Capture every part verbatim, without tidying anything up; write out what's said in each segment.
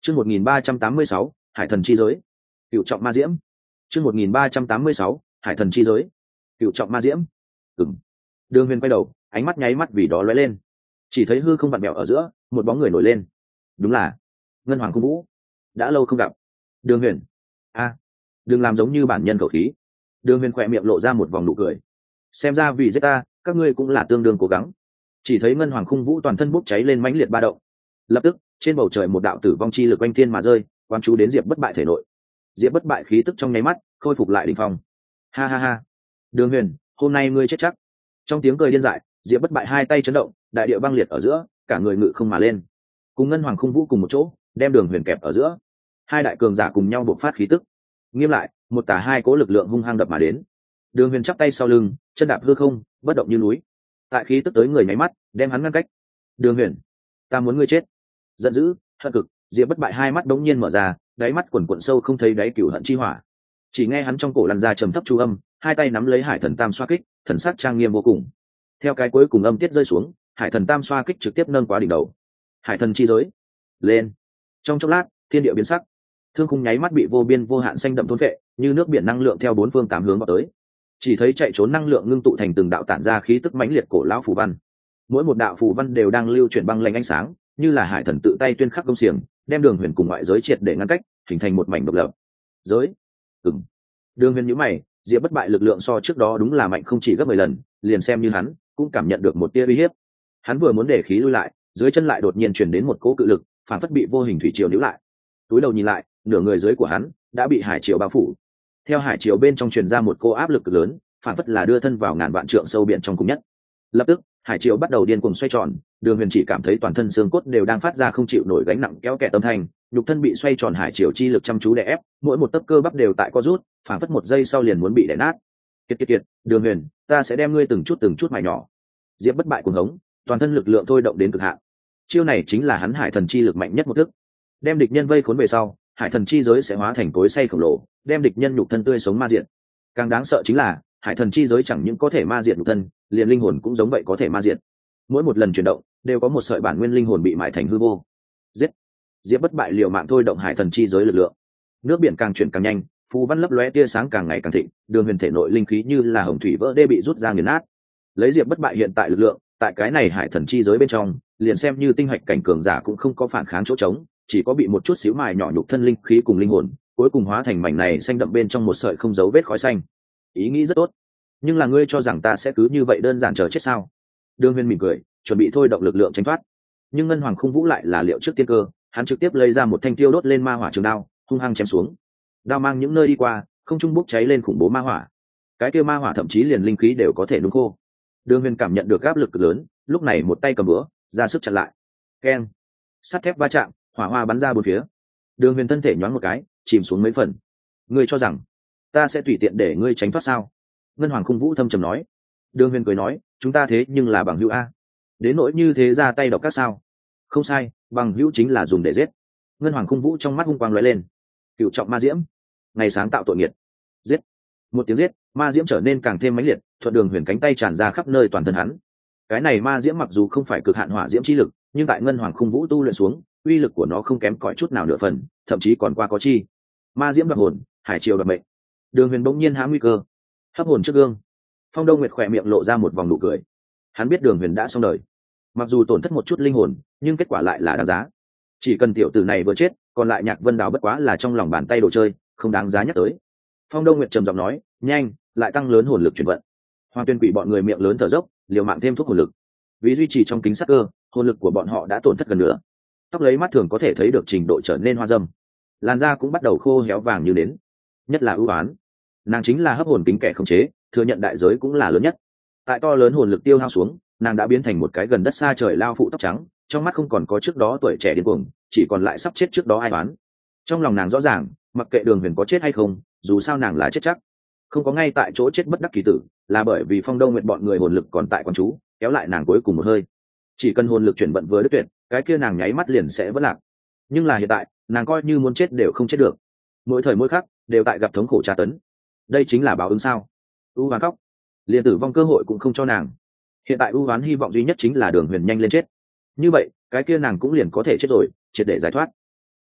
Chương một nghìn ba trăm tám mươi sáu, Hải thần chi giới. Cựu trọng ma diễm. Chương một nghìn ba trăm tám mươi sáu, Hải thần chi giới. Cựu trọng ma diễm. Ừm. Đường Huyền quay đầu, ánh mắt nháy mắt vì đó lóe lên. Chỉ thấy hư không vặn vẹo ở giữa, một bóng người nổi lên. Đúng là Ngân Hoàng Cung Vũ. Đã lâu không gặp. Đường Huyền. A, đừng làm giống như bản nhân khẩu khí. Đường Huyền khỏe miệng lộ ra một vòng nụ cười. Xem ra vì giết ta, các ngươi cũng là tương đương cố gắng. Chỉ thấy Ngân Hoàng Khung Vũ toàn thân bốc cháy lên mãnh liệt ba động. Lập tức, trên bầu trời một đạo tử vong chi lực oanh thiên mà rơi, quan chú đến Diệp Bất Bại thể nội. Diệp Bất Bại khí tức trong nháy mắt khôi phục lại đỉnh phong. Ha ha ha, Đường Huyền, hôm nay ngươi chết chắc. Trong tiếng cười điên dại, Diệp Bất Bại hai tay chấn động, đại địa băng liệt ở giữa, cả người ngự không mà lên, cùng Ngân Hoàng Khung Vũ cùng một chỗ, đem Đường Huyền kẹp ở giữa. Hai đại cường giả cùng nhau bộc phát khí tức. Nghiêm lại, một tả hai cố lực lượng hung hăng đập mà đến. Đường Huyền chắp tay sau lưng, chân đạp hư không, bất động như núi. Tại khí tức tới người nháy mắt, đem hắn ngăn cách. Đường Huyền, ta muốn ngươi chết. Giận dữ, hận cực, Diệp Bất Bại hai mắt đống nhiên mở ra, đáy mắt quần quần sâu không thấy đáy cửu hận chi hỏa. Chỉ nghe hắn trong cổ lăn ra trầm thấp chu âm, hai tay nắm lấy Hải Thần Tam xoa kích, thần sắc trang nghiêm vô cùng. Theo cái cuối cùng âm tiết rơi xuống, Hải Thần Tam xoa kích trực tiếp nâng quá đỉnh đầu. Hải thần chi giới, lên. Trong chốc lát, thiên địa biến sắc, thương khung nháy mắt bị vô biên vô hạn xanh đậm thôn phệ, như nước biển năng lượng theo bốn phương tám hướng vào tới. Chỉ thấy chạy trốn năng lượng ngưng tụ thành từng đạo tản ra khí tức mãnh liệt cổ lão phù văn. Mỗi một đạo phù văn đều đang lưu chuyển băng lanh ánh sáng, như là hải thần tự tay tuyên khắc công xiềng, đem Đường Huyền cùng ngoại giới triệt để ngăn cách, hình thành một mảnh độc lập. Giới. Ừm. Đường Huyền nhíu mày, Diệp Bất Bại lực lượng so trước đó đúng là mạnh không chỉ gấp mười lần, liền xem như hắn, cũng cảm nhận được một tia uy hiếp. Hắn vừa muốn để khí lui lại, dưới chân lại đột nhiên truyền đến một cỗ cự lực, phản phất bị vô hình thủy triều níu lại. Túi đầu nhìn lại, nửa người dưới của hắn đã bị hải triều bao phủ. Theo hải triều bên trong truyền ra một cỗ áp lực lớn, phản phất là đưa thân vào ngàn vạn trượng sâu biển trong cùng nhất. Lập tức, hải triều bắt đầu điên cuồng xoay tròn, Đường Huyền chỉ cảm thấy toàn thân xương cốt đều đang phát ra không chịu nổi gánh nặng kéo kẹt âm thanh, nhục thân bị xoay tròn hải triều chi lực chăm chú đè ép, mỗi một tấc cơ bắp đều tại co rút, phản phất một giây sau liền muốn bị đè nát. Kiệt kiệt kiệt, Đường Huyền, ta sẽ đem ngươi từng chút từng chút mài nhỏ. Diệp Bất Bại cuồng hống, toàn thân lực lượng thôi động đến cực hạn. Chiêu này chính là hắn hải thần chi lực mạnh nhất một thức. Đem địch nhân vây khốn về sau, hải thần chi giới sẽ hóa thành cối xay khổng lồ, đem địch nhân nhục thân tươi sống ma diệt. Càng đáng sợ chính là hải thần chi giới chẳng những có thể ma diệt nhục thân, liền linh hồn cũng giống vậy có thể ma diệt. Mỗi một lần chuyển động đều có một sợi bản nguyên linh hồn bị mại thành hư vô. Giết. Diệp Bất Bại liều mạng thôi động hải thần chi giới lực lượng. Nước biển càng chuyển càng nhanh, phù văn lấp lóe tia sáng càng ngày càng thịnh, Đường Huyền thể nội linh khí như là hồng thủy vỡ đê bị rút ra nghiền nát. Lấy Diệp Bất Bại hiện tại lực lượng, tại cái này hải thần chi giới bên trong, liền xem như tinh hạch cảnh cường giả cũng không có phản kháng chỗ trống, chỉ có bị một chút xíu mài nhỏ nhục thân linh khí cùng linh hồn, cuối cùng hóa thành mảnh này xanh đậm bên trong một sợi không dấu vết khói xanh. Ý nghĩ rất tốt, nhưng là ngươi cho rằng ta sẽ cứ như vậy đơn giản chờ chết sao? Đường Huyền mỉm cười, chuẩn bị thôi động lực lượng tránh thoát, nhưng Ngân Hoàng Khung Vũ lại là liệu trước tiên cơ, hắn trực tiếp lấy ra một thanh tiêu đốt lên ma hỏa trường đao, hung hăng chém xuống. Đao mang những nơi đi qua, không trung bốc cháy lên khủng bố ma hỏa. Cái kia ma hỏa thậm chí liền linh khí đều có thể nung khô. Đường Huyền cảm nhận được áp lực cực lớn, lúc này một tay cầm búa, ra sức chặn lại. Keng! Sắt thép va chạm, hỏa hoa bắn ra bốn phía. Đường Huyền thân thể nhoáng một cái, chìm xuống mấy phần. Ngươi cho rằng ta sẽ tùy tiện để ngươi tránh thoát sao? Ngân Hoàng Khung Vũ thâm trầm nói. Đường Huyền cười nói, chúng ta thế nhưng là bằng hữu a. Đến nỗi như thế ra tay độc các sao? Không sai, bằng hữu chính là dùng để giết. Ngân Hoàng Khung Vũ trong mắt hung quang lóe lên. Cựu trọng ma diễm, ngày sáng tạo tội nghiệt. Giết! Một tiếng giết, ma diễm trở nên càng thêm mãnh liệt, thuận Đường Huyền cánh tay tràn ra khắp nơi toàn thân hắn. Cái này ma diễm mặc dù không phải cực hạn hỏa diễm chi lực, nhưng tại Ngân Hoàng Khung Vũ tu luyện xuống, uy lực của nó không kém cỏi chút nào nửa phần, thậm chí còn qua có chi. Ma diễm đoạt hồn, hải triều đoạt mệnh. Đường Huyền bỗng nhiên há nguy cơ. Hấp hồn trước gương. Phong Đông Nguyệt khỏe miệng lộ ra một vòng nụ cười. Hắn biết Đường Huyền đã xong đời, mặc dù tổn thất một chút linh hồn, nhưng kết quả lại là đáng giá. Chỉ cần tiểu tử này vừa chết, còn lại Nhạc Vân Đào bất quá là trong lòng bàn tay đồ chơi, không đáng giá nhắc tới. Phong Đông Nguyệt trầm giọng nói, nhanh, lại tăng lớn hồn lực chuyển vận. Hoàng Tuyên Quỷ bọn người miệng lớn thở dốc, liều mạng thêm thuốc hồn lực. Vì duy trì trong kính sắc cơ, hồn lực của bọn họ đã tổn thất gần nữa. Tóc lấy mắt thường có thể thấy được trình độ trở nên hoa dâm, làn da cũng bắt đầu khô héo vàng như nến. Nhất là ưu ái, nàng chính là hấp hồn kính kẻ khống chế, thừa nhận đại giới cũng là lớn nhất. Tại to lớn hồn lực tiêu hao xuống, nàng đã biến thành một cái gần đất xa trời lao phụ tóc trắng, trong mắt không còn có trước đó tuổi trẻ điên cuồng, chỉ còn lại sắp chết trước đó ai đoán. Trong lòng nàng rõ ràng, mặc kệ Đường Huyền có chết hay không, dù sao nàng là chết chắc. Không có ngay tại chỗ chết bất đắc kỳ tử, là bởi vì Phong Đông Nguyệt bọn người hồn lực còn tại quan chú, kéo lại nàng cuối cùng một hơi. Chỉ cần hồn lực chuyển vận vừa đứt tuyệt, cái kia nàng nháy mắt liền sẽ vỡ lạc. Nhưng là hiện tại, nàng coi như muốn chết đều không chết được. Mỗi thời mỗi khắc đều tại gặp thống khổ tra tấn. Đây chính là báo ứng sao? U Hoán khóc, liền tử vong cơ hội cũng không cho nàng. Hiện tại U Hoán hy vọng duy nhất chính là Đường Huyền nhanh lên chết. Như vậy, cái kia nàng cũng liền có thể chết rồi, triệt để giải thoát.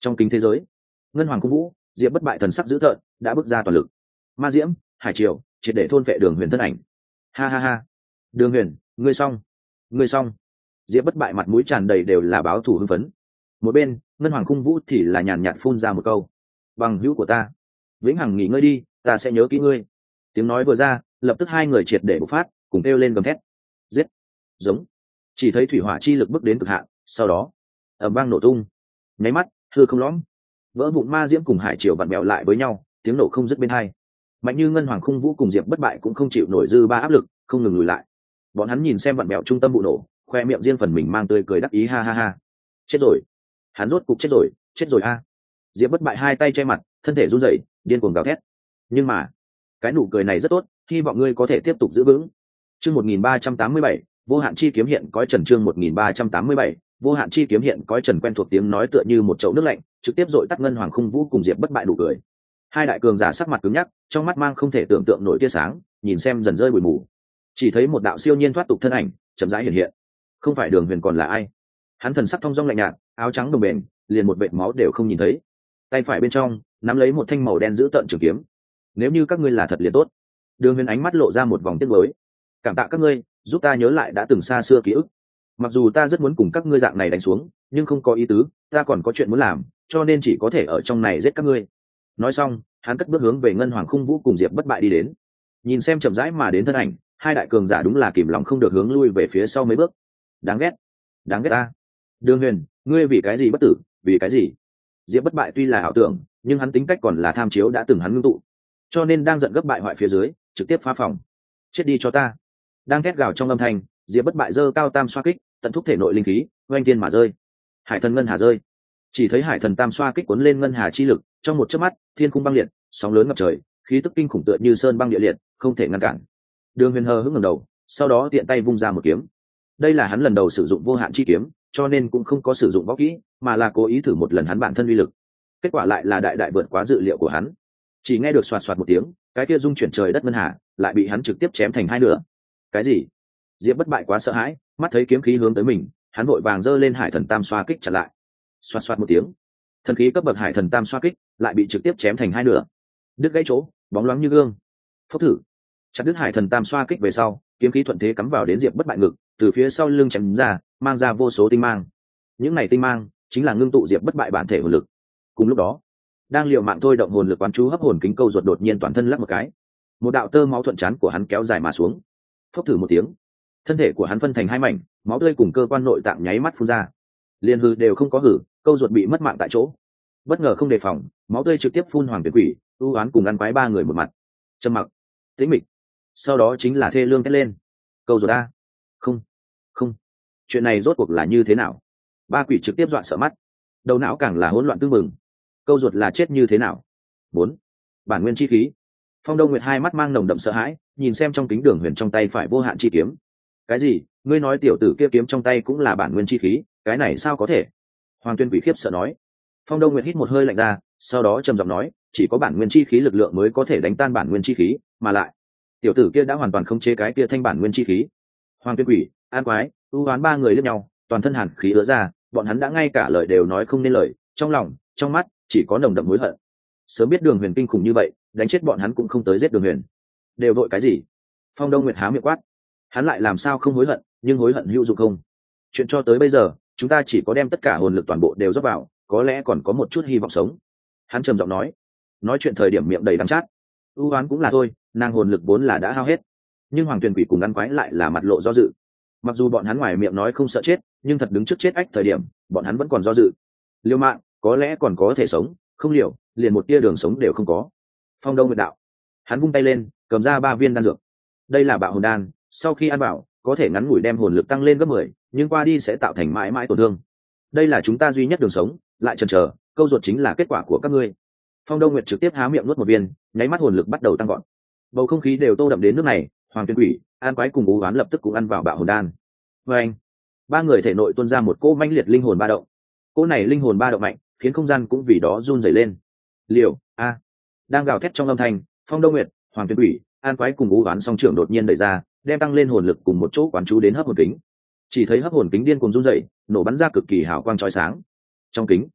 Trong kính thế giới, ngân hoàng cung vũ, diệp bất bại thần sắc dữ tợn đã bước ra toàn lực. Ma diễm, hải triều triệt để thôn vệ đường huyền thân ảnh. Ha ha ha, đường huyền, ngươi xong, ngươi xong. Diệp bất bại mặt mũi tràn đầy đều là báo thù hưng phấn. Một bên ngân hoàng cung vũ thì là nhàn nhạt phun ra một câu: bằng hữu của ta, vĩnh hằng nghỉ ngơi đi, ta sẽ nhớ kỹ ngươi. Tiếng nói vừa ra, lập tức hai người triệt để bộc phát, cùng kêu lên gầm thét: giết! Giống. Chỉ thấy thủy hỏa chi lực bước đến cực hạn, sau đó ầm vang nổ tung, nháy mắt hư không lõm, vỡ vụn ma diễm cùng hải triều vặn bẹo lại với nhau, tiếng nổ không dứt bên hai. Mạnh như ngân hoàng khung vũ cùng diệp bất bại cũng không chịu nổi dư ba áp lực, không ngừng lùi lại. Bọn hắn nhìn xem vặn bẹo trung tâm vụ nổ, khoe miệng riêng phần mình mang tươi cười đắc ý, ha ha ha. Chết rồi, hắn rốt cục chết rồi, chết rồi a. Diệp bất bại hai tay che mặt, thân thể run rẩy, điên cuồng gào thét. Nhưng mà cái nụ cười này rất tốt, hy vọng ngươi có thể tiếp tục giữ vững. Chương một nghìn ba trăm tám mươi bảy, vô hạn chi kiếm hiện cõi trần. Chương một nghìn ba trăm tám mươi bảy, vô hạn chi kiếm hiện cõi trần. Quen thuộc tiếng nói tựa như một chậu nước lạnh, trực tiếp dội tắt ngân hoàng khung vũ cùng diệp bất bại nụ cười. Hai đại cường giả sắc mặt cứng nhắc, trong mắt mang không thể tưởng tượng nổi tia sáng, nhìn xem dần rơi bụi mù. Chỉ thấy một đạo siêu nhiên thoát tục thân ảnh chậm rãi hiện hiện. Không phải Đường Huyền còn là ai? Hắn thần sắc thong dong lạnh nhạt, áo trắng đồng bền, liền một vệt máu đều không nhìn thấy. Tay phải bên trong nắm lấy một thanh màu đen giữ tợn trường kiếm. Nếu như các ngươi là thật liền tốt. Đường Huyền ánh mắt lộ ra một vòng tiếc nuối. Cảm tạ các ngươi, giúp ta nhớ lại đã từng xa xưa ký ức. Mặc dù ta rất muốn cùng các ngươi dạng này đánh xuống, nhưng không có ý tứ, ta còn có chuyện muốn làm, cho nên chỉ có thể ở trong này giết các ngươi. Nói xong, hắn cất bước hướng về ngân hoàng khung vũ cùng diệp bất bại đi đến. Nhìn xem chậm rãi mà đến thân ảnh, hai đại cường giả đúng là kìm lòng không được hướng lui về phía sau mấy bước. Đáng ghét, đáng ghét ta. Đường Huyền, ngươi vì cái gì bất tử, vì cái gì? Diệp bất bại tuy là ảo tưởng, nhưng hắn tính cách còn là tham chiếu đã từng hắn ngưng tụ, cho nên đang giận gấp bại hoại phía dưới, trực tiếp phá phòng. Chết đi cho ta. Đang thét gào trong âm thanh, diệp bất bại giơ cao tam xoa kích, tận thúc thể nội linh khí, oanh tiên mà rơi. Hải thần ngân hà rơi. Chỉ thấy hải thần tam xoa kích cuốn lên ngân hà chi lực, trong một chớp mắt, thiên cung băng liệt, sóng lớn ngập trời, khí tức kinh khủng tựa như sơn băng địa liệt, không thể ngăn cản. Đường Huyền hờ hững ngẩng đầu, sau đó tiện tay vung ra một kiếm. Đây là hắn lần đầu sử dụng vô hạn chi kiếm, cho nên cũng không có sử dụng võ kỹ, mà là cố ý thử một lần hắn bản thân uy lực. Kết quả lại là đại đại vượt quá dự liệu của hắn. Chỉ nghe được xoạt xoạt một tiếng, cái kia dung chuyển trời đất ngân hà lại bị hắn trực tiếp chém thành hai nửa. Cái gì? Diệp bất bại quá sợ hãi, mắt thấy kiếm khí hướng tới mình, hắn vội vàng giơ lên hải thần tam xoa kích chặn lại. Xoạt xoạt một tiếng, thần khí cấp bậc hải thần tam xoa kích lại bị trực tiếp chém thành hai nửa, đứt gãy chỗ, bóng loáng như gương. Phốc thử, chặt đứt hải thần tam xoa kích về sau, kiếm khí thuận thế cắm vào đến diệp bất bại ngực, từ phía sau lưng chém ra, mang ra vô số tinh mang. Những này tinh mang chính là ngưng tụ diệp bất bại bản thể hồn lực. Cùng lúc đó, đang liều mạng thôi động hồn lực quán chú hấp hồn kính câu ruột đột nhiên toàn thân lắc một cái, một đạo tơ máu thuận trán của hắn kéo dài mà xuống. Phốc thử một tiếng, thân thể của hắn phân thành hai mảnh, máu tươi cùng cơ quan nội tạng nháy mắt phun ra. Liên hư đều không có hử, câu ruột bị mất mạng tại chỗ. Bất ngờ không đề phòng, máu tươi trực tiếp phun hoàng tuyệt quỷ, ưu oán cùng ăn quái ba người một mặt. Trầm mặc, tĩnh mịch, sau đó chính là thê lương thét lên. Câu ruột a, không, không, chuyện này rốt cuộc là như thế nào? Ba quỷ trực tiếp dọa sợ mắt, đầu não càng là hỗn loạn tương mừng. Câu ruột là chết như thế nào? Bốn, bản nguyên chi khí. Phong Đông Nguyệt hai mắt mang nồng đậm sợ hãi, nhìn xem trong kính Đường Huyền trong tay phải vô hạn chi kiếm. Cái gì? Ngươi nói tiểu tử kia kiếm trong tay cũng là bản nguyên chi khí, cái này sao có thể? Hoàng Tuyên Quỷ khiếp sợ nói. Phong Đông Nguyệt hít một hơi lạnh ra, sau đó trầm giọng nói, chỉ có bản nguyên chi khí lực lượng mới có thể đánh tan bản nguyên chi khí, mà lại tiểu tử kia đã hoàn toàn khống chế cái kia thanh bản nguyên chi khí. Hoàng Tuyên Quỷ, An Quái, ưu oán ba người liếc nhau, toàn thân hàn khí ứa ra, bọn hắn đã ngay cả lời đều nói không nên lời, trong lòng, trong mắt chỉ có nồng đậm hối hận. Sớm biết Đường Huyền kinh khủng như vậy, đánh chết bọn hắn cũng không tới giết Đường Huyền. Đều vội cái gì? Phong Đông Nguyệt há miệng quát. Hắn lại làm sao không hối hận, nhưng hối hận hữu dụng không? Chuyện cho tới bây giờ, chúng ta chỉ có đem tất cả hồn lực toàn bộ đều rót vào, có lẽ còn có một chút hy vọng sống. Hắn trầm giọng nói. Nói chuyện thời điểm miệng đầy đắng chát. ưu oán cũng là thôi, nàng hồn lực vốn là đã hao hết. Nhưng Hoàng Tuyền Quỷ cùng ăn quái lại là mặt lộ do dự. Mặc dù bọn hắn ngoài miệng nói không sợ chết, nhưng thật đứng trước chết ách thời điểm, bọn hắn vẫn còn do dự. Liều mạng, có lẽ còn có thể sống, không liều, liền một tia đường sống đều không có. Phong Đông Nguyệt đạo. Hắn vung tay lên, cầm ra ba viên đan dược. Đây là bạo hồn đan, sau khi ăn vào, có thể ngắn ngủi đem hồn lực tăng lên gấp mười, nhưng qua đi sẽ tạo thành mãi mãi tổn thương. Đây là chúng ta duy nhất đường sống, lại chần chờ, câu ruột chính là kết quả của các ngươi. Phong Đông Nguyệt trực tiếp há miệng nuốt một viên, nháy mắt hồn lực bắt đầu tăng gọn. Bầu không khí đều tô đậm đến nước này, Hoàng Tuyên Quỷ, An Quái cùng Ú Oán lập tức cũng ăn vào bạo hồn đan. Và anh, ba người thể nội tuôn ra một cỗ mãnh liệt linh hồn ba động. Cỗ này linh hồn ba động mạnh, khiến không gian cũng vì đó run rẩy lên. Liều, a, đang gào thét trong âm thanh, Phong Đông Nguyệt, Hoàng Tuyên Quỷ, An Quái cùng Ú Oán song trưởng đột nhiên đẩy ra, đem tăng lên hồn lực cùng một chỗ quán chú đến hấp hồn kính. Chỉ thấy hấp hồn kính điên cuồng run rẩy, nổ bắn ra cực kỳ hào quang chói sáng. Trong kính,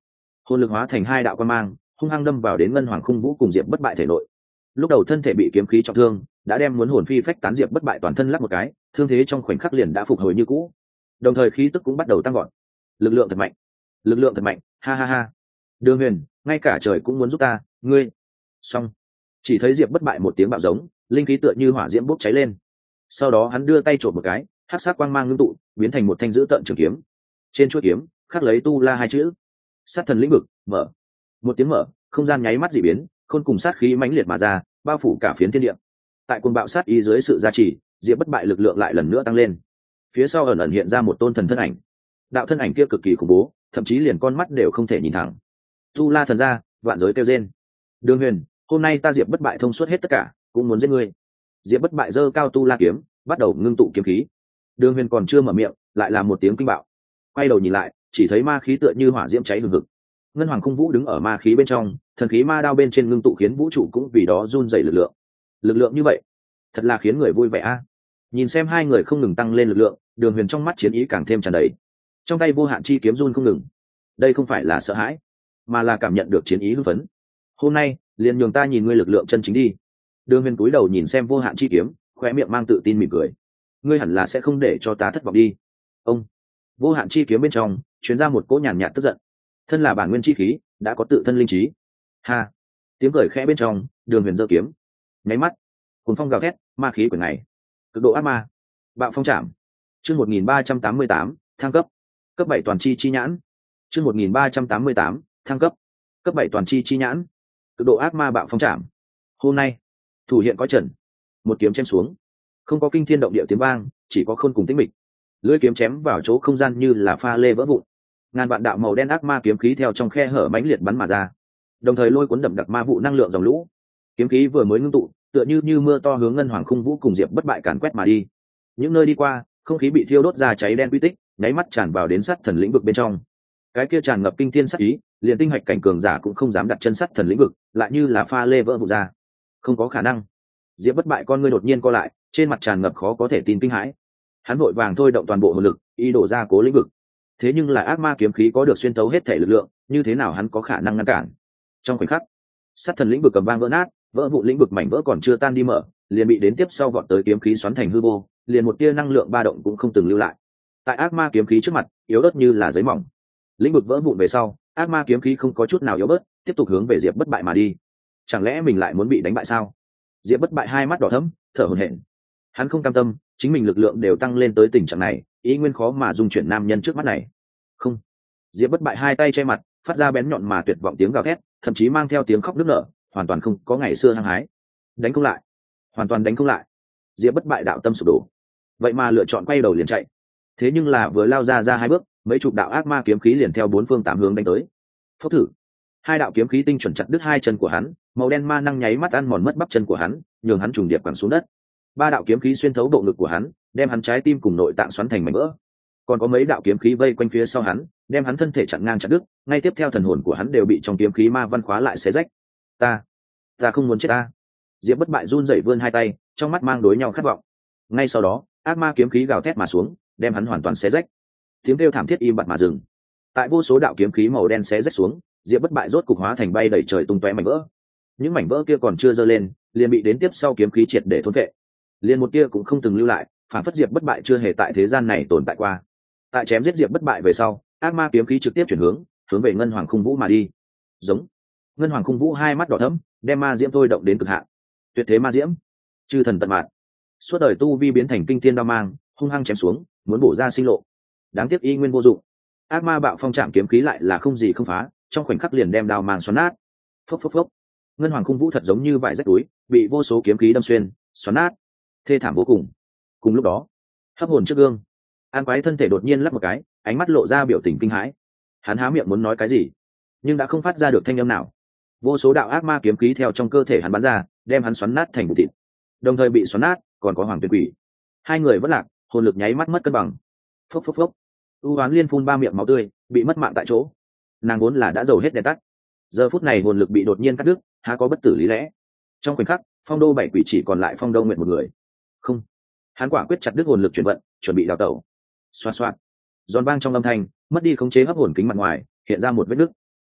hồn lực hóa thành hai đạo quan mang hung hăng đâm vào đến ngân hoàng khung vũ cùng diệp bất bại thể nội. Lúc đầu thân thể bị kiếm khí trọng thương đã đem muốn hồn phi phách tán diệp bất bại toàn thân lắc một cái, thương thế trong khoảnh khắc liền đã phục hồi như cũ, đồng thời khí tức cũng bắt đầu tăng gọn. Lực lượng thật mạnh, lực lượng thật mạnh, ha ha ha. Đường Huyền, ngay cả trời cũng muốn giúp ta, ngươi. Xong. Chỉ thấy diệp bất bại một tiếng bạo giống, linh khí tựa như hỏa diễm bốc cháy lên. Sau đó hắn đưa tay trộm một cái, hắc sắc quang mang ngưng tụ biến thành một thanh dữ tợn trường kiếm. Trên chuôi kiếm khắc lấy tu la hai chữ. Sát thần lĩnh vực mở. Một tiếng mở, không gian nháy mắt dị biến, khôn cùng sát khí mãnh liệt mà ra, bao phủ cả phiến thiên địa. Tại cuồng bạo sát ý dưới sự gia trì, diệp bất bại lực lượng lại lần nữa tăng lên. Phía sau ẩn ẩn hiện ra một tôn thần thân ảnh. Đạo thân ảnh kia cực kỳ khủng bố, thậm chí liền con mắt đều không thể nhìn thẳng. Tu la thần gia, vạn giới kêu rên. Đường Huyền, hôm nay ta diệp bất bại thông suốt hết tất cả, cũng muốn giết ngươi. Diệp bất bại giơ cao tu la kiếm, bắt đầu ngưng tụ kiếm khí. Đường Huyền còn chưa mở miệng, lại là một tiếng kinh bạo. Quay đầu nhìn lại, chỉ thấy ma khí tựa như hỏa diễm cháy hừng hực. Ngân hoàng khung vũ đứng ở ma khí bên trong, thần khí ma đao bên trên ngưng tụ khiến vũ trụ cũng vì đó run rẩy lực lượng. Lực lượng như vậy, thật là khiến người vui vẻ a. Nhìn xem hai người không ngừng tăng lên lực lượng, Đường Huyền trong mắt chiến ý càng thêm tràn đầy. Trong tay vô hạn chi kiếm run không ngừng. Đây không phải là sợ hãi, mà là cảm nhận được chiến ý hưng phấn. Hôm nay, liền nhường ta nhìn ngươi lực lượng chân chính đi. Đường Huyền cúi đầu nhìn xem vô hạn chi kiếm, khóe miệng mang tự tin mỉm cười. Ngươi hẳn là sẽ không để cho ta thất vọng đi. Ông. Vô hạn chi kiếm bên trong truyền ra một cỗ nhàn nhạt tức giận. Thân là bản nguyên chi khí, đã có tự thân linh trí. Ha. Tiếng cười khẽ bên trong, Đường Huyền giơ kiếm. Nháy mắt, cuồng phong gào thét, ma khí quyển này. Cực độ ác ma. Bạo phong chạm. Chương một nghìn ba trăm tám mươi tám, thăng cấp. Cấp bảy toàn chi chi nhãn. Chương một nghìn ba trăm tám mươi tám, thăng cấp. Cấp bảy toàn chi chi nhãn. Cực độ ác ma bạo phong chạm. Hôm nay, thủ hiện có trần. Một kiếm chém xuống. Không có kinh thiên động địa tiếng vang, chỉ có khôn cùng tĩnh mịch. Lưỡi kiếm chém vào chỗ không gian như là pha lê vỡ vụn. Ngàn vạn đạo màu đen ác ma kiếm khí theo trong khe hở mãnh liệt bắn mà ra, đồng thời lôi cuốn đậm đặc ma vụ năng lượng dòng lũ. Kiếm khí vừa mới ngưng tụ, tựa như như mưa to hướng ngân hoàng khung vũ cùng diệp bất bại càn quét mà đi. Những nơi đi qua, không khí bị thiêu đốt ra cháy đen quy tích, nháy mắt tràn vào đến sát thần lĩnh vực bên trong. Cái kia tràn ngập kinh thiên sát ý, liền tinh hạch cảnh cường giả cũng không dám đặt chân sát thần lĩnh vực, lại như là pha lê vỡ vụn ra. Không có khả năng. Diệp bất bại con ngươi đột nhiên co lại, trên mặt tràn ngập khó có thể tin kinh hãi. Hắn vội vàng thôi động toàn bộ hồn lực, ý đổ ra cố lĩnh vực. Thế nhưng là ác ma kiếm khí có được xuyên tấu hết thể lực lượng, như thế nào hắn có khả năng ngăn cản? Trong khoảnh khắc, sát thần lĩnh vực cầm vang vỡ nát, vỡ vụ lĩnh vực mảnh vỡ còn chưa tan đi mở, liền bị đến tiếp sau vọt tới kiếm khí xoắn thành hư vô, liền một tia năng lượng ba động cũng không từng lưu lại. Tại ác ma kiếm khí trước mặt, yếu ớt như là giấy mỏng. Lĩnh vực vỡ vụn về sau, ác ma kiếm khí không có chút nào yếu bớt, tiếp tục hướng về diệp bất bại mà đi. Chẳng lẽ mình lại muốn bị đánh bại sao? Diệp bất bại hai mắt đỏ thẫm, thở hổn hển. Hắn không cam tâm, chính mình lực lượng đều tăng lên tới tình trạng này, ý nguyên khó mà dung chuyển nam nhân trước mắt này. Không. Diệp bất bại hai tay che mặt, phát ra bén nhọn mà tuyệt vọng tiếng gào thét, thậm chí mang theo tiếng khóc nức nở, hoàn toàn không có ngày xưa hăng hái. Đánh không lại, hoàn toàn đánh không lại. Diệp bất bại đạo tâm sụp đổ, vậy mà lựa chọn quay đầu liền chạy. Thế nhưng là vừa lao ra ra hai bước, mấy chục đạo ác ma kiếm khí liền theo bốn phương tám hướng đánh tới. Phốc thử. Hai đạo kiếm khí tinh chuẩn chặt đứt hai chân của hắn, màu đen ma năng nháy mắt ăn mòn mất bắp chân của hắn, nhường hắn trùng điệp quẳng xuống đất. Ba đạo kiếm khí xuyên thấu bộ ngực của hắn, đem hắn trái tim cùng nội tạng xoắn thành mảnh vỡ. Còn có mấy đạo kiếm khí vây quanh phía sau hắn, đem hắn thân thể chặn ngang chặt đứt, ngay tiếp theo thần hồn của hắn đều bị trong kiếm khí ma văn khóa lại xé rách. Ta, ta không muốn chết ta. Diệp bất bại run rẩy vươn hai tay, trong mắt mang đối nhau khát vọng. Ngay sau đó, ác ma kiếm khí gào thét mà xuống, đem hắn hoàn toàn xé rách. Tiếng kêu thảm thiết im bặt mà dừng. Tại vô số đạo kiếm khí màu đen xé rách xuống, Diệp bất bại rốt cục hóa thành bay đầy trời tung tóe mảnh vỡ. Những mảnh vỡ kia còn chưa dơ lên, liền bị đến tiếp sau kiếm khí triệt để thôn phệ. Liền một tia cũng không từng lưu lại, phản phất Diệp bất bại chưa hề tại thế gian này tồn tại qua. Tại chém giết diệp bất bại về sau, ác ma kiếm khí trực tiếp chuyển hướng hướng về ngân hoàng khung vũ mà đi. Giống. Ngân hoàng khung vũ hai mắt đỏ thẫm, đem ma diễm thôi động đến cực hạn. Tuyệt thế ma diễm, chư thần tận mạng, suốt đời tu vi biến thành kinh thiên đao mang, hung hăng chém xuống, muốn bổ ra sinh lộ. Đáng tiếc y nguyên vô dụng. Ác ma bạo phong chạm kiếm khí lại là không gì không phá, trong khoảnh khắc liền đem đao mang xoắn nát. Phốc phốc phốc. Ngân hoàng khung vũ thật giống như vải rách túi, bị vô số kiếm khí đâm xuyên, xoắn nát, thê thảm vô cùng. Cùng lúc đó, hấp hồn trước gương, an quái thân thể đột nhiên lắc một cái, ánh mắt lộ ra biểu tình kinh hãi. Hắn há miệng muốn nói cái gì, nhưng đã không phát ra được thanh âm nào. Vô số đạo ác ma kiếm khí theo trong cơ thể hắn bắn ra, đem hắn xoắn nát thành bụi thịt. Đồng thời bị xoắn nát còn có hoàng tuyệt quỷ. Hai người vất lạc, hồn lực nháy mắt mất cân bằng. Phốc phốc phốc. U Hoán Liên phun ba miệng máu tươi, bị mất mạng tại chỗ. Nàng vốn là đã dầu hết đèn tắt, giờ phút này hồn lực bị đột nhiên cắt đứt, há có bất tử lý lẽ. Trong khoảnh khắc, phong đô bảy quỷ chỉ còn lại phong đô nguyện một người. Không, hắn quả quyết chặt đứt hồn lực chuyển vận, chuẩn bị đào tẩu. Xoạt xoạt, giòn vang trong âm thanh, mất đi khống chế hấp hồn kính mặt ngoài, hiện ra một vết nứt.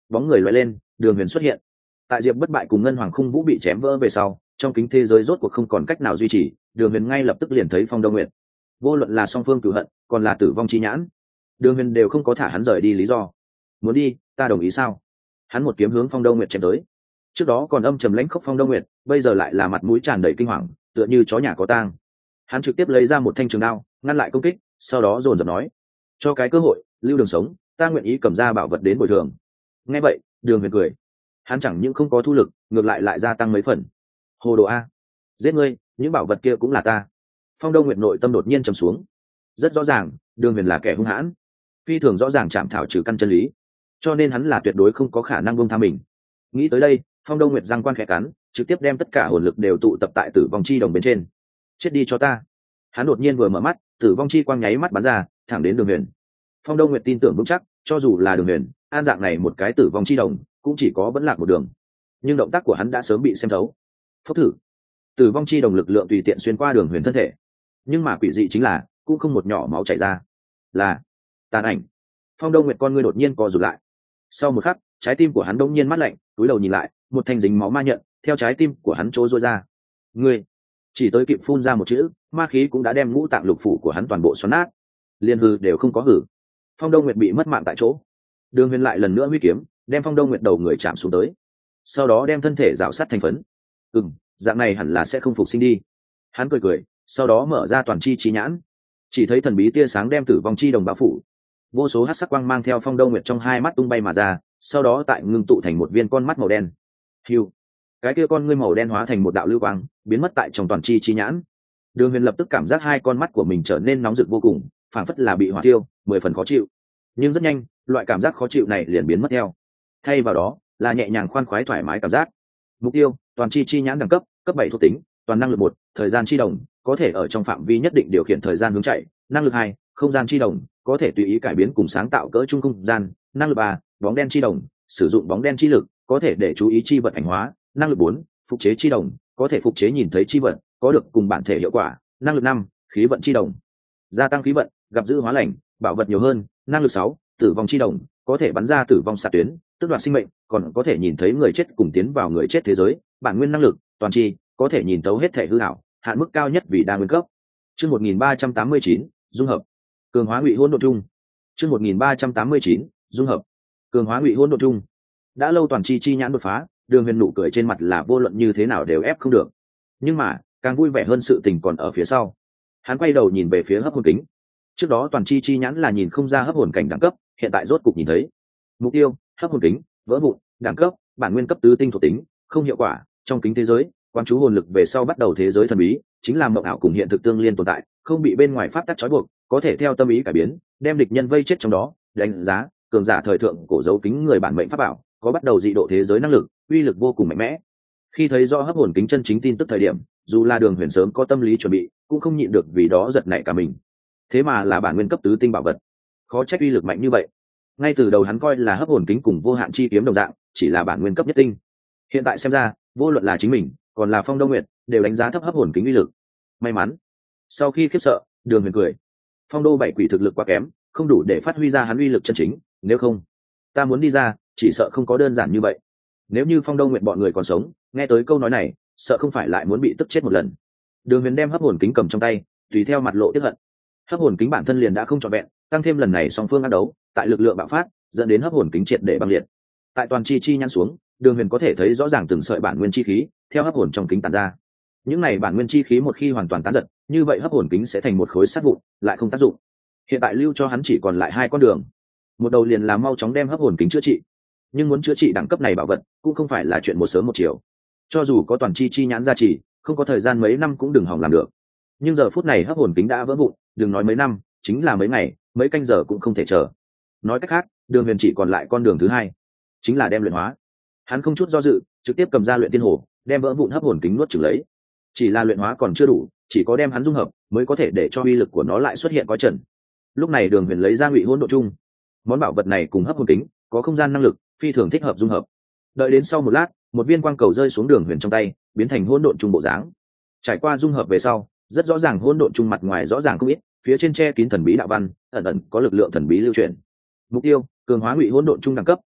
bóng người loại lên, Đường Huyền xuất hiện. Tại Diệp Bất Bại cùng Ngân Hoàng Khung Vũ bị chém vỡ về sau, trong kính thế giới rốt cuộc không còn cách nào duy trì, Đường Huyền ngay lập tức liền thấy Phong Đông Nguyệt. Vô luận là song phương cửu hận, còn là tử vong chi nhãn, Đường Huyền đều không có thả hắn rời đi lý do. Muốn đi, ta đồng ý sao? Hắn một kiếm hướng Phong Đông Nguyệt chém tới. Trước đó còn âm trầm lãnh khốc Phong Đông Nguyệt, bây giờ lại là mặt mũi tràn đầy kinh hoàng, tựa như chó nhà có tang. Hắn trực tiếp lấy ra một thanh trường đao, ngăn lại công kích, sau đó dồn dập nói: "Cho cái cơ hội, lưu đường sống, ta nguyện ý cầm ra bảo vật đến bồi thường." Nghe vậy, Đường Huyền cười. Hắn chẳng những không có thu lực, ngược lại lại gia tăng mấy phần. Hồ đồ a, giết ngươi, những bảo vật kia cũng là ta. Phong Đông Nguyệt nội tâm đột nhiên trầm xuống. Rất rõ ràng, Đường Huyền là kẻ hung hãn, phi thường rõ ràng chạm thảo trừ căn chân lý, cho nên hắn là tuyệt đối không có khả năng buông tha mình. Nghĩ tới đây, Phong Đông Nguyệt răng quan khẽ cắn, trực tiếp đem tất cả hồn lực đều tụ tập tại tử vong chi đồng bên trên. Chết đi cho ta. Hắn đột nhiên vừa mở mắt, tử vong chi quang nháy mắt bắn ra, thẳng đến Đường Huyền. Phong Đông Nguyệt tin tưởng vững chắc, cho dù là Đường Huyền, an dạng này một cái tử vong chi đồng, cũng chỉ có vẫn lạc một đường. Nhưng động tác của hắn đã sớm bị xem thấu. Phốc thử. Tử vong chi đồng lực lượng tùy tiện xuyên qua Đường Huyền thân thể. Nhưng mà quỷ dị chính là, cũng không một nhỏ máu chảy ra. Là tàn ảnh. Phong Đông Nguyệt con ngươi đột nhiên co rụt lại. Sau một khắc, trái tim của hắn đông nhiên mắt lạnh, túi đầu nhìn lại, một thanh dính máu ma nhận theo trái tim của hắn trôi rôi ra. Ngươi chỉ tới kịp phun ra một chữ, ma khí cũng đã đem ngũ tạng lục phủ của hắn toàn bộ xoắn nát, liên hư đều không có hử. Phong Đông Nguyệt bị mất mạng tại chỗ. Đường Huyền lại lần nữa huy kiếm, đem Phong Đông Nguyệt đầu người chạm xuống tới, sau đó đem thân thể rào sát thành phấn. Ừm, dạng này hẳn là sẽ không phục sinh đi. Hắn cười cười, sau đó mở ra toàn chi trí nhãn, chỉ thấy thần bí tia sáng đem tử vong chi đồng bao phủ, vô số hắc sắc quang mang theo Phong Đông Nguyệt trong hai mắt tung bay mà ra, sau đó tại ngưng tụ thành một viên con mắt màu đen. Hiu, cái kia con ngươi màu đen hóa thành một đạo lưu quang, biến mất tại trong toàn chi chi nhãn. Đường Huyền lập tức cảm giác hai con mắt của mình trở nên nóng rực vô cùng, phảng phất là bị hỏa tiêu, mười phần khó chịu. Nhưng rất nhanh, loại cảm giác khó chịu này liền biến mất theo. Thay vào đó, là nhẹ nhàng khoan khoái thoải mái cảm giác. Mục tiêu: toàn chi chi nhãn đẳng cấp, cấp bảy thuộc tính, toàn năng lực một, thời gian chi đồng, có thể ở trong phạm vi nhất định điều khiển thời gian hướng chạy. Năng lực hai, không gian chi đồng, có thể tùy ý cải biến cùng sáng tạo cỡ trung không gian. Năng lực ba, bóng đen chi đồng, sử dụng bóng đen chi lực, có thể để chú ý chi vật ảnh hóa. Năng lực bốn, phục chế chi đồng, có thể phục chế nhìn thấy chi vật, có được cùng bản thể hiệu quả. Năng lực năm, khí vận chi đồng, gia tăng khí vận, gặp dữ hóa lành, bảo vật nhiều hơn. Năng lực sáu, tử vong chi đồng, có thể bắn ra tử vong xạ tuyến, tức đoạt sinh mệnh, còn có thể nhìn thấy người chết cùng tiến vào người chết thế giới. Bản nguyên năng lực, toàn chi, có thể nhìn thấu hết thể hư ảo, hạn mức cao nhất vì đa nguyên cấp. Chương một nghìn ba trăm tám mươi chín, dung hợp. Cường hóa ngụy hỗn độn chung. Chương một nghìn ba trăm tám mươi chín, dung hợp. Cường hóa ngụy hỗn độn chung. Đã lâu toàn chi chi nhãn đột phá, Đường Huyền nụ cười trên mặt là vô luận như thế nào đều ép không được. Nhưng mà, càng vui vẻ hơn sự tình còn ở phía sau. Hắn quay đầu nhìn về phía hấp hồn kính. Trước đó toàn chi chi nhãn là nhìn không ra hấp hồn cảnh đẳng cấp, hiện tại rốt cục nhìn thấy. Mục tiêu: hấp hồn kính, vỡ vụn, đẳng cấp, bản nguyên cấp tứ tinh thuộc tính, không hiệu quả, trong kính thế giới, quan chú hồn lực về sau bắt đầu thế giới thần bí, chính là mộng ảo cùng hiện thực tương liên tồn tại, không bị bên ngoài pháp tắc trói buộc, có thể theo tâm ý cải biến, đem địch nhân vây chết trong đó. Đánh giá: cường giả thời thượng cổ dấu kính người bản mệnh pháp bảo, có bắt đầu dị độ thế giới năng lực, uy lực vô cùng mạnh mẽ. Khi thấy do hấp hồn kính chân chính tin tức thời điểm, dù là Đường Huyền sớm có tâm lý chuẩn bị, cũng không nhịn được vì đó giật nảy cả mình. Thế mà là bản nguyên cấp tứ tinh bảo vật, khó trách uy lực mạnh như vậy. Ngay từ đầu hắn coi là hấp hồn kính cùng vô hạn chi kiếm đồng dạng, chỉ là bản nguyên cấp nhất tinh. Hiện tại xem ra, vô luận là chính mình, còn là Phong Đông Nguyệt, đều đánh giá thấp hấp hồn kính uy lực. May mắn. Sau khi khiếp sợ, Đường Huyền cười. Phong Đô bảy quỷ thực lực quá kém, không đủ để phát huy ra hắn uy lực chân chính, nếu không, ta muốn đi ra, chỉ sợ không có đơn giản như vậy. Nếu như Phong Đông Nguyệt bọn người còn sống, nghe tới câu nói này, sợ không phải lại muốn bị tức chết một lần. Đường Huyền đem hấp hồn kính cầm trong tay, tùy theo mặt lộ tiếc hận. Hấp hồn kính bản thân liền đã không trọn vẹn, tăng thêm lần này song phương ác đấu, tại lực lượng bạo phát, dẫn đến hấp hồn kính triệt để băng liệt. Tại toàn chi chi nhăn xuống, Đường Huyền có thể thấy rõ ràng từng sợi bản nguyên chi khí theo hấp hồn trong kính tản ra. Những này bản nguyên chi khí một khi hoàn toàn tán giật, như vậy hấp hồn kính sẽ thành một khối sắt vụn, lại không tác dụng. Hiện tại lưu cho hắn chỉ còn lại hai con đường. Một đầu liền là mau chóng đem hấp hồn kính chữa trị, nhưng muốn chữa trị đẳng cấp này bảo vật cũng không phải là chuyện một sớm một chiều. Cho dù có toàn chi chi nhãn gia trì, không có thời gian mấy năm cũng đừng hòng làm được. Nhưng giờ phút này hấp hồn kính đã vỡ vụn, đừng nói mấy năm, chính là mấy ngày, mấy canh giờ cũng không thể chờ. Nói cách khác, Đường Huyền chỉ còn lại con đường thứ hai, chính là đem luyện hóa. Hắn không chút do dự, trực tiếp cầm ra luyện tiên hồ, đem vỡ vụn hấp hồn kính nuốt chửng lấy. Chỉ là luyện hóa còn chưa đủ, chỉ có đem hắn dung hợp mới có thể để cho uy lực của nó lại xuất hiện có trần. Lúc này Đường Huyền lấy ra ngụy hỗn độn chung. Món bảo vật này cùng hấp hồn kính có không gian năng lực, phi thường thích hợp dung hợp. Đợi đến sau một lát, một viên quang cầu rơi xuống Đường Huyền trong tay, biến thành hỗn độn chung bộ dáng. Trải qua dung hợp về sau, rất rõ ràng hỗn độn chung mặt ngoài rõ ràng không ít, phía trên che kín thần bí đạo văn, ẩn ẩn có lực lượng thần bí lưu truyền. Mục tiêu: cường hóa ngụy hỗn độn chung đẳng cấp,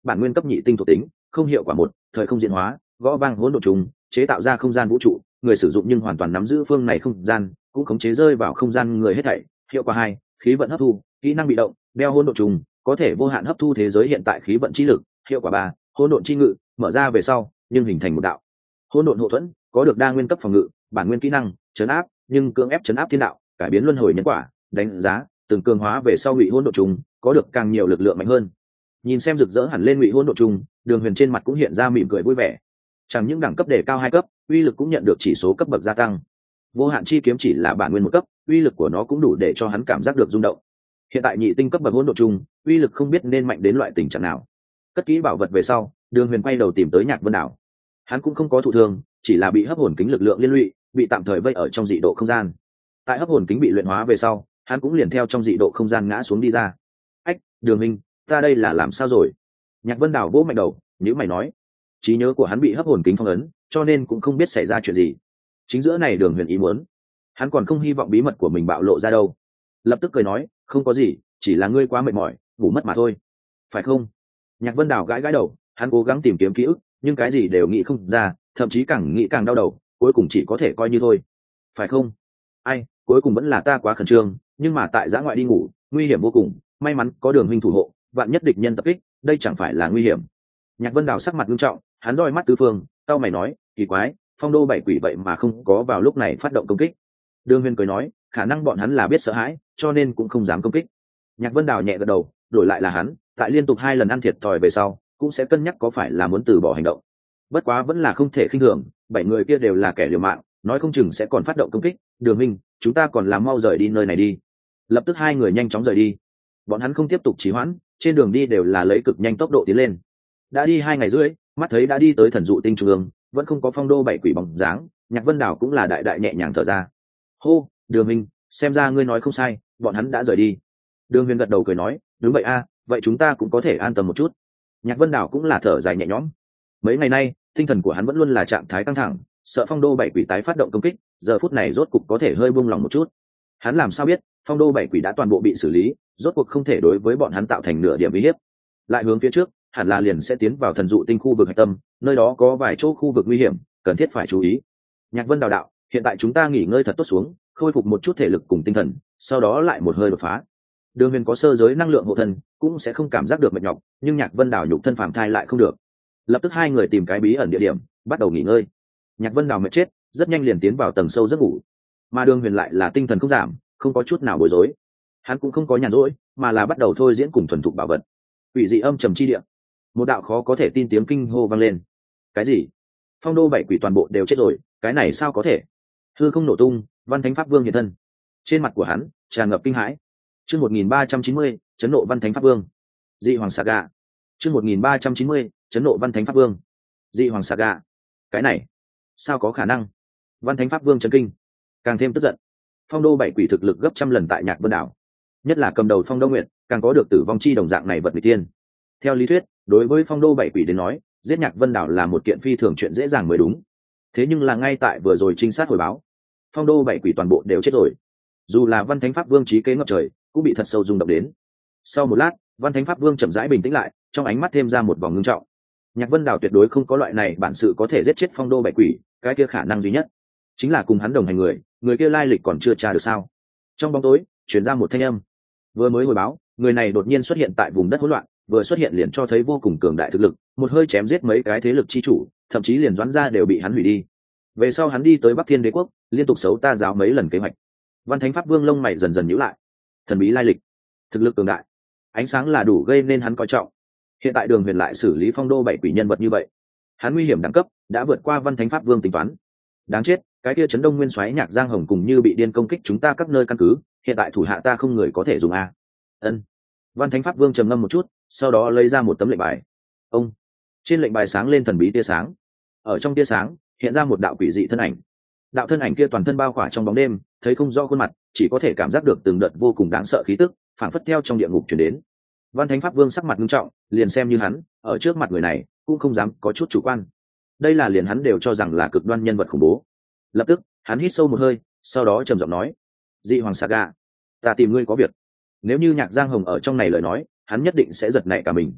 bản nguyên cấp nhị tinh thuộc tính, không hiệu quả một, thời không diễn hóa, gõ vang hỗn độn trùng, chế tạo ra không gian vũ trụ, người sử dụng nhưng hoàn toàn nắm giữ phương này không gian, cũng khống chế rơi vào không gian người hết thảy. Hiệu quả hai, khí vận hấp thu, kỹ năng bị động, đeo hỗn độn trùng, có thể vô hạn hấp thu thế giới hiện tại khí vận chi lực. Hiệu quả ba, hỗn độn chi ngự, mở ra về sau nhưng hình thành một đạo hỗn độn hộ thuẫn, có được đa nguyên cấp phòng ngự, bản nguyên kỹ năng chấn áp, nhưng cưỡng ép chấn áp thiên đạo, cải biến luân hồi nhân quả. Đánh giá từng cường hóa về sau ngụy hỗn độn trùng có được càng nhiều lực lượng mạnh hơn. Nhìn xem rực rỡ hẳn lên ngụy hỗn độn trùng, Đường Huyền trên mặt cũng hiện ra mỉm cười vui vẻ. Chẳng những đẳng cấp đề cao hai cấp, uy lực cũng nhận được chỉ số cấp bậc gia tăng. Vô hạn chi kiếm chỉ là bản nguyên một cấp, uy lực của nó cũng đủ để cho hắn cảm giác được rung động. Hiện tại nhị tinh cấp bậc hỗn độn trùng, uy lực không biết nên mạnh đến loại tình trạng nào. Cất kỹ bảo vật về sau, Đường Huyền quay đầu tìm tới Nhạc Vân Đảo. Hắn cũng không có thụ thương, chỉ là bị hấp hồn kính lực lượng liên lụy, bị tạm thời vây ở trong dị độ không gian. Tại hấp hồn kính bị luyện hóa về sau, hắn cũng liền theo trong dị độ không gian ngã xuống đi ra. Ách, Đường Minh, ta đây là làm sao rồi? Nhạc Vân Đảo vỗ mạnh đầu, nhíu mày nói. Trí nhớ của hắn bị hấp hồn kính phong ấn, cho nên cũng không biết xảy ra chuyện gì. Chính giữa này Đường Huyền ý muốn, hắn còn không hy vọng bí mật của mình bạo lộ ra đâu. Lập tức cười nói, không có gì, chỉ là ngươi quá mệt mỏi, ngủ mất mà thôi. Phải không? Nhạc Vân Đảo gãi gãi đầu, hắn cố gắng tìm kiếm ký ức, nhưng cái gì đều nghĩ không ra, thậm chí càng nghĩ càng đau đầu, cuối cùng chỉ có thể coi như thôi. Phải không? Ai, cuối cùng vẫn là ta quá khẩn trương, nhưng mà tại giã ngoại đi ngủ, nguy hiểm vô cùng, may mắn có Đường huynh thủ hộ, vạn nhất địch nhân tập kích, đây chẳng phải là nguy hiểm. Nhạc Vân Đảo sắc mặt nghiêm trọng, hắn roi mắt tứ phương, cau mày nói, kỳ quái, phong đô bảy quỷ vậy mà không có vào lúc này phát động công kích. Đường Huyền cười nói, khả năng bọn hắn là biết sợ hãi, cho nên cũng không dám công kích. Nhạc Vân Đảo nhẹ gật đầu, đổi lại là hắn, tại liên tục hai lần ăn thiệt thòi về sau, cũng sẽ cân nhắc có phải là muốn từ bỏ hành động. Bất quá vẫn là không thể khinh thường, bảy người kia đều là kẻ liều mạng, nói không chừng sẽ còn phát động công kích. Đường Minh, chúng ta còn làm mau rời đi nơi này đi. Lập tức hai người nhanh chóng rời đi. Bọn hắn không tiếp tục trì hoãn, trên đường đi đều là lấy cực nhanh tốc độ tiến lên. Đã đi hai ngày rưỡi, mắt thấy đã đi tới thần dụ tinh trung ương, vẫn không có phong đô bảy quỷ bóng dáng. Nhạc Vân Đảo cũng là đại đại nhẹ nhàng thở ra. Hô, Đường Minh, xem ra ngươi nói không sai, bọn hắn đã rời đi. Đường Huyền gật đầu cười nói, đúng vậy a, vậy chúng ta cũng có thể an tâm một chút. Nhạc Vân Đảo cũng là thở dài nhẹ nhõm. Mấy ngày nay tinh thần của hắn vẫn luôn là trạng thái căng thẳng, sợ phong đô bảy quỷ tái phát động công kích, giờ phút này rốt cục có thể hơi buông lòng một chút. Hắn làm sao biết phong đô bảy quỷ đã toàn bộ bị xử lý, rốt cuộc không thể đối với bọn hắn tạo thành nửa điểm uy hiếp. Lại hướng phía trước, hẳn là liền sẽ tiến vào thần dụ tinh khu vực hạch tâm, nơi đó có vài chỗ khu vực nguy hiểm, cần thiết phải chú ý. Nhạc Vân Đào đạo, hiện tại chúng ta nghỉ ngơi thật tốt xuống, khôi phục một chút thể lực cùng tinh thần, sau đó lại một hơi đột phá. Đường Huyền có sơ giới năng lượng hộ thân, cũng sẽ không cảm giác được mệt nhọc, nhưng Nhạc Vân Đào nhục thân phàm thai lại không được. Lập tức hai người tìm cái bí ẩn địa điểm, bắt đầu nghỉ ngơi. Nhạc Vân Đào mệt chết, rất nhanh liền tiến vào tầng sâu giấc ngủ. Mà Đường Huyền lại là tinh thần không giảm, không có chút nào bối rối. Hắn cũng không có nhàn rỗi, mà là bắt đầu thôi diễn cùng thuần thục bảo vật. Quỷ dị âm trầm chi địa. Một đạo khó có thể tin tiếng kinh hô vang lên. Cái gì? Phong đô bảy quỷ toàn bộ đều chết rồi, cái này sao có thể? Hư không nổ tung, Văn Thánh Pháp Vương hiện thân. Trên mặt của hắn tràn ngập kinh hãi. Chương một nghìn ba trăm chín mươi, chấn nộ Văn Thánh Pháp Vương. Dị Hoàng Saga. Chương một nghìn ba trăm chín mươi, chấn nộ Văn Thánh Pháp Vương. Dị Hoàng Saga. Cái này, sao có khả năng? Văn Thánh Pháp Vương chấn kinh, càng thêm tức giận. Phong đô bảy quỷ thực lực gấp trăm lần tại Nhạc Vân Đảo, nhất là cầm đầu Phong Đô Nguyệt, càng có được tử vong chi đồng dạng này vật người tiên. Theo lý thuyết, đối với Phong đô bảy quỷ đến nói, giết Nhạc Vân Đảo là một kiện phi thường chuyện dễ dàng mới đúng. Thế nhưng là ngay tại vừa rồi trinh sát hồi báo, Phong đô bảy quỷ toàn bộ đều chết rồi. Dù là Văn Thánh Pháp Vương trí kế ngập trời, cũng bị thật sâu rung động đến. Sau một lát, Văn Thánh Pháp Vương chậm rãi bình tĩnh lại, trong ánh mắt thêm ra một vòng ngưng trọng. Nhạc Vân Đảo tuyệt đối không có loại này bản sự có thể giết chết Phong đô bảy quỷ, cái kia khả năng duy nhất chính là cùng hắn đồng hành người, người kia lai lịch còn chưa tra được sao? Trong bóng tối, truyền ra một thanh âm. Vừa mới hồi báo, người này đột nhiên xuất hiện tại vùng đất hỗn loạn, vừa xuất hiện liền cho thấy vô cùng cường đại thực lực, một hơi chém giết mấy cái thế lực chi chủ, thậm chí liền doãn gia đều bị hắn hủy đi. Về sau hắn đi tới Bắc Thiên Đế quốc, liên tục xấu ta giáo mấy lần kế hoạch. Văn Thánh Pháp Vương lông mày dần dần nhíu lại. Thần bí lai lịch, thực lực cường đại, ánh sáng là đủ gây nên hắn coi trọng. Hiện tại Đường Huyền lại xử lý Phong đô bảy quỷ nhân vật như vậy, hắn nguy hiểm đẳng cấp đã vượt qua Văn Thánh Pháp Vương tính toán. Đáng chết, cái kia chấn đông nguyên soái Nhạc Giang Hồng cùng như bị điên công kích chúng ta các nơi căn cứ, hiện tại thủ hạ ta không người có thể dùng a. Ân. Văn Thánh Pháp Vương trầm ngâm một chút, sau đó lấy ra một tấm lệnh bài. Ông. Trên lệnh bài sáng lên thần bí tia sáng. Ở trong tia sáng hiện ra một đạo quỷ dị thân ảnh. Đạo thân ảnh kia toàn thân bao khỏa trong bóng đêm, thấy không rõ khuôn mặt, chỉ có thể cảm giác được từng đợt vô cùng đáng sợ khí tức, phảng phất theo trong địa ngục truyền đến. Văn Thánh Pháp Vương sắc mặt nghiêm trọng, liền xem như hắn, ở trước mặt người này, cũng không dám có chút chủ quan. Đây là liền hắn đều cho rằng là cực đoan nhân vật khủng bố. Lập tức, hắn hít sâu một hơi, sau đó trầm giọng nói: Dị Hoàng Saga, ta tìm ngươi có việc. Nếu như Nhạc Giang Hồng ở trong này lời nói, hắn nhất định sẽ giật nảy cả mình.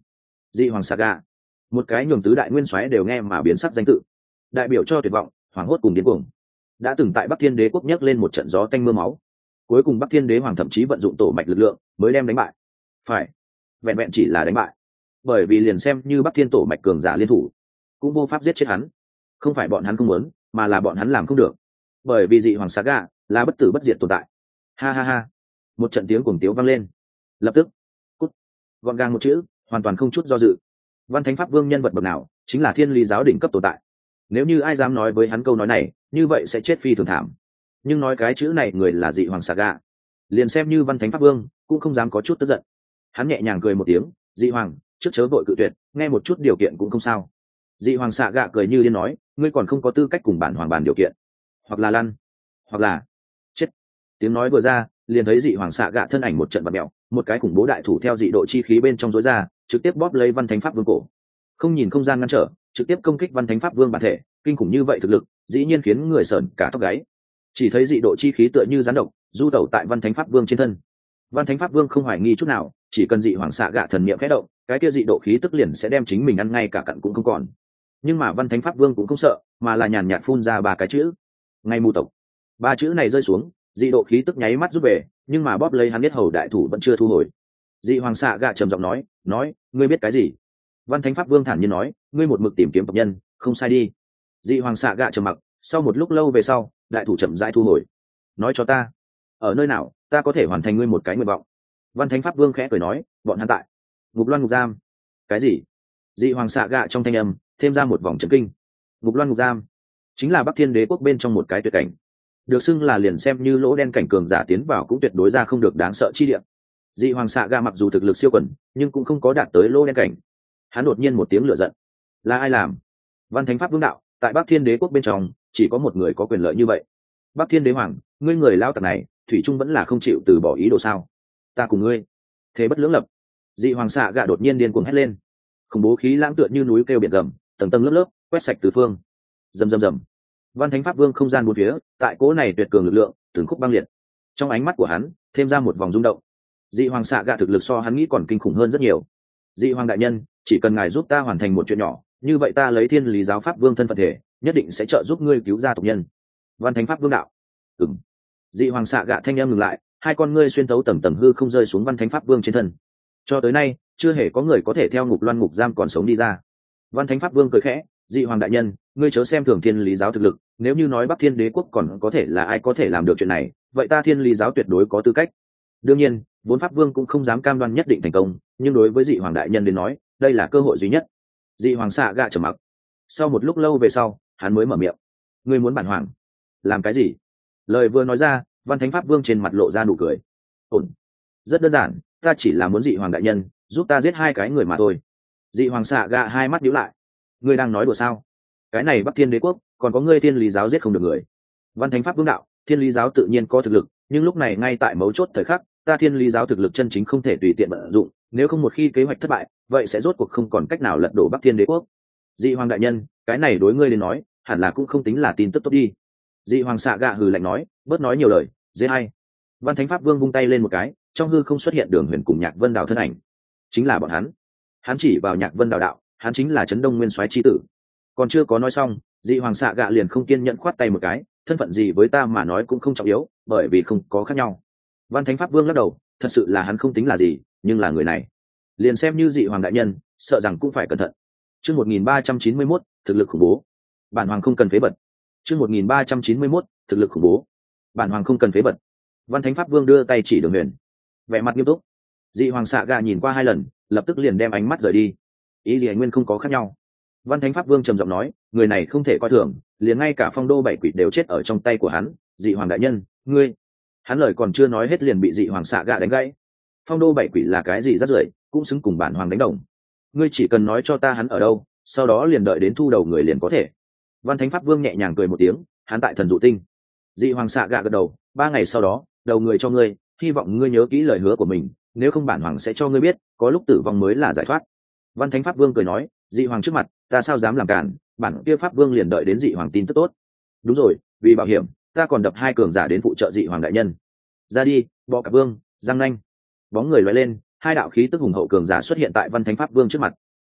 Dị Hoàng Saga, một cái nhường tứ đại nguyên soái đều nghe mà biến sắc danh tự, đại biểu cho tuyệt vọng, hoảng hốt cùng điên cuồng. Đã từng tại Bắc Thiên Đế quốc nhấc lên một trận gió tanh mưa máu, cuối cùng Bắc Thiên Đế hoàng thậm chí vận dụng tổ mạch lực lượng mới đem đánh bại. Phải, vẹn vẹn chỉ là đánh bại, bởi vì liền xem như Bắc Thiên tổ mạch cường giả liên thủ, cũng vô pháp giết chết hắn. Không phải bọn hắn không muốn, mà là bọn hắn làm không được, bởi vì Dị Hoàng Saga là bất tử bất diệt tồn tại. Ha ha ha, một trận tiếng cuồng tiếu vang lên, lập tức cút, gọn gàng một chữ, hoàn toàn không chút do dự. Văn Thánh Pháp Vương nhân vật bậc nào, chính là Thiên Lý giáo đỉnh cấp tồn tại. Nếu như ai dám nói với hắn câu nói này, như vậy sẽ chết phi thường thảm. Nhưng nói cái chữ này người là Dị Hoàng Saga, liền xem như Văn Thánh Pháp Vương cũng không dám có chút tức giận. Hắn nhẹ nhàng cười một tiếng, Dị Hoàng, trước chớ vội cự tuyệt, nghe một chút điều kiện cũng không sao. Dị Hoàng Saga cười như điên nói, ngươi còn không có tư cách cùng bản hoàng bàn điều kiện, hoặc là lăn, hoặc là chết. Tiếng nói vừa ra, liền thấy Dị Hoàng Saga thân ảnh một trận bật mèo, một cái khủng bố đại thủ theo dị độ chi khí bên trong rối ra, trực tiếp bóp lấy Văn Thánh Pháp Vương cổ. Không nhìn không gian ngăn trở, trực tiếp công kích Văn Thánh Pháp Vương bản thể. Kinh khủng như vậy thực lực, dĩ nhiên khiến người sởn cả tóc gáy. Chỉ thấy dị độ chi khí tựa như rắn độc, du tẩu tại Văn Thánh Pháp Vương trên thân. Văn Thánh Pháp Vương không hoài nghi chút nào, chỉ cần Dị Hoàng Saga thần niệm khẽ động, cái kia dị độ khí tức liền sẽ đem chính mình ăn ngay cả cặn cũng không còn. Nhưng mà Văn Thánh Pháp Vương cũng không sợ, mà là nhàn nhạt phun ra ba cái chữ: ngay mù tộc. Ba chữ này rơi xuống, dị độ khí tức nháy mắt rút về, nhưng mà bóp lấy hắn biết hầu đại thủ vẫn chưa thu hồi. Dị Hoàng Saga trầm giọng nói, nói, ngươi biết cái gì? Văn Thánh Pháp Vương thản nhiên nói, ngươi một mực tìm kiếm tộc nhân, không sai đi. Dị Hoàng Saga trầm mặc, sau một lúc lâu về sau, đại thủ chậm rãi thu hồi. Nói cho ta, ở nơi nào ta có thể hoàn thành ngươi một cái nguyện vọng? Văn Thánh Pháp Vương khẽ cười nói, bọn hắn tại Ngục Loan Ngục Giam. Cái gì? Dị Hoàng Saga trong thanh âm thêm ra một vòng chấn kinh. Ngục Loan Ngục Giam chính là Bắc Thiên Đế quốc bên trong một cái tuyệt cảnh, được xưng là liền xem như lỗ đen cảnh cường giả tiến vào cũng tuyệt đối ra không được đáng sợ chi địa. Dị Hoàng Saga mặc dù thực lực siêu quần, nhưng cũng không có đạt tới lỗ đen cảnh. Hắn đột nhiên một tiếng lửa giận, là ai làm? Văn Thánh Pháp Vương đạo, tại Bắc Thiên Đế quốc bên trong chỉ có một người có quyền lợi như vậy. Bắc Thiên Đế hoàng, ngươi người lao tặc này thủy chung vẫn là không chịu từ bỏ ý đồ sao? Ta cùng ngươi thế bất lưỡng lập. Dị Hoàng Saga đột nhiên điên cuồng hét lên, khủng bố khí lãng tựa như núi kêu biển gầm, tầng tầng lớp lớp quét sạch tứ phương. Rầm rầm rầm. Văn Thánh Pháp Vương không gian bốn phía, tại cỗ này tuyệt cường lực lượng từng khúc băng liệt. Trong ánh mắt của hắn thêm ra một vòng rung động. Dị Hoàng Saga thực lực so hắn nghĩ còn kinh khủng hơn rất nhiều. Dị Hoàng đại nhân, chỉ cần ngài giúp ta hoàn thành một chuyện nhỏ, như vậy ta lấy Thiên Lý giáo Pháp Vương thân phận thể, nhất định sẽ trợ giúp ngươi cứu ra tộc nhân. Văn Thánh Pháp Vương đạo. Ừm. Dị Hoàng Saga thanh âm ngừng lại, hai con ngươi xuyên thấu tầng tầng hư không rơi xuống Văn Thánh Pháp Vương trên thân. Cho tới nay, chưa hề có người có thể theo Ngục Loan Ngục Giam còn sống đi ra. Văn Thánh Pháp Vương cười khẽ, Dị Hoàng đại nhân, ngươi chớ xem thường Thiên Lý giáo thực lực, nếu như nói Bắc Thiên Đế quốc còn có thể là ai có thể làm được chuyện này, vậy ta Thiên Lý giáo tuyệt đối có tư cách. Đương nhiên, vốn Pháp Vương cũng không dám cam đoan nhất định thành công, nhưng đối với Dị Hoàng đại nhân đến nói, đây là cơ hội duy nhất. Dị Hoàng Saga trầm mặc. Sau một lúc lâu về sau, hắn mới mở miệng, ngươi muốn bản hoàng làm cái gì? Lời vừa nói ra, Văn Thánh Pháp Vương trên mặt lộ ra nụ cười. Ổn, rất đơn giản, ta chỉ là muốn Dị Hoàng đại nhân giúp ta giết hai cái người mà thôi. Dị Hoàng Saga hai mắt nhíu lại, ngươi đang nói đùa sao? Cái này Bắc Thiên Đế quốc còn có ngươi Thiên Lý giáo giết không được người? Văn Thánh Pháp Vương đạo, Thiên Lý giáo tự nhiên có thực lực, nhưng lúc này ngay tại mấu chốt thời khắc, ta Thiên Lý giáo thực lực chân chính không thể tùy tiện vận dụng, nếu không một khi kế hoạch thất bại, vậy sẽ rốt cuộc không còn cách nào lật đổ Bắc Thiên Đế quốc. Dị Hoàng đại nhân, cái này đối ngươi đến nói, hẳn là cũng không tính là tin tức tốt đi. Dị Hoàng Saga hừ lạnh nói, bớt nói nhiều lời, dễ hay. Văn Thánh Pháp Vương vung tay lên một cái, trong hư không xuất hiện Đường Huyền cùng Nhạc Vân Đào thân ảnh. Chính là bọn hắn. Hắn chỉ vào Nhạc Vân Đào đạo, hắn chính là Trấn Đông Nguyên soái chi tử. Còn chưa có nói xong, Dị Hoàng Saga liền không kiên nhẫn khoát tay một cái, thân phận gì với ta mà nói cũng không trọng yếu, bởi vì không có khác nhau. Văn Thánh Pháp Vương lắc đầu, thật sự là hắn không tính là gì, nhưng là người này, liền xem như Dị Hoàng đại nhân, sợ rằng cũng phải cẩn thận. Chương một nghìn ba trăm chín mươi mốt, thực lực khủng bố. Bản hoàng không cần phế bật. Chương một nghìn ba trăm chín mươi mốt, thực lực khủng bố. Bản hoàng không cần phế bật. Văn Thánh Pháp Vương đưa tay chỉ Đường Huyền, vẻ mặt nghiêm túc. Dị Hoàng Saga nhìn qua hai lần, lập tức liền đem ánh mắt rời đi. Ý gì nguyên không có khác nhau. Văn Thánh Pháp Vương trầm giọng nói, người này không thể coi thường, liền ngay cả Phong Đô bảy quỷ đều chết ở trong tay của hắn. Dị Hoàng đại nhân, ngươi. Hắn lời còn chưa nói hết liền bị Dị Hoàng Saga đánh gãy. Phong Đô bảy quỷ là cái gì rác rưởi, cũng xứng cùng bản hoàng đánh đồng. Ngươi chỉ cần nói cho ta hắn ở đâu, sau đó liền đợi đến thu đầu người liền có thể. Văn Thánh Pháp Vương nhẹ nhàng cười một tiếng, hắn tại Thần Dụ Tinh. Dị Hoàng Saga gật đầu, ba ngày sau đó, đầu người cho ngươi, hy vọng ngươi nhớ kỹ lời hứa của mình, nếu không bản hoàng sẽ cho ngươi biết, có lúc tử vong mới là giải thoát. Văn Thánh Pháp Vương cười nói, Dị Hoàng trước mặt, ta sao dám làm cản, bản kia Pháp Vương liền đợi đến Dị Hoàng tin tức tốt. Đúng rồi, vì bảo hiểm, ta còn đập hai cường giả đến phụ trợ Dị Hoàng đại nhân. Ra đi, Bọ Cạp Vương, Giang Nanh. Bóng người lóe lên, hai đạo khí tức hùng hậu cường giả xuất hiện tại Văn Thánh Pháp Vương trước mặt.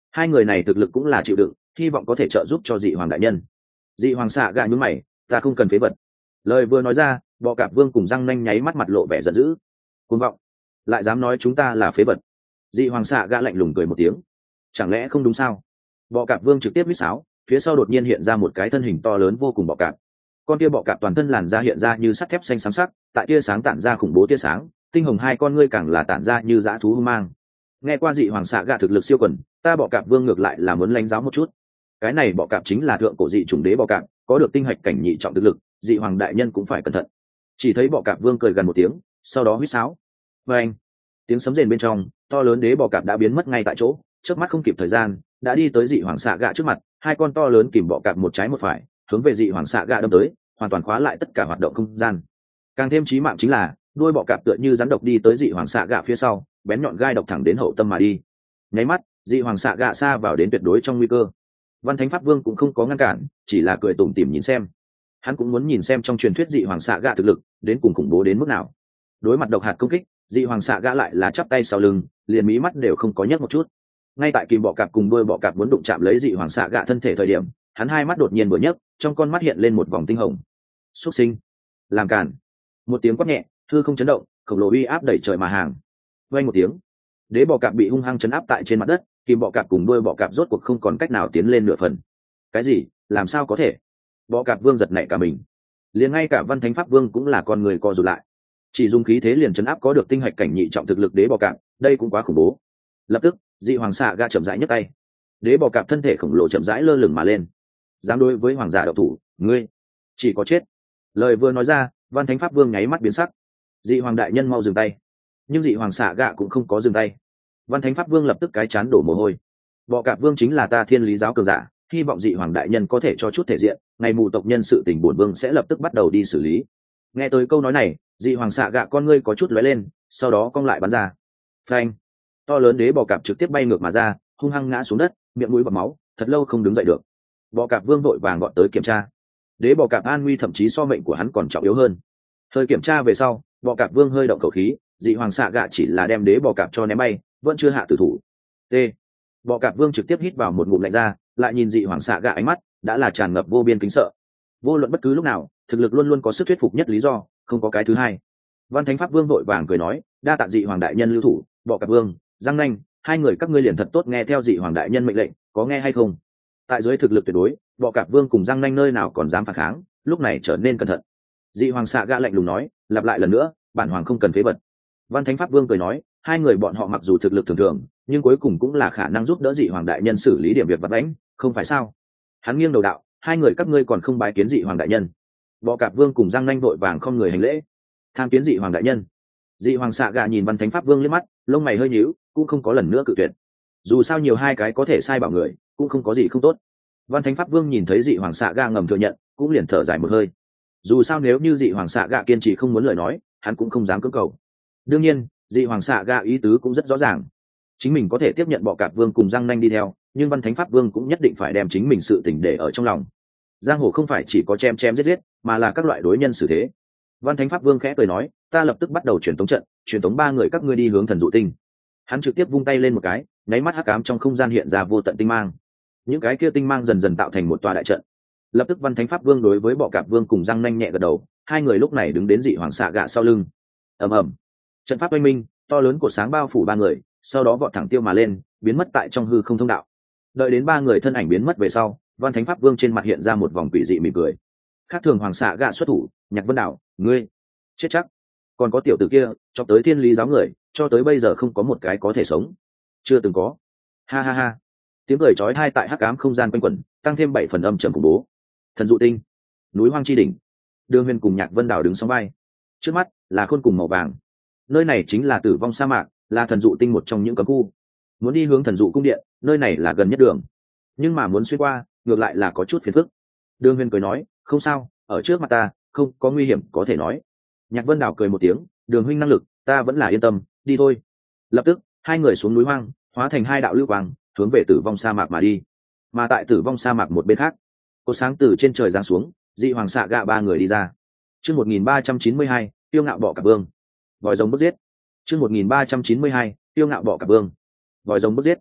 hai người này thực lực cũng là chịu đựng, hy vọng có thể trợ giúp cho dị hoàng đại nhân. Dị hoàng xạ gạ nhún mày, ta không cần phế vật. Lời vừa nói ra, bọ cạp vương cùng răng nanh nháy mắt mặt lộ vẻ giận dữ. Cuồng vọng, lại dám nói chúng ta là phế vật. Dị hoàng xạ gạ lạnh lùng cười một tiếng, chẳng lẽ không đúng sao? Bọ cạp vương trực tiếp huýt sáo, phía sau đột nhiên hiện ra một cái thân hình to lớn vô cùng bọ cạp. Con tia bọ cạp toàn thân làn da hiện ra như sắt thép xanh xám sắc, tại tia sáng tản ra khủng bố tia sáng, tinh hồng hai con ngươi càng là tản ra như dã thú hung mang. Nghe qua dị hoàng xạ gạ thực lực siêu quần, ta bọ cạp vương ngược lại là muốn lãnh giáo một chút. Cái này bọ cạp chính là thượng cổ dị chủng đế bọ cạp, có được tinh hạch cảnh nhị trọng thực lực, dị hoàng đại nhân cũng phải cẩn thận. Chỉ thấy bọ cạp vương cười gần một tiếng, sau đó huýt sáo. Và anh, tiếng sấm rền bên trong, to lớn đế bọ cạp đã biến mất ngay tại chỗ, chớp mắt không kịp thời gian, đã đi tới dị hoàng xạ gạ trước mặt, hai con to lớn kìm bọ cạp một trái một phải, hướng về dị hoàng xạ gạ đâm tới, hoàn toàn khóa lại tất cả hoạt động không gian. Càng thêm chí mạng chính là, đuôi bọ cạp tựa như rắn độc đi tới dị hoàng xạ gạ phía sau, bén nhọn gai độc thẳng đến hậu tâm mà đi. Nháy mắt, dị hoàng xạ gạ xa vào đến tuyệt đối trong nguy cơ. Văn Thánh Pháp Vương cũng không có ngăn cản, chỉ là cười tủm tỉm nhìn xem. Hắn cũng muốn nhìn xem trong truyền thuyết dị hoàng xạ gạ thực lực đến cùng khủng bố đến mức nào. Đối mặt độc hạt công kích, dị hoàng xạ gạ lại là chắp tay sau lưng, liền mí mắt đều không có nhấc một chút. Ngay tại kìm bọ cạp cùng đuôi bọ cạp muốn đụng chạm lấy dị hoàng xạ gạ thân thể thời điểm, hắn hai mắt đột nhiên vừa nhấc, trong con mắt hiện lên một vòng tinh hồng. Xuất sinh, làm cản. Một tiếng quát nhẹ, hư không chấn động, khổng lồ uy áp đẩy trời mà hàng. Vang một tiếng, đế bọ cạp bị hung hăng chấn áp tại trên mặt đất, kìm bọ cạp cùng đuôi bọ cạp rốt cuộc không còn cách nào tiến lên nửa phần. Cái gì? Làm sao có thể? Bọ cạp vương giật nảy cả mình, liền ngay cả Văn Thánh Pháp Vương cũng là con người co rụt lại. Chỉ dùng khí thế liền chấn áp có được tinh hạch cảnh nhị trọng thực lực đế bọ cạp, đây cũng quá khủng bố. Lập tức, dị hoàng xạ gạ chậm rãi nhấc tay, đế bọ cạp thân thể khổng lồ chậm rãi lơ lửng mà lên. Dám đối với hoàng giả đạo thủ, ngươi chỉ có chết. Lời vừa nói ra, Văn Thánh Pháp Vương nháy mắt biến sắc. Dị hoàng đại nhân mau dừng tay. Nhưng dị hoàng xạ gạ cũng không có dừng tay. Văn Thánh Pháp Vương lập tức cái chán đổ mồ hôi. Bọ cạp vương chính là ta thiên lý giáo cường giả, hy vọng dị hoàng đại nhân có thể cho chút thể diện, ngày mù tộc nhân sự tình bổn vương sẽ lập tức bắt đầu đi xử lý. Nghe tới câu nói này, dị hoàng xạ gạ con ngươi có chút lóe lên, sau đó cong lại bắn ra. Phanh! To lớn đế bọ cạp trực tiếp bay ngược mà ra, hung hăng ngã xuống đất, miệng mũi bọt máu, thật lâu không đứng dậy được. Bọ cạp vương vội vàng gọi tới kiểm tra. Đế bọ cạp an nguy thậm chí so mệnh của hắn còn trọng yếu hơn. Hơi kiểm tra về sau, bọ cạp vương hơi động khẩu khí, dị hoàng xạ gạ chỉ là đem đế bọ cạp cho ném bay, vẫn chưa hạ tử thủ. T. Bọ cạp vương trực tiếp hít vào một ngụm lạnh ra, lại nhìn dị hoàng xạ gạ ánh mắt đã là tràn ngập vô biên kính sợ. Vô luận bất cứ lúc nào, thực lực luôn luôn có sức thuyết phục nhất lý do, không có cái thứ hai. Văn Thánh Pháp Vương vội vàng cười nói, đa tạ dị hoàng đại nhân lưu thủ. Bọ cạp vương, Giang Nanh, hai người các ngươi liền thật tốt nghe theo dị hoàng đại nhân mệnh lệnh, có nghe hay không? Tại dưới thực lực tuyệt đối, bọ cạp vương cùng Giang Nanh nơi nào còn dám phản kháng, lúc này trở nên cẩn thận. Dị hoàng xạ gạ lạnh lùng nói, lặp lại lần nữa, bản hoàng không cần phế vật. Văn Thánh Pháp Vương cười nói, hai người bọn họ mặc dù thực lực thường thường, nhưng cuối cùng cũng là khả năng giúp đỡ dị hoàng đại nhân xử lý điểm việc vặt vãnh, không phải sao? Hắn nghiêng đầu đạo, hai người các ngươi còn không bái kiến dị hoàng đại nhân. Bọ cạp vương cùng Giang Nanh vội vàng không người hành lễ. Tham kiến dị hoàng đại nhân. Dị hoàng xạ gạ nhìn Văn Thánh Pháp Vương liếc mắt, lông mày hơi nhíu, cũng không có lần nữa cự tuyệt. Dù sao nhiều hai cái có thể sai bảo người, cũng không có gì không tốt. Văn Thánh Pháp Vương nhìn thấy dị hoàng xạ gạ ngầm thừa nhận, cũng liền thở dài một hơi. Dù sao nếu như dị hoàng xạ gạ kiên trì không muốn lời nói, hắn cũng không dám cưỡng cầu. Đương nhiên, dị hoàng xạ gạ ý tứ cũng rất rõ ràng, chính mình có thể tiếp nhận bọ cạp vương cùng Giang Nanh đi theo, nhưng Văn Thánh Pháp Vương cũng nhất định phải đem chính mình sự tình để ở trong lòng. Giang hồ không phải chỉ có chém chém giết giết, mà là các loại đối nhân xử thế. Văn Thánh Pháp Vương khẽ cười nói, ta lập tức bắt đầu truyền tống trận, truyền tống ba người các ngươi đi hướng thần dụ tinh. Hắn trực tiếp vung tay lên một cái, nháy mắt hắc ám trong không gian hiện ra vô tận tinh mang. Những cái kia tinh mang dần dần tạo thành một tòa đại trận. Lập tức Văn Thánh Pháp Vương đối với bọ cạp vương cùng Giang Nanh nhẹ gật đầu, hai người lúc này đứng đến dị hoàng xạ gạ sau lưng. Ầm ầm, trận pháp oanh minh, to lớn của sáng bao phủ ba người, sau đó vọt thẳng tiêu mà lên, biến mất tại trong hư không thông đạo. Đợi đến ba người thân ảnh biến mất về sau, Văn Thánh Pháp Vương trên mặt hiện ra một vòng quỷ dị mỉm cười. Khác thường hoàng xạ gạ xuất thủ, Nhạc Vân Đảo, ngươi chết chắc. Còn có tiểu tử kia, cho tới thiên lý giáo người, cho tới bây giờ không có một cái có thể sống. Chưa từng có. Ha ha ha. Tiếng cười chói tai tại hắc ám không gian quanh quẩn, tăng thêm bảy phần âm trầm khủng bố. Thần dụ tinh, núi hoang chi đỉnh. Đường Huyền cùng Nhạc Vân Đảo đứng song vai. Trước mắt là khôn cùng màu vàng. Nơi này chính là tử vong sa mạc, là thần dụ tinh một trong những cấm khu. Muốn đi hướng thần dụ cung điện, nơi này là gần nhất đường. Nhưng mà muốn xuyên qua, ngược lại là có chút phiền phức. Đường Huyền cười nói, không sao, ở trước mặt ta, không có nguy hiểm có thể nói. Nhạc Vân Đảo cười một tiếng, Đường huynh năng lực, ta vẫn là yên tâm, đi thôi. Lập tức, hai người xuống núi hoang, hóa thành hai đạo lưu quang, hướng về tử vong sa mạc mà đi. Mà tại tử vong sa mạc một bên khác, cột sáng từ trên trời giáng xuống, dị hoàng xạ gạ ba người đi ra. Chương một nghìn ba trăm chín mươi hai, tiêu ngạo bọ cạp vương. Vòi rồng bức giết. Chương một nghìn ba trăm chín mươi hai, tiêu ngạo bọ cạp vương. Vòi rồng bức giết.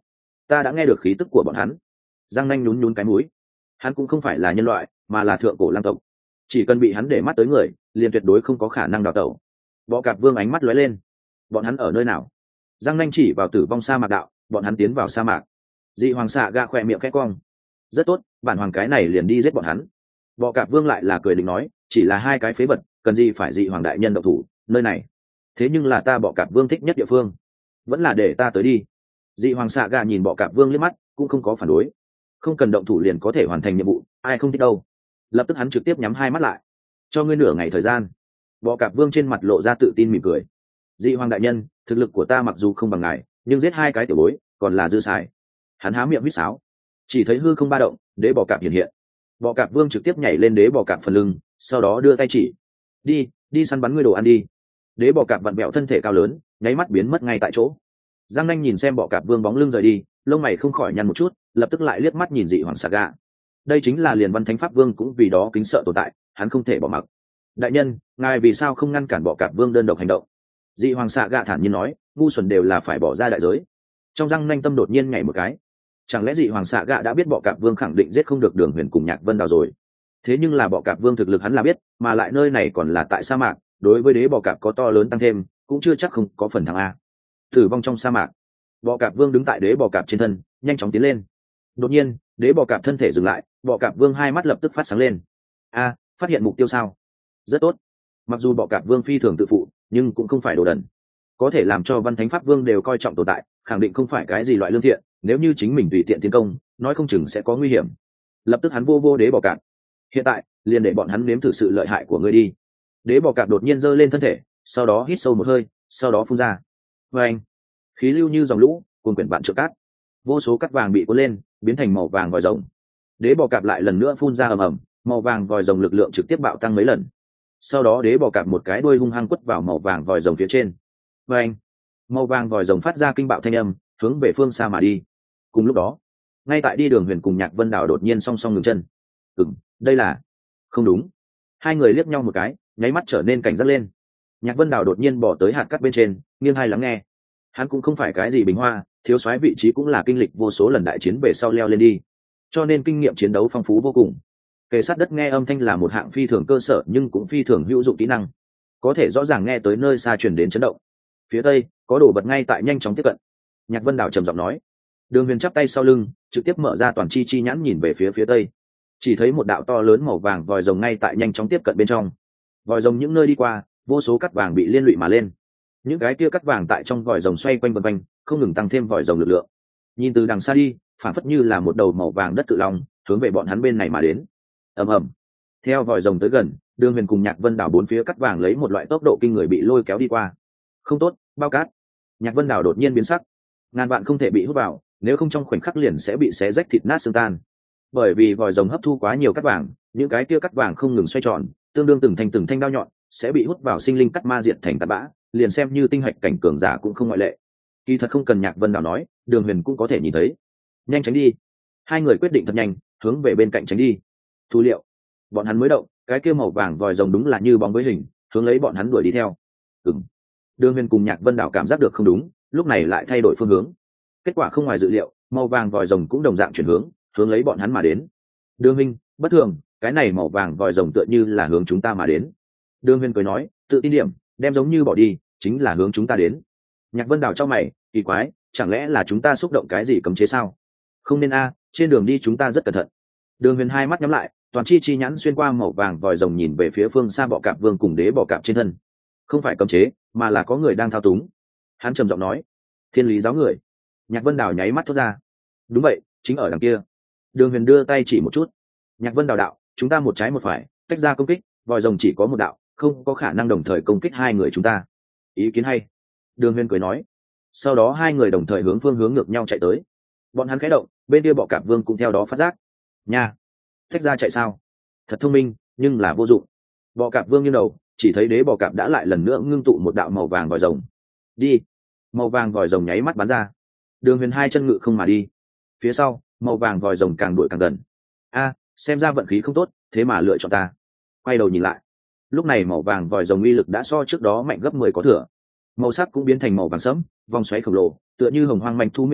ta đã nghe được khí tức của bọn hắn. Giang Nanh nhún nhún cái mũi. Hắn cũng không phải là nhân loại mà là thượng cổ lang tộc, chỉ cần bị hắn để mắt tới người liền tuyệt đối không có khả năng đào tẩu. Bọ Cạp Vương ánh mắt lóe lên. Bọn hắn ở nơi nào? Giang Nanh chỉ vào tử vong sa mạc đạo, bọn hắn tiến vào sa mạc. Dị Hoàng xạ gạ khỏe miệng khẽ cong. Rất tốt, bản hoàng cái này liền đi giết bọn hắn. Bọ Cạp Vương lại là cười định nói, chỉ là hai cái phế vật, cần gì phải Dị Hoàng đại nhân động thủ, nơi này thế nhưng là ta Bọ Cạp Vương thích nhất địa phương, vẫn là để ta tới đi. Dị Hoàng xạ gạ nhìn Bọ Cạp Vương liếc mắt, cũng không có phản đối. Không cần động thủ liền có thể hoàn thành nhiệm vụ, ai không thích đâu. Lập tức hắn trực tiếp nhắm hai mắt lại. Cho ngươi nửa ngày thời gian. Bọ Cạp Vương trên mặt lộ ra tự tin mỉm cười. Dị Hoàng đại nhân, thực lực của ta mặc dù không bằng ngài, nhưng giết hai cái tiểu bối còn là dư xài. Hắn há miệng huýt sáo, chỉ thấy hư không ba động, đế bò cạp hiện hiện. Bọ Cạp Vương trực tiếp nhảy lên đế bò cạp phần lưng, sau đó đưa tay chỉ, đi đi săn bắn ngươi đồ ăn đi. Đế bò cạp vặn bẹo thân thể cao lớn, nháy mắt biến mất ngay tại chỗ. Giang Nanh nhìn xem Bọ Cạp Vương bóng lưng rời đi, lông mày không khỏi nhăn một chút, lập tức lại liếc mắt nhìn Dị Hoàng xạ gạ. Đây chính là liền Văn Thánh Pháp Vương cũng vì đó kính sợ tồn tại, hắn không thể bỏ mặc. Đại nhân, ngài vì sao không ngăn cản Bọ Cạp Vương đơn độc hành động? Dị Hoàng xạ gạ thản nhiên nói, ngu xuẩn đều là phải bỏ ra đại giới. Trong Giang Nanh tâm đột nhiên nhảy một cái. Chẳng lẽ Dị Hoàng xạ gạ đã biết Bọ Cạp Vương khẳng định giết không được Đường Huyền cùng Nhạc Vân Đào rồi? Thế nhưng là Bọ Cạp Vương thực lực hắn là biết, mà lại nơi này còn là tại sa mạc, đối với đế bọ cạp có to lớn tăng thêm, cũng chưa chắc không có phần thắng a. Tử vong trong sa mạc. Bọ Cạp Vương đứng tại đế bọ cạp trên thân, nhanh chóng tiến lên. Đột nhiên, đế bọ cạp thân thể dừng lại, Bọ Cạp Vương hai mắt lập tức phát sáng lên. A, phát hiện mục tiêu sao? Rất tốt. Mặc dù Bọ Cạp Vương phi thường tự phụ, nhưng cũng không phải đồ đần. Có thể làm cho Văn Thánh Pháp Vương đều coi trọng tồn tại, khẳng định không phải cái gì loại lương thiện, nếu như chính mình tùy tiện tiến công, nói không chừng sẽ có nguy hiểm. Lập tức hắn vô vô đế bọ cạp. Hiện tại, liền để bọn hắn nếm thử sự lợi hại của ngươi đi. Đế bọ cạp đột nhiên giơ lên thân thể, sau đó hít sâu một hơi, sau đó phun ra. Và anh, khí lưu như dòng lũ, cuồn quyển vạn trượng cát. Vô số cát vàng bị cuốn lên, biến thành màu vàng vòi rồng. Đế bọ cạp lại lần nữa phun ra ầm ầm, màu vàng vòi rồng lực lượng trực tiếp bạo tăng mấy lần. Sau đó đế bọ cạp một cái đuôi hung hăng quất vào màu vàng vòi rồng phía trên. Và anh, màu vàng vòi rồng phát ra kinh bạo thanh âm, hướng về phương xa mà đi. Cùng lúc đó, ngay tại đi Đường Huyền cùng Nhạc Vân Đào đột nhiên song song ngừng chân. Ừm, đây là không đúng. Hai người liếc nhau một cái, nháy mắt trở nên cảnh giác lên. Nhạc Vân Đào đột nhiên bỏ tới hạt cát bên trên, nghiêng hai lắng nghe. Hắn cũng không phải cái gì bình hoa, thiếu soái vị trí cũng là kinh lịch vô số lần đại chiến về sau leo lên đi, cho nên kinh nghiệm chiến đấu phong phú vô cùng. Kề sát đất nghe âm thanh là một hạng phi thường cơ sở nhưng cũng phi thường hữu dụng kỹ năng, có thể rõ ràng nghe tới nơi xa truyền đến chấn động. Phía tây có đồ vật ngay tại nhanh chóng tiếp cận. Nhạc Vân Đào trầm giọng nói. Đường Huyền chắp tay sau lưng, trực tiếp mở ra toàn chi chi nhãn nhìn về phía phía tây, chỉ thấy một đạo to lớn màu vàng vòi rồng ngay tại nhanh chóng tiếp cận bên trong. Vòi rồng những nơi đi qua, vô số cắt vàng bị liên lụy mà lên. Những cái kia cắt vàng tại trong vòi rồng xoay quanh vần quanh, không ngừng tăng thêm vòi rồng lực lượng. Nhìn từ đằng xa đi, phản phất như là một đầu màu vàng đất tự long, hướng về bọn hắn bên này mà đến. Ầm ầm. Theo vòi rồng tới gần, Đường Huyền cùng Nhạc Vân Đào bốn phía cắt vàng lấy một loại tốc độ kinh người bị lôi kéo đi qua. Không tốt, bao cát. Nhạc Vân Đào đột nhiên biến sắc. Ngàn vạn không thể bị hút vào, nếu không trong khoảnh khắc liền sẽ bị xé rách thịt nát xương tan. Bởi vì vòi rồng hấp thu quá nhiều cắt vàng, những cái kia cắt vàng không ngừng xoay tròn, tương đương từng thành từng thanh đao nhọn, sẽ bị hút vào sinh linh cắt ma diệt thành tạt bã, liền xem như tinh hạch cảnh cường giả cũng không ngoại lệ. Kỳ thật không cần Nhạc Vân Đào nói, Đường Huyền cũng có thể nhìn thấy. Nhanh tránh đi. Hai người quyết định thật nhanh, hướng về bên cạnh tránh đi. Thu liệu. Bọn hắn mới động, cái kia màu vàng vòi rồng đúng là như bóng với hình, hướng lấy bọn hắn đuổi đi theo. Ừm. Đường Huyền cùng Nhạc Vân Đào cảm giác được không đúng, lúc này lại thay đổi phương hướng. Kết quả không ngoài dự liệu, màu vàng vòi rồng cũng đồng dạng chuyển hướng, hướng lấy bọn hắn mà đến. Đường Minh, bất thường, cái này màu vàng vòi rồng tựa như là hướng chúng ta mà đến. Đường Huyền cười nói, tự tin điểm, đem giống như bỏ đi, chính là hướng chúng ta đến. Nhạc Vân Đào trong mày, kỳ quái, chẳng lẽ là chúng ta xúc động cái gì cấm chế sao? Không nên a, trên đường đi chúng ta rất cẩn thận. Đường Huyền hai mắt nhắm lại, toàn chi chi nhãn xuyên qua màu vàng vòi rồng nhìn về phía phương xa Bọ Cạp Vương cùng đế bọ cạp trên thân. Không phải cấm chế, mà là có người đang thao túng. Hắn trầm giọng nói, Thiên Lý giáo người. Nhạc Vân Đào nháy mắt thốt ra, đúng vậy, chính ở đằng kia. Đường Huyền đưa tay chỉ một chút. Nhạc Vân Đào đạo, chúng ta một trái một phải, tách ra công kích, vòi rồng chỉ có một đạo, không có khả năng đồng thời công kích hai người chúng ta. Ý kiến hay. Đường Huyền cười nói. Sau đó hai người đồng thời hướng phương hướng ngược nhau chạy tới. Bọn hắn khẽ động, bên kia Bọ Cạp Vương cũng theo đó phát giác. Nha, tách ra chạy sao? Thật thông minh, nhưng là vô dụng. Bọ Cạp Vương nghiêng đầu, chỉ thấy đế bọ cạp đã lại lần nữa ngưng tụ một đạo màu vàng vòi rồng. Đi. Màu vàng vòi rồng nháy mắt bắn ra. Đường Huyền hai chân ngự không mà đi. Phía sau, màu vàng vòi rồng càng đuổi càng gần. A, xem ra vận khí không tốt, thế mà lựa chọn ta. Quay đầu nhìn lại, lúc này màu vàng vòi rồng uy lực đã so trước đó mạnh gấp mười có thừa. Màu sắc cũng biến thành màu vàng sẫm, vòng xoáy khổng lồ, tựa như hồng hoang manh thu miệng lớn,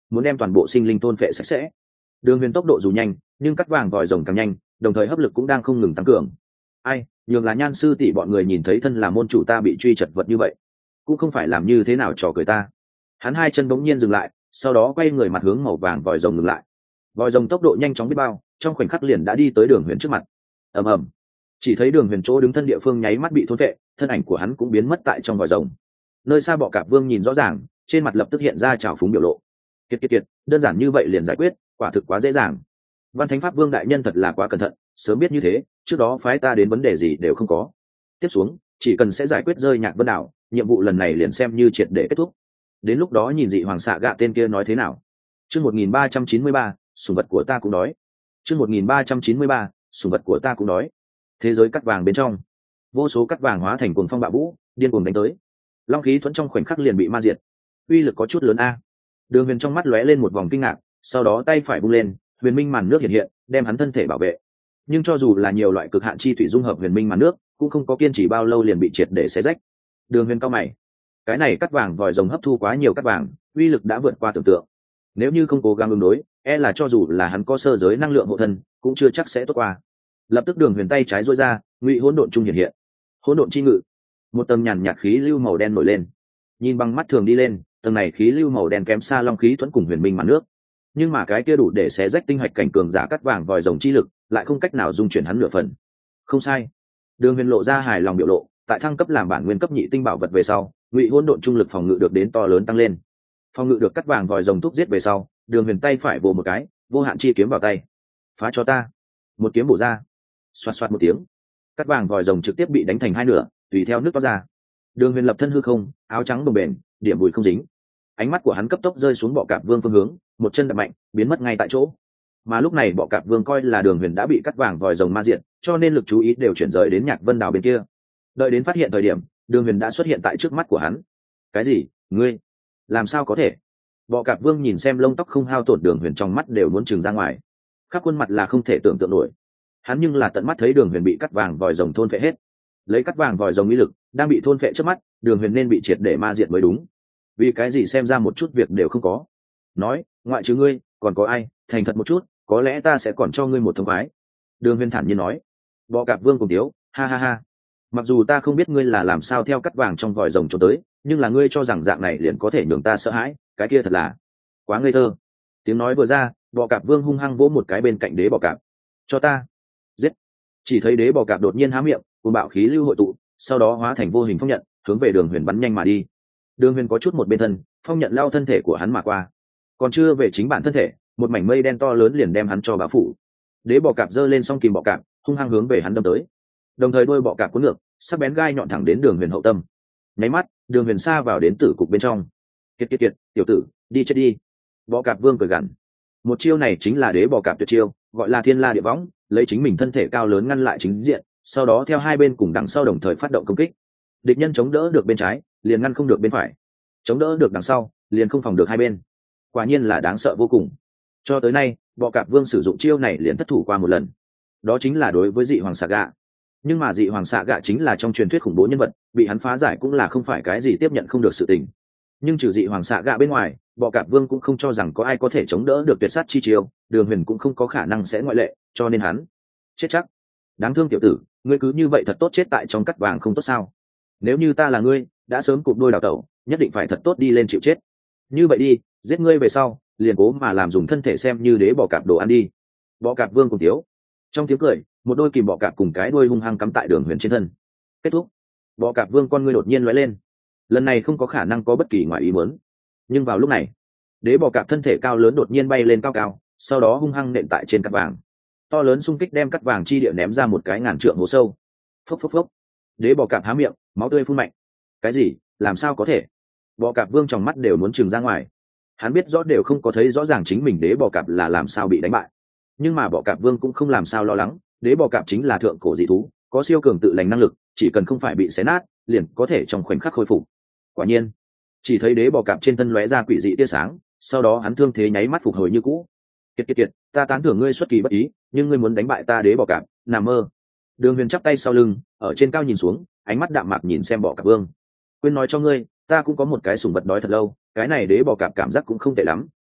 muốn đem toàn bộ sinh linh thôn phệ sạch sẽ. Đường huyền tốc độ dù nhanh nhưng cắt vàng vòi rồng càng nhanh, đồng thời hấp lực cũng đang không ngừng tăng cường. Ai nhường là Nhan sư tỷ bọn người nhìn thấy thân là môn chủ ta bị truy chật vật như vậy, cũng không phải làm như thế nào trò cười ta. Hắn hai chân bỗng nhiên dừng lại, sau đó quay người mặt hướng màu vàng vòi rồng ngừng lại. Vòi rồng tốc độ nhanh chóng biết bao, trong khoảnh khắc liền đã đi tới Đường huyền trước mặt. Ầm ầm, chỉ thấy Đường huyền chỗ đứng thân địa phương nháy mắt bị thôn phệ, thân ảnh của hắn cũng biến mất tại trong vòi rồng. Nơi xa Bọ Cạp Vương nhìn rõ ràng, trên mặt lập tức hiện ra trào phúng biểu lộ. Kiệt kiệt kiệt, đơn giản như vậy liền giải quyết, quả thực quá dễ dàng. Văn Thánh Pháp Vương đại nhân thật là quá cẩn thận, sớm biết như thế, trước đó phái ta đến vấn đề gì đều không có. Tiếp xuống, chỉ cần sẽ giải quyết rơi Nhạc Vân đảo, nhiệm vụ lần này liền xem như triệt để kết thúc. Đến lúc đó nhìn dị hoàng xạ gạ tên kia nói thế nào. Chương một nghìn ba trăm chín mươi ba, sủng vật của ta cũng đói. Chương một nghìn ba trăm chín mươi ba, sủng vật của ta cũng đói. Thế giới cắt vàng bên trong, vô số cắt vàng hóa thành cuồng phong bạo vũ, điên cuồng đánh tới. Long khí thuẫn trong khoảnh khắc liền bị ma diệt. Uy lực có chút lớn a. Đường Huyền trong mắt lóe lên một vòng kinh ngạc, sau đó tay phải bung lên, huyền minh màn nước hiện hiện, đem hắn thân thể bảo vệ. Nhưng cho dù là nhiều loại cực hạn chi thủy dung hợp huyền minh màn nước, cũng không có kiên trì bao lâu liền bị triệt để xé rách. Đường Huyền cao mày, cái này cắt vàng vòi rồng hấp thu quá nhiều cắt vàng, uy lực đã vượt qua tưởng tượng. Nếu như không cố gắng ứng đối, e là cho dù là hắn có sơ giới năng lượng hộ thân, cũng chưa chắc sẽ tốt qua. Lập tức Đường Huyền tay trái duỗi ra, ngụy hỗn độn trung hiện hiện. Hỗn độn chi ngự, một tầng nhàn nhạt khí lưu màu đen nổi lên. Nhìn bằng mắt thường đi lên, tầng này khí lưu màu đen kém xa long khí thuẫn cùng huyền minh màn nước, nhưng mà cái kia đủ để xé rách tinh hạch cảnh cường giả cắt vàng vòi rồng chi lực lại không cách nào dung chuyển hắn nửa phần. Không sai. Đường Huyền lộ ra hài lòng biểu lộ, tại thăng cấp làm bản nguyên cấp nhị tinh bảo vật về sau, ngụy hỗn độn trung lực phòng ngự được đến to lớn tăng lên. Phòng ngự được cắt vàng vòi rồng thúc giết về sau, Đường Huyền tay phải vồ một cái, vô hạn chi kiếm vào tay. Phá cho ta. Một kiếm bổ ra. Xoạt xoạt một tiếng, cắt vàng vòi rồng trực tiếp bị đánh thành hai nửa, tùy theo nước toát ra. Đường Huyền lập thân hư không, áo trắng đồng bền, điểm bụi không dính. Ánh mắt của hắn cấp tốc rơi xuống Bọ Cạp Vương phương hướng, một chân đạp mạnh, biến mất ngay tại chỗ. Mà lúc này Bọ Cạp Vương coi là Đường Huyền đã bị cắt vàng vòi rồng ma diệt, cho nên lực chú ý đều chuyển rời đến Nhạc Vân đảo bên kia. Đợi đến phát hiện thời điểm, Đường Huyền đã xuất hiện tại trước mắt của hắn. Cái gì? Ngươi? Làm sao có thể? Bọ Cạp Vương nhìn xem lông tóc không hao tổn Đường Huyền trong mắt đều muốn trừng ra ngoài. Khắp khuôn mặt là không thể tưởng tượng nổi. Hắn nhưng là tận mắt thấy Đường Huyền bị cắt vàng vòi rồng thôn phệ hết. Lấy cắt vàng vòi rồng uy lực, đang bị thôn phệ trước mắt, Đường Huyền nên bị triệt để ma diệt mới đúng. Vì cái gì xem ra một chút việc đều không có. Nói, ngoại trừ ngươi, còn có ai, thành thật một chút, có lẽ ta sẽ còn cho ngươi một thông khoái. Đường Huyền thản nhiên nói. Bọ Cạp Vương cùng tiếu, ha ha ha. Mặc dù ta không biết ngươi là làm sao theo cắt vàng trong vòi rồng trốn tới, nhưng là ngươi cho rằng dạng này liền có thể nhường ta sợ hãi, cái kia thật là quá ngây thơ. Tiếng nói vừa ra, Bọ Cạp Vương hung hăng vỗ một cái bên cạnh đế bọ cạp. Cho ta giết. Chỉ thấy đế bọ cạp đột nhiên há miệng, cùng bạo khí lưu hội tụ, sau đó hóa thành vô hình phong nhận, hướng về Đường Huyền bắn nhanh mà đi. Đường Huyền có chút một bên thân, phong nhận lao thân thể của hắn mà qua, còn chưa về chính bản thân thể, một mảnh mây đen to lớn liền đem hắn cho bao phủ. Đế bọ cạp giơ lên song kìm bọ cạp, hung hăng hướng về hắn đâm tới. Đồng thời đôi bọ cạp cuốn ngược, sắc bén gai nhọn thẳng đến Đường Huyền hậu tâm. Nháy mắt, Đường Huyền xa vào đến tử cục bên trong. Kiệt kiệt kiệt, tiểu tử, đi chết đi. Bọ cạp Vương cười gằn. Một chiêu này chính là đế bọ cạp tuyệt chiêu, gọi là Thiên La Địa Võng, lấy chính mình thân thể cao lớn ngăn lại chính diện, sau đó theo hai bên cùng đằng sau đồng thời phát động công kích. Địch nhân chống đỡ được bên trái, liền ngăn không được bên phải, chống đỡ được đằng sau, liền không phòng được hai bên. Quả nhiên là đáng sợ vô cùng. Cho tới nay, Bọ Cạp Vương sử dụng chiêu này liền thất thủ qua một lần, đó chính là đối với dị hoàng xạ gạ. Nhưng mà dị hoàng xạ gạ chính là trong truyền thuyết khủng bố nhân vật, bị hắn phá giải cũng là không phải cái gì tiếp nhận không được sự tình. Nhưng trừ dị hoàng xạ gạ bên ngoài, Bọ Cạp Vương cũng không cho rằng có ai có thể chống đỡ được tuyệt sát chi chiêu, Đường Huyền cũng không có khả năng sẽ ngoại lệ, cho nên hắn chết chắc. Đáng thương tiểu tử, ngươi cứ như vậy thật tốt chết tại trong cắt vàng không tốt sao? Nếu như ta là ngươi, đã sớm cụp đôi đào tẩu, nhất định phải thật tốt đi lên chịu chết. Như vậy đi, giết ngươi về sau, liền cố mà làm dùng thân thể xem như đế bọ cạp đồ ăn đi. Bọ Cạp Vương cùng tiếu. Trong tiếng cười, một đôi kìm bọ cạp cùng cái đuôi hung hăng cắm tại Đường Huyền trên thân. Kết thúc. Bọ Cạp Vương con ngươi đột nhiên lóe lên. Lần này không có khả năng có bất kỳ ngoài ý muốn. Nhưng vào lúc này, đế bọ cạp thân thể cao lớn đột nhiên bay lên cao cao, sau đó hung hăng nện tại trên cắt vàng. To lớn xung kích đem cắt vàng chi địa ném ra một cái ngàn trượng hố sâu. Phốc phốc phốc. Đế bọ cạp há miệng, máu tươi phun mạnh. Cái gì? Làm sao có thể? Bọ Cạp Vương trong mắt đều muốn trừng ra ngoài. Hắn biết rõ đều không có thấy rõ ràng chính mình đế bọ cạp là làm sao bị đánh bại, nhưng mà Bọ Cạp Vương cũng không làm sao lo lắng. Đế bọ cạp chính là thượng cổ dị thú, có siêu cường tự lành năng lực, chỉ cần không phải bị xé nát, liền có thể trong khoảnh khắc khôi phục. Quả nhiên, chỉ thấy đế bọ cạp trên thân lóe ra quỷ dị tia sáng, sau đó hắn thương thế nháy mắt phục hồi như cũ. Kiệt kiệt kiệt, ta tán thưởng ngươi xuất kỳ bất ý, nhưng ngươi muốn đánh bại ta đế bọ cạp, nằm mơ. Đường Huyền chắp tay sau lưng, ở trên cao nhìn xuống, ánh mắt đạm mạc nhìn xem Bọ Cạp Vương. Quên nói cho ngươi, ta cũng có một cái sủng vật đói thật lâu, cái này đế bọ cạp cảm giác cũng không tệ lắm,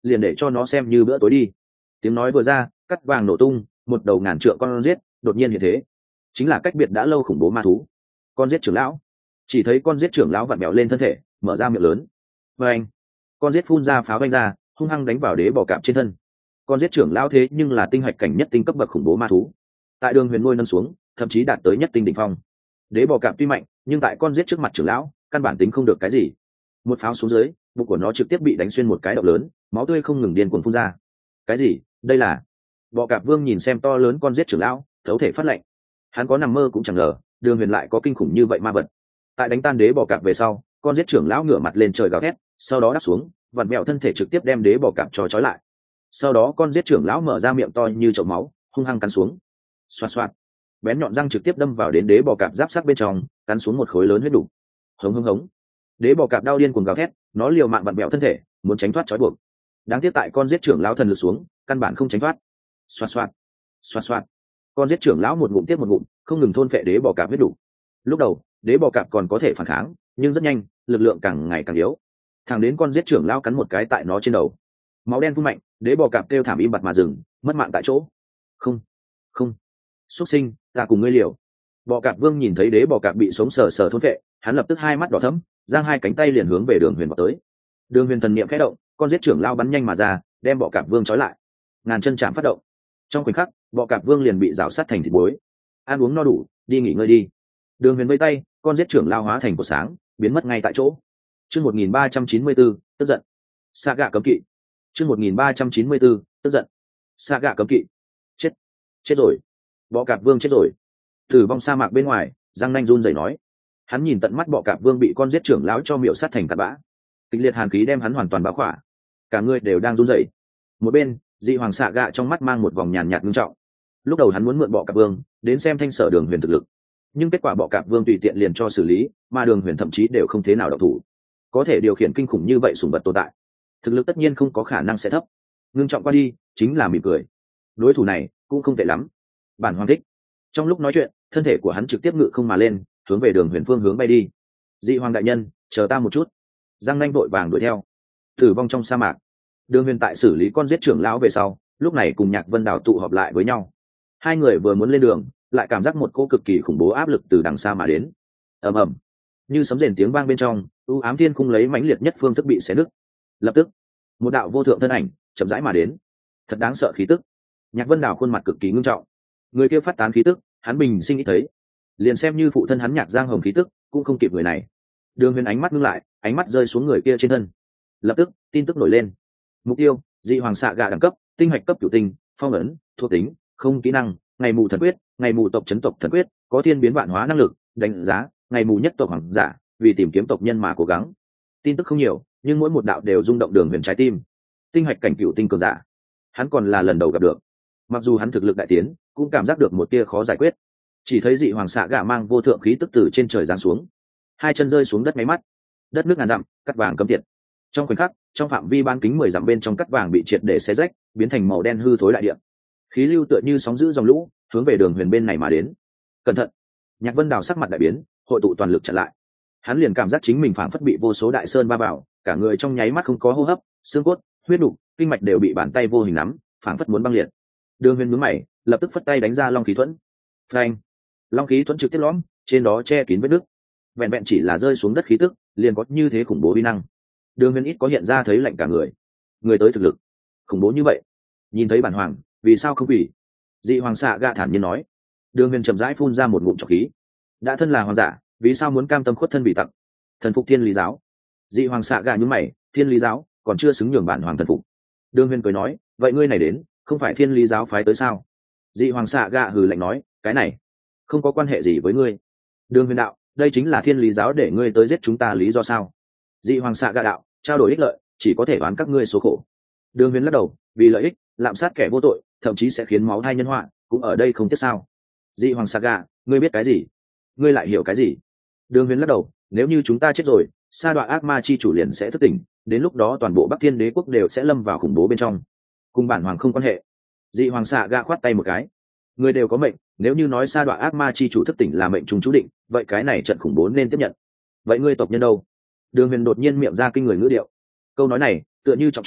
liền để cho nó xem như bữa tối đi. Tiếng nói vừa ra, cắt vàng nổ tung, một đầu ngàn trượng con giết đột nhiên hiện thế, chính là cách biệt đã lâu khủng bố ma thú. Con giết trưởng lão. Chỉ thấy con giết trưởng lão vặn mèo lên thân thể, mở ra miệng lớn. Và anh, con giết phun ra pháo đánh ra, hung hăng đánh vào đế bò cạp trên thân. Con giết trưởng lão thế nhưng là tinh hạch cảnh nhất tinh cấp bậc khủng bố ma thú, tại đường huyền ngôi nâng xuống, thậm chí đạt tới nhất tinh đỉnh phong. Đế bò cạp tuy mạnh, nhưng tại con giết trước mặt trưởng lão, căn bản tính không được cái gì. Một pháo xuống dưới, bụng của nó trực tiếp bị đánh xuyên một cái động lớn, máu tươi không ngừng điên cuồng phun ra. Cái gì? Đây là? Bò cạp vương nhìn xem to lớn con giết trưởng lão, thấu thể phát lệnh. Hắn có nằm mơ cũng chẳng ngờ, đường huyền lại có kinh khủng như vậy ma vật. Tại đánh tan đế bò cạp về sau, con giết trưởng lão ngửa mặt lên trời gào thét, sau đó đáp xuống, vặn mẹo thân thể trực tiếp đem đế bò cạp cho trói lại. Sau đó con giết trưởng lão mở ra miệng to như chậu máu, hung hăng cắn xuống. Xoạt xoạt, bén nhọn răng trực tiếp đâm vào đến đế bò cạp giáp sắc bên trong, cắn xuống một khối lớn huyết đủ. Hống hống hống, đế bò cạp đau điên cuồng gào thét, nó liều mạng vặn mẹo thân thể, muốn tránh thoát trói buộc. Đáng tiếc tại con giết trưởng lão thần lực xuống, căn bản không tránh thoát. Xoạt xoạt, xoạt xoạt, con giết trưởng lão một ngụm tiếp một ngụm, không ngừng thôn phệ đế bò cạp huyết đủ. Lúc đầu đế bò cạp còn có thể phản kháng, nhưng rất nhanh lực lượng càng ngày càng yếu, thẳng đến con giết trưởng lão cắn một cái tại nó trên đầu, máu đen phun mạnh, đế bò cạp kêu thảm im bặt mà dừng, mất mạng tại chỗ. Không, không, xuất sinh, ta cùng ngươi liều. Bò cạp vương nhìn thấy đế bò cạp bị sống sờ sờ thôn phệ, hắn lập tức hai mắt đỏ thẫm, giang hai cánh tay liền hướng về đường huyền vào tới. Đường huyền thần niệm khẽ động, con giết trưởng lão bắn nhanh mà ra, đem bò cạp vương trói lại. Ngàn chân chạm phát động, trong khoảnh khắc bọ cạp vương liền bị rào sát thành thịt muối. Ăn uống no đủ, đi nghỉ ngơi đi. Đường huyền vây tay, con giết trưởng lao hóa thành cột sáng, biến mất ngay tại chỗ. Chương một nghìn ba trăm chín mươi bốn, tức giận. Sa gạ cấm kỵ. Chương một nghìn ba trăm chín mươi bốn, tức giận. Sa gạ cấm kỵ. Chết, chết rồi. Bọ cạp vương chết rồi. Tử vong sa mạc bên ngoài, Giang Nanh run rẩy nói. Hắn nhìn tận mắt bọ cạp vương bị con giết trưởng lão cho miệu sát thành cát bã. Kịch liệt hàn khí đem hắn hoàn toàn bao khỏa, cả người đều đang run rẩy. Một bên, dị hoàng xạ gạ trong mắt mang một vòng nhàn nhạt ngưng trọng. Lúc đầu hắn muốn mượn bọ cạp vương đến xem thanh sở đường huyền thực lực, nhưng kết quả bọ cạp vương tùy tiện liền cho xử lý, mà đường huyền thậm chí đều không thế nào độc thủ. Có thể điều khiển kinh khủng như vậy sủng vật tồn tại, thực lực tất nhiên không có khả năng sẽ thấp. Ngưng trọng qua đi chính là mỉm cười. Đối thủ này cũng không tệ lắm, bản hoàng thích. Trong lúc nói chuyện, thân thể của hắn trực tiếp ngự không mà lên, hướng về đường huyền phương hướng bay đi. Dị hoàng đại nhân, chờ ta một chút. Giang Nanh vội vàng đuổi theo. Tử vong trong sa mạc, đường huyền tại xử lý con giết trưởng lão về sau, lúc này cùng Nhạc Vân Đào tụ họp lại với nhau. Hai người vừa muốn lên đường, lại cảm giác một cỗ cực kỳ khủng bố áp lực từ đằng xa mà đến. Ầm ầm, như sấm rền tiếng vang bên trong, u ám thiên khung lấy mãnh liệt nhất phương thức bị xé nứt. Lập tức, một đạo vô thượng thân ảnh chậm rãi mà đến. Thật đáng sợ khí tức. Nhạc Vân Đào khuôn mặt cực kỳ ngưng trọng. Người kia phát tán khí tức, hắn bình sinh nghĩ thấy, liền xem như phụ thân hắn Nhạc Giang Hồng khí tức cũng không kịp người này. Đường huyền ánh mắt ngưng lại, ánh mắt rơi xuống người kia trên thân. Lập tức, tin tức nổi lên. Mục tiêu, dị hoàng xạ gà đẳng cấp, tinh hạch cấp cửu tinh, phong ấn, thuộc tính, không kỹ năng, ngày mù thần quyết, ngày mù tộc chấn tộc thần quyết, có thiên biến vạn hóa năng lực, đánh giá, ngày mù nhất tộc hoàng giả, vì tìm kiếm tộc nhân mà cố gắng. Tin tức không nhiều, nhưng mỗi một đạo đều rung động đường huyền trái tim. Tinh hạch cảnh cửu tinh cường giả, hắn còn là lần đầu gặp được. Mặc dù hắn thực lực đại tiến, cũng cảm giác được một tia khó giải quyết. Chỉ thấy dị hoàng xạ gà mang vô thượng khí tức từ trên trời giáng xuống, hai chân rơi xuống đất máy mắt, đất nước ngàn dặm, cắt vàng cấm tiệt. Trong khoảnh khắc, trong phạm vi bán kính mười dặm bên trong cắt vàng bị triệt để xé rách, biến thành màu đen hư thối đại địa. Khí lưu tựa như sóng dữ dòng lũ, hướng về đường huyền bên này mà đến. Cẩn thận! Nhạc Vân Đào sắc mặt đại biến, hội tụ toàn lực chặn lại. Hắn liền cảm giác chính mình phảng phất bị vô số đại sơn ba vào, cả người trong nháy mắt không có hô hấp, xương cốt, huyết nục, kinh mạch đều bị bàn tay vô hình nắm, phảng phất muốn băng liệt. Đường huyền nhướng mày, lập tức phất tay đánh ra long khí thuẫn. Phanh! Long khí thuẫn trực tiếp lõm, trên đó che kín vết nứt. Vẹn vẹn chỉ là rơi xuống đất khí tức, liền có như thế khủng bố uy năng. Đường huyền ít có hiện ra thấy lạnh cả người. Người tới thực lực khủng bố như vậy, nhìn thấy bản hoàng vì sao không quỷ? Dị hoàng xạ gạ thản nhiên nói. Đường huyền chậm rãi phun ra một ngụm trọc khí. Đã thân là hoàng giả, vì sao muốn cam tâm khuất thân bị tặng? Thần phục thiên lý giáo. Dị hoàng xạ gạ nhún mày, thiên lý giáo còn chưa xứng nhường bản hoàng thần phục. Đường huyền cười nói, vậy ngươi này đến không phải thiên lý giáo phái tới sao? Dị hoàng xạ gạ hừ lạnh nói, cái này không có quan hệ gì với ngươi. Đường huyền đạo, đây chính là thiên lý giáo để ngươi tới giết chúng ta lý do sao? Dị hoàng xạ gạ đạo, trao đổi ích lợi chỉ có thể đoán các ngươi số khổ. Đường huyền lắc đầu, vì lợi ích lạm sát kẻ vô tội, thậm chí sẽ khiến máu thai nhân họa, cũng ở đây không tiếc sao? Dị hoàng xạ gạ, ngươi biết cái gì? Ngươi lại hiểu cái gì? Đường huyền lắc đầu, nếu như chúng ta chết rồi, sa đọa ác ma chi chủ liền sẽ thức tỉnh, đến lúc đó toàn bộ Bắc Thiên Đế quốc đều sẽ lâm vào khủng bố bên trong, cùng bản hoàng không quan hệ. Dị hoàng xạ gạ khoát tay một cái, người đều có mệnh, nếu như nói sa đọa ác ma chi chủ thức tỉnh là mệnh trùng chú định, vậy cái này trận khủng bố nên tiếp nhận. Vậy ngươi tộc nhân đâu? Đường huyền đột nhiên miệng ra kinh người ngữ điệu. Câu nói này tựa như trọng truy,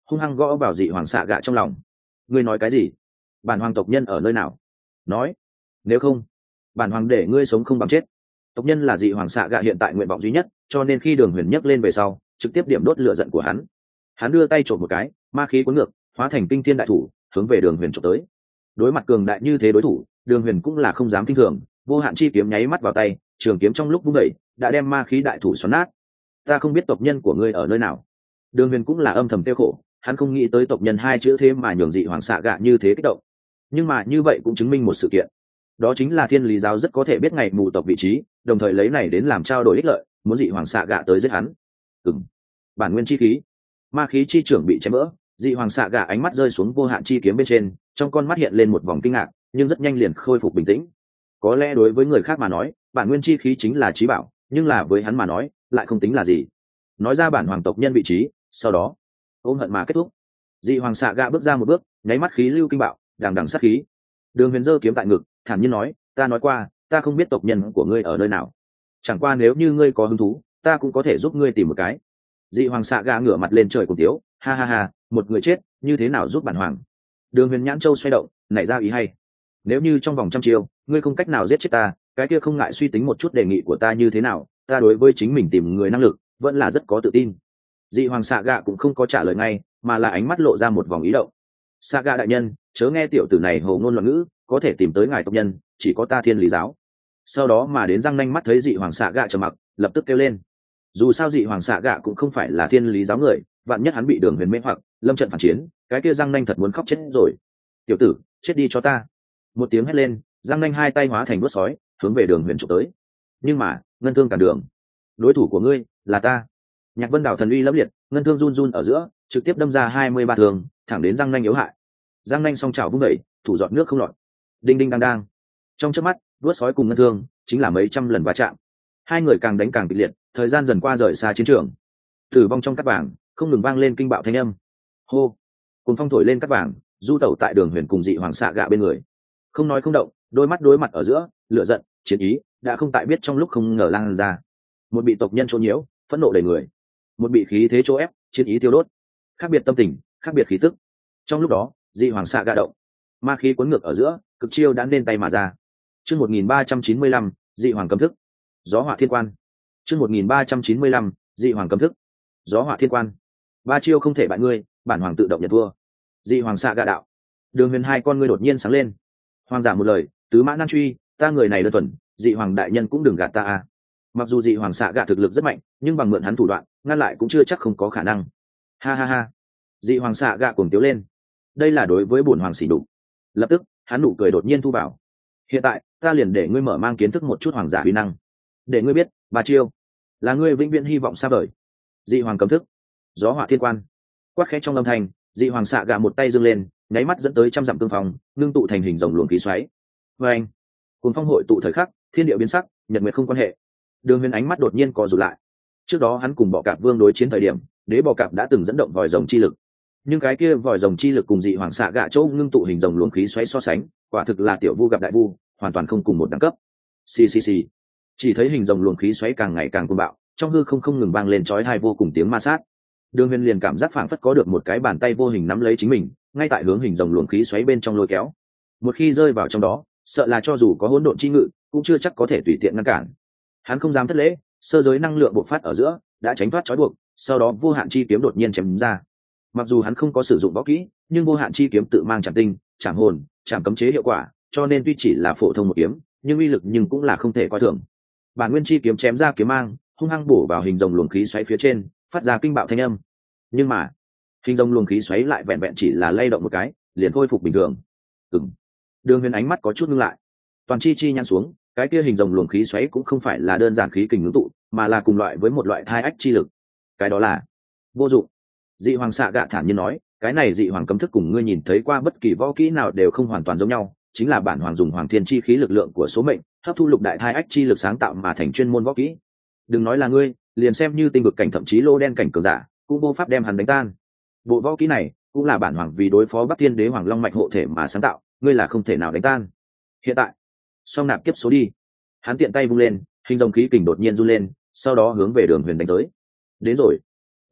hung hăng gõ vào dị hoàng xạ gạ trong lòng. Ngươi nói cái gì? Bản hoàng tộc nhân ở nơi nào? Nói, nếu không bản hoàng để ngươi sống không bằng chết. Tộc nhân là dị hoàng xạ gạ hiện tại nguyện vọng duy nhất, cho nên khi Đường Huyền nhấc lên về sau trực tiếp điểm đốt lửa giận của hắn. Hắn đưa tay trộm một cái, ma khí cuốn ngược hóa thành kinh thiên đại thủ hướng về Đường Huyền trộm tới. Đối mặt cường đại như thế đối thủ, Đường Huyền cũng là không dám kinh thường, vô hạn chi kiếm nháy mắt vào tay, trường kiếm trong lúc vung đẩy đã đem ma khí đại thủ xoắn nát. Ta không biết tộc nhân của ngươi ở nơi nào. Đường Huyền cũng là âm thầm tiêu khổ, hắn không nghĩ tới tộc nhân hai chữ thế mà nhường dị hoàng xạ gạ như thế kích động. Nhưng mà như vậy cũng chứng minh một sự kiện, đó chính là thiên lý giáo rất có thể biết ngày mù tộc vị trí, đồng thời lấy này đến làm trao đổi ích lợi, muốn dị hoàng xạ gạ tới giết hắn. Ừm, bản nguyên chi khí, ma khí chi trưởng bị chém vỡ, dị hoàng xạ gạ ánh mắt rơi xuống vô hạn chi kiếm bên trên, trong con mắt hiện lên một vòng kinh ngạc, nhưng rất nhanh liền khôi phục bình tĩnh. Có lẽ đối với người khác mà nói, bản nguyên chi khí chính là trí bảo, nhưng là với hắn mà nói lại không tính là gì. Nói ra bản hoàng tộc nhân vị trí, sau đó ôm hận mà kết thúc. Dị hoàng xạ gạ bước ra một bước, nháy mắt khí lưu kinh bạo, đằng đằng sát khí. Đường Huyền giơ kiếm tại ngực, thản nhiên nói, ta nói qua, ta không biết tộc nhân của ngươi ở nơi nào. Chẳng qua nếu như ngươi có hứng thú, ta cũng có thể giúp ngươi tìm một cái. Dị hoàng xạ gạ ngửa mặt lên trời cùng tiếu, ha ha ha, một người chết, như thế nào giúp bản hoàng? Đường Huyền nhãn châu xoay động, nảy ra ý hay. Nếu như trong vòng trăm chiêu, ngươi không cách nào giết chết ta, cái kia không ngại suy tính một chút đề nghị của ta như thế nào, ta đối với chính mình tìm người năng lực, vẫn là rất có tự tin. Dị hoàng xạ gạ cũng không có trả lời ngay, mà là ánh mắt lộ ra một vòng ý động. Xạ gạ đại nhân, chớ nghe tiểu tử này hồ ngôn loạn ngữ, có thể tìm tới ngài tộc nhân, chỉ có ta thiên lý giáo. Sau đó mà đến răng nanh mắt thấy dị hoàng xạ gạ trầm mặc, lập tức kêu lên. Dù sao dị hoàng xạ gạ cũng không phải là thiên lý giáo người, vạn nhất hắn bị Đường Huyền mê hoặc lâm trận phản chiến, cái kia răng nanh thật muốn khóc chết rồi. Tiểu tử, chết đi cho ta. Một tiếng hét lên, răng nanh hai tay hóa thành đuốt sói hướng về Đường Huyền chụp tới. Nhưng mà ngân thương cản đường. Đối thủ của ngươi là ta. Nhạc Vân Đảo thần uy lẫm liệt, ngân thương run run ở giữa trực tiếp đâm ra hai mươi ba thương, thẳng đến răng nanh yếu hại. Răng nanh song chảo vung đẩy, thủ giọt nước không lọt. Đinh đinh đang đang, trong chớp mắt đuốt sói cùng ngân thương chính là mấy trăm lần va chạm. Hai người càng đánh càng kịch liệt, thời gian dần qua rời xa chiến trường. Tử vong trong cát vàng không ngừng vang lên kinh bạo thanh âm. Hô, cùng phong thổi lên cát vàng, du tẩu tại Đường Huyền cùng dị hoàng xạ gạ bên người, không nói không động, đôi mắt đối mặt ở giữa, lửa giận chiến ý đã không tại biết trong lúc không ngờ lan ra. Một bị tộc nhân chỗ nhiễu, phẫn nộ đầy người, một bị khí thế chỗ ép, chiến ý tiêu đốt. Khác biệt tâm tình, khác biệt khí tức. Trong lúc đó dị hoàng xạ gạ động, ma khí cuốn ngược ở giữa, cực chiêu đã nên tay mà ra. Chương một nghìn ba trăm chín mươi lăm, dị hoàng cấm thức, gió hỏa thiên quan. Chương một nghìn ba trăm chín mươi lăm, dị hoàng cấm thức, gió hỏa thiên quan. Ba chiêu không thể bại ngươi, bản hoàng tự động nhận thua. Dị hoàng xạ gạ đạo. Đường Huyền hai con ngươi đột nhiên sáng lên. Hoàng giả một lời, tứ mã nan truy, ta người này đơn thuần, dị hoàng đại nhân cũng đừng gạt ta a. Mặc dù dị hoàng xạ gạ thực lực rất mạnh, nhưng bằng mượn hắn thủ đoạn, ngăn lại cũng chưa chắc không có khả năng. Ha ha ha. Dị hoàng xạ gạ cuồng tiếu lên. Đây là đối với bổn hoàng xỉ đục. Lập tức hắn nụ cười đột nhiên thu vào. Hiện tại ta liền để ngươi mở mang kiến thức một chút hoàng giả uy năng, để ngươi biết ba chiêu là ngươi vĩnh viễn hy vọng xa vời. Dị hoàng cấm thức, gió hỏa thiên quan. Quát khẽ trong âm thanh, dị hoàng xạ gạ một tay giương lên, nháy mắt dẫn tới trăm dặm tương phòng, ngưng tụ thành hình rồng luồng khí xoáy. Và anh, cùng phong hội tụ thời khắc, thiên địa biến sắc, nhật nguyệt không quan hệ. Đường Huyền ánh mắt đột nhiên co rụt lại. Trước đó hắn cùng bọ cạp vương đối chiến thời điểm, đế bọ cạp đã từng dẫn động vòi rồng chi lực, nhưng cái kia vòi rồng chi lực cùng dị hoàng xạ gạ chỗ ngưng tụ hình rồng luồng khí xoáy so sánh, quả thực là tiểu vu gặp đại vu, hoàn toàn không cùng một đẳng cấp. Xì xì xì, chỉ thấy hình rồng luồng khí xoáy càng ngày càng cuồng bạo, trong hư không không ngừng vang lên chói tai vô cùng tiếng ma sát. Đường Huyền liền cảm giác phảng phất có được một cái bàn tay vô hình nắm lấy chính mình, ngay tại hướng hình rồng luồng khí xoáy bên trong lôi kéo. Một khi rơi vào trong đó, sợ là cho dù có hỗn độn chi ngự, cũng chưa chắc có thể tùy tiện ngăn cản. Hắn không dám thất lễ, sơ giới năng lượng bộc phát ở giữa, đã tránh thoát trói buộc, sau đó vô hạn chi kiếm đột nhiên chém ra. Mặc dù hắn không có sử dụng võ kỹ, nhưng vô hạn chi kiếm tự mang chạm tinh, chạm hồn, chạm cấm chế hiệu quả, cho nên tuy chỉ là phổ thông một kiếm, nhưng uy lực nhưng cũng là không thể coi thường. Bản nguyên chi kiếm chém ra kiếm mang, hung hăng bổ vào hình rồng luồng khí xoáy phía trên, phát ra kinh bạo thanh âm. Nhưng mà hình rồng luồng khí xoáy lại vẹn vẹn chỉ là lay động một cái, liền khôi phục bình thường. Ừm. Đường Huyền ánh mắt có chút ngưng lại, toàn chi chi nhăn xuống, cái kia hình rồng luồng khí xoáy cũng không phải là đơn giản khí kình ngưng tụ, mà là cùng loại với một loại thai ách chi lực. Cái đó là vô dụng. Dị hoàng xạ gạ thản nhiên nói, cái này dị hoàng cấm thức cùng ngươi nhìn thấy qua bất kỳ võ kỹ nào đều không hoàn toàn giống nhau, chính là bản hoàng dùng hoàng thiên chi khí lực lượng của số mệnh, hấp thu lục đại thai ách chi lực sáng tạo mà thành chuyên môn võ kỹ. Đừng nói là ngươi, liền xem như tinh vực cảnh thậm chí lô đen cảnh cường giả, cũng vô pháp đem hắn đánh tan. Bộ võ kỹ này cũng là bản hoàng vì đối phó Bắc Thiên Đế Hoàng Long mạch hộ thể mà sáng tạo, ngươi là không thể nào đánh tan. Hiện tại, song nạp kiếp số đi. Hắn tiện tay vung lên, hình rồng khí kình đột nhiên run lên, sau đó hướng về Đường Huyền đánh tới. Đến rồi.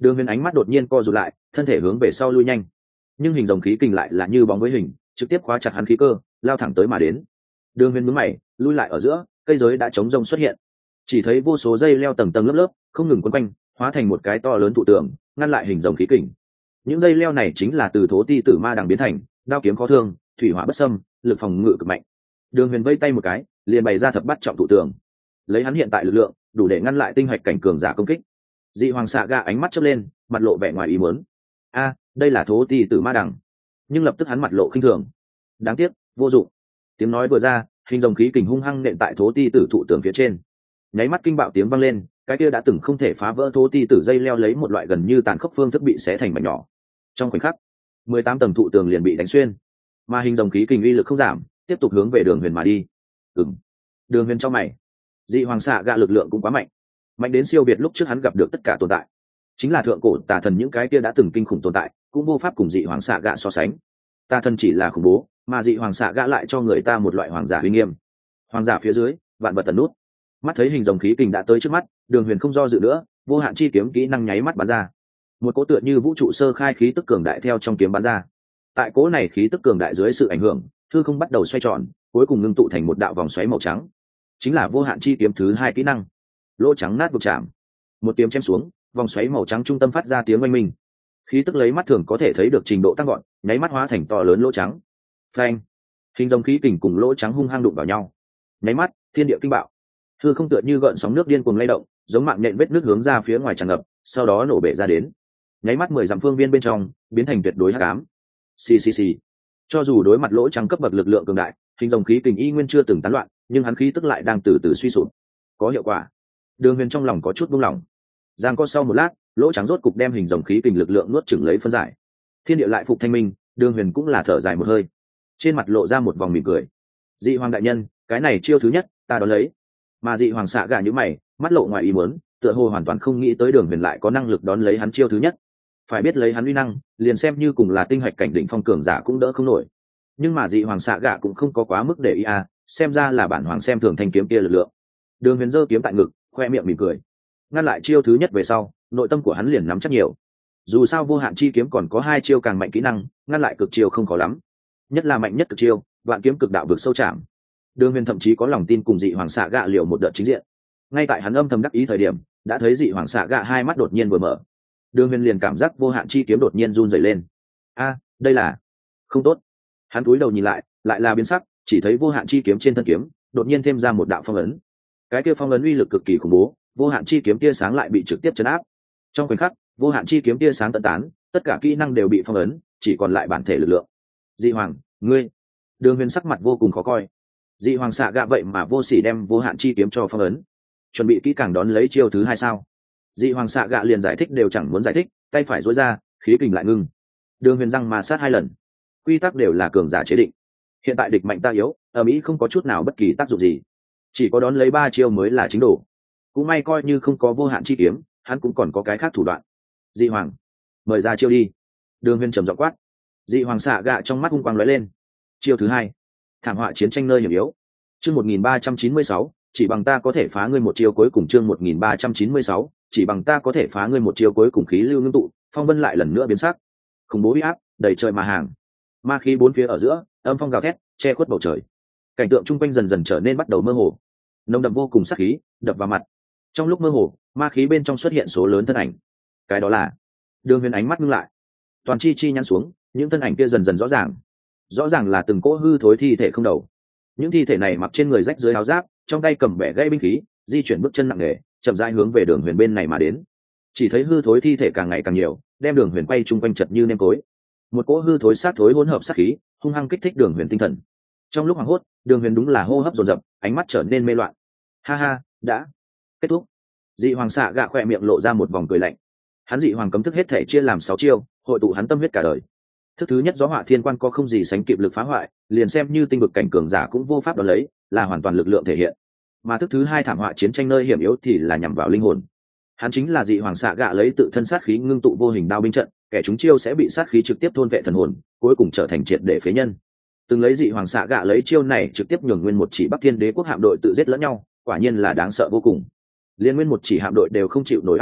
Đường Huyền ánh mắt đột nhiên co rụt lại, thân thể hướng về sau lui nhanh, nhưng hình rồng khí kình lại là như bóng với hình, trực tiếp khóa chặt hắn khí cơ, lao thẳng tới mà đến. Đường Huyền nhướng mày, lui lại ở giữa, cây giới đã chống rông xuất hiện, chỉ thấy vô số dây leo tầng tầng lớp lớp, không ngừng quấn quanh, hóa thành một cái to lớn thụ tường, ngăn lại hình rồng khí kình. Những dây leo này chính là từ thố ti tử ma đằng biến thành, đao kiếm khó thương, thủy hỏa bất xâm, lực phòng ngự cực mạnh. Đường Huyền vây tay một cái, liền bày ra thập bát trọng thụ tường, lấy hắn hiện tại lực lượng, đủ để ngăn lại tinh hạch cảnh cường giả công kích. Dị Hoàng xạ gà ánh mắt chớp lên, mặt lộ vẻ ngoài ý muốn. A, đây là thố ti tử ma đằng. Nhưng lập tức hắn mặt lộ khinh thường. Đáng tiếc, vô dụng. Tiếng nói vừa ra, hình rồng khí kình hung hăng nện tại thố ti tử thụ tường phía trên. Nháy mắt kinh bạo tiếng vang lên, cái kia đã từng không thể phá vỡ thố ti tử dây leo lấy một loại gần như tàn khốc phương thức bị xé thành mảnh nhỏ. Trong khoảnh khắc, mười tám tầng thụ tường liền bị đánh xuyên, mà hình rồng khí kình uy lực không giảm, tiếp tục hướng về Đường Huyền mà đi. Ừm. Đường Huyền trong mày, Dị Hoàng xạ gạ lực lượng cũng quá mạnh, mạnh đến siêu việt lúc trước hắn gặp được tất cả tồn tại, chính là thượng cổ tà thần những cái kia đã từng kinh khủng tồn tại, cũng vô pháp cùng Dị Hoàng xạ gạ so sánh. Tà thần chỉ là khủng bố, mà Dị Hoàng xạ gạ lại cho người ta một loại hoàng giả uy nghiêm. Hoàng giả phía dưới, vạn vật tần nút. Mắt thấy hình rồng khí kình đã tới trước mắt, Đường Huyền không do dự nữa, vô hạn chi kiếm kỹ năng nháy mắt bắn ra. Một cỗ tựa như vũ trụ sơ khai khí tức cường đại theo trong kiếm bắn ra. Tại cỗ này khí tức cường đại dưới sự ảnh hưởng, hư không bắt đầu xoay tròn, cuối cùng ngưng tụ thành một đạo vòng xoáy màu trắng. Chính là vô hạn chi kiếm thứ hai kỹ năng, lỗ trắng nát vực chạm. Một kiếm chém xuống, vòng xoáy màu trắng trung tâm phát ra tiếng oanh minh. Khí tức lấy mắt thường có thể thấy được trình độ tăng gọn, nháy mắt hóa thành to lớn lỗ trắng. Phanh! Hình rồng khí kình cùng lỗ trắng hung hăng đụng vào nhau. Nháy mắt, thiên địa kinh bạo. Hư không tựa như gợn sóng nước điên cuồng lay động, giống mạng nhện vết nước hướng ra phía ngoài tràn ngập, sau đó nổ bể ra đến. Nháy mắt mười dặm phương viên bên trong biến thành tuyệt đối hắc ám. Xì xì xì. Cho dù đối mặt lỗ trắng cấp bậc lực lượng cường đại, hình rồng khí kình y nguyên chưa từng tán loạn, nhưng hắn khí tức lại đang từ từ suy sụp. Có hiệu quả. Đường Huyền trong lòng có chút buông lỏng. Giang co sau một lát, lỗ trắng rốt cục đem hình rồng khí kình lực lượng nuốt chửng lấy phân giải. Thiên địa lại phục thanh minh, Đường Huyền cũng là thở dài một hơi, trên mặt lộ ra một vòng mỉm cười. Dị Hoàng đại nhân, cái này chiêu thứ nhất, ta đón lấy. Mà Dị Hoàng xạ gà nhíu mày, mắt lộ ngoài ý muốn, tựa hồ hoàn toàn không nghĩ tới Đường Huyền lại có năng lực đón lấy hắn chiêu thứ nhất. Phải biết lấy hắn uy năng, liền xem như cùng là tinh hạch cảnh đỉnh phong cường giả cũng đỡ không nổi. Nhưng mà Dị Hoàng xạ gà cũng không có quá mức để ý à, xem ra là bản hoàng xem thường thanh kiếm kia lực lượng. Đường Huyền giơ kiếm tại ngực, khoe miệng mỉm cười. Ngăn lại chiêu thứ nhất về sau, nội tâm của hắn liền nắm chắc nhiều. Dù sao vô hạn chi kiếm còn có hai chiêu càng mạnh kỹ năng, ngăn lại cực chiêu không khó lắm. Nhất là mạnh nhất cực chiêu, vạn kiếm cực đạo vực sâu chạm. Đường Huyền thậm chí có lòng tin cùng Dị Hoàng xạ gạ liệu một đợt chính diện. Ngay tại hắn âm thầm đắc ý thời điểm, đã thấy Dị Hoàng xạ gạ hai mắt đột nhiên vừa mở. Đường Huyền liền cảm giác vô hạn chi kiếm đột nhiên run rẩy lên. A, đây là không tốt. Hắn cúi đầu nhìn lại, lại là biến sắc, chỉ thấy vô hạn chi kiếm trên thân kiếm đột nhiên thêm ra một đạo phong ấn. Cái kia phong ấn uy lực cực kỳ khủng bố, vô hạn chi kiếm tia sáng lại bị trực tiếp chấn áp. Trong khoảnh khắc, vô hạn chi kiếm tia sáng tận tán, tất cả kỹ năng đều bị phong ấn, chỉ còn lại bản thể lực lượng. Dị Hoàng, ngươi. Đường Huyền sắc mặt vô cùng khó coi. Dị Hoàng xạ gạ vậy mà vô sỉ đem vô hạn chi kiếm cho phong ấn. Chuẩn bị kỹ càng đón lấy chiêu thứ hai sao? Dị Hoàng xạ gạ liền giải thích đều chẳng muốn giải thích, tay phải duỗi ra, khí kình lại ngưng. Đường Huyền răng mà sát hai lần. Quy tắc đều là cường giả chế định. Hiện tại địch mạnh ta yếu, ở Mỹ không có chút nào bất kỳ tác dụng gì, chỉ có đón lấy ba chiêu mới là chính đủ. Cũng may coi như không có vô hạn chi kiếm, hắn cũng còn có cái khác thủ đoạn. Dị Hoàng, mời ra chiêu đi. Đường Huyền trầm giọng quát. Dị Hoàng xạ gạ trong mắt hung quang lóe lên. Chiêu thứ hai, thảm họa chiến tranh nơi hiểm yếu. Chương một nghìn ba trăm chín mươi sáu, chỉ bằng ta có thể phá ngươi một chiêu cuối cùng. Chương một nghìn ba trăm chín mươi sáu, chỉ bằng ta có thể phá ngươi một chiêu cuối cùng. Khí lưu ngưng tụ, phong vân lại lần nữa biến sắc. Khủng bố uy áp, đầy trời mà hàng. Ma khí bốn phía ở giữa, âm phong gào thét, che khuất bầu trời. Cảnh tượng chung quanh dần dần trở nên bắt đầu mơ hồ. Nồng đậm vô cùng sát khí đập vào mặt. Trong lúc mơ hồ, ma khí bên trong xuất hiện số lớn thân ảnh. Cái đó là Đường Huyền ánh mắt ngưng lại, toàn chi chi nhăn xuống, những thân ảnh kia dần dần rõ ràng. Rõ ràng là từng cỗ hư thối thi thể không đầu. Những thi thể này mặc trên người rách dưới áo giáp, trong tay cầm bẻ gãy binh khí, di chuyển bước chân nặng nề, chậm rãi hướng về Đường Huyền bên này mà đến. Chỉ thấy hư thối thi thể càng ngày càng nhiều, đem Đường Huyền quay chung quanh chật như nêm cối. Một cỗ hư thối sát thối hỗn hợp sát khí, hung hăng kích thích Đường Huyền tinh thần. Trong lúc hoảng hốt, Đường Huyền đúng là hô hấp dồn dập, ánh mắt trở nên mê loạn. Ha ha, đã kết thúc. Dị Hoàng xạ gạ khỏe miệng lộ ra một vòng cười lạnh. Hắn Dị Hoàng cấm thức hết thể chia làm sáu chiêu, hội tụ hắn tâm huyết cả đời. Thức thứ nhất gió hỏa thiên quan có không gì sánh kịp lực phá hoại, liền xem như tinh vực cảnh cường giả cũng vô pháp đón lấy, là hoàn toàn lực lượng thể hiện. Mà thức thứ hai thảm họa chiến tranh nơi hiểm yếu thì là nhằm vào linh hồn. Hắn chính là Dị Hoàng xạ gạ lấy tự thân sát khí ngưng tụ vô hình đao binh trận, kẻ chúng chiêu sẽ bị sát khí trực tiếp thôn vệ thần hồn, cuối cùng trở thành triệt để phế nhân. Từng lấy Dị Hoàng xạ gạ lấy chiêu này trực tiếp nhường nguyên một chỉ Bắc Thiên Đế quốc hạm đội tự giết lẫn nhau, quả nhiên là đáng sợ vô cùng. Liên nguyên một chỉ hạm đội đều không chịu nổi áp lực,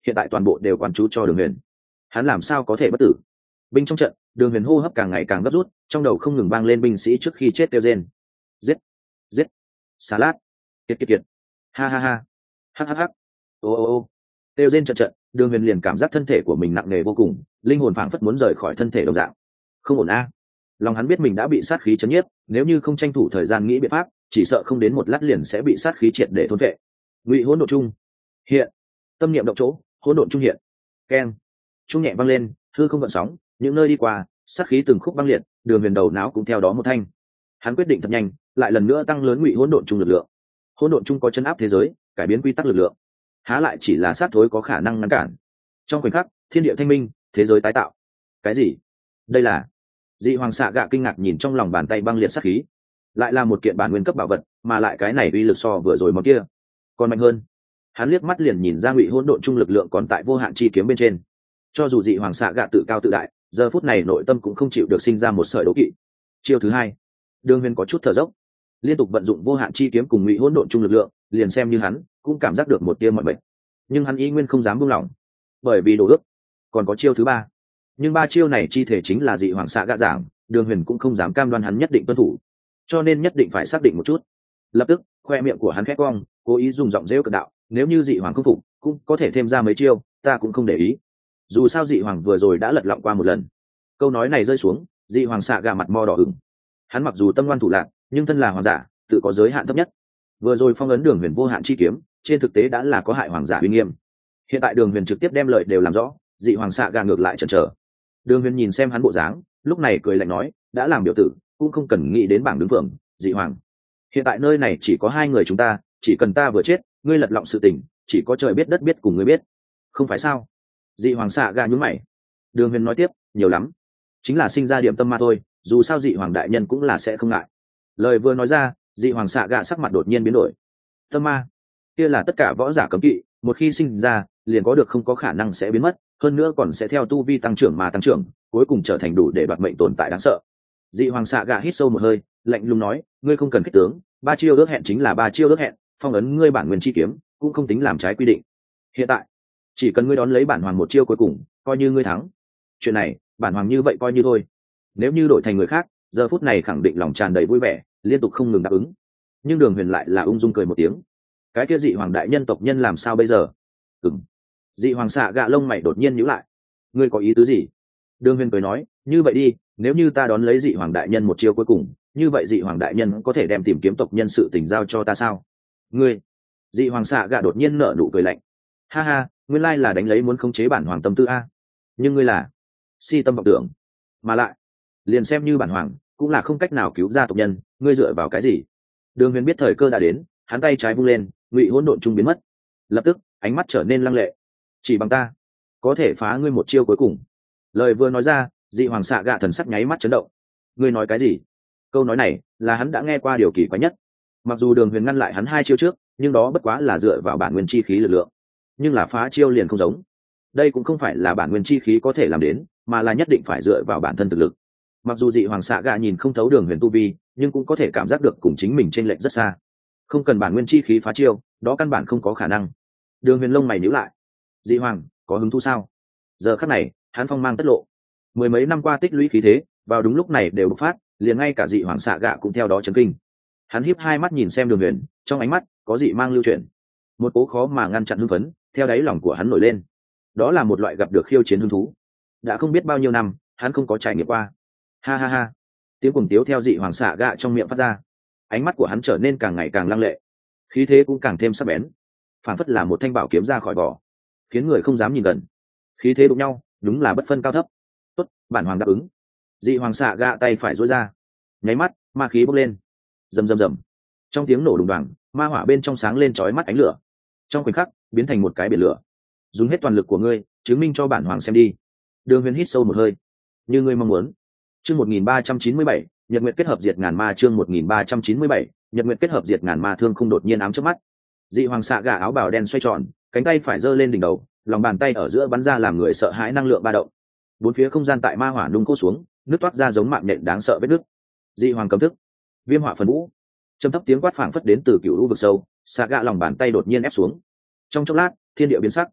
hiện tại toàn bộ đều quan chú cho Đường Huyền. Hắn làm sao có thể bất tử? Binh trong trận, Đường Huyền hô hấp càng ngày càng gấp rút, trong đầu không ngừng vang lên binh sĩ trước khi chết kêu rên. Giết, giết, xà lát, kiệt kiệt kiệt, ha ha ha, hắc hắc hắc, ô ô ô, kêu rên trận trận, Đường Huyền liền cảm giác thân thể của mình nặng nề vô cùng, linh hồn phảng phất muốn rời khỏi thân thể đồng dạng. Không ổn a. Lòng hắn biết mình đã bị sát khí chấn nhiếp, nếu như không tranh thủ thời gian nghĩ biện pháp, chỉ sợ không đến một lát liền sẽ bị sát khí triệt để thôn phệ. Ngụy hỗn độn chung hiện, tâm niệm động chỗ, hỗn độn trung hiện. Keng, trung nhẹ vang lên, hư không gợn sóng, những nơi đi qua, sát khí từng khúc băng liệt, Đường Huyền đầu não cũng theo đó một thanh. Hắn quyết định thật nhanh, lại lần nữa tăng lớn Ngụy hỗn độn trung lực lượng. Hỗn độn trung có chấn áp thế giới, cải biến quy tắc lực lượng, há lại chỉ là sát thối có khả năng ngăn cản. Trong khoảnh khắc, thiên địa thanh minh, thế giới tái tạo. Cái gì? Đây là? Dị Hoàng Xạ Gạ kinh ngạc nhìn trong lòng bàn tay băng liệt sát khí, lại là một kiện bản nguyên cấp bảo vật, mà lại cái này uy lực so vừa rồi món kia còn mạnh hơn. Hắn liếc mắt liền nhìn ra Ngụy hỗn độn trung lực lượng còn tại vô hạn chi kiếm bên trên. Cho dù Dị Hoàng Xạ Gạ tự cao tự đại, giờ phút này nội tâm cũng không chịu được sinh ra một sợi đố kỵ. Chiêu thứ hai, Đường Huyền có chút thở dốc, liên tục vận dụng vô hạn chi kiếm cùng Ngụy hỗn độn trung lực lượng, liền xem như hắn cũng cảm giác được một tia mọi bệnh, nhưng hắn ý nguyên không dám buông lỏng, bởi vì đồ ước còn có chiêu thứ ba. Nhưng ba chiêu này chi thể chính là Dị Hoàng Xạ Gạ giảng, Đường Huyền cũng không dám cam đoan hắn nhất định tuân thủ, cho nên nhất định phải xác định một chút. Lập tức, khoe miệng của hắn khẽ cong, cố ý dùng giọng rêu cợt đạo, nếu như Dị Hoàng không phục, cũng có thể thêm ra mấy chiêu, ta cũng không để ý. Dù sao Dị Hoàng vừa rồi đã lật lọng qua một lần. Câu nói này rơi xuống, Dị Hoàng Xạ Gạ mặt mo đỏ ửng. Hắn mặc dù tâm ngoan thủ lạc, nhưng thân là hoàng giả, tự có giới hạn thấp nhất. Vừa rồi phong ấn Đường Huyền vô hạn chi kiếm, trên thực tế đã là có hại hoàng giả uy nghiêm. Hiện tại Đường Huyền trực tiếp đem lợi đều làm rõ, Dị Hoàng Xạ Gạ ngược lại chần chờ. Đường Huyền nhìn xem hắn bộ dáng, lúc này cười lạnh nói, đã làm biểu tử, cũng không cần nghĩ đến bảng đứng vững. Dị Hoàng, hiện tại nơi này chỉ có hai người chúng ta, chỉ cần ta vừa chết, ngươi lật lọng sự tình, chỉ có trời biết đất biết cùng ngươi biết, không phải sao? Dị Hoàng Xạ Gạ nhún mày. Đường Huyền nói tiếp, nhiều lắm, chính là sinh ra điểm tâm ma thôi, dù sao Dị Hoàng đại nhân cũng là sẽ không ngại. Lời vừa nói ra, Dị Hoàng Xạ Gạ sắc mặt đột nhiên biến đổi. Tâm ma, kia là tất cả võ giả cấm kỵ, một khi sinh ra, liền có được không có khả năng sẽ biến mất, hơn nữa còn sẽ theo tu vi tăng trưởng mà tăng trưởng, cuối cùng trở thành đủ để đoạt mệnh tồn tại đáng sợ. Dị Hoàng Xạ Gạ hít sâu một hơi, lạnh lùng nói, ngươi không cần kích tướng, ba chiêu ước hẹn chính là ba chiêu ước hẹn, phong ấn ngươi bản nguyên chi kiếm cũng không tính làm trái quy định. Hiện tại chỉ cần ngươi đón lấy bản hoàng một chiêu cuối cùng, coi như ngươi thắng. Chuyện này bản hoàng như vậy coi như thôi, nếu như đổi thành người khác, giờ phút này khẳng định lòng tràn đầy vui vẻ, liên tục không ngừng đáp ứng. Nhưng Đường Huyền lại là ung dung cười một tiếng. Cái kia Dị Hoàng đại nhân tộc nhân làm sao bây giờ? Ừm. Dị Hoàng Xạ Gạ lông mày đột nhiên nhíu lại. Ngươi có ý tứ gì? Đường Huyền cười nói, như vậy đi, nếu như ta đón lấy Dị Hoàng đại nhân một chiêu cuối cùng, như vậy Dị Hoàng đại nhân có thể đem tìm kiếm tộc nhân sự tình giao cho ta sao? Ngươi? Dị Hoàng Xạ Gạ đột nhiên nở nụ cười lạnh. Ha ha, nguyên lai là đánh lấy muốn khống chế bản hoàng tâm tư a. Nhưng ngươi là si tâm vọng tưởng, mà lại liền xem như bản hoàng cũng là không cách nào cứu ra tộc nhân, ngươi dựa vào cái gì? Đường Huyền biết thời cơ đã đến, hắn tay trái vung lên, Ngụy hỗn độn trung biến mất. Lập tức, ánh mắt trở nên lăng lệ. Chỉ bằng ta, có thể phá ngươi một chiêu cuối cùng. Lời vừa nói ra, Dị Hoàng Xạ Gạ thần sắc nháy mắt chấn động. Ngươi nói cái gì? Câu nói này là hắn đã nghe qua điều kỳ quái nhất. Mặc dù Đường Huyền ngăn lại hắn hai chiêu trước, nhưng đó bất quá là dựa vào bản nguyên chi khí lực lượng. Nhưng là phá chiêu liền không giống. Đây cũng không phải là bản nguyên chi khí có thể làm đến, mà là nhất định phải dựa vào bản thân thực lực. Mặc dù Dị Hoàng Xạ Gạ nhìn không thấu Đường Huyền tu vi, nhưng cũng có thể cảm giác được cùng chính mình chênh lệch rất xa. Không cần bản nguyên chi khí phá chiêu, đó căn bản không có khả năng. Đường Huyền lông mày nhíu lại. Dị Hoàng, có hứng thú sao? Giờ khắc này, hắn phong mang tất lộ. Mười mấy năm qua tích lũy khí thế, vào đúng lúc này đều bộc phát, liền ngay cả Dị Hoàng Xạ Gạ cũng theo đó chấn kinh. Hắn híp hai mắt nhìn xem Đường Huyền, trong ánh mắt có dị mang lưu chuyển. Một cố khó mà ngăn chặn hưng phấn, theo đáy lòng của hắn nổi lên. Đó là một loại gặp được khiêu chiến hứng thú. Đã không biết bao nhiêu năm, hắn không có trải nghiệm qua. Ha ha ha. Tiếng cuồng tiếu theo Dị Hoàng Xạ Gạ trong miệng phát ra. Ánh mắt của hắn trở nên càng ngày càng lăng lệ, khí thế cũng càng thêm sắc bén, phản phất là một thanh bảo kiếm ra khỏi vỏ, khiến người không dám nhìn gần. Khí thế đụng nhau, đúng là bất phân cao thấp. Tốt, bản hoàng đáp ứng. Dị Hoàng Xạ Gạ tay phải duỗi ra, nháy mắt, ma khí bốc lên, rầm rầm rầm. Trong tiếng nổ đùng đoàng, ma hỏa bên trong sáng lên chói mắt ánh lửa, trong khoảnh khắc biến thành một cái biển lửa. Dùng hết toàn lực của ngươi, chứng minh cho bản hoàng xem đi. Đường Huyền hít sâu một hơi. Như ngươi mong muốn. Chương một nghìn ba trăm chín mươi bảy, Nhật Nguyệt kết hợp diệt ngàn ma. Chương một nghìn ba trăm chín mươi bảy, Nhật Nguyệt kết hợp diệt ngàn ma. Thương không đột nhiên ám chớp mắt. Dị Hoàng Xạ Gạ áo bào đen xoay tròn, cánh tay phải giơ lên đỉnh đầu, lòng bàn tay ở giữa bắn ra làm người sợ hãi năng lượng ba động. Bốn phía không gian tại ma hỏa nung khô xuống, nước toát ra giống mạng nhện đáng sợ vết nước. Dị Hoàng cấm thức, Viêm Hỏa Phần Vũ. Trầm thấp tiếng quát phảng phất đến từ cựu u vực sâu, Xạ Gạ lòng bàn tay đột nhiên ép xuống. Trong chốc lát, thiên địa biến sắc.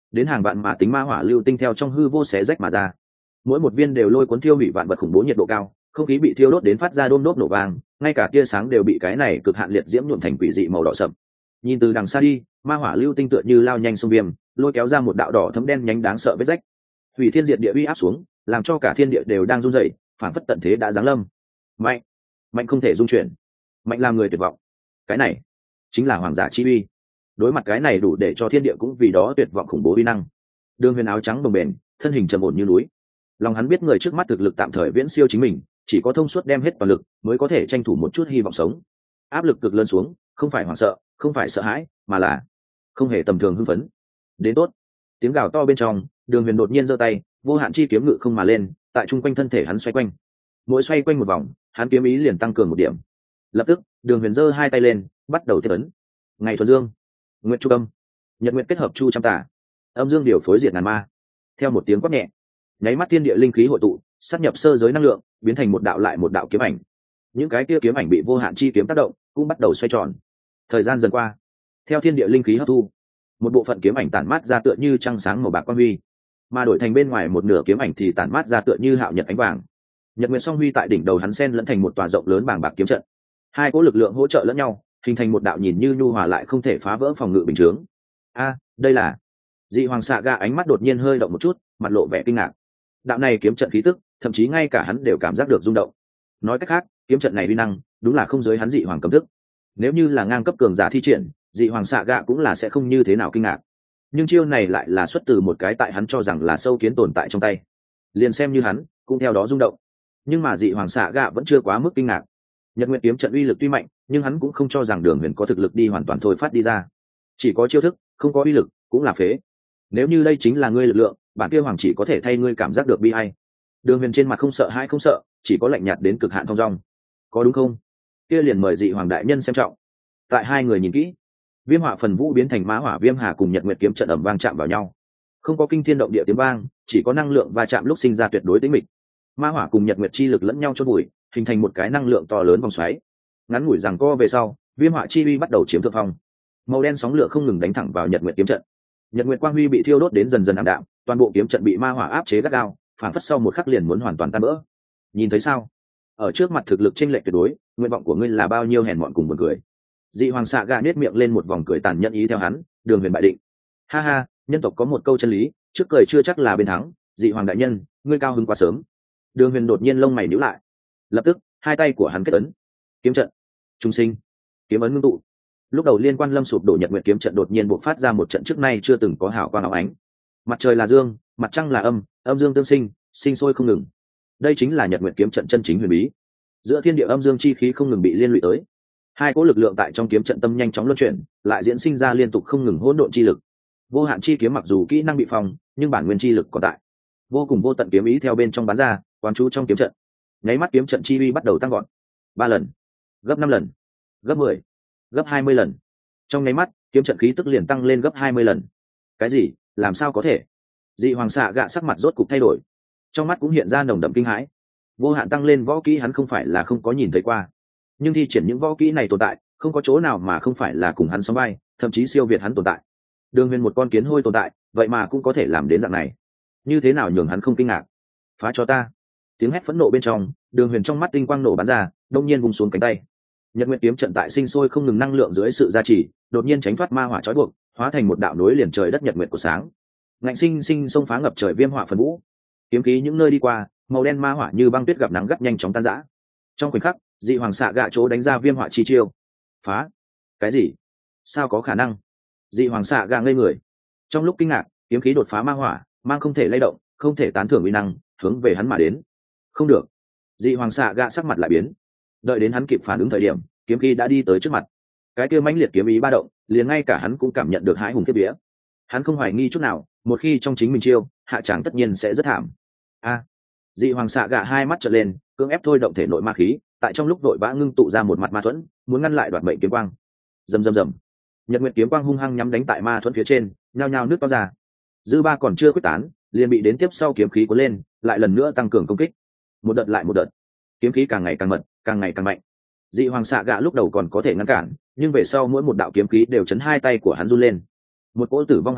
đến hàng vạn mà tính ma hỏa lưu tinh theo trong hư vô xé rách mà ra, mỗi một viên đều lôi cuốn thiêu hủy vạn vật khủng bố nhiệt độ cao, không khí bị thiêu đốt đến phát ra đôm đốt nổ vang, ngay cả tia sáng đều bị cái này cực hạn liệt diễm nhuộm thành quỷ dị màu đỏ sậm. Nhìn từ đằng xa đi, ma hỏa lưu tinh tựa như lao nhanh sông viêm, lôi kéo ra một đạo đỏ thấm đen nhánh đáng sợ vết rách. Hủy thiên diệt địa uy áp xuống, làm cho cả thiên địa đều đang run rẩy, phản phất tận thế đã giáng lâm. Mạnh, mạnh không thể dung chuyển, mạnh làm người tuyệt vọng. Cái này chính là hoàng giả chi uy. Đối mặt cái này đủ để cho thiên địa cũng vì đó tuyệt vọng khủng bố uy năng. Đường Huyền áo trắng bồng bềnh, thân hình trầm ổn như núi. Lòng hắn biết người trước mắt thực lực tạm thời viễn siêu chính mình, chỉ có thông suốt đem hết toàn lực mới có thể tranh thủ một chút hy vọng sống. Áp lực cực lớn xuống, không phải hoảng sợ, không phải sợ hãi, mà là không hề tầm thường hưng phấn. Đến tốt. Tiếng gào to bên trong, Đường Huyền đột nhiên giơ tay, vô hạn chi kiếm ngự không mà lên, tại trung quanh thân thể hắn xoay quanh. Mỗi xoay quanh một vòng, hắn kiếm ý liền tăng cường một điểm. Lập tức, Đường Huyền giơ hai tay lên, bắt đầu tiếp ấn. Ngày thuần dương, nguyệt chu âm, nhật nguyệt kết hợp chu trăm tả, âm dương điều phối diệt ngàn ma. Theo một tiếng quát nhẹ, nháy mắt thiên địa linh khí hội tụ, sát nhập sơ giới năng lượng, biến thành một đạo lại một đạo kiếm ảnh. Những cái kia kiếm ảnh bị vô hạn chi kiếm tác động, cũng bắt đầu xoay tròn. Thời gian dần qua, theo thiên địa linh khí hấp thu, một bộ phận kiếm ảnh tản mát ra tựa như trăng sáng màu bạc quang huy, mà đổi thành bên ngoài một nửa kiếm ảnh thì tản mát ra tựa như hạo nhật ánh vàng. Nhật nguyệt song huy tại đỉnh đầu hắn sen lẫn thành một tòa rộng lớn bàng bạc kiếm trận. Hai cỗ lực lượng hỗ trợ lẫn nhau, hình thành một đạo nhìn như nhu hòa lại không thể phá vỡ phòng ngự bình chướng. A, đây là Dị Hoàng Xạ Gà ánh mắt đột nhiên hơi động một chút, mặt lộ vẻ kinh ngạc. Đạo này kiếm trận khí tức, thậm chí ngay cả hắn đều cảm giác được rung động. Nói cách khác, kiếm trận này uy năng, đúng là không giới hắn Dị Hoàng cấm thức. Nếu như là ngang cấp cường giả thi triển, Dị Hoàng Xạ Gà cũng là sẽ không như thế nào kinh ngạc. Nhưng chiêu này lại là xuất từ một cái tại hắn cho rằng là sâu kiến tồn tại trong tay. Liền xem như hắn, cũng theo đó rung động. Nhưng mà Dị Hoàng Xạ Gà vẫn chưa quá mức kinh ngạc. Nhật Nguyệt kiếm trận uy lực tuy mạnh, nhưng hắn cũng không cho rằng Đường Huyền có thực lực đi hoàn toàn thôi phát đi ra. Chỉ có chiêu thức, không có uy lực, cũng là phế. Nếu như đây chính là ngươi lực lượng, bản kia hoàng chỉ có thể thay ngươi cảm giác được bi ai. Đường Huyền trên mặt không sợ hãi không sợ, chỉ có lạnh nhạt đến cực hạn thong dong. Có đúng không? Kia liền mời Dị Hoàng đại nhân xem trọng. Tại hai người nhìn kỹ, viêm hỏa phần vũ biến thành mã hỏa viêm hà cùng Nhật Nguyệt kiếm trận ầm vang chạm vào nhau. Không có kinh thiên động địa tiếng vang, chỉ có năng lượng va chạm lúc sinh ra tuyệt đối tĩnh mịch. Ma hỏa cùng Nhật Nguyệt chi lực lẫn nhau chôn bụi, hình thành một cái năng lượng to lớn vòng xoáy. Ngắn ngủi rằng co về sau, viêm hỏa chi uy bắt đầu chiếm thượng phong. Màu đen sóng lửa không ngừng đánh thẳng vào Nhật Nguyệt kiếm trận. Nhật Nguyệt quang huy bị thiêu đốt đến dần dần ảm đạm, toàn bộ kiếm trận bị ma hỏa áp chế gắt gao, phản phất sau một khắc liền muốn hoàn toàn tan vỡ. Nhìn thấy sao? Ở trước mặt thực lực chênh lệch tuyệt đối, nguyện vọng của ngươi là bao nhiêu hèn mọn cùng buồn cười. Dị Hoàng Xạ Gà nết miệng lên một vòng cười tàn nhẫn ý theo hắn, Đường Huyền bại định. Ha ha, nhân tộc có một câu chân lý, trước cười chưa chắc là bên thắng, Dị Hoàng đại nhân, ngươi cao hứng quá sớm. Đường Huyền đột nhiên lông mày nhíu lại. Lập tức, hai tay của hắn kết ấn. Kiếm trận, trung sinh, kiếm ấn ngưng tụ. Lúc đầu liên quan lâm sụp đổ Nhật Nguyệt kiếm trận đột nhiên bộc phát ra một trận trước nay chưa từng có hào quang óng ánh. Mặt trời là dương, mặt trăng là âm, âm dương tương sinh, sinh sôi không ngừng. Đây chính là Nhật Nguyệt kiếm trận chân chính huyền bí. Giữa thiên địa âm dương chi khí không ngừng bị liên lụy tới. Hai cỗ lực lượng tại trong kiếm trận tâm nhanh chóng luân chuyển, lại diễn sinh ra liên tục không ngừng hỗn độn chi lực. Vô hạn chi kiếm mặc dù kỹ năng bị phòng, nhưng bản nguyên chi lực còn tại. Vô cùng vô tận kiếm ý theo bên trong bắn ra, quán chú trong kiếm trận. Nháy mắt kiếm trận chi uy bắt đầu tăng gọn. Ba lần, gấp năm lần, gấp mười, gấp hai mươi lần. Trong nháy mắt, kiếm trận khí tức liền tăng lên gấp hai mươi lần. Cái gì? Làm sao có thể? Dị Hoàng Xạ Gà sắc mặt rốt cục thay đổi, trong mắt cũng hiện ra nồng đậm kinh hãi. Vô hạn tăng lên võ kỹ hắn không phải là không có nhìn thấy qua, nhưng thi triển những võ kỹ này tồn tại, không có chỗ nào mà không phải là cùng hắn sóng vai, thậm chí siêu việt hắn tồn tại. Đường Huyền một con kiến hôi tồn tại, vậy mà cũng có thể làm đến dạng này, như thế nào nhường hắn không kinh ngạc? Phá cho ta! Tiếng hét phẫn nộ bên trong, Đường Huyền trong mắt tinh quang nổ bắn ra, đông nhiên vùng xuống cánh tay. Nhật Nguyệt kiếm trận tại sinh sôi không ngừng năng lượng dưới sự gia trì, đột nhiên tránh thoát ma hỏa trói buộc, hóa thành một đạo nối liền trời đất nhật nguyệt của sáng. Ngạnh sinh sinh xông phá ngập trời viêm hỏa phần vũ. Kiếm khí những nơi đi qua, màu đen ma hỏa như băng tuyết gặp nắng gắt nhanh chóng tan rã. Trong khoảnh khắc, Dị Hoàng Xạ Gà chỗ đánh ra viêm hỏa chi chiêu. Phá! Cái gì? Sao có khả năng? Dị Hoàng Xạ Gà ngây người. Trong lúc kinh ngạc, kiếm khí đột phá ma hỏa, mang không thể lay động, không thể tán thưởng uy năng, hướng về hắn mà đến. Không được! Dị Hoàng Xạ Gà sắc mặt lại biến. Đợi đến hắn kịp phản ứng thời điểm, kiếm khí đã đi tới trước mặt. Cái kia mãnh liệt kiếm ý ba động, liền ngay cả hắn cũng cảm nhận được hãi hùng kiếp vía. Hắn không hoài nghi chút nào, một khi trong chính mình chiêu, hạ tràng tất nhiên sẽ rất thảm. A! Dị Hoàng Xạ Gà hai mắt trợn lên, cưỡng ép thôi động thể nội ma khí, tại trong lúc vội vã ngưng tụ ra một mặt ma thuẫn, muốn ngăn lại đoạt mệnh kiếm quang. Rầm rầm rầm. Nhật Nguyệt kiếm quang hung hăng nhắm đánh tại ma thuẫn phía trên, nhao nhao nước to ra. Dư ba còn chưa quyết tán, liền bị đến tiếp sau kiếm khí cuốn lên, lại lần nữa tăng cường công kích. Một đợt lại một đợt. Kiếm khí càng ngày càng mật, càng ngày càng mạnh. Dị Hoàng Xạ Gà lúc đầu còn có thể ngăn cản, nhưng về sau mỗi một đạo kiếm khí đều chấn hai tay của hắn run lên. Một cỗ tử vong hàn khí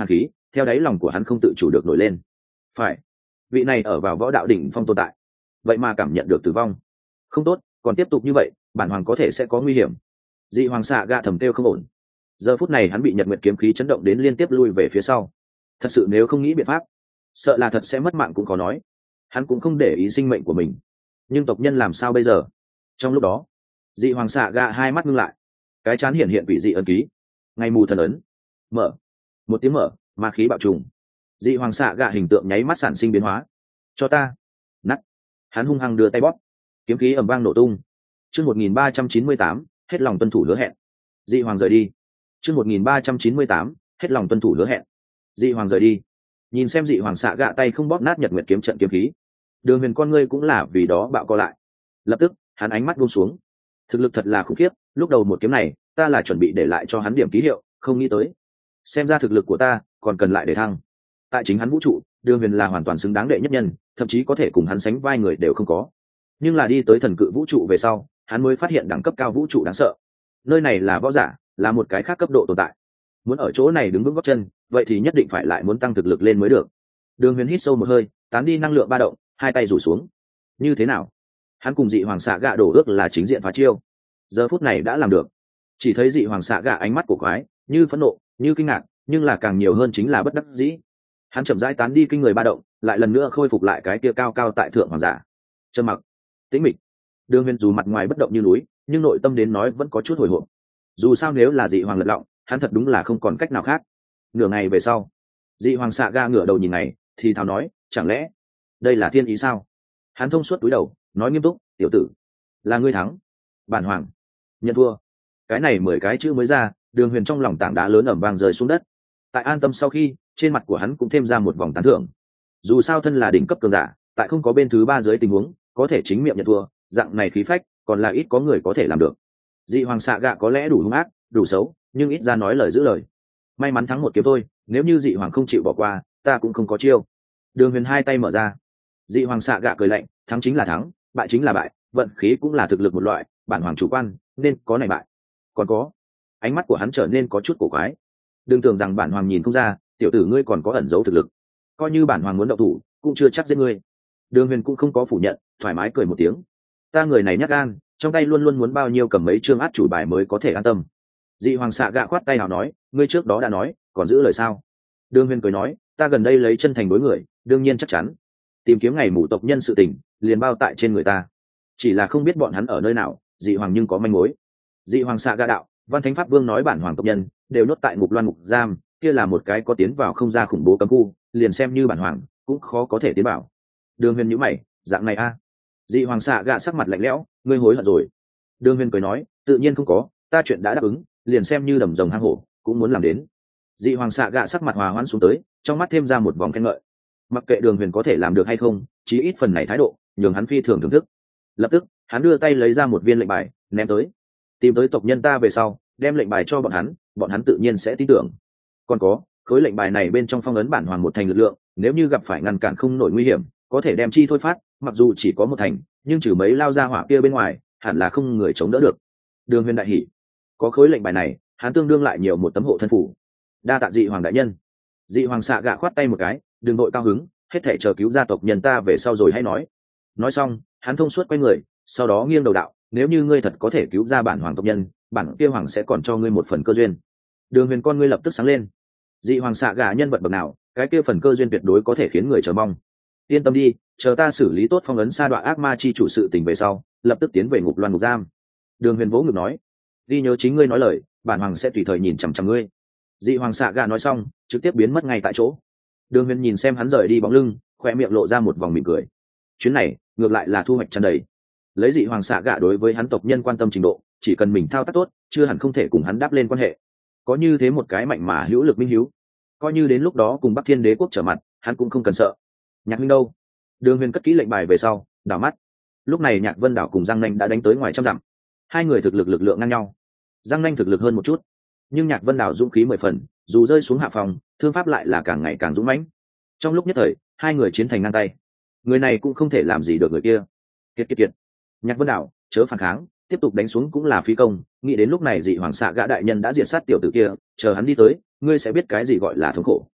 theo đáy lòng của hắn không tự chủ được nổi lên. Phải, vị này ở vào võ đạo đỉnh phong tồn tại, vậy mà cảm nhận được tử vong. Không tốt, còn tiếp tục như vậy bản hoàng có thể sẽ có nguy hiểm. Dị hoàng xạ gạ thầm kêu không ổn. Giờ phút này hắn bị nhật nguyệt kiếm khí chấn động đến liên tiếp lui về phía sau. Thật sự nếu không nghĩ biện pháp, sợ là thật sẽ mất mạng cũng khó nói. Hắn cũng không để ý sinh mệnh của mình, nhưng tộc nhân làm sao bây giờ? Trong lúc đó, dị hoàng xạ gạ hai mắt ngưng lại, cái chán hiện hiện vị dị ấn ký, ngày mù thần ấn mở. Một tiếng mở, ma khí bạo trùng, dị hoàng xạ gạ hình tượng nháy mắt sản sinh biến hóa. Cho ta nắt. Hắn hung hăng đưa tay bóp, kiếm khí ầm vang nổ tung. Chương một nghìn ba trăm chín mươi tám, hết lòng tuân thủ hứa hẹn. Dị hoàng rời đi. Chương một nghìn ba trăm chín mươi tám, hết lòng tuân thủ hứa hẹn. Dị hoàng rời đi. Nhìn xem dị hoàng xạ gạ tay không bóp nát nhật nguyệt kiếm trận kiếm khí, Đường Huyền con ngươi cũng là vì đó bạo co lại. Lập tức, hắn ánh mắt buông xuống. Thực lực thật là khủng khiếp, lúc đầu một kiếm này, ta là chuẩn bị để lại cho hắn điểm ký hiệu, không nghĩ tới. Xem ra thực lực của ta còn cần lại để thăng. Tại chính hắn vũ trụ, Đường Huyền là hoàn toàn xứng đáng đệ nhất nhân, thậm chí có thể cùng hắn sánh vai người đều không có. Nhưng là đi tới thần cự vũ trụ về sau, hắn mới phát hiện đẳng cấp cao vũ trụ đáng sợ. Nơi này là võ giả, là một cái khác cấp độ tồn tại. Muốn ở chỗ này đứng vững gót chân, vậy thì nhất định phải lại muốn tăng thực lực lên mới được. Đường Huyền hít sâu một hơi, tán đi năng lượng ba động, hai tay rủ xuống. Như thế nào? Hắn cùng dị hoàng xạ gạ đổ ước là chính diện phá chiêu, giờ phút này đã làm được. Chỉ thấy dị hoàng xạ gạ ánh mắt của quái, như phẫn nộ, như kinh ngạc, nhưng là càng nhiều hơn chính là bất đắc dĩ. Hắn chậm rãi tán đi kinh người ba động, lại lần nữa khôi phục lại cái kia cao cao tại thượng hoàng giả. Trầm mặc, tĩnh mịch. Đường Huyền dù mặt ngoài bất động như núi, nhưng nội tâm đến nói vẫn có chút hồi hộp. Dù sao nếu là dị hoàng lật lọng, hắn thật đúng là không còn cách nào khác. Nửa ngày về sau, dị hoàng xạ gạ ngửa đầu nhìn này, thì thào nói, chẳng lẽ đây là thiên ý sao? Hắn thông suốt túi đầu, nói nghiêm túc, tiểu tử, là ngươi thắng. Bản hoàng nhận thua. Cái này mười cái chữ mới ra, Đường Huyền trong lòng tảng đá lớn ẩm vang rơi xuống đất. Tại an tâm sau khi, trên mặt của hắn cũng thêm ra một vòng tán thưởng. Dù sao thân là đỉnh cấp cường giả, tại không có bên thứ ba dưới tình huống, có thể chính miệng nhận thua, dạng này khí phách, còn là ít có người có thể làm được. Dị hoàng xạ gạ có lẽ đủ hung ác, đủ xấu, nhưng ít ra nói lời giữ lời. May mắn thắng một kiếm thôi, nếu như dị hoàng không chịu bỏ qua, ta cũng không có chiêu. Đường Huyền hai tay mở ra. Dị hoàng xạ gạ cười lạnh, thắng chính là thắng, bại chính là bại, vận khí cũng là thực lực một loại, bản hoàng chủ quan nên có này bại. Còn có, ánh mắt của hắn trở nên có chút cổ quái. Đừng tưởng rằng bản hoàng nhìn không ra, tiểu tử ngươi còn có ẩn giấu thực lực. Coi như bản hoàng muốn động thủ, cũng chưa chắc giết ngươi. Đường Huyền cũng không có phủ nhận, thoải mái cười một tiếng. Ta người này nhát gan, trong tay luôn luôn muốn bao nhiêu cầm mấy chương át chủ bài mới có thể an tâm. Dị hoàng xạ gạ khoát tay nào nói, ngươi trước đó đã nói, còn giữ lời sao? Đường Huyền cười nói, ta gần đây lấy chân thành đối người, đương nhiên chắc chắn. Tìm kiếm ngày mù tộc nhân sự tình, liền bao tại trên người ta. Chỉ là không biết bọn hắn ở nơi nào, dị hoàng nhưng có manh mối. Dị hoàng xạ gạ đạo, Văn Thánh Pháp Vương nói bản hoàng tộc nhân đều nhốt tại ngục loan ngục giam, kia là một cái có tiến vào không ra khủng bố cấm khu, liền xem như bản hoàng cũng khó có thể tiến vào. Đường Huyền nhíu mày, dạng này a? Dị hoàng xạ gạ sắc mặt lạnh lẽo, ngươi hối hận rồi. Đường Huyền cười nói, tự nhiên không có, ta chuyện đã đáp ứng, liền xem như đầm rồng hang hổ cũng muốn làm đến. Dị hoàng xạ gạ sắc mặt hòa hoãn xuống tới, trong mắt thêm ra một vòng khen ngợi. Mặc kệ Đường Huyền có thể làm được hay không, chí ít phần này thái độ nhường hắn phi thường thưởng thức. Lập tức hắn đưa tay lấy ra một viên lệnh bài, ném tới. Tìm tới tộc nhân ta về sau, đem lệnh bài cho bọn hắn, bọn hắn tự nhiên sẽ tin tưởng. Còn có, khối lệnh bài này bên trong phong ấn bản hoàng một thành lực lượng, nếu như gặp phải ngăn cản không nổi nguy hiểm, có thể đem chi thôi phát, mặc dù chỉ có một thành, nhưng trừ mấy lao ra hỏa kia bên ngoài, hẳn là không người chống đỡ được. Đường Huyền đại hỉ, có khối lệnh bài này, hắn tương đương lại nhiều một tấm hộ thân phủ. Đa tạ dị hoàng đại nhân. Dị hoàng xạ gạ khoát tay một cái, đừng nội cao hứng, hết thảy chờ cứu gia tộc nhân ta về sau rồi hãy nói. Nói xong, hắn thông suốt quay người, sau đó nghiêng đầu đạo, nếu như ngươi thật có thể cứu ra bản hoàng tộc nhân, bản kia hoàng sẽ còn cho ngươi một phần cơ duyên. Đường Huyền con ngươi lập tức sáng lên. Dị hoàng xạ gà nhân vật bậc nào, cái kia phần cơ duyên tuyệt đối có thể khiến người chờ mong. Yên tâm đi, chờ ta xử lý tốt phong ấn sa đoạn ác ma chi chủ sự tình về sau, lập tức tiến về ngục loan ngục giam. Đường Huyền vỗ ngực nói, đi nhớ chính ngươi nói lời, bản hoàng sẽ tùy thời nhìn chằm chằm ngươi. Dị hoàng xạ gà nói xong, trực tiếp biến mất ngay tại chỗ. Đường Huyền nhìn xem hắn rời đi bóng lưng, khoe miệng lộ ra một vòng mỉm cười. Chuyến này ngược lại là thu hoạch tràn đầy. Lấy dị hoàng xạ gạ đối với hắn tộc nhân quan tâm trình độ, chỉ cần mình thao tác tốt, chưa hẳn không thể cùng hắn đáp lên quan hệ. Có như thế một cái mạnh mà hữu lực minh hiếu, coi như đến lúc đó cùng Bắc Thiên Đế quốc trở mặt, hắn cũng không cần sợ. Nhạc Minh đâu? Đường Huyền cất kỹ lệnh bài về sau, đảo mắt. Lúc này Nhạc Vân Đảo cùng Giang Nanh đã đánh tới ngoài trăm dặm. Hai người thực lực lực lượng ngang nhau. Giang Nanh thực lực hơn một chút, nhưng Nhạc Vân Đảo dũng khí mười phần, dù rơi xuống hạ phòng, thương pháp lại là càng ngày càng dũng mãnh. Trong lúc nhất thời, hai người chiến thành ngang tay. Người này cũng không thể làm gì được người kia. Kiệt kiệt kiệt. Nhạc Vân Đảo, chớ phản kháng, tiếp tục đánh xuống cũng là phí công. Nghĩ đến lúc này dị hoàng xạ gã đại nhân đã diệt sát tiểu tử kia, chờ hắn đi tới, ngươi sẽ biết cái gì gọi là thống khổ.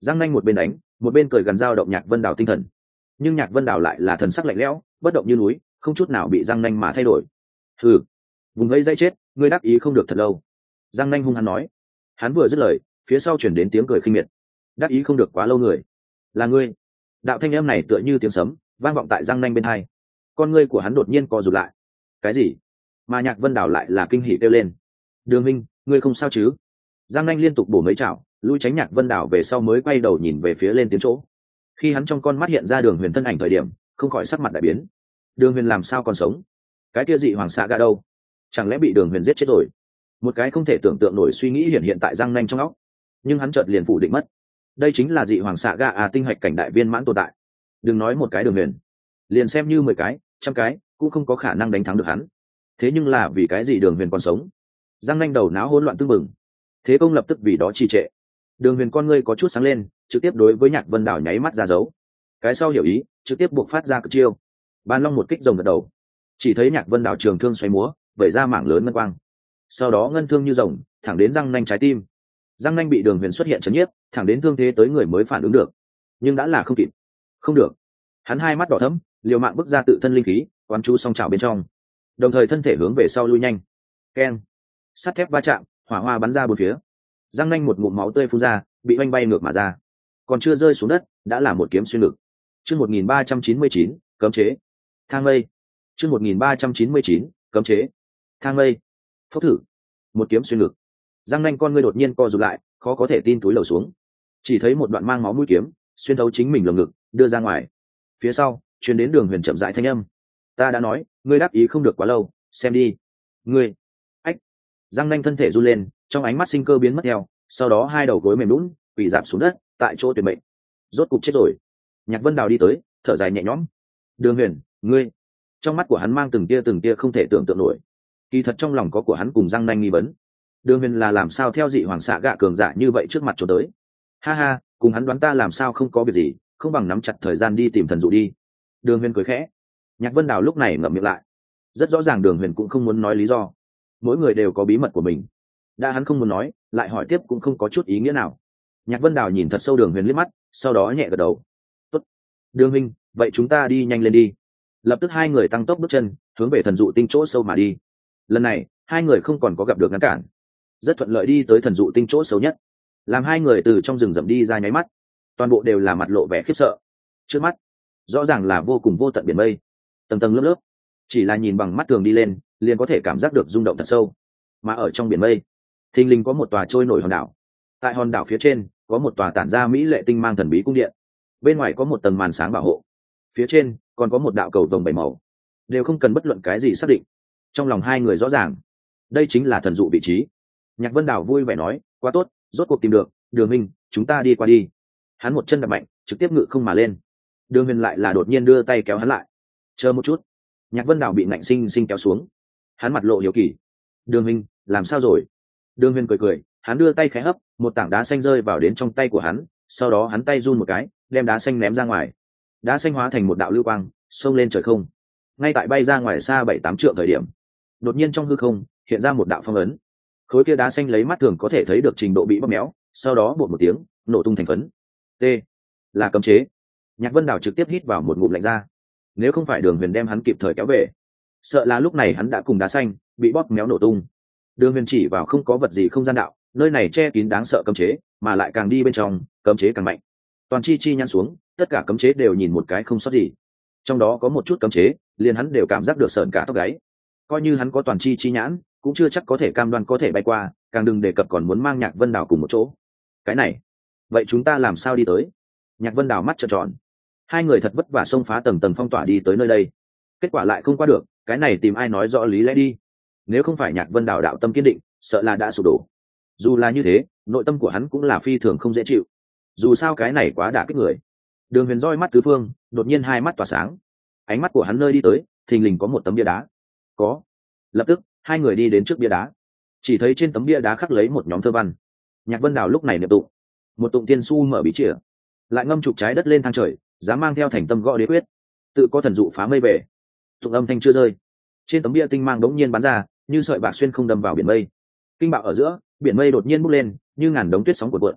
Giang Nanh một bên đánh một bên cười gần dao động Nhạc Vân Đào tinh thần, nhưng Nhạc Vân Đào lại là thần sắc lạnh lẽo bất động như núi, không chút nào bị Giang Nanh mà thay đổi. Hừ, vùng ấy dây chết, ngươi đắc ý không được thật lâu. Giang Nanh hung hăng nói. Hắn vừa dứt lời, phía sau chuyển đến tiếng cười khinh miệt. Đắc ý không được quá lâu người, là ngươi. Đạo thanh âm này tựa như tiếng sấm vang vọng tại Giang Nanh bên hai. Con ngươi của hắn đột nhiên co rụt lại. Cái gì? Mà Nhạc Vân Đào lại là kinh hỉ kêu lên. Đường Minh, ngươi không sao chứ? Giang Nanh liên tục bổ mấy chảo lui tránh Nhạc Vân Đào về sau mới quay đầu nhìn về phía lên tiếng chỗ. Khi hắn trong con mắt hiện ra Đường Huyền thân ảnh thời điểm, không khỏi sắc mặt đại biến. Đường Huyền làm sao còn sống? Cái kia dị hoàng xạ gà đâu? Chẳng lẽ bị Đường Huyền giết chết rồi? Một cái không thể tưởng tượng nổi suy nghĩ hiện hiện tại Giang Nanh trong óc, nhưng hắn chợt liền phủ định mất. Đây chính là dị hoàng xạ gà à, tinh hạch cảnh đại viên mãn tồn tại. Đừng nói một cái Đường Huyền, liền xem như mười cái, trăm cái, cũng không có khả năng đánh thắng được hắn. Thế nhưng là vì cái gì Đường Huyền còn sống? Giang Nanh đầu não hỗn loạn tương mừng, thế công lập tức vì đó trì trệ. Đường Huyền con ngươi có chút sáng lên, trực tiếp đối với Nhạc Vân Đào nháy mắt ra dấu. Cái sau hiểu ý, trực tiếp buộc phát ra cực chiêu. Ban Long một kích rồng gật đầu, chỉ thấy Nhạc Vân Đào trường thương xoay múa, vẩy ra mảng lớn ngân quang. Sau đó ngân thương như rồng, thẳng đến Giang Nanh trái tim. Giang Nanh bị Đường Huyền xuất hiện chấn nhiếp, thẳng đến thương thế tới người mới phản ứng được, nhưng đã là không kịp. Không được, hắn hai mắt đỏ thẫm, liều mạng bức ra tự thân linh khí, quán chú song trào bên trong, đồng thời thân thể hướng về sau lui nhanh. Keng, sắt thép va chạm, hỏa hoa bắn ra bốn phía. Giang Nanh một ngụm máu tươi phun ra, bị oanh bay ngược mà ra, còn chưa rơi xuống đất đã là một kiếm xuyên ngực. Chương một nghìn ba trăm chín mươi chín, cấm chế. Thang mây. Chương một nghìn ba trăm chín mươi chín, cấm chế. Thang mây. Phốc thử. Một kiếm xuyên ngực. Giang Nanh con ngươi đột nhiên co rụt lại, khó có thể tin túi lầu xuống. Chỉ thấy một đoạn mang máu mũi kiếm xuyên thấu chính mình lồng ngực, đưa ra ngoài. Phía sau truyền đến Đường Huyền chậm rãi thanh âm. Ta đã nói, ngươi đáp ý không được quá lâu, xem đi. Ngươi. Ách. Giang Nanh thân thể run lên, trong ánh mắt sinh cơ biến mất theo, sau đó hai đầu gối mềm lún, quỳ rạp xuống đất, tại chỗ tuyệt mệnh. Rốt cục chết rồi. Nhạc Vân Đào đi tới, thở dài nhẹ nhõm. Đường Huyền, ngươi. Trong mắt của hắn mang từng tia từng tia không thể tưởng tượng nổi. Kỳ thật trong lòng có của hắn cùng Giang Nanh nghi vấn. Đường Huyền là làm sao theo dị hoàng xạ gạ cường giả như vậy trước mặt chỗ tới? Ha ha, cùng hắn đoán ta làm sao không có việc gì, không bằng nắm chặt thời gian đi tìm thần dụ đi. Đường Huyền cười khẽ. Nhạc Vân Đào lúc này ngậm miệng lại. Rất rõ ràng Đường Huyền cũng không muốn nói lý do. Mỗi người đều có bí mật của mình, đã hắn không muốn nói, lại hỏi tiếp cũng không có chút ý nghĩa nào. Nhạc Vân Đào nhìn thật sâu Đường Huyền liếc mắt, sau đó nhẹ gật đầu. Tốt, Đường huynh, vậy chúng ta đi nhanh lên đi. Lập tức hai người tăng tốc bước chân, hướng về thần dụ tinh chỗ sâu mà đi. Lần này hai người không còn có gặp được ngăn cản, rất thuận lợi đi tới thần dụ tinh chỗ sâu nhất. Làm hai người từ trong rừng rậm đi ra nháy mắt, toàn bộ đều là mặt lộ vẻ khiếp sợ. Trước mắt rõ ràng là vô cùng vô tận biển mây, tầng tầng lớp lớp, chỉ là nhìn bằng mắt thường đi lên liền có thể cảm giác được rung động thật sâu. Mà ở trong biển mây thình lình có một tòa trôi nổi hòn đảo. Tại hòn đảo phía trên có một tòa tản ra mỹ lệ tinh mang thần bí cung điện, bên ngoài có một tầng màn sáng bảo hộ, phía trên còn có một đạo cầu vồng bảy màu. Đều không cần bất luận cái gì xác định, trong lòng hai người rõ ràng đây chính là thần dụ vị trí. Nhạc Vân Đào vui vẻ nói, quá tốt, rốt cuộc tìm được. Đường Minh, chúng ta đi qua đi. Hắn một chân đạp mạnh, trực tiếp ngự không mà lên. Đường Huyền lại là đột nhiên đưa tay kéo hắn lại. Chờ một chút. Nhạc Vân Đào bị nạnh sinh sinh kéo xuống. Hắn mặt lộ hiếu kỳ. Đường Minh, làm sao rồi? Đường Huyền cười cười, hắn đưa tay khẽ hấp, một tảng đá xanh rơi vào đến trong tay của hắn, sau đó hắn tay run một cái, đem đá xanh ném ra ngoài. Đá xanh hóa thành một đạo lưu quang, xông lên trời không. Ngay tại bay ra ngoài xa bảy tám trượng thời điểm, đột nhiên trong hư không hiện ra một đạo phong ấn. Khối kia đá xanh lấy mắt thường có thể thấy được trình độ bị bóp méo, sau đó bột một tiếng nổ tung thành phấn. T, là cấm chế. Nhạc Vân Đào trực tiếp hít vào một ngụm lạnh ra. Nếu không phải Đường Huyền đem hắn kịp thời kéo về, sợ là lúc này hắn đã cùng đá xanh bị bóp méo nổ tung. Đường Huyền chỉ vào không có vật gì không gian đạo, nơi này che kín đáng sợ cấm chế, mà lại càng đi bên trong cấm chế càng mạnh. Toàn chi chi nhăn xuống, tất cả cấm chế đều nhìn một cái không sót gì. Trong đó có một chút cấm chế liền hắn đều cảm giác được sởn cả tóc gáy. Coi như hắn có toàn chi chi nhãn cũng chưa chắc có thể cam đoan có thể bay qua, càng đừng đề cập còn muốn mang Nhạc Vân Đào cùng một chỗ. Cái này, vậy chúng ta làm sao đi tới? Nhạc Vân Đào mắt trợn tròn. Hai người thật vất vả xông phá tầng tầng phong tỏa đi tới nơi đây, kết quả lại không qua được, cái này tìm ai nói rõ lý lẽ đi. Nếu không phải Nhạc Vân Đào đạo tâm kiên định, sợ là đã sụp đổ. Dù là như thế, nội tâm của hắn cũng là phi thường không dễ chịu. Dù sao cái này quá đả kích người. Đường Huyền roi mắt tứ phương, đột nhiên hai mắt tỏa sáng. Ánh mắt của hắn nơi đi tới, thình lình có một tấm bia đá. Có. Lập tức hai người đi đến trước bia đá, chỉ thấy trên tấm bia đá khắc lấy một nhóm thơ văn. Nhạc Vân Đào lúc này niệm tụng một tụng tiên su mở bí chìa, lại ngâm chụp trái đất lên thang trời, dám mang theo thành tâm gõ đế quyết, tự có thần dụ phá mây về. Tụng âm thanh chưa rơi, trên tấm bia tinh mang đống nhiên bắn ra, như sợi bạc xuyên không đâm vào biển mây. Kinh bạo ở giữa, biển mây đột nhiên bốc lên, như ngàn đống tuyết sóng cuộn cuộn.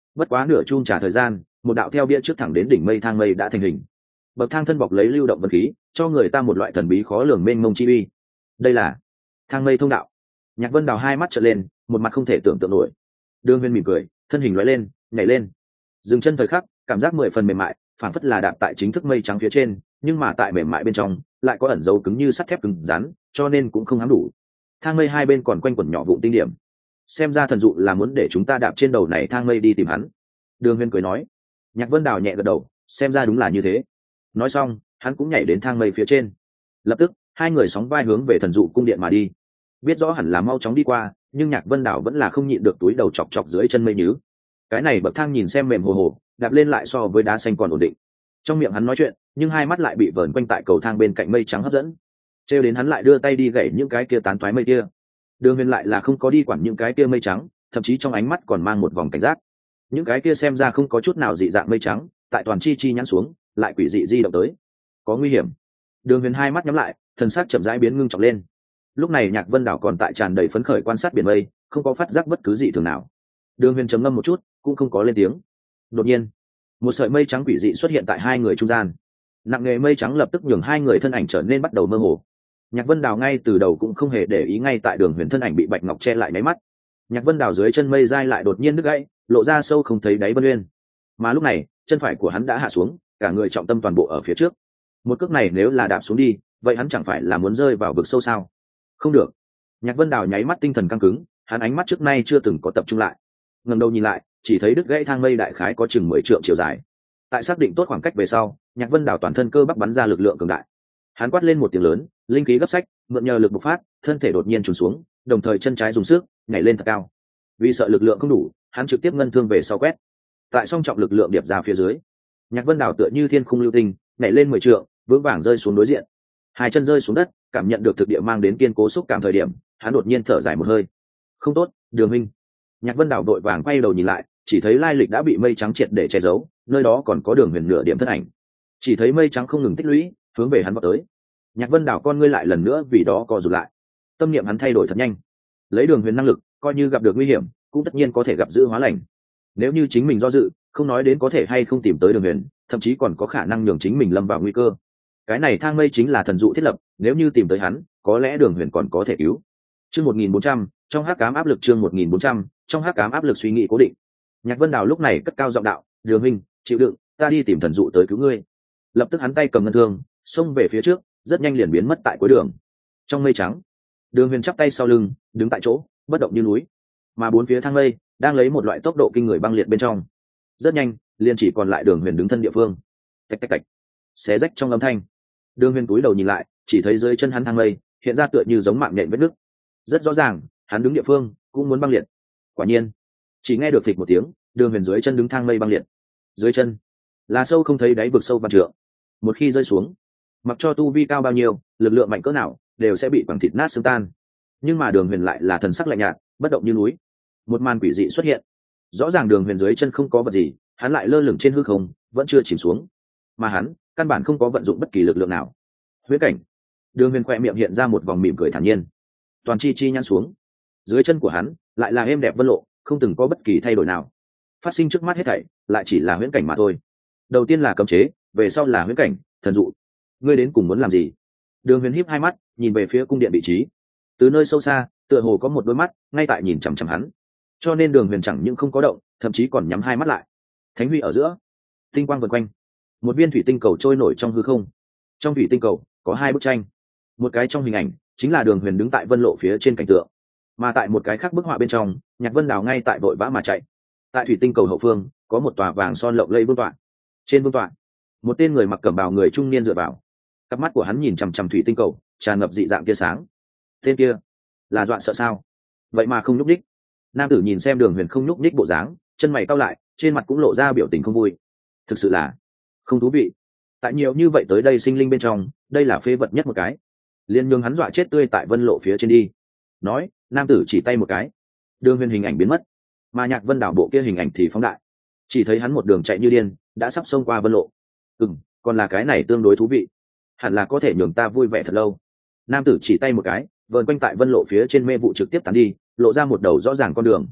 Bất quá nửa chung trả thời gian, một đạo theo bia trước thẳng đến đỉnh mây thang mây đã thành hình. Bậc thang thân bọc lấy lưu động vật khí, cho người ta một loại thần bí khó lường mênh mông chi uy. Đây là thang mây thông đạo. Nhạc Vân Đào hai mắt trợn lên, một mặt không thể tưởng tượng nổi. Đường Huyên mỉm cười, thân hình lóe lên, nhảy lên, dừng chân thời khắc, cảm giác mười phần mềm mại, phảng phất là đạp tại chính thức mây trắng phía trên, nhưng mà tại mềm mại bên trong lại có ẩn dấu cứng như sắt thép cứng rắn, cho nên cũng không hám đủ. Thang mây hai bên còn quanh quẩn nhỏ vụn tinh điểm, xem ra thần dụ là muốn để chúng ta đạp trên đầu này thang mây đi tìm hắn. Đường Huyên cười nói. Nhạc Vân Đào nhẹ gật đầu, xem ra đúng là như thế. Nói xong, hắn cũng nhảy đến thang mây phía trên. Lập tức, hai người sóng vai hướng về thần dụ cung điện mà đi. Biết rõ hẳn là mau chóng đi qua, nhưng Nhạc Vân Đào vẫn là không nhịn được túi đầu chọc chọc dưới chân mây nhứ. Cái này bậc thang nhìn xem mềm hồ hồ, đạp lên lại so với đá xanh còn ổn định. Trong miệng hắn nói chuyện, nhưng hai mắt lại bị vờn quanh tại cầu thang bên cạnh mây trắng hấp dẫn. Trêu đến hắn lại đưa tay đi gảy những cái kia tán toái mây kia. Đường Huyền lại là không có đi quản những cái kia mây trắng, thậm chí trong ánh mắt còn mang một vòng cảnh giác. Những cái kia xem ra không có chút nào dị dạng mây trắng, tại toàn chi chi nhãn xuống, lại quỷ dị di động tới. Có nguy hiểm. Đường Huyền hai mắt nhắm lại, thần sắc chậm rãi biến ngưng trọng lên. Lúc này Nhạc Vân Đảo còn tại tràn đầy phấn khởi quan sát biển mây, không có phát giác bất cứ dị thường nào. Đường Huyền trầm ngâm một chút, cũng không có lên tiếng. Đột nhiên, một sợi mây trắng quỷ dị xuất hiện tại hai người trung gian. Nặng nề mây trắng lập tức nhường hai người thân ảnh trở nên bắt đầu mơ hồ. Nhạc Vân Đào ngay từ đầu cũng không hề để ý, ngay tại Đường Huyền thân ảnh bị bạch ngọc che lại nháy mắt, Nhạc Vân Đào dưới chân mây dai lại đột nhiên đứt gãy, lộ ra sâu không thấy đáy vân uyên. Mà lúc này, chân phải của hắn đã hạ xuống, cả người trọng tâm toàn bộ ở phía trước. Một cước này nếu là đạp xuống đi, vậy hắn chẳng phải là muốn rơi vào vực sâu sao? Không được. Nhạc Vân Đào nháy mắt tinh thần căng cứng, hắn ánh mắt trước nay chưa từng có tập trung lại. Ngẩng đầu nhìn lại, chỉ thấy đứt gãy thang mây đại khái có chừng mười trượng chiều dài. Tại xác định tốt khoảng cách về sau, Nhạc Vân Đào toàn thân cơ bắp bắn ra lực lượng cường đại. Hắn quát lên một tiếng lớn, linh khí gấp sách, mượn nhờ lực bộc phát, thân thể đột nhiên trùng xuống, đồng thời chân trái dùng sức nhảy lên thật cao. Vì sợ lực lượng không đủ, hắn trực tiếp ngân thương về sau quét. Tại song trọng lực lượng điệp ra phía dưới, Nhạc Vân Đào tựa như thiên khung lưu tinh, nhảy lên mười trượng, vững vàng rơi xuống đối diện. Hai chân rơi xuống đất, cảm nhận được thực địa mang đến kiên cố xúc cảm thời điểm, hắn đột nhiên thở dài một hơi. Không tốt, Đường huynh. Nhạc Vân Đào đội vàng quay đầu nhìn lại, chỉ thấy lai lịch đã bị mây trắng triệt để che giấu, nơi đó còn có Đường Huyền nửa điểm thân ảnh. Chỉ thấy mây trắng không ngừng tích lũy, hướng về hắn vọt tới. Nhạc Vân Đào con ngươi lại lần nữa vì đó co rụt lại. Tâm niệm hắn thay đổi thật nhanh. Lấy Đường Huyền năng lực, coi như gặp được nguy hiểm, cũng tất nhiên có thể gặp giữ hóa lành. Nếu như chính mình do dự, không nói đến có thể hay không tìm tới Đường Huyền, thậm chí còn có khả năng nhường chính mình lâm vào nguy cơ. Cái này thang mây chính là thần dụ thiết lập, nếu như tìm tới hắn, có lẽ Đường Huyền còn có thể cứu. Chương một nghìn bốn trăm, trong hắc ám áp lực chương một nghìn bốn trăm, trong hắc ám áp lực suy nghĩ cố định. Nhạc Vân Đào lúc này cất cao giọng đạo, "Đường huynh, chịu đựng, ta đi tìm thần dụ tới cứu ngươi." Lập tức hắn tay cầm ngân thương, xông về phía trước, rất nhanh liền biến mất tại cuối đường. Trong mây trắng, Đường Huyền chắp tay sau lưng, đứng tại chỗ, bất động như núi. Mà bốn phía thang mây đang lấy một loại tốc độ kinh người băng liệt bên trong. Rất nhanh, liền chỉ còn lại Đường Huyền đứng thân địa phương. Tạch tạch tạch, xé rách trong âm thanh. Đường Huyền cúi đầu nhìn lại, chỉ thấy dưới chân hắn thang mây hiện ra tựa như giống mạng nhện vết nứt. Rất rõ ràng, hắn đứng địa phương cũng muốn băng liệt. Quả nhiên, chỉ nghe được phịch một tiếng, Đường Huyền dưới chân đứng thang mây băng liệt. Dưới chân là sâu không thấy đáy vực sâu vạn trượng. Một khi rơi xuống, mặc cho tu vi cao bao nhiêu, lực lượng mạnh cỡ nào, đều sẽ bị quẳng thịt nát xương tan. Nhưng mà Đường Huyền lại là thần sắc lạnh nhạt, bất động như núi. Một màn quỷ dị xuất hiện. Rõ ràng Đường Huyền dưới chân không có vật gì, hắn lại lơ lửng trên hư không, vẫn chưa chìm xuống. Mà hắn, căn bản không có vận dụng bất kỳ lực lượng nào. Huyễn cảnh. Đường Huyền khỏe miệng hiện ra một vòng mỉm cười thản nhiên. Toàn chi chi nhăn xuống. Dưới chân của hắn lại là êm đẹp vân lộ, không từng có bất kỳ thay đổi nào. Phát sinh trước mắt hết thảy, lại chỉ là huyễn cảnh mà thôi. Đầu tiên là cấm chế, về sau là huyễn cảnh, thần dụ. Ngươi đến cùng muốn làm gì? Đường Huyền híp hai mắt, nhìn về phía cung điện vị trí. Từ nơi sâu xa, tựa hồ có một đôi mắt ngay tại nhìn chằm chằm hắn. Cho nên Đường Huyền chẳng những không có động, thậm chí còn nhắm hai mắt lại. Thánh huy ở giữa, tinh quang vần quanh. Một viên thủy tinh cầu trôi nổi trong hư không. Trong thủy tinh cầu có hai bức tranh. Một cái trong hình ảnh chính là Đường Huyền đứng tại vân lộ phía trên cảnh tượng, mà tại một cái khác bức họa bên trong, Nhạc Vân Đào ngay tại vội vã mà chạy. Tại thủy tinh cầu hậu phương có một tòa vàng son lộng lẫy vương tọa. Trên vương tọa, một tên người mặc cẩm bào người trung niên dựa vào. Cặp mắt của hắn nhìn chằm chằm thủy tinh cầu, tràn ngập dị dạng tia sáng. Tên kia là dọa sợ sao? Vậy mà không nhúc nhích. Nam tử nhìn xem Đường Huyền không nhúc nhích bộ dáng, chân mày cau lại, trên mặt cũng lộ ra biểu tình không vui. Thực sự là không thú vị. Tại nhiều như vậy tới đây sinh linh bên trong, đây là phế vật nhất một cái. Liên nhường hắn dọa chết tươi tại vân lộ phía trên đi. Nói, nam tử chỉ tay một cái. Đường Huyền hình ảnh biến mất, mà Nhạc Vân Đào bộ kia hình ảnh thì phóng đại. Chỉ thấy hắn một đường chạy như điên, đã sắp xông qua vân lộ. Ừm, còn là cái này tương đối thú vị, hẳn là có thể nhường ta vui vẻ thật lâu. Nam tử chỉ tay một cái, vờn quanh tại vân lộ phía trên mê vụ trực tiếp tán đi, lộ ra một đầu rõ ràng con đường.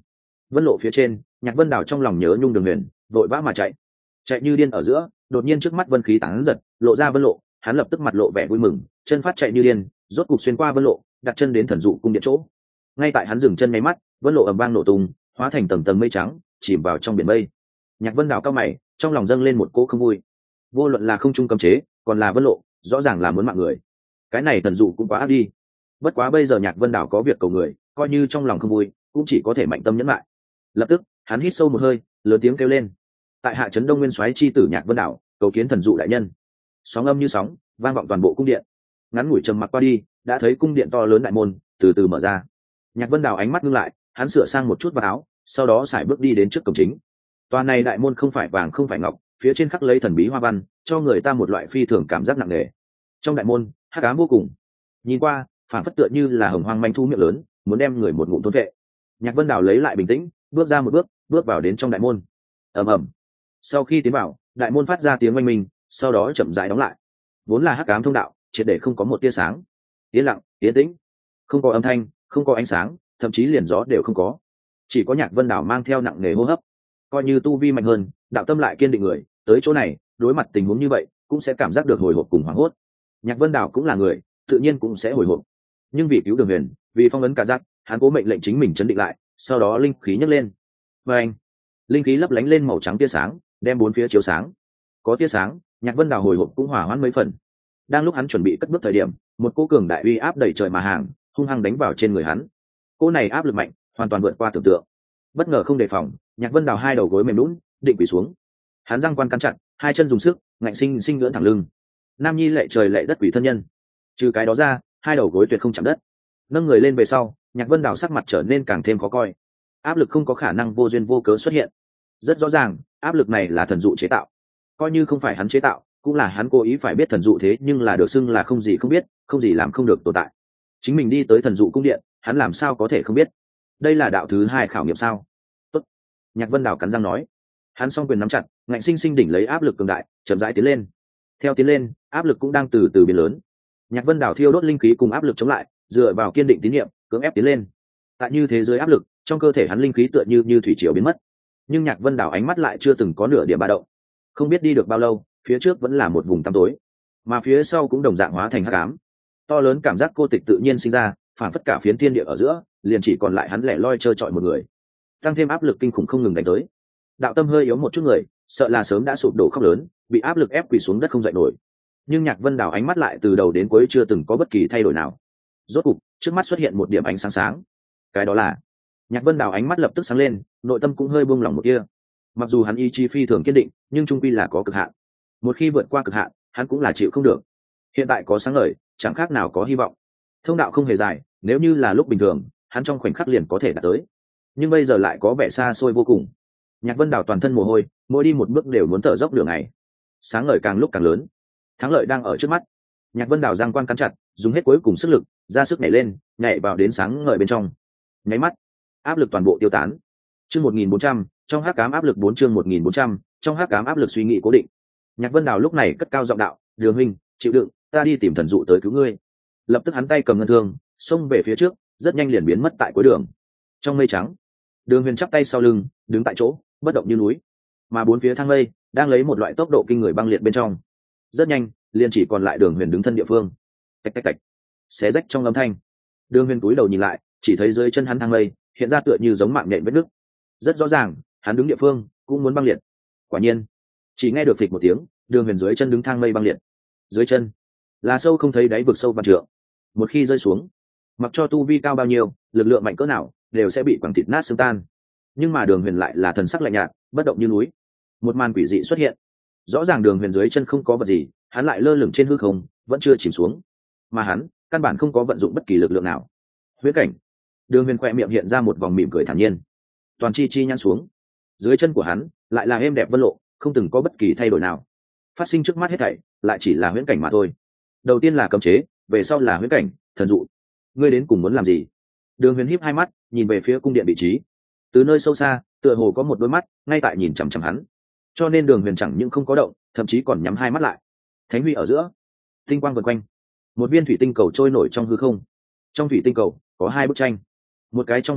vân lộ phía trên, Nhạc Vân Đào trong lòng nhớ nhung Đường Huyền, vội vã mà chạy. Chạy như điên ở giữa, đột nhiên trước mắt vân khí tán giật, lộ ra vân lộ, hắn lập tức mặt lộ vẻ vui mừng, chân phát chạy như điên, rốt cục xuyên qua vân lộ, đặt chân đến thần dụ cung điện chỗ. Ngay tại hắn dừng chân nháy mắt, vân lộ ầm vang nổ tung, hóa thành tầng tầng mây trắng, chìm vào trong biển mây. Nhạc Vân Đào cao mày, trong lòng dâng lên một cỗ không vui. Vô luận là không trung cấm chế, còn là vân lộ, rõ ràng là muốn mạng người. Cái này thần dụ cũng quá ác đi. Bất quá bây giờ Nhạc Vân Đào có việc cầu người, coi như trong lòng không vui, cũng chỉ có thể mạnh tâm nhẫn lại. Lập tức, hắn hít sâu một hơi, lớn tiếng kêu lên: tại hạ trấn Đông Nguyên Soái chi tử Nhạc Vân Đào, cầu kiến thần dụ đại nhân. Sóng âm như sóng, vang vọng toàn bộ cung điện. Ngắn ngủi trầm mặc qua đi, đã thấy cung điện to lớn đại môn từ từ mở ra. Nhạc Vân Đào ánh mắt ngưng lại, hắn sửa sang một chút vào áo, sau đó sải bước đi đến trước cổng chính. Tòa này đại môn không phải vàng không phải ngọc, phía trên khắc lấy thần bí hoa văn, cho người ta một loại phi thường cảm giác nặng nề. Trong đại môn, hắc ám vô cùng. Nhìn qua, phản phất tựa như là hồng hoang manh thu miệng lớn, muốn đem người một ngụm thôn vệ. Nhạc Vân Đào lấy lại bình tĩnh, bước ra một bước, bước vào đến trong đại môn. Ầm ầm. Sau khi tiến vào, đại môn phát ra tiếng oanh minh, sau đó chậm rãi đóng lại. Vốn là hắc ám thông đạo, triệt để không có một tia sáng. Yên lặng, yên tĩnh, không có âm thanh, không có ánh sáng, thậm chí liền gió đều không có. Chỉ có Nhạc Vân Đào mang theo nặng nề hô hấp. Coi như tu vi mạnh hơn, đạo tâm lại kiên định người, tới chỗ này, đối mặt tình huống như vậy, cũng sẽ cảm giác được hồi hộp cùng hoảng hốt. Nhạc Vân Đào cũng là người, tự nhiên cũng sẽ hồi hộp. Nhưng vì cứu Đường Huyền, vì phong ấn cả giác, hắn cố mệnh lệnh chính mình chấn định lại, sau đó linh khí nhấc lên. Và anh, linh khí lấp lánh lên màu trắng tia sáng, đem bốn phía chiếu sáng. Có tia sáng, Nhạc Vân Đào hồi hộp cũng hỏa hoãn mấy phần. Đang lúc hắn chuẩn bị cất bước thời điểm, một cỗ cường đại uy áp đẩy trời mà hàng, hung hăng đánh vào trên người hắn. Cỗ này áp lực mạnh, hoàn toàn vượt qua tưởng tượng. Bất ngờ không đề phòng, Nhạc Vân Đào hai đầu gối mềm lún, định quỳ xuống. Hắn răng quan cắn chặt, hai chân dùng sức, ngạnh sinh sinh ngưỡng thẳng lưng. Nam nhi lệ trời lệ đất quỷ thân nhân. Trừ cái đó ra, hai đầu gối tuyệt không chạm đất. Nâng người lên về sau, Nhạc Vân Đào sắc mặt trở nên càng thêm khó coi. Áp lực không có khả năng vô duyên vô cớ xuất hiện. Rất rõ ràng, áp lực này là thần dụ chế tạo. Coi như không phải hắn chế tạo, cũng là hắn cố ý phải biết thần dụ thế nhưng là được xưng là không gì không biết, không gì làm không được tồn tại. Chính mình đi tới thần dụ cung điện, hắn làm sao có thể không biết? Đây là đạo thứ hai khảo nghiệm sao? Tốt. Nhạc Vân Đào cắn răng nói. Hắn song quyền nắm chặt, ngạnh sinh sinh đỉnh lấy áp lực cường đại, chậm rãi tiến lên. Theo tiến lên, áp lực cũng đang từ từ biến lớn. Nhạc Vân Đào thiêu đốt linh khí cùng áp lực chống lại, dựa vào kiên định tín niệm, cưỡng ép tiến lên. Tại như thế giới áp lực, trong cơ thể hắn linh khí tựa như như thủy triều biến mất. Nhưng Nhạc Vân Đào ánh mắt lại chưa từng có nửa điểm ba động. Không biết đi được bao lâu, phía trước vẫn là một vùng tăm tối, mà phía sau cũng đồng dạng hóa thành hắc ám. To lớn cảm giác cô tịch tự nhiên sinh ra, phản phất cả phiến thiên địa ở giữa, liền chỉ còn lại hắn lẻ loi trơ trọi một người. Tăng thêm áp lực kinh khủng không ngừng đánh tới. Đạo tâm hơi yếu một chút người, sợ là sớm đã sụp đổ khóc lớn, bị áp lực ép quỳ xuống đất không dậy nổi. Nhưng Nhạc Vân Đào ánh mắt lại từ đầu đến cuối chưa từng có bất kỳ thay đổi nào. Rốt cục, trước mắt xuất hiện một điểm ánh sáng sáng. Cái đó là Nhạc Vân Đào ánh mắt lập tức sáng lên, nội tâm cũng hơi buông lỏng một kia. Mặc dù hắn ý chí phi thường kiên định, nhưng trung quy là có cực hạn. Một khi vượt qua cực hạn, hắn cũng là chịu không được. Hiện tại có sáng ngời, chẳng khác nào có hy vọng. Thông đạo không hề dài, nếu như là lúc bình thường, hắn trong khoảnh khắc liền có thể đạt tới. Nhưng bây giờ lại có vẻ xa xôi vô cùng. Nhạc Vân Đào toàn thân mồ hôi, mỗi đi một bước đều muốn thở dốc đường này. Sáng ngời càng lúc càng lớn, thắng lợi đang ở trước mắt. Nhạc Vân Đào giang quan cắn chặt, dùng hết cuối cùng sức lực, ra sức nhảy lên, nhảy vào đến sáng ngời bên trong. Nháy mắt, áp lực toàn bộ tiêu tán. Chương một nghìn bốn trăm, trong hắc ám áp lực bốn chương một nghìn bốn trăm, trong hắc ám áp lực suy nghĩ cố định. Nhạc Vân Đào lúc này cất cao giọng đạo, "Đường huynh, chịu đựng, ta đi tìm thần dụ tới cứu ngươi." Lập tức hắn tay cầm ngân thương, xông về phía trước, rất nhanh liền biến mất tại cuối đường. Trong mây trắng, Đường Huyền chắp tay sau lưng, đứng tại chỗ, bất động như núi. Mà bốn phía thang mây đang lấy một loại tốc độ kinh người băng liệt bên trong. Rất nhanh, liền chỉ còn lại Đường Huyền đứng thân địa phương. Tạch tạch tạch, xé rách trong âm thanh. Đường Huyền cúi đầu nhìn lại, chỉ thấy dưới chân hắn thang mây hiện ra tựa như giống mạng nhện vết nứt. Rất rõ ràng, hắn đứng địa phương cũng muốn băng liệt. Quả nhiên, chỉ nghe được phịch một tiếng, Đường Huyền dưới chân đứng thang mây băng liệt. Dưới chân là sâu không thấy đáy vực sâu vạn trượng. Một khi rơi xuống, mặc cho tu vi cao bao nhiêu, lực lượng mạnh cỡ nào, đều sẽ bị quẳng thịt nát xương tan. Nhưng mà Đường Huyền lại là thần sắc lạnh nhạt, bất động như núi. Một màn quỷ dị xuất hiện. Rõ ràng Đường Huyền dưới chân không có vật gì, hắn lại lơ lửng trên hư không, vẫn chưa chìm xuống. Mà hắn, căn bản không có vận dụng bất kỳ lực lượng nào. Huyễn cảnh. Đường Huyền khẽ miệng hiện ra một vòng mỉm cười thản nhiên. Toàn chi chi nhăn xuống. Dưới chân của hắn lại là êm đẹp vân lộ, không từng có bất kỳ thay đổi nào. Phát sinh trước mắt hết thảy, lại chỉ là huyễn cảnh mà thôi. Đầu tiên là cấm chế, về sau là huyễn cảnh, thần dụ. Ngươi đến cùng muốn làm gì? Đường Huyền híp hai mắt, nhìn về phía cung điện vị trí. Từ nơi sâu xa, tựa hồ có một đôi mắt ngay tại nhìn chằm chằm hắn. Cho nên Đường Huyền chẳng những không có động, thậm chí còn nhắm hai mắt lại. Thánh huy ở giữa, tinh quang vần quanh. Một viên thủy tinh cầu trôi nổi trong hư không. Trong thủy tinh cầu có hai bức tranh. Một cái trong hình ảnh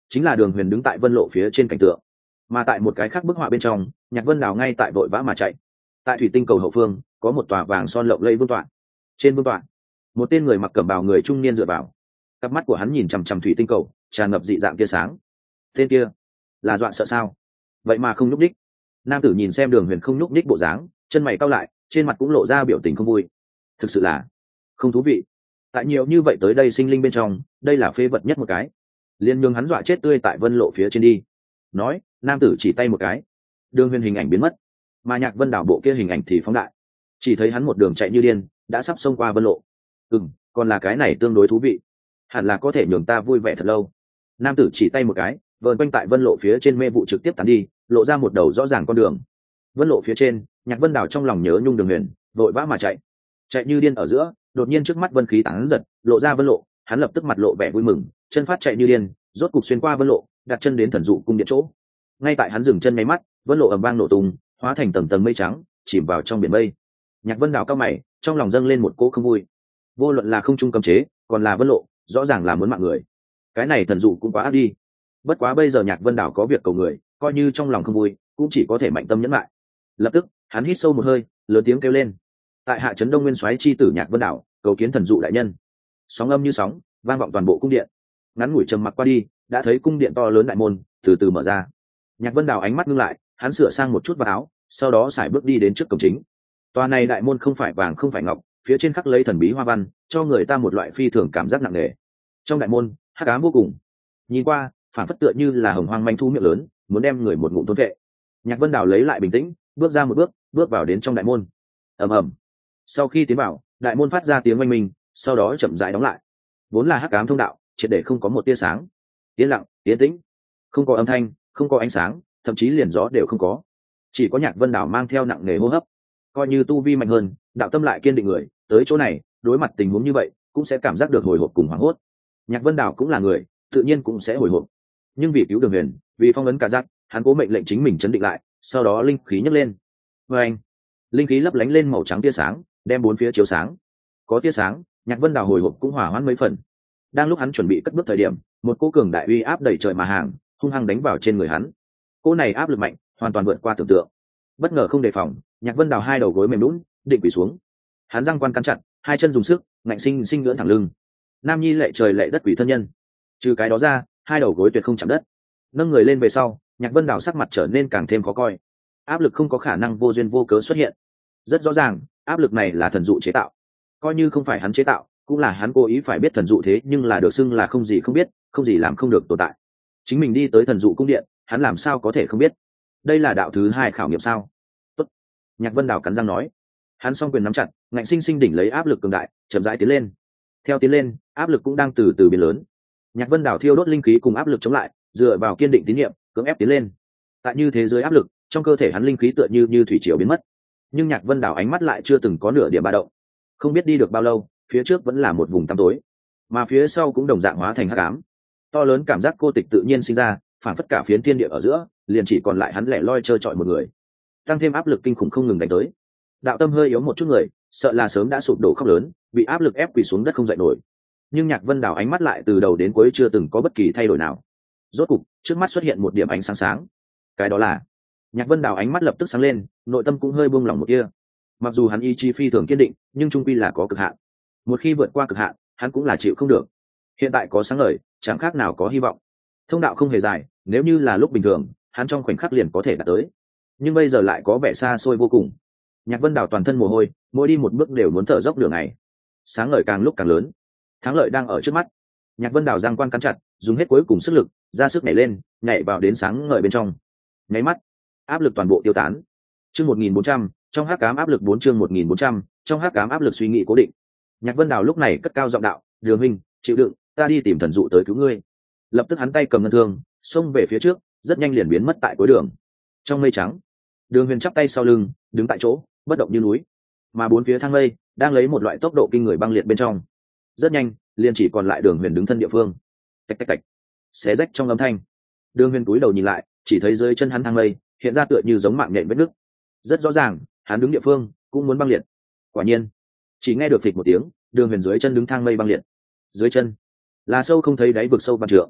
chính là Đường Huyền đứng tại vân lộ phía trên cảnh tượng. Mà tại một cái khác bức họa bên trong, Nhạc Vân Đào ngay tại vội vã mà chạy. Tại thủy tinh cầu hậu phương có một tòa vàng son lộng lẫy vương tọa. Trên vương tọa, một tên người mặc cẩm bào người trung niên dựa vào. Cặp mắt của hắn nhìn chằm chằm thủy tinh cầu, tràn ngập dị dạng tia sáng. Tên kia là dọa sợ sao? Vậy mà không nhúc nhích. Nam tử nhìn xem Đường Huyền không nhúc nhích bộ dáng, chân mày cau lại, trên mặt cũng lộ ra biểu tình không vui. Thực sự là không thú vị. Tại nhiều như vậy tới đây sinh linh bên trong, đây là phế vật nhất một cái. Liên nhường hắn dọa chết tươi tại vân lộ phía trên đi. Nói, nam tử chỉ tay một cái. Đường Huyền hình ảnh biến mất, mà Nhạc Vân Đào bộ kia hình ảnh thì phóng đại. Chỉ thấy hắn một đường chạy như điên, đã sắp xông qua vân lộ. Ừm, còn là cái này tương đối thú vị. Hẳn là có thể nhường ta vui vẻ thật lâu. Nam tử chỉ tay một cái, vờn quanh tại vân lộ phía trên mê vụ trực tiếp tán đi, lộ ra một đầu rõ ràng con đường. Vân lộ phía trên, Nhạc Vân Đào trong lòng nhớ nhung Đường Huyền, vội vã mà chạy. Chạy như điên ở giữa, đột nhiên trước mắt vân khí tán giật, lộ ra vân lộ, hắn lập tức mặt lộ vẻ vui mừng, chân phát chạy như điên, rốt cục xuyên qua vân lộ, đặt chân đến thần dụ cung điện chỗ. Ngay tại hắn dừng chân mấy mắt, vân lộ ầm vang nổ tung, hóa thành tầng tầng mây trắng, chìm vào trong biển mây. Nhạc Vân Đào cao mày, trong lòng dâng lên một cỗ không vui. Vô luận là không trung cấm chế, còn là vân lộ, rõ ràng là muốn mạng người. Cái này thần dụ cũng quá ác đi. Bất quá bây giờ Nhạc Vân Đào có việc cầu người, coi như trong lòng không vui, cũng chỉ có thể mạnh tâm nhẫn lại. Lập tức, hắn hít sâu một hơi, lớn tiếng kêu lên. Tại hạ trấn Đông Nguyên soái chi tử Nhạc Vân Đào, cầu kiến thần dụ đại nhân. Sóng âm như sóng, vang vọng toàn bộ cung điện. Ngắn ngủi trầm mặc qua đi, đã thấy cung điện to lớn đại môn từ từ mở ra. Nhạc Vân Đào ánh mắt ngưng lại, hắn sửa sang một chút vào áo, sau đó sải bước đi đến trước cổng chính. Tòa này đại môn không phải vàng không phải ngọc, phía trên khắc lấy thần bí hoa văn, cho người ta một loại phi thường cảm giác nặng nề. Trong đại môn, hắc ám vô cùng. Nhìn qua, phản phất tựa như là hồng hoang manh thu miệng lớn, muốn đem người một ngụm thôn vệ. Nhạc Vân Đào lấy lại bình tĩnh, bước ra một bước, bước vào đến trong đại môn. Ầm ầm. Sau khi tiến vào, đại môn phát ra tiếng oanh minh, sau đó chậm rãi đóng lại. Vốn là hắc ám thông đạo, triệt để không có một tia sáng. Yên lặng, yên tĩnh, không có âm thanh, không có ánh sáng, thậm chí liền gió đều không có. Chỉ có Nhạc Vân Đào mang theo nặng nề hô hấp. Coi như tu vi mạnh hơn, đạo tâm lại kiên định người, tới chỗ này, đối mặt tình huống như vậy, cũng sẽ cảm giác được hồi hộp cùng hoảng hốt. Nhạc Vân Đào cũng là người, tự nhiên cũng sẽ hồi hộp. Nhưng vì cứu Đường Huyền, vì phong ấn cả giác, hắn cố mệnh lệnh chính mình chấn định lại, sau đó linh khí nhấc lên. Và anh, linh khí lấp lánh lên màu trắng tia sáng, đem bốn phía chiếu sáng. Có tia sáng, Nhạc Vân Đào hồi hộp cũng hỏa hoãn mấy phần. Đang lúc hắn chuẩn bị cất bước thời điểm, một cỗ cường đại uy áp đẩy trời mà hàng, hung hăng đánh vào trên người hắn. Cỗ này áp lực mạnh, hoàn toàn vượt qua tưởng tượng. Bất ngờ không đề phòng, Nhạc Vân Đào hai đầu gối mềm lún, định quỳ xuống. Hắn răng quan cắn chặt, hai chân dùng sức, ngạnh sinh sinh ngưỡng thẳng lưng. Nam nhi lệ trời lệ đất quỷ thân nhân. Trừ cái đó ra, hai đầu gối tuyệt không chạm đất. Nâng người lên về sau, Nhạc Vân Đào sắc mặt trở nên càng thêm khó coi. Áp lực không có khả năng vô duyên vô cớ xuất hiện. Rất rõ ràng, áp lực này là thần dụ chế tạo. Coi như không phải hắn chế tạo, cũng là hắn cố ý phải biết thần dụ thế nhưng là được xưng là không gì không biết, không gì làm không được tồn tại. Chính mình đi tới thần dụ cung điện, hắn làm sao có thể không biết? Đây là đạo thứ hai khảo nghiệm sao? Tốt. Nhạc Vân Đào cắn răng nói. Hắn song quyền nắm chặt, ngạnh sinh sinh đỉnh lấy áp lực cường đại, chậm rãi tiến lên. Theo tiến lên, áp lực cũng đang từ từ biến lớn. Nhạc Vân Đào thiêu đốt linh khí cùng áp lực chống lại, dựa vào kiên định tín nhiệm, cưỡng ép tiến lên. Tại như thế giới áp lực, trong cơ thể hắn linh khí tựa như như thủy triều biến mất. Nhưng Nhạc Vân Đào ánh mắt lại chưa từng có nửa điểm ba động. Không biết đi được bao lâu, phía trước vẫn là một vùng tăm tối, mà phía sau cũng đồng dạng hóa thành hắc ám. To lớn cảm giác cô tịch tự nhiên sinh ra, phản phất cả phiến thiên địa ở giữa, liền chỉ còn lại hắn lẻ loi trơ trọi một người. Tăng thêm áp lực kinh khủng không ngừng đánh tới. Đạo tâm hơi yếu một chút người, sợ là sớm đã sụp đổ khóc lớn, bị áp lực ép quỳ xuống đất không dậy nổi. Nhưng Nhạc Vân Đào ánh mắt lại từ đầu đến cuối chưa từng có bất kỳ thay đổi nào. Rốt cục, trước mắt xuất hiện một điểm ánh sáng sáng. Cái đó là Nhạc Vân Đào ánh mắt lập tức sáng lên, nội tâm cũng hơi buông lỏng một tia. Mặc dù hắn ý chí phi thường kiên định, nhưng trung quy là có cực hạn. Một khi vượt qua cực hạn, hắn cũng là chịu không được. Hiện tại có sáng ngời, chẳng khác nào có hy vọng. Thông đạo không hề dài, nếu như là lúc bình thường, hắn trong khoảnh khắc liền có thể đạt tới. Nhưng bây giờ lại có vẻ xa xôi vô cùng. Nhạc Vân Đào toàn thân mồ hôi, mỗi đi một bước đều muốn thở dốc đường này. Sáng ngời càng lúc càng lớn, thắng lợi đang ở trước mắt. Nhạc Vân Đào giang quan cắn chặt, dùng hết cuối cùng sức lực, ra sức nhảy lên, nhảy vào đến sáng ngời bên trong. Nháy mắt, áp lực toàn bộ tiêu tán. Chương một nghìn bốn trăm, trong hắc ám áp lực bốn chương một nghìn bốn trăm, trong hắc ám áp lực suy nghĩ cố định. Nhạc Vân Đào lúc này cất cao giọng đạo, "Đường huynh, chịu đựng, ta đi tìm thần dụ tới cứu ngươi." Lập tức hắn tay cầm ngân thương, xông về phía trước, rất nhanh liền biến mất tại cuối đường. Trong mây trắng, Đường Huyền chắp tay sau lưng, đứng tại chỗ, bất động như núi. Mà bốn phía thang mây đang lấy một loại tốc độ kinh người băng liệt bên trong. Rất nhanh, liền chỉ còn lại Đường Huyền đứng thân địa phương. Tạch tạch tạch, xé rách trong âm thanh. Đường Huyền cúi đầu nhìn lại, chỉ thấy dưới chân hắn thang mây hiện ra tựa như giống mạng nhện vết nứt. Rất rõ ràng, hắn đứng địa phương cũng muốn băng liệt. Quả nhiên, chỉ nghe được phịch một tiếng, Đường Huyền dưới chân đứng thang mây băng liệt. Dưới chân là sâu không thấy đáy vực sâu vạn trượng.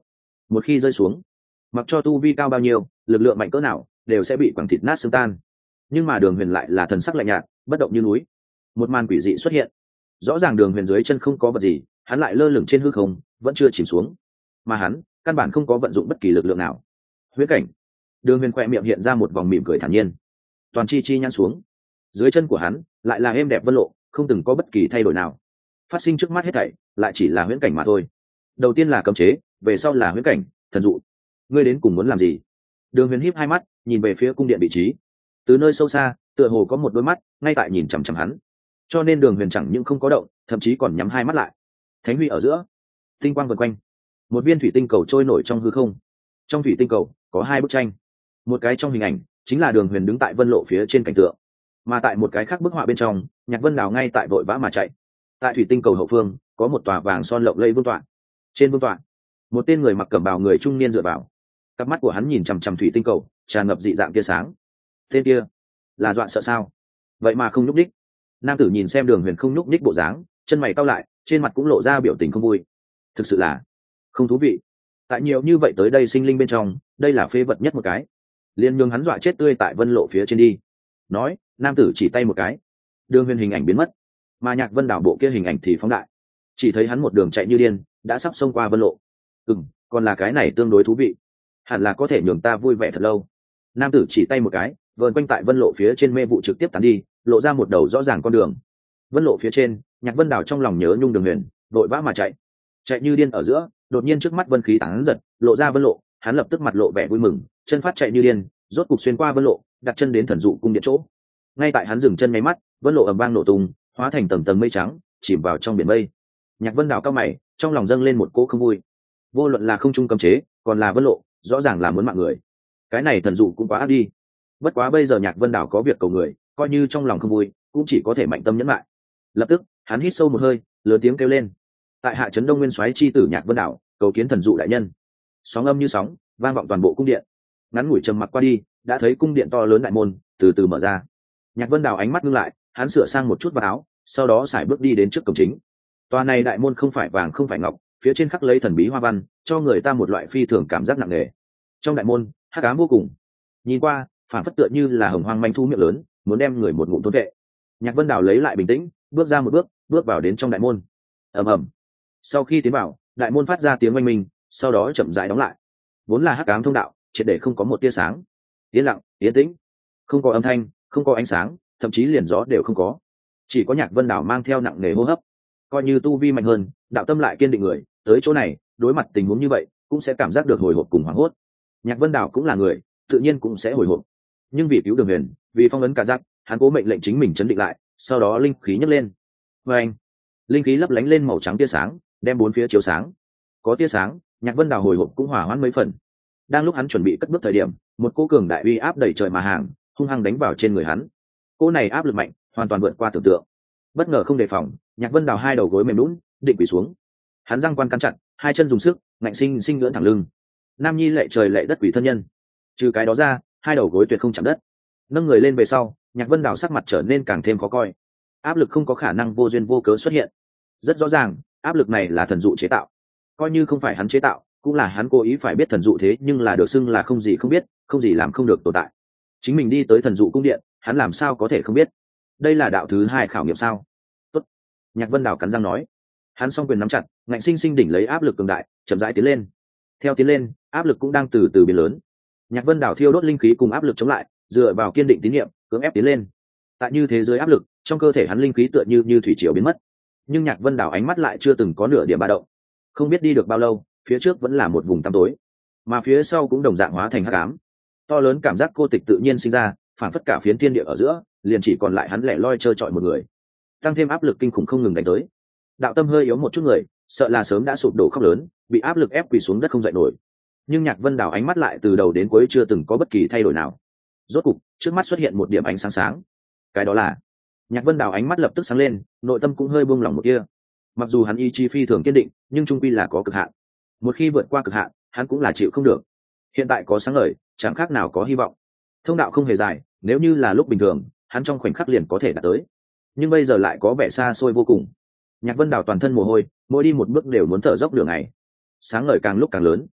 một khi rơi xuống, mặc cho tu vi cao bao nhiêu, lực lượng mạnh cỡ nào, đều sẽ bị quẳng thịt nát xương tan. Nhưng mà Đường Huyền lại là thần sắc lạnh nhạt, bất động như núi. Một màn quỷ dị xuất hiện. Rõ ràng Đường Huyền dưới chân không có vật gì, hắn lại lơ lửng trên hư không, vẫn chưa chìm xuống. Mà hắn, căn bản không có vận dụng bất kỳ lực lượng nào. Huyễn cảnh. Đường Huyền khẽ miệng hiện ra một vòng mỉm cười thản nhiên. Toàn chi chi nhăn xuống. Dưới chân của hắn lại là êm đẹp vân lộ, không từng có bất kỳ thay đổi nào. Phát sinh trước mắt hết thảy, lại chỉ là huyễn cảnh mà thôi. Đầu tiên là cấm chế, về sau là huyễn cảnh, thần dụ. Ngươi đến cùng muốn làm gì? Đường Huyền híp hai mắt, nhìn về phía cung điện vị trí. Từ nơi sâu xa, tựa hồ có một đôi mắt ngay tại nhìn chằm chằm hắn. Cho nên Đường Huyền chẳng những không có động, thậm chí còn nhắm hai mắt lại. Thánh huy ở giữa, tinh quang vần quanh, một viên thủy tinh cầu trôi nổi trong hư không. Trong thủy tinh cầu có hai bức tranh, một cái trong hình ảnh chính là Đường Huyền đứng tại vân lộ phía trên cảnh tượng, mà tại một cái khác bức họa bên trong, Nhạc Vân Đào ngay tại vội vã mà chạy. Tại thủy tinh cầu hậu phương có một tòa vàng son lộng lẫy vương tọa, trên vương tọa một tên người mặc cẩm bào người trung niên dựa vào, cặp mắt của hắn nhìn chằm chằm thủy tinh cầu, tràn ngập dị dạng tia sáng. Tên kia là dọa sợ sao? Vậy mà không nhúc nhích. Nam tử nhìn xem Đường Huyền không nhúc nhích bộ dáng, chân mày cau lại, trên mặt cũng lộ ra biểu tình không vui. Thực sự là không thú vị. Tại nhiều như vậy tới đây sinh linh bên trong, đây là phế vật nhất một cái, liền nhường hắn dọa chết tươi tại vân lộ phía trên đi. Nói, nam tử chỉ tay một cái, Đường Huyền hình ảnh biến mất, mà Nhạc Vân Đảo bộ kia hình ảnh thì phóng đại, chỉ thấy hắn một đường chạy như điên, đã sắp xông qua vân lộ. Ừm, còn là cái này tương đối thú vị, hẳn là có thể nhường ta vui vẻ thật lâu. Nam tử chỉ tay một cái, vờn quanh tại vân lộ phía trên mê vụ trực tiếp tán đi, lộ ra một đầu rõ ràng con đường. Vân lộ phía trên, Nhạc Vân Đảo trong lòng nhớ nhung Đường Huyền, vội vã mà chạy, chạy như điên ở giữa, đột nhiên trước mắt vân khí tán giật, lộ ra vân lộ, hắn lập tức mặt lộ vẻ vui mừng, chân phát chạy như điên, rốt cục xuyên qua vân lộ, đặt chân đến thần dụ cung điện chỗ. Ngay tại hắn dừng chân nháy mắt, vân lộ ầm vang nổ tung, hóa thành tầng tầng mây trắng, chìm vào trong biển mây. Nhạc Vân Đào cao mày, trong lòng dâng lên một cỗ không vui. Vô luận là không trung cấm chế, còn là vân lộ, rõ ràng là muốn mạng người. Cái này thần dụ cũng quá ác đi. Bất quá bây giờ Nhạc Vân Đào có việc cầu người, coi như trong lòng không vui, cũng chỉ có thể mạnh tâm nhẫn lại. Lập tức, hắn hít sâu một hơi, lớn tiếng kêu lên. Tại hạ trấn Đông Nguyên soái chi tử Nhạc Vân Đào, cầu kiến thần dụ đại nhân. Sóng âm như sóng, vang vọng toàn bộ cung điện. Ngắn ngủi trầm mặc qua đi, đã thấy cung điện to lớn đại môn từ từ mở ra. Nhạc Vân Đào ánh mắt ngưng lại, hắn sửa sang một chút vào áo, sau đó sải bước đi đến trước cổng chính. Tòa này đại môn không phải vàng không phải ngọc, phía trên khắc lấy thần bí hoa văn, cho người ta một loại phi thường cảm giác nặng nề. Trong đại môn, hắc ám vô cùng, nhìn qua phản phất tựa như là hồng hoang manh thu miệng lớn, muốn đem người một ngụm thôn vệ. Nhạc Vân Đào lấy lại bình tĩnh, bước ra một bước, bước vào đến trong đại môn. Ầm ầm. Sau khi tiến vào, đại môn phát ra tiếng oanh minh, sau đó chậm rãi đóng lại. Vốn là hắc ám thông đạo, triệt để không có một tia sáng. Yên lặng, yên tĩnh, không có âm thanh, không có ánh sáng, thậm chí liền gió đều không có. Chỉ có Nhạc Vân Đào mang theo nặng nề hô hấp. Coi như tu vi mạnh hơn, đạo tâm lại kiên định người, tới chỗ này, đối mặt tình huống như vậy, cũng sẽ cảm giác được hồi hộp cùng hoảng hốt. Nhạc Vân Đào cũng là người, tự nhiên cũng sẽ hồi hộp. Nhưng vì cứu Đường Huyền, vì phong ấn cả giặc, hắn cố mệnh lệnh chính mình chấn định lại, sau đó linh khí nhấc lên. Và anh, linh khí lấp lánh lên màu trắng tia sáng, đem bốn phía chiếu sáng. Có tia sáng, Nhạc Vân Đào hồi hộp cũng hỏa hoãn mấy phần. Đang lúc hắn chuẩn bị cất bước thời điểm, một cô cường đại uy áp đẩy trời mà hàng, hung hăng đánh vào trên người hắn. Cô này áp lực mạnh, hoàn toàn vượt qua tưởng tượng. Bất ngờ không đề phòng, Nhạc Vân Đào hai đầu gối mềm lún, định quỳ xuống. Hắn răng quan căn chặt, hai chân dùng sức, ngạnh sinh sinh ngưỡng thẳng lưng. Nam nhi lệ trời lệ đất quỷ thân nhân. Trừ cái đó ra, hai đầu gối tuyệt không chạm đất. Nâng người lên về sau, Nhạc Vân Đào sắc mặt trở nên càng thêm khó coi. Áp lực không có khả năng vô duyên vô cớ xuất hiện. Rất rõ ràng, áp lực này là thần dụ chế tạo. Coi như không phải hắn chế tạo, cũng là hắn cố ý phải biết thần dụ thế nhưng là được xưng là không gì không biết, không gì làm không được tồn tại. Chính mình đi tới thần dụ cung điện, hắn làm sao có thể không biết? Đây là đạo thứ hai khảo nghiệm sao? Tốt. Nhạc Vân Đào cắn răng nói. Hắn song quyền nắm chặt, ngạnh sinh sinh đỉnh lấy áp lực cường đại, chậm rãi tiến lên. Theo tiến lên, áp lực cũng đang từ từ biến lớn. Nhạc Vân Đào thiêu đốt linh khí cùng áp lực chống lại, dựa vào kiên định tín niệm, cưỡng ép tiến lên. Tại như thế giới áp lực, trong cơ thể hắn linh khí tựa như như thủy triều biến mất. Nhưng Nhạc Vân Đào ánh mắt lại chưa từng có nửa điểm ba động. Không biết đi được bao lâu, phía trước vẫn là một vùng tăm tối, mà phía sau cũng đồng dạng hóa thành hắc ám. To lớn cảm giác cô tịch tự nhiên sinh ra, phản phất cả phiến thiên địa ở giữa, liền chỉ còn lại hắn lẻ loi trơ trọi một người. Tăng thêm áp lực kinh khủng không ngừng đánh tới. Đạo tâm hơi yếu một chút người, sợ là sớm đã sụp đổ khóc lớn, bị áp lực ép quỳ xuống đất không dậy nổi. Nhưng Nhạc Vân Đào ánh mắt lại từ đầu đến cuối chưa từng có bất kỳ thay đổi nào. Rốt cục, trước mắt xuất hiện một điểm ánh sáng sáng. Cái đó là Nhạc Vân Đào ánh mắt lập tức sáng lên, nội tâm cũng hơi buông lỏng một kia. Mặc dù hắn ý chí phi thường kiên định, nhưng trung quy là có cực hạn. Một khi vượt qua cực hạn, hắn cũng là chịu không được. Hiện tại có sáng ngời, chẳng khác nào có hy vọng. Thông đạo không hề dài, nếu như là lúc bình thường, hắn trong khoảnh khắc liền có thể đạt tới. Nhưng bây giờ lại có vẻ xa xôi vô cùng. Nhạc Vân Đào toàn thân mồ hôi, mỗi đi một bước đều muốn thở dốc đường này. Sáng ngời càng lúc càng lớn.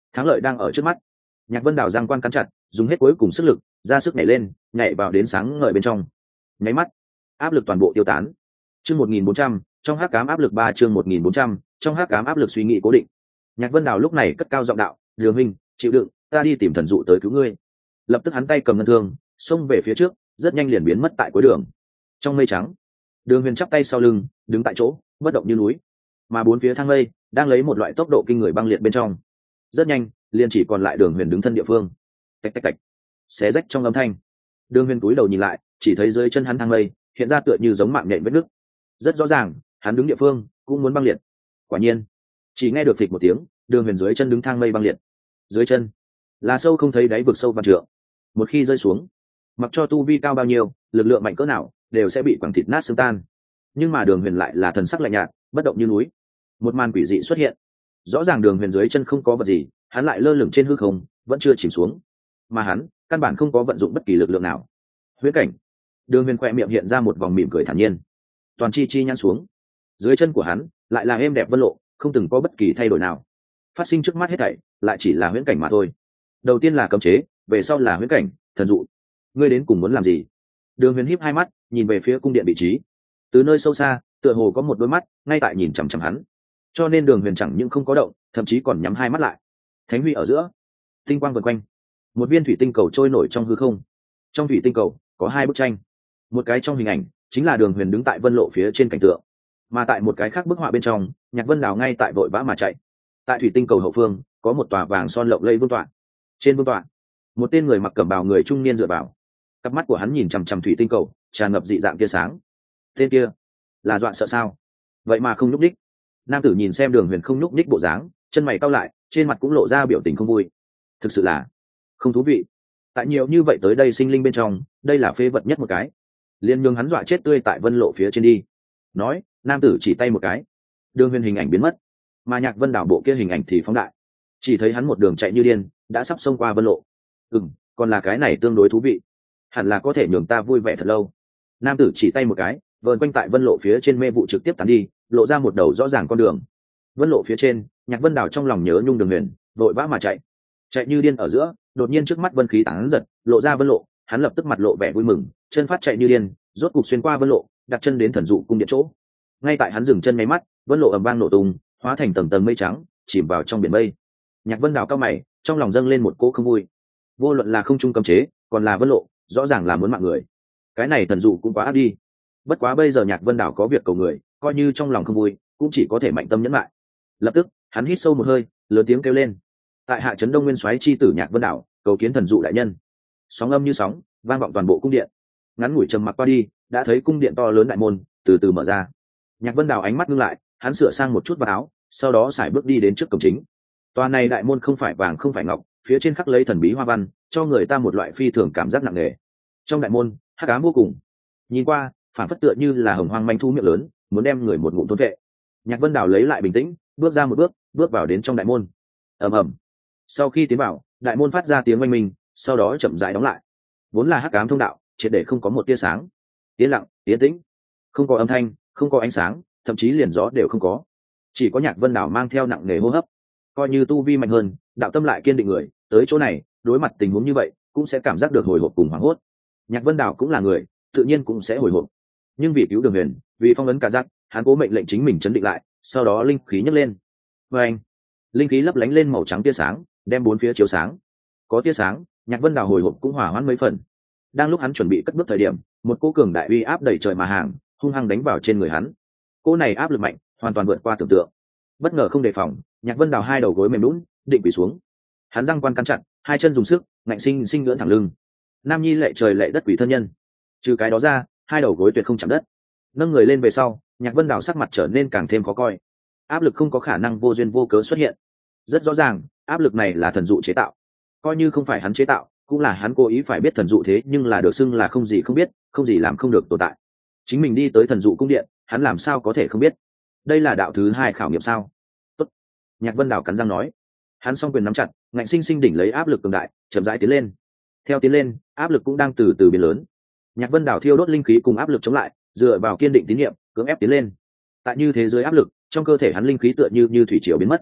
thắng lợi đang ở trước mắt. Nhạc Vân Đào giang quan cắn chặt, dùng hết cuối cùng sức lực, ra sức nhảy lên, nhảy vào đến sáng ngời bên trong. Nháy mắt, áp lực toàn bộ tiêu tán. Chương một nghìn bốn trăm, trong hắc ám áp lực ba chương một nghìn bốn trăm, trong hắc ám áp lực suy nghĩ cố định. Nhạc Vân Đào lúc này cất cao giọng đạo, "Đường huynh, chịu đựng, ta đi tìm thần dụ tới cứu ngươi." Lập tức hắn tay cầm ngân thương, xông về phía trước, rất nhanh liền biến mất tại cuối đường. Trong mây trắng, Đường Huyền chắp tay sau lưng, đứng tại chỗ, bất động như núi. Mà bốn phía thang mây đang lấy một loại tốc độ kinh người băng liệt bên trong. Rất nhanh, liền chỉ còn lại Đường Huyền đứng thân địa phương. Tạch tạch tạch, xé rách trong âm thanh. Đường Huyền cúi đầu nhìn lại, chỉ thấy dưới chân hắn thang mây hiện ra tựa như giống mạng nhện vết nứt. Rất rõ ràng, hắn đứng địa phương cũng muốn băng liệt. Quả nhiên, chỉ nghe được phịch một tiếng, Đường Huyền dưới chân đứng thang mây băng liệt. Dưới chân là sâu không thấy đáy vực sâu vạn trượng. Một khi rơi xuống, mặc cho tu vi cao bao nhiêu, lực lượng mạnh cỡ nào, đều sẽ bị quẳng thịt nát xương tan. Nhưng mà Đường Huyền lại là thần sắc lạnh nhạt, bất động như núi. Một màn quỷ dị xuất hiện. Rõ ràng Đường Huyền dưới chân không có vật gì, hắn lại lơ lửng trên hư không, vẫn chưa chìm xuống. Mà hắn, căn bản không có vận dụng bất kỳ lực lượng nào. Huyễn cảnh. Đường Huyền khẽ miệng hiện ra một vòng mỉm cười thản nhiên. Toàn chi chi nhăn xuống. Dưới chân của hắn lại là êm đẹp vân lộ, không từng có bất kỳ thay đổi nào. Phát sinh trước mắt hết thảy, lại chỉ là huyễn cảnh mà thôi. Đầu tiên là cấm chế, về sau là huyễn cảnh, thần dụ. Ngươi đến cùng muốn làm gì? Đường Huyền híp hai mắt, nhìn về phía cung điện vị trí. Từ nơi sâu xa, tựa hồ có một đôi mắt ngay tại nhìn chằm chằm hắn. Cho nên Đường Huyền chẳng những không có động, thậm chí còn nhắm hai mắt lại. Thánh huy ở giữa, tinh quang vần quanh. Một viên thủy tinh cầu trôi nổi trong hư không. Trong thủy tinh cầu có hai bức tranh. Một cái trong hình ảnh chính là Đường Huyền đứng tại vân lộ phía trên cảnh tượng, mà tại một cái khác bức họa bên trong, Nhạc Vân Đào ngay tại vội vã mà chạy. Tại thủy tinh cầu hậu phương có một tòa vàng son lộng lẫy vương tọa. Trên vương tọa, một tên người mặc cẩm bào người trung niên dựa vào. Cặp mắt của hắn nhìn chằm chằm thủy tinh cầu, tràn ngập dị dạng tia sáng. Tên kia là dọa sợ sao? Vậy mà không nhúc nhích. Nam tử nhìn xem Đường Huyền không nhúc nhích bộ dáng, chân mày cau lại, trên mặt cũng lộ ra biểu tình không vui. Thực sự là không thú vị. Tại nhiều như vậy tới đây sinh linh bên trong, đây là phế vật nhất một cái. Liên nhường hắn dọa chết tươi tại vân lộ phía trên đi. Nói, nam tử chỉ tay một cái. Đường Huyền hình ảnh biến mất, mà Nhạc Vân Đảo bộ kia hình ảnh thì phóng đại. Chỉ thấy hắn một đường chạy như điên, đã sắp xông qua vân lộ. Ừm, còn là cái này tương đối thú vị. Hẳn là có thể nhường ta vui vẻ thật lâu. Nam tử chỉ tay một cái, vờn quanh tại vân lộ phía trên mê vụ trực tiếp tán đi, lộ ra một đầu rõ ràng con đường. Vân lộ phía trên, Nhạc Vân Đảo trong lòng nhớ nhung Đường Huyền, vội vã mà chạy. Chạy như điên ở giữa, đột nhiên trước mắt vân khí tán giật, lộ ra vân lộ, hắn lập tức mặt lộ vẻ vui mừng, chân phát chạy như điên, rốt cục xuyên qua vân lộ, đặt chân đến thần dụ cung điện chỗ. Ngay tại hắn dừng chân mấy mắt, vân lộ ầm vang nổ tung, hóa thành tầng tầng mây trắng, chìm vào trong biển mây. Nhạc Vân Đào cao mày, trong lòng dâng lên một cỗ không vui. Vô luận là không trung cấm chế, còn là vân lộ, rõ ràng là muốn mạng người. Cái này thần dụ cũng quá áp đi. Bất quá bây giờ Nhạc Vân Đào có việc cầu người, coi như trong lòng không vui, cũng chỉ có thể mạnh tâm nhẫn lại. Lập tức, hắn hít sâu một hơi, lớn tiếng kêu lên. Tại hạ trấn Đông Nguyên soái chi tử Nhạc Vân Đào, cầu kiến thần dụ đại nhân. Sóng âm như sóng, vang vọng toàn bộ cung điện. Ngắn ngủi trầm mặc qua đi, đã thấy cung điện to lớn đại môn từ từ mở ra. Nhạc Vân Đào ánh mắt ngưng lại, hắn sửa sang một chút vào áo, sau đó sải bước đi đến trước cổng chính. Tòa này đại môn không phải vàng không phải ngọc, phía trên khắc lấy thần bí hoa văn, cho người ta một loại phi thường cảm giác nặng nề. Trong đại môn, hắc ám vô cùng. Nhìn qua, phản phất tựa như là hồng hoang manh thu miệng lớn, muốn đem người một ngụm thôn vệ. Nhạc Vân Đào lấy lại bình tĩnh, bước ra một bước, bước vào đến trong đại môn. Ầm ầm. Sau khi tiến vào, đại môn phát ra tiếng oanh minh, sau đó chậm rãi đóng lại. Vốn là hắc ám thông đạo, triệt để không có một tia sáng. Yên lặng, yên tĩnh, không có âm thanh, không có ánh sáng, thậm chí liền gió đều không có. Chỉ có Nhạc Vân Đào mang theo nặng nề hô hấp. Coi như tu vi mạnh hơn, đạo tâm lại kiên định người, tới chỗ này, đối mặt tình huống như vậy, cũng sẽ cảm giác được hồi hộp cùng hoảng hốt. Nhạc Vân Đào cũng là người, tự nhiên cũng sẽ hồi hộp. Nhưng vì cứu Đường Huyền, vì phong ấn cả giác, hắn cố mệnh lệnh chính mình chấn định lại, sau đó linh khí nhấc lên. Và anh, linh khí lấp lánh lên màu trắng tia sáng, đem bốn phía chiếu sáng. Có tia sáng, Nhạc Vân Đào hồi hộp cũng hỏa hoãn mấy phần. Đang lúc hắn chuẩn bị cất bước thời điểm, một cô cường đại uy áp đẩy trời mà hàng, hung hăng đánh vào trên người hắn. Cô này áp lực mạnh, hoàn toàn vượt qua tưởng tượng. Bất ngờ không đề phòng, Nhạc Vân Đào hai đầu gối mềm lún, định quỳ xuống. Hắn răng quan cắn chặt, hai chân dùng sức, ngạnh sinh sinh ngưỡng thẳng lưng. Nam nhi lệ trời lệ đất quỷ thân nhân. Trừ cái đó ra, hai đầu gối tuyệt không chạm đất. Nâng người lên về sau, Nhạc Vân Đào sắc mặt trở nên càng thêm khó coi. Áp lực không có khả năng vô duyên vô cớ xuất hiện. Rất rõ ràng, áp lực này là thần dụ chế tạo. Coi như không phải hắn chế tạo, cũng là hắn cố ý phải biết thần dụ thế nhưng là được xưng là không gì không biết, không gì làm không được tồn tại. Chính mình đi tới thần dụ cung điện, hắn làm sao có thể không biết? Đây là đạo thứ hai khảo nghiệm sao? Tốt. Nhạc Vân Đào cắn răng nói. Hắn song quyền nắm chặt, ngạnh sinh sinh đỉnh lấy áp lực cường đại, chậm rãi tiến lên. Theo tiến lên, áp lực cũng đang từ từ biến lớn. Nhạc Vân Đào thiêu đốt linh khí cùng áp lực chống lại, dựa vào kiên định tín niệm, cưỡng ép tiến lên. Tại như thế giới áp lực, trong cơ thể hắn linh khí tựa như như thủy triều biến mất.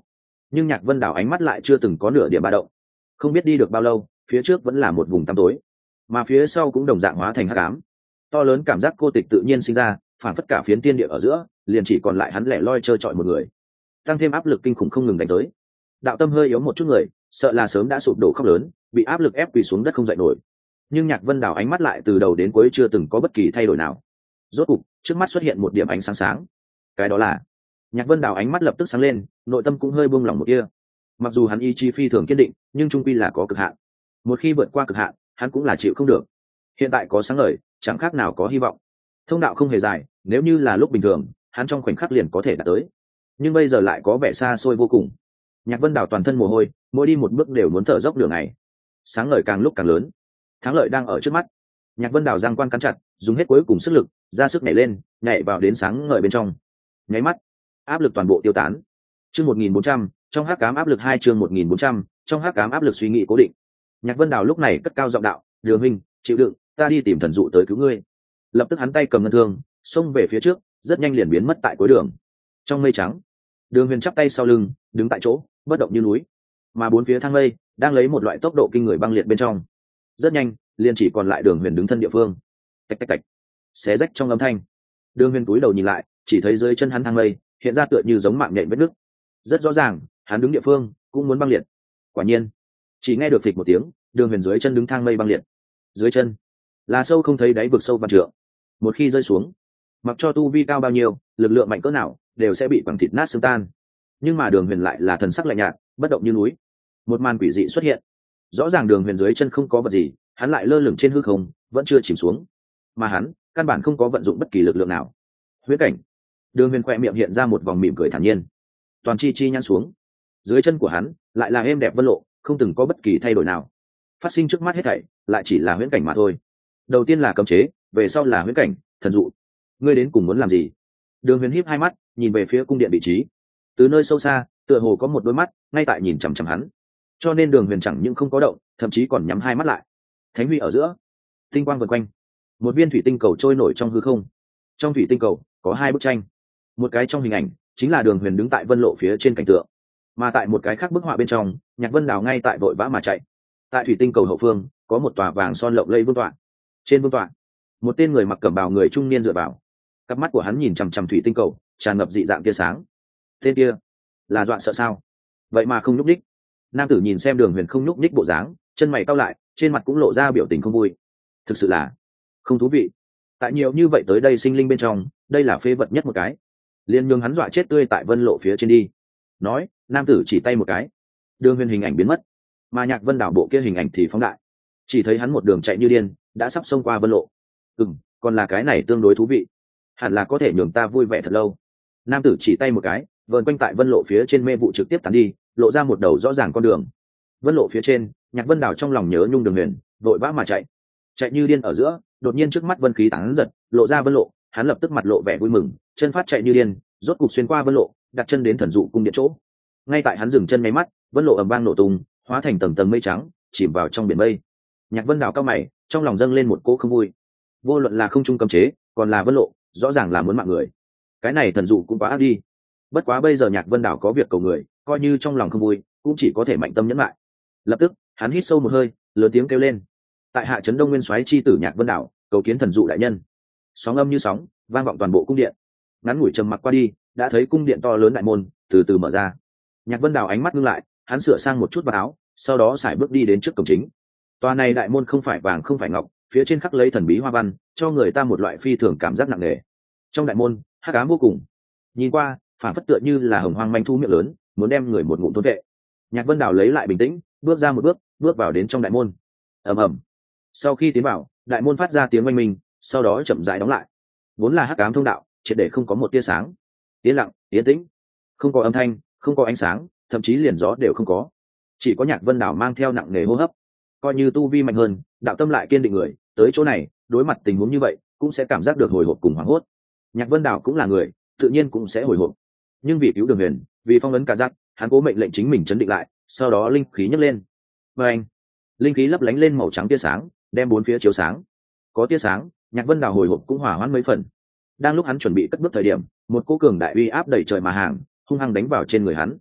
nhưng Nhạc Vân Đào ánh mắt lại chưa từng có nửa điểm ba động. Không biết đi được bao lâu, phía trước vẫn là một vùng tăm tối, mà phía sau cũng đồng dạng hóa thành hắc ám. To lớn cảm giác cô tịch tự nhiên sinh ra, phản phất cả phiến tiên địa ở giữa liền chỉ còn lại hắn lẻ loi trơ trọi một người, tăng thêm áp lực kinh khủng không ngừng đánh tới. Đạo Tâm hơi yếu một chút người, sợ là sớm đã sụp đổ khóc lớn, bị áp lực ép quỳ xuống đất không dậy nổi. Nhưng Nhạc Vân Đào ánh mắt lại từ đầu đến cuối chưa từng có bất kỳ thay đổi nào. Rốt cục, trước mắt xuất hiện một điểm ánh sáng sáng. Cái đó là Nhạc Vân Đào ánh mắt lập tức sáng lên, nội tâm cũng hơi buông lỏng một kia. Mặc dù hắn ý chí phi thường kiên định, nhưng trung quy là có cực hạn. Một khi vượt qua cực hạn, hắn cũng là chịu không được. Hiện tại có sáng ngời, chẳng khác nào có hy vọng. Thông đạo không hề dài, nếu như là lúc bình thường, hắn trong khoảnh khắc liền có thể đạt tới. Nhưng bây giờ lại có vẻ xa xôi vô cùng. Nhạc Vân Đào toàn thân mồ hôi, mỗi đi một bước đều muốn thở dốc đường này. Sáng ngời càng lúc càng lớn, thắng lợi đang ở trước mắt. Nhạc Vân Đào giang quan cắn chặt, dùng hết cuối cùng sức lực, ra sức nhảy lên, nhảy vào đến sáng ngời bên trong. Nháy mắt, áp lực toàn bộ tiêu tán. Chương một nghìn bốn trăm, trong hắc ám áp lực hai chương một nghìn bốn trăm, trong hắc ám áp lực suy nghĩ cố định. Nhạc Vân Đào lúc này cất cao giọng đạo, "Đường huynh, chịu đựng, ta đi tìm thần dụ tới cứu ngươi." Lập tức hắn tay cầm ngân thương, xông về phía trước, rất nhanh liền biến mất tại cuối đường. Trong mây trắng, Đường Huyền chắp tay sau lưng, đứng tại chỗ, bất động như núi. Mà bốn phía thang mây đang lấy một loại tốc độ kinh người băng liệt bên trong. Rất nhanh, liền chỉ còn lại Đường Huyền đứng thân địa phương. Tạch tạch tạch, xé rách trong âm thanh. Đường Huyền cúi đầu nhìn lại, chỉ thấy dưới chân hắn thang mây hiện ra tựa như giống mạng nhện vết nứt. Rất rõ ràng, hắn đứng địa phương cũng muốn băng liệt. Quả nhiên, chỉ nghe được phịch một tiếng, Đường Huyền dưới chân đứng thang mây băng liệt. Dưới chân là sâu không thấy đáy vực sâu vạn trượng. Một khi rơi xuống, mặc cho tu vi cao bao nhiêu, lực lượng mạnh cỡ nào, đều sẽ bị quẳng thịt nát xương tan. Nhưng mà Đường Huyền lại là thần sắc lạnh nhạt, bất động như núi. Một màn quỷ dị xuất hiện. Rõ ràng Đường Huyền dưới chân không có vật gì, hắn lại lơ lửng trên hư không, vẫn chưa chìm xuống. Mà hắn, căn bản không có vận dụng bất kỳ lực lượng nào. Huyễn cảnh. Đường Huyền khỏe miệng hiện ra một vòng mỉm cười thản nhiên. Toàn chi chi nhăn xuống. Dưới chân của hắn lại là êm đẹp vân lộ, không từng có bất kỳ thay đổi nào. Phát sinh trước mắt hết thảy, lại chỉ là huyễn cảnh mà thôi. Đầu tiên là cấm chế, về sau là huyễn cảnh, thần dụ. Ngươi đến cùng muốn làm gì? Đường Huyền híp hai mắt, nhìn về phía cung điện vị trí. Từ nơi sâu xa, tựa hồ có một đôi mắt ngay tại nhìn chằm chằm hắn. Cho nên Đường Huyền chẳng những không có động, thậm chí còn nhắm hai mắt lại. Thánh huy ở giữa, tinh quang vần quanh. Một viên thủy tinh cầu trôi nổi trong hư không. Trong thủy tinh cầu có hai bức tranh. Một cái trong hình ảnh chính là Đường Huyền đứng tại vân lộ phía trên cảnh tượng, mà tại một cái khác bức họa bên trong, Nhạc Vân Đào ngay tại vội vã mà chạy. Tại thủy tinh cầu hậu phương có một tòa vàng son lộng lẫy vương tọa. Trên vương tọa, một tên người mặc cẩm bào người trung niên dựa vào. Cặp mắt của hắn nhìn chằm chằm thủy tinh cầu, tràn ngập dị dạng tia sáng. Tên kia là dọa sợ sao? Vậy mà không nhúc nhích. Nam tử nhìn xem Đường Huyền không nhúc nhích bộ dáng, chân mày cau lại, trên mặt cũng lộ ra biểu tình không vui. Thực sự là không thú vị. Tại nhiều như vậy tới đây sinh linh bên trong, đây là phế vật nhất một cái. Liên nhường hắn dọa chết tươi tại vân lộ phía trên đi. Nói, nam tử chỉ tay một cái. Đường Huyền hình ảnh biến mất, mà Nhạc Vân Đào bộ kia hình ảnh thì phóng đại. Chỉ thấy hắn một đường chạy như điên, đã sắp xông qua vân lộ. Ừm, còn là cái này tương đối thú vị, hẳn là có thể nhường ta vui vẻ thật lâu. Nam tử chỉ tay một cái, vờn quanh tại vân lộ phía trên mê vụ trực tiếp tán đi, lộ ra một đầu rõ ràng con đường. Vân lộ phía trên, Nhạc Vân Đào trong lòng nhớ nhung Đường Huyền, vội vã mà chạy. Chạy như điên ở giữa, đột nhiên trước mắt vân khí tán giật, lộ ra vân lộ, hắn lập tức mặt lộ vẻ vui mừng, chân phát chạy như điên, rốt cục xuyên qua vân lộ, đặt chân đến thần dụ cung điện chỗ. Ngay tại hắn dừng chân nháy mắt, vân lộ ầm vang nổ tung, hóa thành tầng tầng mây trắng, chìm vào trong biển mây. Nhạc Vân Đào cao mày, trong lòng dâng lên một cỗ không vui. Vô luận là không trung cấm chế, còn là vân lộ, rõ ràng là muốn mạng người. Cái này thần dụ cũng quá ác đi. Bất quá bây giờ Nhạc Vân Đào có việc cầu người, coi như trong lòng không vui, cũng chỉ có thể mạnh tâm nhẫn lại. Lập tức, hắn hít sâu một hơi, lớn tiếng kêu lên. Tại hạ trấn Đông Nguyên Soái chi tử Nhạc Vân Đào, cầu kiến thần dụ đại nhân. Sóng âm như sóng, vang vọng toàn bộ cung điện. Ngắn ngủi trầm mặc qua đi, đã thấy cung điện to lớn đại môn từ từ mở ra. Nhạc Vân Đào ánh mắt ngưng lại, hắn sửa sang một chút vào áo, sau đó sải bước đi đến trước cổng chính. Tòa này đại môn không phải vàng không phải ngọc, phía trên khắc lấy thần bí hoa văn, cho người ta một loại phi thường cảm giác nặng nề. Trong đại môn, hắc ám vô cùng. Nhìn qua, phản phất tựa như là hồng hoang manh thu miệng lớn, muốn đem người một ngụm thôn vệ. Nhạc Vân Đào lấy lại bình tĩnh, bước ra một bước, bước vào đến trong đại môn. Ầm ầm. Sau khi tiến vào, đại môn phát ra tiếng oanh minh, sau đó chậm rãi đóng lại. Vốn là hắc ám thông đạo, triệt để không có một tia sáng. Yên lặng, yên tĩnh, không có âm thanh, không có ánh sáng, thậm chí liền gió đều không có. Chỉ có Nhạc Vân Đào mang theo nặng nề hô hấp. Coi như tu vi mạnh hơn, đạo tâm lại kiên định người, tới chỗ này, đối mặt tình huống như vậy, cũng sẽ cảm giác được hồi hộp cùng hoảng hốt. Nhạc Vân Đào cũng là người, tự nhiên cũng sẽ hồi hộp. Nhưng vì cứu Đường Huyền, vì phong ấn cả giác, hắn cố mệnh lệnh chính mình chấn định lại, sau đó linh khí nhấc lên. Và anh, linh khí lấp lánh lên màu trắng tia sáng, đem bốn phía chiếu sáng. Có tia sáng, Nhạc Vân Đào hồi hộp cũng hỏa hoãn mấy phần. Đang lúc hắn chuẩn bị cất bước thời điểm, một cỗ cường đại uy áp đẩy trời mà hàng, hung hăng đánh vào trên người hắn.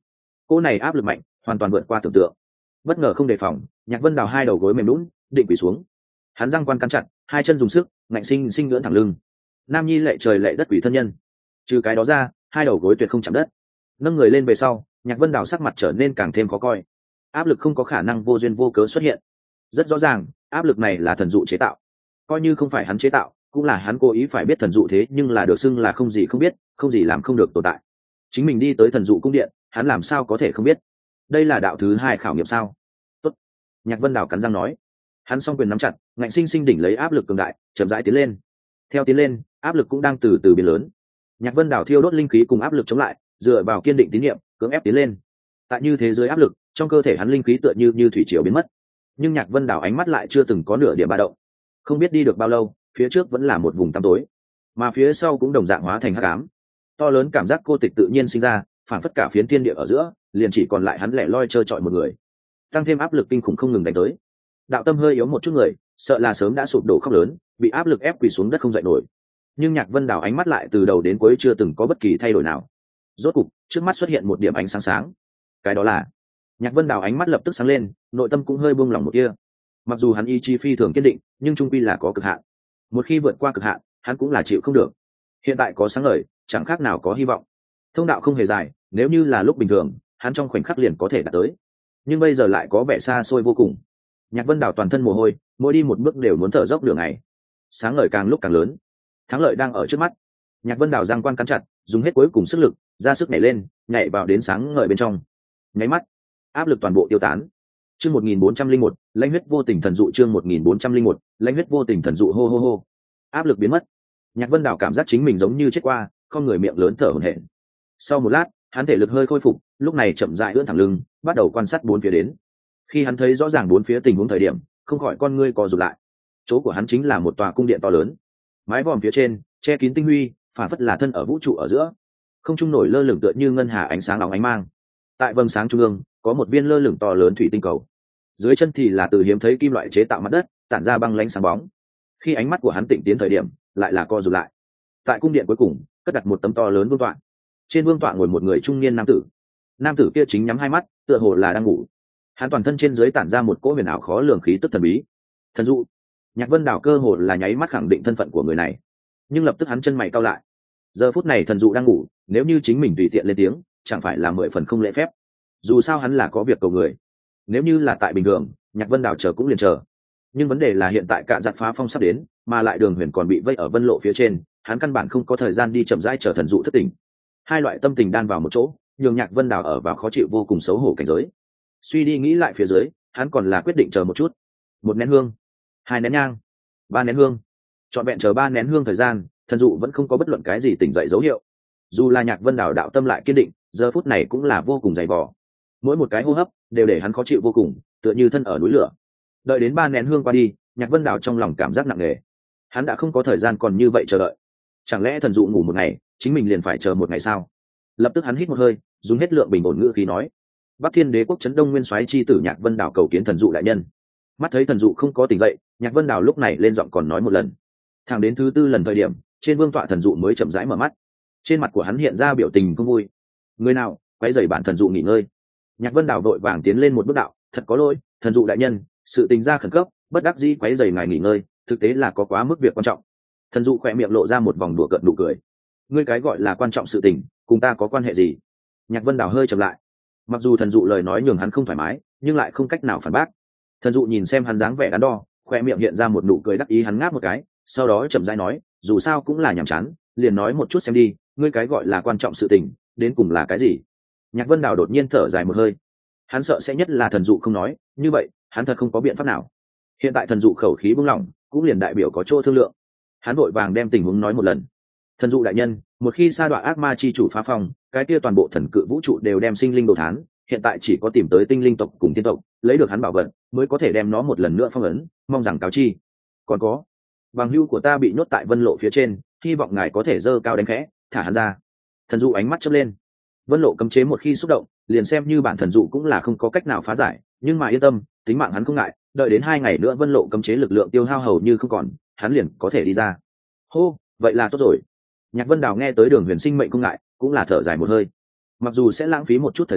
Cô này áp lực mạnh hoàn toàn vượt qua tưởng tượng. Bất ngờ không đề phòng, Nhạc Vân Đào hai đầu gối mềm lún định quỳ xuống. Hắn răng quan cắn chặt, hai chân dùng sức ngạnh sinh sinh ngưỡng thẳng lưng. Nam nhi lệ trời lệ đất quỷ thân nhân, trừ cái đó ra hai đầu gối tuyệt không chạm đất. Nâng người lên về sau, Nhạc Vân Đào sắc mặt trở nên càng thêm khó coi. Áp lực không có khả năng vô duyên vô cớ xuất hiện. Rất rõ ràng áp lực này là thần dụ chế tạo. Coi như không phải hắn chế tạo, cũng là hắn cố ý phải biết thần dụ thế nhưng là được xưng là không gì không biết, không gì làm không được tồn tại. Chính mình đi tới thần dụ cung điện, hắn làm sao có thể không biết? Đây là đạo thứ hai khảo nghiệm sao? Tốt. Nhạc Vân Đào cắn răng nói. Hắn song quyền nắm chặt, ngạnh sinh sinh đỉnh lấy áp lực cường đại, chậm rãi tiến lên. Theo tiến lên, áp lực cũng đang từ từ biến lớn. Nhạc Vân Đào thiêu đốt linh khí cùng áp lực chống lại, dựa vào kiên định tín niệm, cưỡng ép tiến lên. Tại như thế giới áp lực, trong cơ thể hắn linh khí tựa như như thủy triều biến mất. Nhưng Nhạc Vân Đào ánh mắt lại chưa từng có nửa điểm ba động. Không biết đi được bao lâu, phía trước vẫn là một vùng tăm tối, mà phía sau cũng đồng dạng hóa thành hắc ám. To lớn cảm giác cô tịch tự nhiên sinh ra, phản phất cả phiến thiên địa ở giữa, liền chỉ còn lại hắn lẻ loi trơ trọi một người. Tăng thêm áp lực kinh khủng không ngừng đánh tới. Đạo tâm hơi yếu một chút người, sợ là sớm đã sụp đổ khóc lớn, bị áp lực ép quỳ xuống đất không dậy nổi. Nhưng Nhạc Vân Đào ánh mắt lại từ đầu đến cuối chưa từng có bất kỳ thay đổi nào. Rốt cục, trước mắt xuất hiện một điểm ánh sáng sáng. Cái đó là Nhạc Vân Đào ánh mắt lập tức sáng lên, nội tâm cũng hơi buông lỏng một tia. Mặc dù hắn ý chí phi thường kiên định, nhưng trung quy là có cực hạn. Một khi vượt qua cực hạn, hắn cũng là chịu không được. Hiện tại có sáng ngời, chẳng khác nào có hy vọng. Thông đạo không hề dài, nếu như là lúc bình thường, hắn trong khoảnh khắc liền có thể đạt tới. Nhưng bây giờ lại có vẻ xa xôi vô cùng. Nhạc Vân Đào toàn thân mồ hôi, mỗi đi một bước đều muốn thở dốc đường này. Sáng ngời càng lúc càng lớn, thắng lợi đang ở trước mắt. Nhạc Vân Đào giang quan cắn chặt, dùng hết cuối cùng sức lực, ra sức nhảy lên, nhảy vào đến sáng ngời bên trong. Nháy mắt, áp lực toàn bộ tiêu tán. Chương một nghìn bốn trăm linh một, lãnh huyết vô tình thần dụ. Chương một nghìn bốn trăm linh một, lãnh huyết vô tình thần dụ. Hô hô hô. Áp lực biến mất. Nhạc Vân Đào cảm giác chính mình giống như chết qua, không người miệng lớn thở hổn hển. Sau một lát, hắn thể lực hơi khôi phục, lúc này chậm rãi ưỡn thẳng lưng, bắt đầu quan sát bốn phía đến. Khi hắn thấy rõ ràng bốn phía tình huống thời điểm, không khỏi con ngươi co rụt lại. Chỗ của hắn chính là một tòa cung điện to lớn, mái vòm phía trên che kín tinh huy, phản phất là thân ở vũ trụ ở giữa. Không trung nổi lơ lửng tựa như ngân hà ánh sáng óng ánh mang. Tại vầng sáng trung ương có một viên lơ lửng to lớn thủy tinh cầu, dưới chân thì là từ hiếm thấy kim loại chế tạo mặt đất, tản ra băng lãnh sáng bóng. Khi ánh mắt của hắn tịnh tiến thời điểm, lại là co rụt lại. Tại cung điện cuối cùng cất đặt một tấm to lớn vương tọa, trên vương tọa ngồi một người trung niên nam tử. Nam tử kia chính nhắm hai mắt, tựa hồ là đang ngủ. Hắn toàn thân trên dưới tản ra một cỗ huyền ảo khó lường khí tức thần bí. Thần dụ. Nhạc Vân Đào cơ hồ là nháy mắt khẳng định thân phận của người này, nhưng lập tức hắn chân mày cau lại. Giờ phút này thần dụ đang ngủ, nếu như chính mình tùy tiện lên tiếng, chẳng phải là mười phần không lễ phép. Dù sao hắn là có việc cầu người. Nếu như là tại bình thường, Nhạc Vân Đào chờ cũng liền chờ. Nhưng vấn đề là hiện tại cả giặc phá phong sắp đến, mà lại Đường Huyền còn bị vây ở vân lộ phía trên, hắn căn bản không có thời gian đi chậm rãi chờ thần dụ thất tỉnh. Hai loại tâm tình đan vào một chỗ, nhường Nhạc Vân Đào ở vào khó chịu vô cùng xấu hổ cảnh giới. Suy đi nghĩ lại phía dưới, hắn còn là quyết định chờ một chút. Một nén hương, hai nén nhang, ba nén hương, trọn vẹn chờ ba nén hương thời gian, thần dụ vẫn không có bất luận cái gì tỉnh dậy dấu hiệu. Dù là Nhạc Vân Đào đạo tâm lại kiên định, giờ phút này cũng là vô cùng dày vò. Mỗi một cái hô hấp đều để hắn khó chịu vô cùng, tựa như thân ở núi lửa. Đợi đến ba nén hương qua đi, Nhạc Vân Đào trong lòng cảm giác nặng nề. Hắn đã không có thời gian còn như vậy chờ đợi. Chẳng lẽ thần dụ ngủ một ngày, chính mình liền phải chờ một ngày sao? Lập tức hắn hít một hơi, dùng hết lượng bình ổn ngữ khí nói: Bắc Thiên Đế quốc Trấn Đông Nguyên soái chi tử Nhạc Vân Đào cầu kiến thần dụ đại nhân. Mắt thấy thần dụ không có tỉnh dậy, Nhạc Vân Đào lúc này lên giọng còn nói một lần. Thẳng đến thứ tư lần thời điểm, trên vương tọa thần dụ mới chậm rãi mở mắt. Trên mặt của hắn hiện ra biểu tình không vui. Người nào quấy rầy bản thần dụ nghỉ ngơi? Nhạc Vân Đào vội vàng tiến lên một bước đạo: Thật có lỗi, thần dụ đại nhân, sự tình ra khẩn cấp, bất đắc dĩ quấy rầy ngài nghỉ ngơi, thực tế là có quá mức việc quan trọng. Thần dụ khỏe miệng lộ ra một vòng đùa cợt nụ cười. Ngươi cái gọi là quan trọng sự tình, cùng ta có quan hệ gì? Nhạc Vân Đào hơi chậm lại. Mặc dù thần dụ lời nói nhường hắn không thoải mái, nhưng lại không cách nào phản bác. Thần dụ nhìn xem hắn dáng vẻ đắn đo, khoe miệng hiện ra một nụ cười đắc ý, hắn ngáp một cái, sau đó chậm rãi nói: dù sao cũng là nhàm chán, liền nói một chút xem đi, ngươi cái gọi là quan trọng sự tình, đến cùng là cái gì? Nhạc Vân Đào đột nhiên thở dài một hơi. Hắn sợ sẽ nhất là thần dụ không nói, như vậy hắn thật không có biện pháp nào. Hiện tại thần dụ khẩu khí buông lỏng, cũng liền đại biểu có chỗ thương lượng. Hắn vội vàng đem tình huống nói một lần. Thần dụ đại nhân, một khi sa đọa ác ma chi chủ phá phong, cái kia toàn bộ thần cự vũ trụ đều đem sinh linh đồ thán, hiện tại chỉ có tìm tới tinh linh tộc cùng tiên tộc, lấy được hắn bảo vật, mới có thể đem nó một lần nữa phong ấn, mong rằng cáo chi. Còn có, bằng hữu của ta bị nhốt tại vân lộ phía trên, hy vọng ngài có thể dơ cao đánh khẽ, thả hắn ra. Thần dụ ánh mắt chớp lên. Vân lộ cấm chế một khi xúc động, liền xem như bản thần dụ cũng là không có cách nào phá giải, nhưng mà yên tâm, tính mạng hắn không ngại, đợi đến hai ngày nữa vân lộ cấm chế lực lượng tiêu hao hầu như không còn, hắn liền có thể đi ra. Hô, vậy là tốt rồi. Nhạc Vân Đào nghe tới Đường Huyền sinh mệnh không ngại, cũng là thở dài một hơi. Mặc dù sẽ lãng phí một chút thời gian,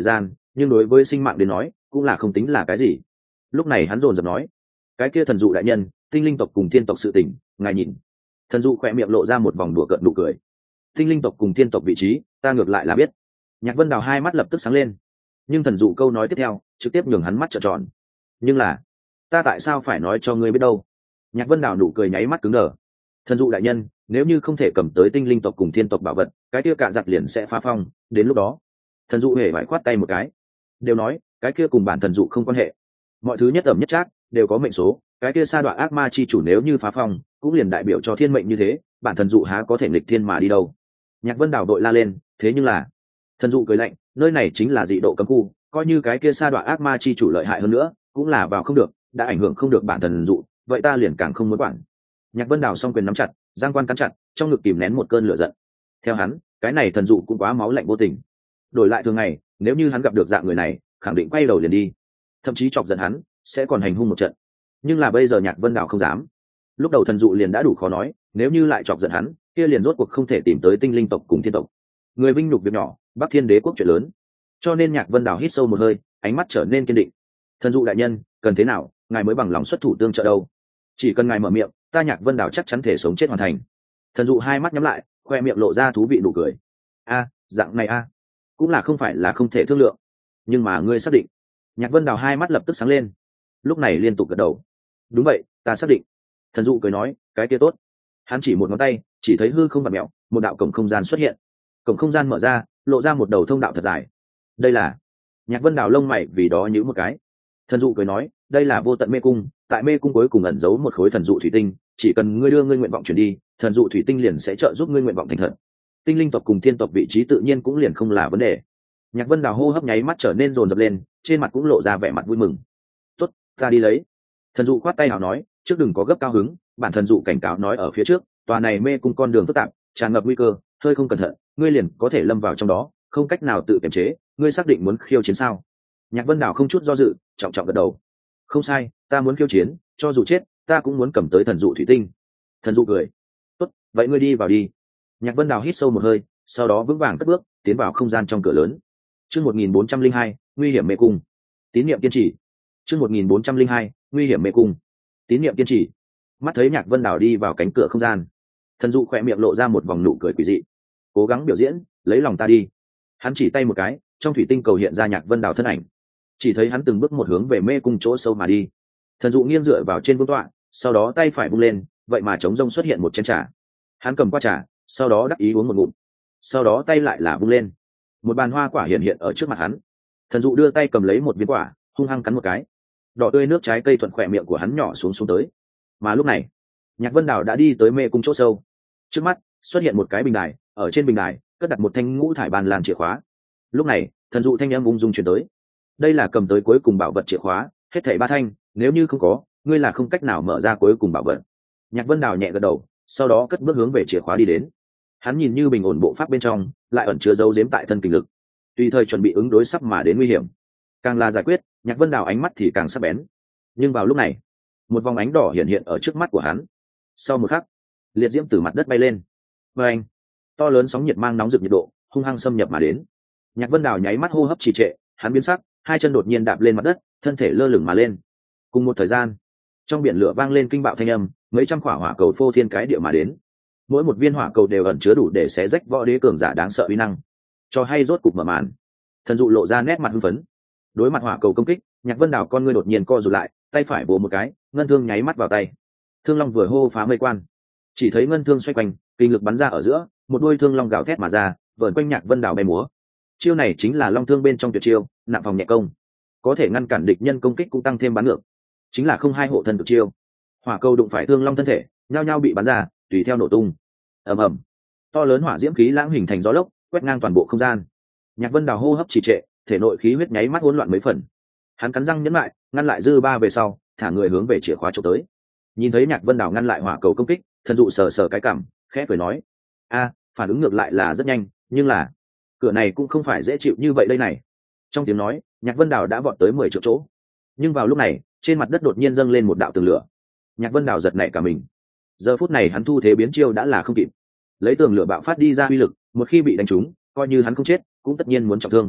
nhưng đối với sinh mạng đến nói cũng là không tính là cái gì. Lúc này hắn dồn dập nói, cái kia thần dụ đại nhân, tinh linh tộc cùng thiên tộc sự tình ngài nhìn. Thần dụ khỏe miệng lộ ra một vòng đùa cợt nụ cười. Tinh linh tộc cùng thiên tộc vị trí ta ngược lại là biết. Nhạc Vân Đào hai mắt lập tức sáng lên, nhưng thần dụ câu nói tiếp theo trực tiếp nhường hắn mắt trợn tròn. Nhưng là ta tại sao phải nói cho ngươi biết đâu? Nhạc Vân Đào nụ cười nháy mắt cứng đờ. Thần dụ đại nhân, nếu như không thể cầm tới tinh linh tộc cùng thiên tộc bảo vật, cái kia cả giặc liền sẽ phá phong, đến lúc đó thần dụ hề phải khoát tay một cái, đều nói cái kia cùng bản thần dụ không quan hệ, mọi thứ nhất ẩm nhất trác đều có mệnh số, cái kia sa đoạn ác ma chi chủ nếu như phá phong cũng liền đại biểu cho thiên mệnh như thế, bản thần dụ há có thể nghịch thiên mà đi đâu. Nhạc Vân Đào đội la lên, thế nhưng là thần dụ cười lạnh, nơi này chính là dị độ cấm khu, coi như cái kia sa đoạn ác ma chi chủ lợi hại hơn nữa cũng là vào không được, đã ảnh hưởng không được bản thần dụ, vậy ta liền càng không muốn quản. Nhạc Vân Đào song quyền nắm chặt, giang quan cắn chặt, trong ngực kìm nén một cơn lửa giận. Theo hắn, cái này thần dụ cũng quá máu lạnh vô tình. Đổi lại thường ngày, nếu như hắn gặp được dạng người này, khẳng định quay đầu liền đi, thậm chí chọc giận hắn, sẽ còn hành hung một trận. Nhưng là bây giờ Nhạc Vân Đào không dám. Lúc đầu thần dụ liền đã đủ khó nói, nếu như lại chọc giận hắn, kia liền rốt cuộc không thể tìm tới tinh linh tộc cùng thiên tộc. Người vinh nhục việc nhỏ, Bắc Thiên Đế quốc chuyện lớn. Cho nên Nhạc Vân Đào hít sâu một hơi, ánh mắt trở nên kiên định. Thần dụ đại nhân, cần thế nào, ngài mới bằng lòng xuất thủ tương trợ đâu? Chỉ cần ngài mở miệng, ta Nhạc Vân Đào chắc chắn thể sống chết hoàn thành. Thần dụ hai mắt nhắm lại, khoe miệng lộ ra thú vị nụ cười. A, dạng này a, cũng là không phải là không thể thương lượng, nhưng mà ngươi xác định? Nhạc Vân Đào hai mắt lập tức sáng lên, lúc này liên tục gật đầu. Đúng vậy, ta xác định. Thần dụ cười nói, cái kia tốt. Hắn chỉ một ngón tay, chỉ thấy hư không vặn mèo, một đạo cổng không gian xuất hiện. Cổng không gian mở ra, lộ ra một đầu thông đạo thật dài. Đây là... Nhạc Vân Đào lông mày vì đó nhíu một cái. Thần dụ cười nói, đây là vô tận mê cung, tại mê cung cuối cùng ẩn giấu một khối thần dụ thủy tinh, chỉ cần ngươi đưa ngươi nguyện vọng chuyển đi, thần dụ thủy tinh liền sẽ trợ giúp ngươi nguyện vọng thành thật. Tinh linh tộc cùng thiên tộc vị trí tự nhiên cũng liền không là vấn đề. Nhạc Vân Đào hô hấp nháy mắt trở nên rồn rập lên, trên mặt cũng lộ ra vẻ mặt vui mừng. Tốt, ta đi lấy. Thần dụ khoát tay nào nói, trước đừng có gấp cao hứng, bản thần dụ cảnh cáo nói ở phía trước, tòa này mê cung con đường phức tạp, tràn ngập nguy cơ, hơi không cẩn thận, ngươi liền có thể lâm vào trong đó, không cách nào tự kiềm chế. Ngươi xác định muốn khiêu chiến sao? Nhạc Vân Đào không chút do dự, trọng trọng gật đầu. Không sai, ta muốn khiêu chiến, cho dù chết, ta cũng muốn cầm tới thần dụ thủy tinh. Thần dụ cười. Tốt, vậy ngươi đi vào đi. Nhạc Vân Đào hít sâu một hơi, sau đó vững vàng cất bước tiến vào không gian trong cửa lớn. Chương một nghìn bốn trăm linh hai, nguy hiểm mê cung. Tín niệm kiên trì. Chương một nghìn bốn trăm linh hai, nguy hiểm mê cung. Tín niệm kiên trì. Mắt thấy Nhạc Vân Đào đi vào cánh cửa không gian, thần dụ khỏe miệng lộ ra một vòng nụ cười quỷ dị. Cố gắng biểu diễn, lấy lòng ta đi. Hắn chỉ tay một cái, trong thủy tinh cầu hiện ra Nhạc Vân Đào thân ảnh. Chỉ thấy hắn từng bước một hướng về mê cung chỗ sâu mà đi. Thần dụ nghiêng dựa vào trên vương tọa, sau đó tay phải vung lên, vậy mà trống rông xuất hiện một chén trà. Hắn cầm qua trà, sau đó đắc ý uống một ngụm, sau đó tay lại là vung lên, một bàn hoa quả hiện hiện ở trước mặt hắn. Thần dụ đưa tay cầm lấy một viên quả, hung hăng cắn một cái, đỏ tươi nước trái cây thuận khỏe miệng của hắn nhỏ xuống xuống tới. Mà lúc này, Nhạc Vân Đào đã đi tới mê cung chỗ sâu. Trước mắt xuất hiện một cái bình đài, ở trên bình đài cất đặt một thanh ngũ thải bàn làm chìa khóa. Lúc này, thần dụ thanh âm ung dung truyền tới. Đây là cầm tới cuối cùng bảo vật chìa khóa, hết thảy ba thanh, nếu như không có, ngươi là không cách nào mở ra cuối cùng bảo vật. Nhạc Vân Đào nhẹ gật đầu, sau đó cất bước hướng về chìa khóa đi đến. Hắn nhìn như bình ổn bộ pháp bên trong, lại ẩn chứa dấu giếm tại thân kinh lực, tùy thời chuẩn bị ứng đối sắp mà đến nguy hiểm. Càng là giải quyết, Nhạc Vân Đào ánh mắt thì càng sắc bén. Nhưng vào lúc này, một vòng ánh đỏ hiện hiện ở trước mắt của hắn. Sau một khắc, liệt diễm từ mặt đất bay lên. Và anh, to lớn sóng nhiệt mang nóng rực nhiệt độ, hung hăng xâm nhập mà đến. Nhạc Vân Đào nháy mắt hô hấp trì trệ, hắn biến sắc, hai chân đột nhiên đạp lên mặt đất, thân thể lơ lửng mà lên. Cùng một thời gian, trong biển lửa vang lên kinh bạo thanh âm, mấy trăm quả hỏa cầu phô thiên cái địa mà đến. Mỗi một viên hỏa cầu đều ẩn chứa đủ để xé rách võ đế cường giả đáng sợ uy năng. Cho hay rốt cục mở màn. Thần dụ lộ ra nét mặt hưng phấn. Đối mặt hỏa cầu công kích, Nhạc Vân Đào con ngươi đột nhiên co rụt lại, tay phải vồ một cái, ngân thương nháy mắt vào tay. Thương long vừa hô phá mây quan, chỉ thấy ngân thương xoay quanh, kinh lực bắn ra ở giữa, một đuôi thương long gào thét mà ra, vờn quanh Nhạc Vân Đào bay múa. Chiêu này chính là long thương bên trong tuyệt chiêu, nặng phòng nhẹ công, có thể ngăn cản địch nhân công kích cũng tăng thêm bắn ngược, chính là không hai hộ thân cực chiêu. Hỏa cầu đụng phải thương long thân thể, nhao nhao bị bắn ra, tùy theo nổ tung. Ầm ầm, to lớn hỏa diễm khí lãng hình thành gió lốc, quét ngang toàn bộ không gian. Nhạc Vân Đào hô hấp trì trệ, thể nội khí huyết nháy mắt hỗn loạn mấy phần. Hắn cắn răng nhẫn lại, ngăn lại dư ba về sau, thả người hướng về chìa khóa chụp tới. Nhìn thấy Nhạc Vân Đào ngăn lại hỏa cầu công kích, thần dụ sờ sờ cái cằm, khẽ cười nói: "A, phản ứng ngược lại là rất nhanh, nhưng là cửa này cũng không phải dễ chịu như vậy đây này." Trong tiếng nói, Nhạc Vân Đào đã vọt tới mười triệu chỗ. Nhưng vào lúc này, trên mặt đất đột nhiên dâng lên một đạo tường lửa. Nhạc Vân Đào giật nảy cả mình. Giờ phút này hắn thu thế biến chiêu đã là không kịp. Lấy tường lửa bạo phát đi ra uy lực, một khi bị đánh trúng, coi như hắn không chết, cũng tất nhiên muốn trọng thương.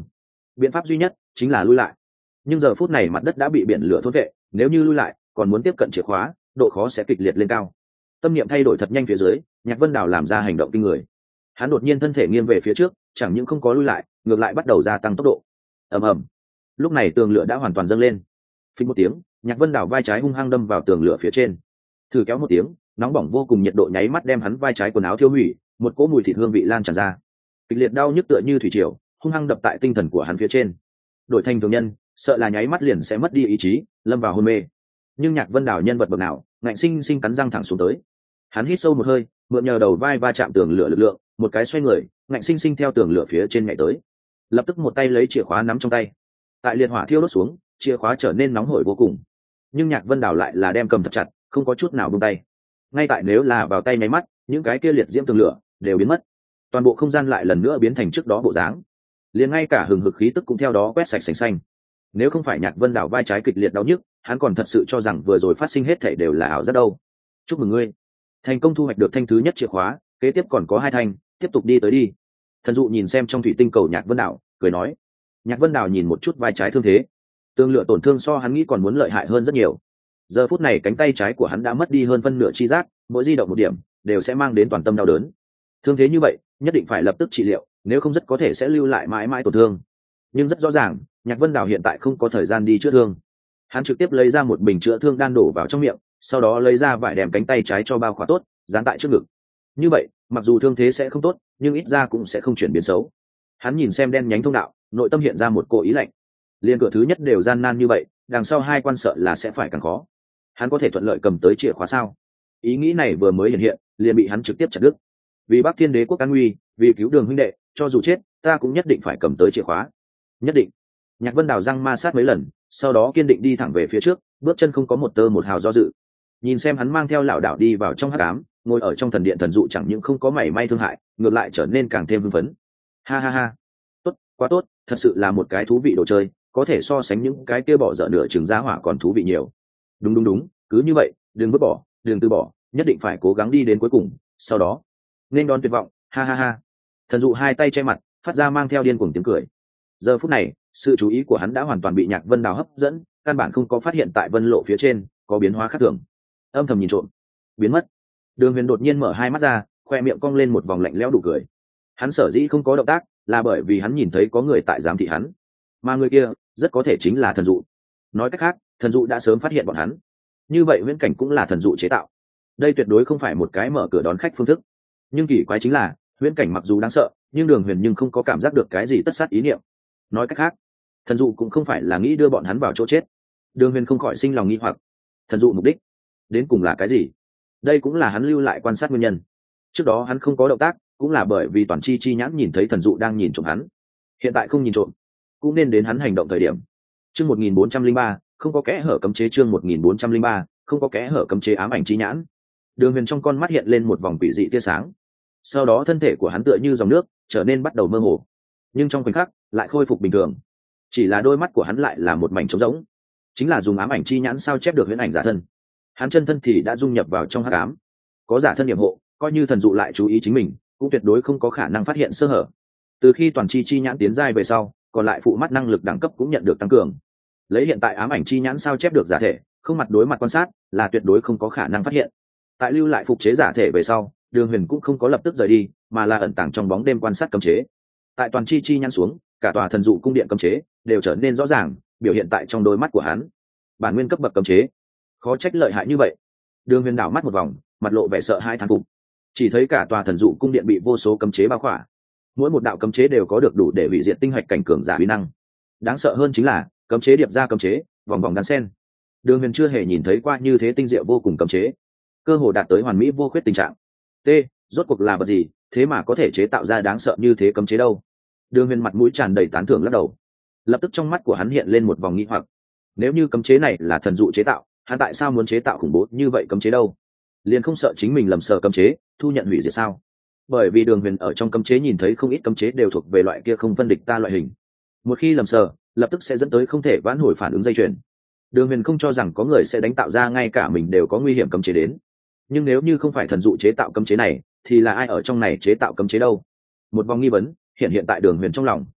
biện pháp duy nhất chính là lui lại, nhưng giờ phút này mặt đất đã bị biển lửa thốt vệ, nếu như lui lại còn muốn tiếp cận chìa khóa, độ khó sẽ kịch liệt lên cao. Tâm niệm thay đổi thật nhanh phía dưới, Nhạc Vân Đào làm ra hành động kinh người. Hắn đột nhiên thân thể nghiêng về phía trước, chẳng những không có lui lại, ngược lại bắt đầu gia tăng tốc độ. Ầm ầm. Lúc này tường lửa đã hoàn toàn dâng lên. Phình một tiếng, Nhạc Vân Đào vai trái hung hăng đâm vào tường lửa phía trên. Thử kéo một tiếng, nóng bỏng vô cùng nhiệt độ nháy mắt đem hắn vai trái quần áo thiêu hủy, một cỗ mùi thịt hương vị lan tràn ra. Kịch liệt đau nhức tựa như thủy triều, hung hăng đập tại tinh thần của hắn phía trên. Đổi thành thường nhân, sợ là nháy mắt liền sẽ mất đi ý chí, lâm vào hôn mê. Nhưng Nhạc Vân Đào nhân vật bậc nào, ngạnh sinh sinh cắn răng thẳng xuống tới. Hắn hít sâu một hơi, mượn nhờ đầu vai va chạm tường lửa lực lượng, một cái xoay người, ngạnh sinh sinh theo tường lửa phía trên nhảy tới. Lập tức một tay lấy chìa khóa nắm trong tay. Tại liệt hỏa thiêu đốt xuống, chìa khóa trở nên nóng hổi vô cùng. Nhưng Nhạc Vân Đào lại là đem cầm thật chặt, không có chút nào buông tay. Ngay tại nếu là vào tay nháy mắt, những cái kia liệt diễm tường lửa đều biến mất. Toàn bộ không gian lại lần nữa biến thành trước đó bộ dáng. Liền ngay cả hừng hực khí tức cũng theo đó quét sạch sành xanh. Nếu không phải Nhạc Vân Đào vai trái kịch liệt đau nhức, hắn còn thật sự cho rằng vừa rồi phát sinh hết thảy đều là ảo giác đâu. Chúc mừng ngươi, thành công thu hoạch được thanh thứ nhất chìa khóa, kế tiếp còn có hai thanh, tiếp tục đi tới đi. Thần dụ nhìn xem trong thủy tinh cầu Nhạc Vân Đào, cười nói. Nhạc Vân Đào nhìn một chút vai trái thương thế, tương lựa tổn thương so hắn nghĩ còn muốn lợi hại hơn rất nhiều. Giờ phút này cánh tay trái của hắn đã mất đi hơn phân nửa chi giác, mỗi di động một điểm đều sẽ mang đến toàn tâm đau đớn. Thương thế như vậy, nhất định phải lập tức trị liệu, nếu không rất có thể sẽ lưu lại mãi mãi tổn thương. Nhưng rất rõ ràng, Nhạc Vân Đào hiện tại không có thời gian đi chữa thương. Hắn trực tiếp lấy ra một bình chữa thương đan đổ vào trong miệng, sau đó lấy ra vải đem cánh tay trái cho bao khỏa tốt, dán tại trước ngực. Như vậy, mặc dù thương thế sẽ không tốt, nhưng ít ra cũng sẽ không chuyển biến xấu. Hắn nhìn xem đen nhánh thông đạo, nội tâm hiện ra một cô ý lạnh. Liên cửa thứ nhất đều gian nan như vậy, đằng sau hai quan sợ là sẽ phải càng khó. Hắn có thể thuận lợi cầm tới chìa khóa sao? Ý nghĩ này vừa mới hiện hiện, liền bị hắn trực tiếp chặt đứt. Vì Bắc Thiên Đế quốc an nguy, vì cứu Đường huynh đệ, cho dù chết, ta cũng nhất định phải cầm tới chìa khóa. Nhất định. Nhạc Vân Đào răng ma sát mấy lần, sau đó kiên định đi thẳng về phía trước, bước chân không có một tơ một hào do dự. Nhìn xem hắn mang theo lão đảo đi vào trong hắc ám, ngồi ở trong thần điện thần dụ chẳng những không có mảy may thương hại, ngược lại trở nên càng thêm hưng phấn. Ha ha ha, tốt, quá tốt, thật sự là một cái thú vị đồ chơi, có thể so sánh những cái kia bỏ dở nửa chừng giá hỏa còn thú vị nhiều. Đúng đúng đúng, cứ như vậy, đừng vứt bỏ, đừng từ bỏ, nhất định phải cố gắng đi đến cuối cùng, sau đó nên đón tuyệt vọng. Ha ha ha. Thần dụ hai tay che mặt, phát ra mang theo điên cuồng tiếng cười. Giờ phút này, sự chú ý của hắn đã hoàn toàn bị Nhạc Vân Đào hấp dẫn, căn bản không có phát hiện tại vân lộ phía trên có biến hóa khác thường. Âm thầm nhìn trộm, biến mất. Đường Huyền đột nhiên mở hai mắt ra, khoe miệng cong lên một vòng lạnh lẽo đủ cười. Hắn sở dĩ không có động tác, là bởi vì hắn nhìn thấy có người tại giám thị hắn, mà người kia rất có thể chính là thần dụ. Nói cách khác, thần dụ đã sớm phát hiện bọn hắn. Như vậy huyễn cảnh cũng là thần dụ chế tạo. Đây tuyệt đối không phải một cái mở cửa đón khách phương thức. Nhưng kỳ quái chính là, huyễn cảnh mặc dù đáng sợ, nhưng Đường Huyền nhưng không có cảm giác được cái gì tất sát ý niệm. Nói cách khác, thần dụ cũng không phải là nghĩ đưa bọn hắn vào chỗ chết. Đường Huyền không khỏi sinh lòng nghi hoặc, thần dụ mục đích đến cùng là cái gì? Đây cũng là hắn lưu lại quan sát nguyên nhân. Trước đó hắn không có động tác, cũng là bởi vì toàn chi chi nhãn nhìn thấy thần dụ đang nhìn trộm hắn. Hiện tại không nhìn trộm, cũng nên đến hắn hành động thời điểm. Chương một nghìn bốn trăm linh ba, không có kẽ hở cấm chế. Chương một nghìn bốn trăm linh ba, không có kẽ hở cấm chế. Ám ảnh chi nhãn. Đường Huyền trong con mắt hiện lên một vòng quỷ dị tia sáng. Sau đó thân thể của hắn tựa như dòng nước, trở nên bắt đầu mơ hồ. Nhưng trong khoảnh khắc, lại khôi phục bình thường. Chỉ là đôi mắt của hắn lại là một mảnh trống rỗng. Chính là dùng ám ảnh chi nhãn sao chép được huyễn ảnh giả thân. Hắn chân thân thì đã dung nhập vào trong hắc ám. Có giả thân nhiệm hộ, coi như thần dụ lại chú ý chính mình, cũng tuyệt đối không có khả năng phát hiện sơ hở. Từ khi toàn chi chi nhãn tiến giai về sau, còn lại phụ mắt năng lực đẳng cấp cũng nhận được tăng cường. Lấy hiện tại ám ảnh chi nhãn sao chép được giả thể, không mặt đối mặt quan sát, là tuyệt đối không có khả năng phát hiện. Tại lưu lại phục chế giả thể về sau, Đường Huyền cũng không có lập tức rời đi, mà là ẩn tàng trong bóng đêm quan sát cấm chế. Tại toàn chi chi nhãn xuống, cả tòa thần dụ cung điện cấm chế đều trở nên rõ ràng, biểu hiện tại trong đôi mắt của hắn. Bản nguyên cấp bậc cấm chế, khó trách lợi hại như vậy. Đường Huyền đảo mắt một vòng, mặt lộ vẻ sợ hãi thán phục. Chỉ thấy cả tòa thần dụ cung điện bị vô số cấm chế bao khỏa, mỗi một đạo cấm chế đều có được đủ để hủy diệt tinh hạch cảnh cường giả uy năng. Đáng sợ hơn chính là cấm chế điệp ra cấm chế, vòng vòng đan sen. Đường Huyền chưa hề nhìn thấy qua như thế tinh diệu vô cùng cấm chế, cơ hồ đạt tới hoàn mỹ vô khuyết tình trạng. T, rốt cuộc là vật gì, thế mà có thể chế tạo ra đáng sợ như thế cấm chế đâu? Đường Huyền mặt mũi tràn đầy tán thưởng lắc đầu. Lập tức trong mắt của hắn hiện lên một vòng nghi hoặc. Nếu như cấm chế này là thần dụ chế tạo, hắn tại sao muốn chế tạo khủng bố như vậy cấm chế đâu? Liền không sợ chính mình lầm sờ cấm chế, thu nhận hủy diệt sao? Bởi vì Đường Huyền ở trong cấm chế nhìn thấy không ít cấm chế đều thuộc về loại kia không phân địch ta loại hình. Một khi lầm sờ, lập tức sẽ dẫn tới không thể vãn hồi phản ứng dây chuyền. Đường Huyền không cho rằng có người sẽ đánh tạo ra ngay cả mình đều có nguy hiểm cấm chế đến. Nhưng nếu như không phải thần dụ chế tạo cấm chế này, thì là ai ở trong này chế tạo cấm chế đâu? Một vòng nghi vấn hiện hiện tại Đường Huyền trong lòng.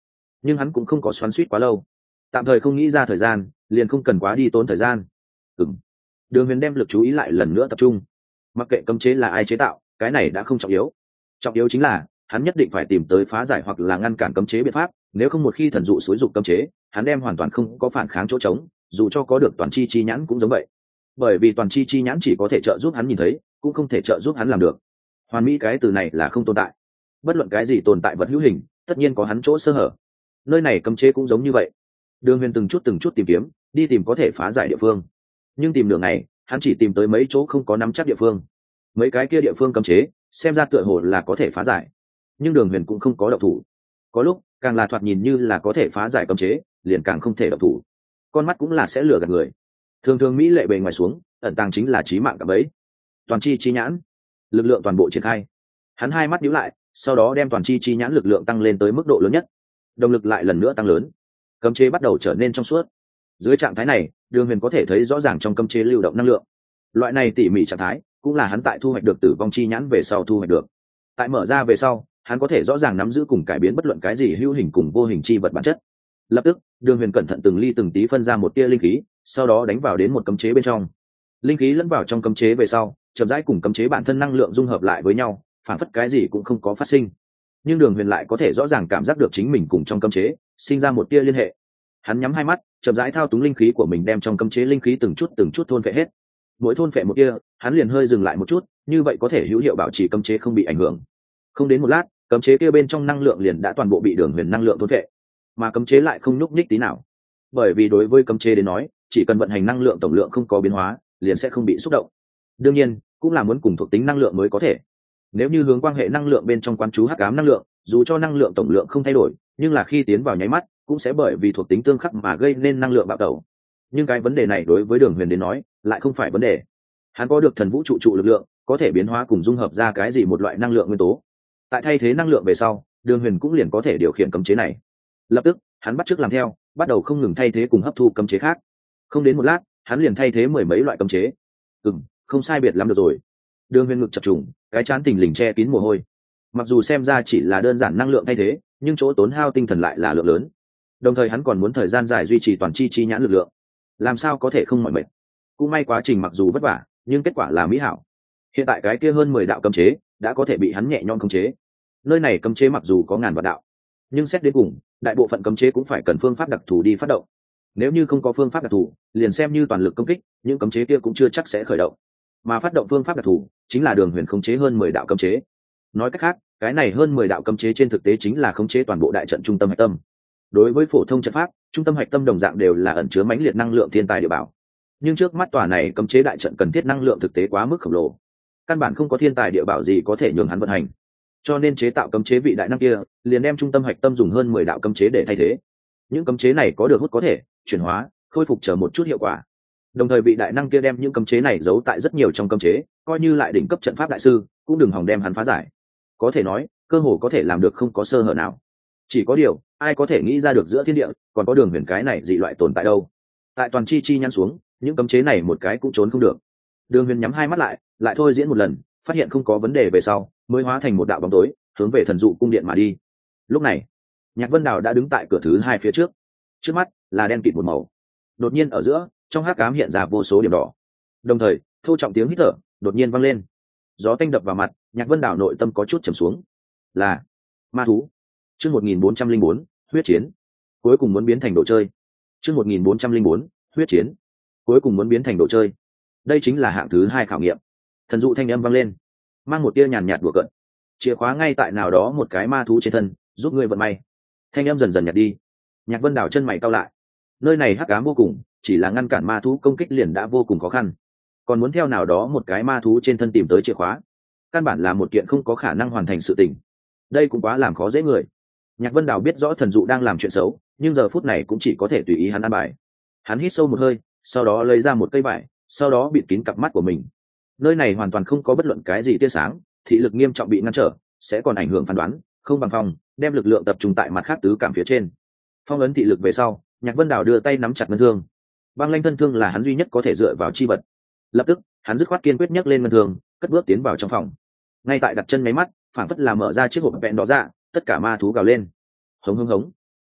nhưng hắn cũng không có xoắn suýt quá lâu, tạm thời không nghĩ ra thời gian liền không cần quá đi tốn thời gian. Ừm. Đường Huyền đem lực chú ý lại lần nữa tập trung. Mặc kệ cấm chế là ai chế tạo, cái này đã không trọng yếu. Trọng yếu chính là hắn nhất định phải tìm tới phá giải hoặc là ngăn cản cấm chế biện pháp, nếu không một khi thần dụ xúi dục cấm chế, hắn đem hoàn toàn không có phản kháng chỗ trống, dù cho có được toàn chi chi nhãn cũng giống vậy. Bởi vì toàn chi chi nhãn chỉ có thể trợ giúp hắn nhìn thấy, cũng không thể trợ giúp hắn làm được. Hoàn mỹ cái từ này là không tồn tại. Bất luận cái gì tồn tại vật hữu hình, tất nhiên có hắn chỗ sơ hở. Nơi này cấm chế cũng giống như vậy. Đường Huyền từng chút từng chút tìm kiếm, đi tìm có thể phá giải địa phương. Nhưng tìm đường này, hắn chỉ tìm tới mấy chỗ không có nắm chắc địa phương. Mấy cái kia địa phương cấm chế, xem ra tựa hồ là có thể phá giải, nhưng Đường Huyền cũng không có động thủ. Có lúc, càng là thoạt nhìn như là có thể phá giải cấm chế, liền càng không thể động thủ. Con mắt cũng là sẽ lừa gạt người. Thường thường mỹ lệ bề ngoài xuống, ẩn tàng chính là chí mạng cả bấy. Toàn chi chi nhãn, lực lượng toàn bộ triển khai. Hắn hai mắt nhíu lại, sau đó đem toàn chi chi nhãn lực lượng tăng lên tới mức độ lớn nhất. Động lực lại lần nữa tăng lớn. Cấm chế bắt đầu trở nên trong suốt. Dưới trạng thái này, Đường Huyền có thể thấy rõ ràng trong cấm chế lưu động năng lượng. Loại này tỉ mỉ trạng thái, cũng là hắn tại thu hoạch được tử vong chi nhãn về sau thu hoạch được. Tại mở ra về sau, hắn có thể rõ ràng nắm giữ cùng cải biến bất luận cái gì hữu hình cùng vô hình chi vật bản chất. Lập tức, Đường Huyền cẩn thận từng ly từng tí phân ra một tia linh khí, sau đó đánh vào đến một cấm chế bên trong. Linh khí lẫn vào trong cấm chế về sau, chậm rãi cùng cấm chế bản thân năng lượng dung hợp lại với nhau, phản phất cái gì cũng không có phát sinh. Nhưng Đường Huyền lại có thể rõ ràng cảm giác được chính mình cùng trong cấm chế sinh ra một tia liên hệ. Hắn nhắm hai mắt, chậm rãi thao túng linh khí của mình đem trong cấm chế linh khí từng chút từng chút thôn phệ hết. Mỗi thôn phệ một tia, hắn liền hơi dừng lại một chút, như vậy có thể hữu hiệu bảo trì cấm chế không bị ảnh hưởng. Không đến một lát, cấm chế kia bên trong năng lượng liền đã toàn bộ bị Đường Huyền năng lượng thôn phệ, mà cấm chế lại không nhúc nhích tí nào. Bởi vì đối với cấm chế đến nói, chỉ cần vận hành năng lượng tổng lượng không có biến hóa, liền sẽ không bị xúc động. Đương nhiên, cũng là muốn cùng thuộc tính năng lượng mới có thể. Nếu như hướng quan hệ năng lượng bên trong quán chú hắc ám năng lượng, dù cho năng lượng tổng lượng không thay đổi, nhưng là khi tiến vào nháy mắt, cũng sẽ bởi vì thuộc tính tương khắc mà gây nên năng lượng bạo tẩu. Nhưng cái vấn đề này đối với Đường Huyền đến nói, lại không phải vấn đề. Hắn có được thần vũ trụ trụ lực lượng, có thể biến hóa cùng dung hợp ra cái gì một loại năng lượng nguyên tố. Tại thay thế năng lượng về sau, Đường Huyền cũng liền có thể điều khiển cấm chế này. Lập tức, hắn bắt chước làm theo, bắt đầu không ngừng thay thế cùng hấp thu cấm chế khác. Không đến một lát, hắn liền thay thế mười mấy loại cấm chế. Ừm, không sai biệt lắm được rồi. Đường Huyền ngực chập trùng, cái trán tình lình che kín mồ hôi. Mặc dù xem ra chỉ là đơn giản năng lượng thay thế, nhưng chỗ tốn hao tinh thần lại là lượng lớn. Đồng thời hắn còn muốn thời gian dài duy trì toàn chi chi nhãn lực lượng, làm sao có thể không mỏi mệt. Cũng may quá trình mặc dù vất vả, nhưng kết quả là mỹ hảo. Hiện tại cái kia hơn mười đạo cấm chế đã có thể bị hắn nhẹ nhõm khống chế. Nơi này cấm chế mặc dù có ngàn vạn đạo, nhưng xét đến cùng, đại bộ phận cấm chế cũng phải cần phương pháp đặc thù đi phát động. Nếu như không có phương pháp đặc thù, liền xem như toàn lực công kích, những cấm chế kia cũng chưa chắc sẽ khởi động. Mà phát động phương pháp đặc thù chính là Đường Huyền khống chế hơn mười đạo cấm chế. Nói cách khác, cái này hơn mười đạo cấm chế trên thực tế chính là khống chế toàn bộ đại trận trung tâm hạch tâm. Đối với phổ thông trận pháp, trung tâm hạch tâm đồng dạng đều là ẩn chứa mãnh liệt năng lượng thiên tài địa bảo. Nhưng trước mắt tòa này cấm chế đại trận cần thiết năng lượng thực tế quá mức khổng lồ, căn bản không có thiên tài địa bảo gì có thể nhường hắn vận hành. Cho nên chế tạo cấm chế vị đại năng kia, liền đem trung tâm hạch tâm dùng hơn mười đạo cấm chế để thay thế. Những cấm chế này có được hút có thể chuyển hóa, khôi phục chờ một chút hiệu quả. Đồng thời vị đại năng kia đem những cấm chế này giấu tại rất nhiều trong cấm chế, coi như lại đỉnh cấp trận pháp đại sư, cũng đừng hòng đem hắn phá giải. Có thể nói, cơ hồ có thể làm được không có sơ hở nào. Chỉ có điều, ai có thể nghĩ ra được giữa thiên địa còn có Đường Huyền cái này dị loại tồn tại đâu. Tại toàn chi chi nhăn xuống, những cấm chế này một cái cũng trốn không được. Đường Huyền nhắm hai mắt lại, lại thôi diễn một lần, phát hiện không có vấn đề về sau, mới hóa thành một đạo bóng tối, hướng về thần dụ cung điện mà đi. Lúc này, Nhạc Vân Đào đã đứng tại cửa thứ hai phía trước. Trước mắt là đen kịt một màu. Đột nhiên ở giữa, trong hắc ám hiện ra vô số điểm đỏ. Đồng thời, thô trọng tiếng hít thở đột nhiên vang lên. Gió tanh đập vào mặt, Nhạc Vân Đào nội tâm có chút trầm xuống. Là ma thú. Chương một nghìn bốn trăm linh bốn, huyết chiến. Cuối cùng muốn biến thành đồ chơi. Chương một nghìn bốn trăm linh bốn, huyết chiến. Cuối cùng muốn biến thành đồ chơi. Đây chính là hạng thứ hai khảo nghiệm. Thần dụ thanh âm vang lên, mang một tia nhàn nhạt đùa cợt. Chìa khóa ngay tại nào đó một cái ma thú trên thân, giúp ngươi vận may. Thanh âm dần dần nhạt đi. Nhạc Vân Đào chân mày cau lại. Nơi này hắc ám vô cùng, chỉ là ngăn cản ma thú công kích liền đã vô cùng khó khăn, còn muốn theo nào đó một cái ma thú trên thân tìm tới chìa khóa, căn bản là một kiện không có khả năng hoàn thành sự tình. Đây cũng quá làm khó dễ người. Nhạc Vân Đào biết rõ thần dụ đang làm chuyện xấu, nhưng giờ phút này cũng chỉ có thể tùy ý hắn ăn bài. Hắn hít sâu một hơi, sau đó lấy ra một cây vải, sau đó bịt kín cặp mắt của mình. Nơi này hoàn toàn không có bất luận cái gì tia sáng, thị lực nghiêm trọng bị ngăn trở, sẽ còn ảnh hưởng phán đoán, không bằng phòng, đem lực lượng tập trung tại mặt khác tứ cảm phía trên. Phong ấn thị lực về sau, Nhạc Vân Đào đưa tay nắm chặt ngân thương. Băng lanh thân thương là hắn duy nhất có thể dựa vào chi vật. Lập tức, hắn dứt khoát kiên quyết nhấc lên ngân thương, cất bước tiến vào trong phòng. Ngay tại đặt chân mấy mắt, phảng phất là mở ra chiếc hộp vẹn đó ra, tất cả ma thú gào lên. Hống hống hống.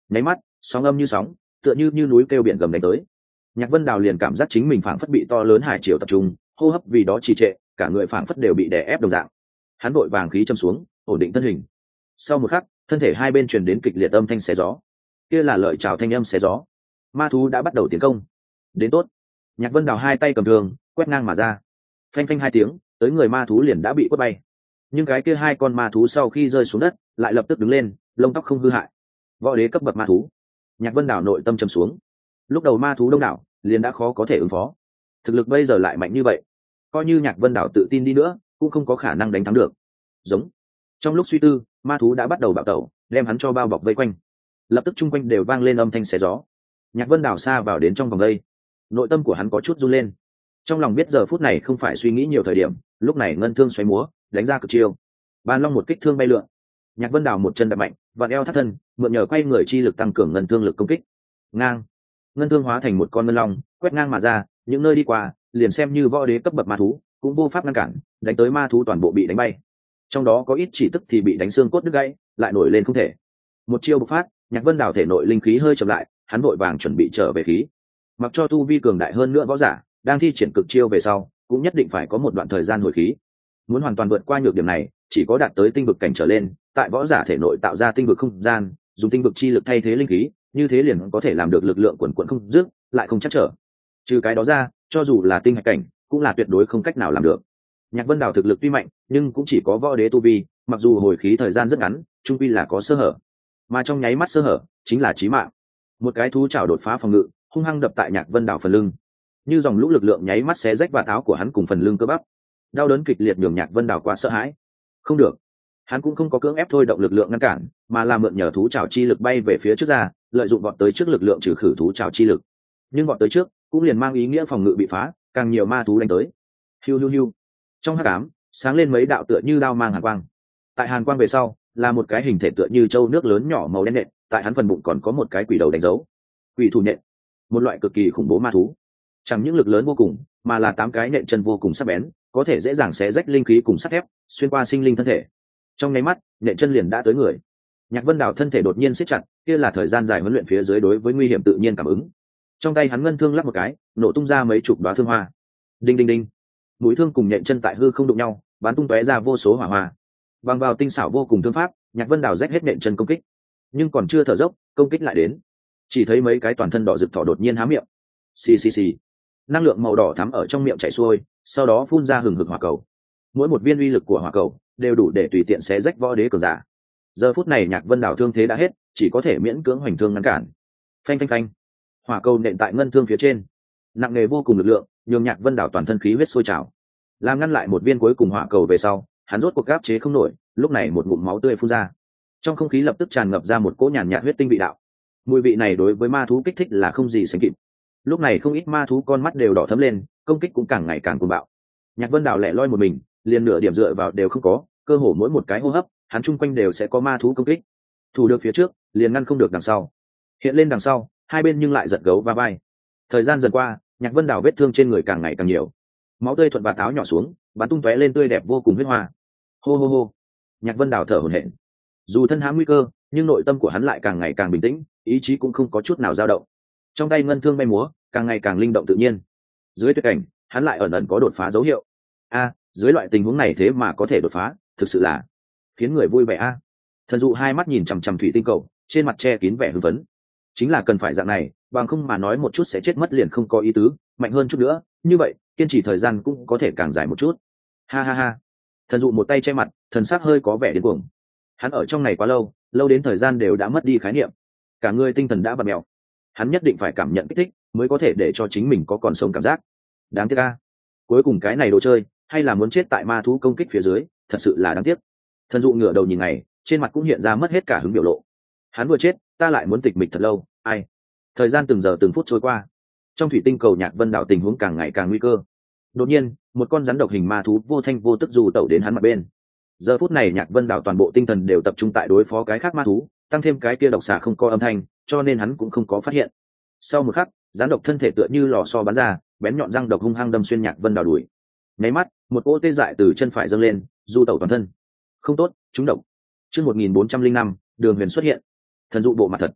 nháy mắt sóng âm như sóng, tựa như như núi kêu biển gầm đánh tới. Nhạc Vân Đào liền cảm giác chính mình phảng phất bị to lớn hải triều tập trung, hô hấp vì đó trì trệ, cả người phảng phất đều bị đè ép đồng dạng. Hắn vội vàng khí châm xuống, ổn định thân hình. Sau một khắc, thân thể hai bên truyền đến kịch liệt âm thanh xé gió. Kia là lợi chào thanh âm xé gió. Ma thú đã bắt đầu tiến công. Đến tốt. Nhạc Vân Đào hai tay cầm thương, quét ngang mà ra. Phanh phanh hai tiếng, tới người ma thú liền đã bị quất bay. Nhưng cái kia hai con ma thú sau khi rơi xuống đất, lại lập tức đứng lên, lông tóc không hư hại. Võ đế cấp bậc ma thú. Nhạc Vân Đào nội tâm trầm xuống. Lúc đầu ma thú đông đảo, liền đã khó có thể ứng phó. Thực lực bây giờ lại mạnh như vậy, coi như Nhạc Vân Đào tự tin đi nữa, cũng không có khả năng đánh thắng được. Giống. Trong lúc suy tư, ma thú đã bắt đầu bạo tẩu, đem hắn cho bao bọc vây quanh. Lập tức chung quanh đều vang lên âm thanh xé gió. Nhạc Vân Đào xa vào đến trong vòng đây, nội tâm của hắn có chút run lên. Trong lòng biết giờ phút này không phải suy nghĩ nhiều thời điểm, lúc này ngân thương xoáy múa, đánh ra cực chiêu. Bàn long một kích thương bay lượn. Nhạc Vân Đào một chân đạp mạnh, vặn eo thắt thân, mượn nhờ quay người chi lực tăng cường ngân thương lực công kích. Ngang. Ngân thương hóa thành một con ngân long, quét ngang mà ra, những nơi đi qua, liền xem như võ đế cấp bậc ma thú, cũng vô pháp ngăn cản, đánh tới ma thú toàn bộ bị đánh bay. Trong đó có ít chỉ tức thì bị đánh xương cốt đứt gãy, lại nổi lên không thể. Một chiêu bộc phát, Nhạc Vân Đào thể nội linh khí hơi chậm lại, hắn vội vàng chuẩn bị trở về khí. Mặc cho tu vi cường đại hơn nữa võ giả, đang thi triển cực chiêu về sau, cũng nhất định phải có một đoạn thời gian hồi khí. Muốn hoàn toàn vượt qua nhược điểm này, chỉ có đạt tới tinh vực cảnh trở lên, tại võ giả thể nội tạo ra tinh vực không gian, dùng tinh vực chi lực thay thế linh khí, như thế liền có thể làm được lực lượng quần quần không dứt, lại không chắc trở. Trừ cái đó ra, cho dù là tinh hạch cảnh, cũng là tuyệt đối không cách nào làm được. Nhạc Vân Đào thực lực tuy mạnh, nhưng cũng chỉ có võ đế tu vi, mặc dù hồi khí thời gian rất ngắn, trung quy là có sơ hở. Mà trong nháy mắt sơ hở, chính là chí mạng. Một cái thú chảo đột phá phòng ngự, hung hăng đập tại Nhạc Vân Đào phần lưng. Như dòng lũ lực lượng nháy mắt xé rách vạt áo của hắn cùng phần lưng cơ bắp. Đau đớn kịch liệt nhường Nhạc Vân Đào quá sợ hãi. Không được. Hắn cũng không có cưỡng ép thôi động lực lượng ngăn cản, mà là mượn nhờ thú chảo chi lực bay về phía trước ra, lợi dụng vọt tới trước lực lượng trừ khử thú chảo chi lực. Nhưng vọt tới trước, cũng liền mang ý nghĩa phòng ngự bị phá, càng nhiều ma thú đánh tới. Hiu hiu hiu. Trong hắc ám, sáng lên mấy đạo tựa như đao mang hàn quang. Tại hàn quang về sau, là một cái hình thể tựa như châu nước lớn nhỏ màu đen nện, tại hắn phần bụng còn có một cái quỷ đầu đánh dấu. Quỷ thủ nện, một loại cực kỳ khủng bố ma thú. Chẳng những lực lớn vô cùng, mà là tám cái nện chân vô cùng sắc bén, có thể dễ dàng xé rách linh khí cùng sắt thép, xuyên qua sinh linh thân thể. Trong nháy mắt, nện chân liền đã tới người. Nhạc Vân Đào thân thể đột nhiên siết chặt, kia là thời gian dài huấn luyện phía dưới đối với nguy hiểm tự nhiên cảm ứng. Trong tay hắn ngân thương lắp một cái, nổ tung ra mấy chục đóa thương hoa. Đinh đinh đinh. Mũi thương cùng nện chân tại hư không đụng nhau, bắn tung tóe ra vô số hỏa hoa. Bằng vào tinh xảo vô cùng thương pháp, Nhạc Vân Đào rách hết nện chân công kích. Nhưng còn chưa thở dốc, công kích lại đến. Chỉ thấy mấy cái toàn thân đỏ rực thỏ đột nhiên há miệng. Xì xì xì. Năng lượng màu đỏ thắm ở trong miệng chảy xuôi, sau đó phun ra hừng hực hỏa cầu. Mỗi một viên uy lực của hỏa cầu đều đủ để tùy tiện xé rách võ đế cường giả. Giờ phút này Nhạc Vân Đào thương thế đã hết, chỉ có thể miễn cưỡng hoành thương ngăn cản. Phanh phanh phanh. Hỏa cầu nện tại ngân thương phía trên, nặng nề vô cùng lực lượng, nhường Nhạc Vân Đào toàn thân khí huyết sôi trào. Làm ngăn lại một viên cuối cùng hỏa cầu về sau, hắn rốt cuộc áp chế không nổi, lúc này một ngụm máu tươi phun ra. Trong không khí lập tức tràn ngập ra một cỗ nhàn nhạt huyết tinh vị đạo. Mùi vị này đối với ma thú kích thích là không gì sánh kịp. Lúc này không ít ma thú con mắt đều đỏ thẫm lên, công kích cũng càng ngày càng cuồng bạo. Nhạc Vân Đào lẻ loi một mình, liền nửa điểm dựa vào đều không có, cơ hồ mỗi một cái hô hấp, hắn chung quanh đều sẽ có ma thú công kích. Thủ được phía trước, liền ngăn không được đằng sau. Hiện lên đằng sau, hai bên nhưng lại giật gấu va vai. Thời gian dần qua, Nhạc Vân Đào vết thương trên người càng ngày càng nhiều. Máu tươi thuận vạt áo nhỏ xuống, bắn tung tóe lên tươi đẹp vô cùng huyết hoa. Hô hô hô. Nhạc Vân Đào thở hổn hển. Dù thân hãm nguy cơ, nhưng nội tâm của hắn lại càng ngày càng bình tĩnh, ý chí cũng không có chút nào dao động. Trong tay ngân thương bay múa, càng ngày càng linh động tự nhiên. Dưới tuyệt cảnh, hắn lại ẩn ẩn có đột phá dấu hiệu. A, dưới loại tình huống này thế mà có thể đột phá, thực sự là khiến người vui vẻ a. Thần dụ hai mắt nhìn chằm chằm thủy tinh cầu, trên mặt che kín vẻ hưng phấn. Chính là cần phải dạng này, bằng không mà nói một chút sẽ chết mất liền không có ý tứ, mạnh hơn chút nữa, như vậy, kiên trì thời gian cũng có thể càng dài một chút. Ha ha ha. Thần dụ một tay che mặt, thần sắc hơi có vẻ điên cuồng. Hắn ở trong này quá lâu, lâu đến thời gian đều đã mất đi khái niệm, cả người tinh thần đã bật mèo. Hắn nhất định phải cảm nhận kích thích, mới có thể để cho chính mình có còn sống cảm giác. Đáng tiếc a, cuối cùng cái này đồ chơi, hay là muốn chết tại ma thú công kích phía dưới, thật sự là đáng tiếc. Thần dụ ngửa đầu nhìn ngày, trên mặt cũng hiện ra mất hết cả hứng biểu lộ. Hắn vừa chết, ta lại muốn tịch mịch thật lâu, ai. Thời gian từng giờ từng phút trôi qua, trong thủy tinh cầu Nhạc Vân Đào tình huống càng ngày càng nguy cơ. Đột nhiên, một con rắn độc hình ma thú vô thanh vô tức du tẩu đến hắn mặt bên. Giờ phút này Nhạc Vân Đào toàn bộ tinh thần đều tập trung tại đối phó cái khác ma thú, tăng thêm cái kia độc xà không có âm thanh, cho nên hắn cũng không có phát hiện. Sau một khắc, rắn độc thân thể tựa như lò xo bắn ra, bén nhọn răng độc hung hăng đâm xuyên Nhạc Vân Đào đùi. Nháy mắt, một cỗ tê dại từ chân phải dâng lên, du tẩu toàn thân. Không tốt, trúng độc. Chương một nghìn bốn trăm linh năm, Đường Huyền xuất hiện. Thần dụ bộ mặt thật.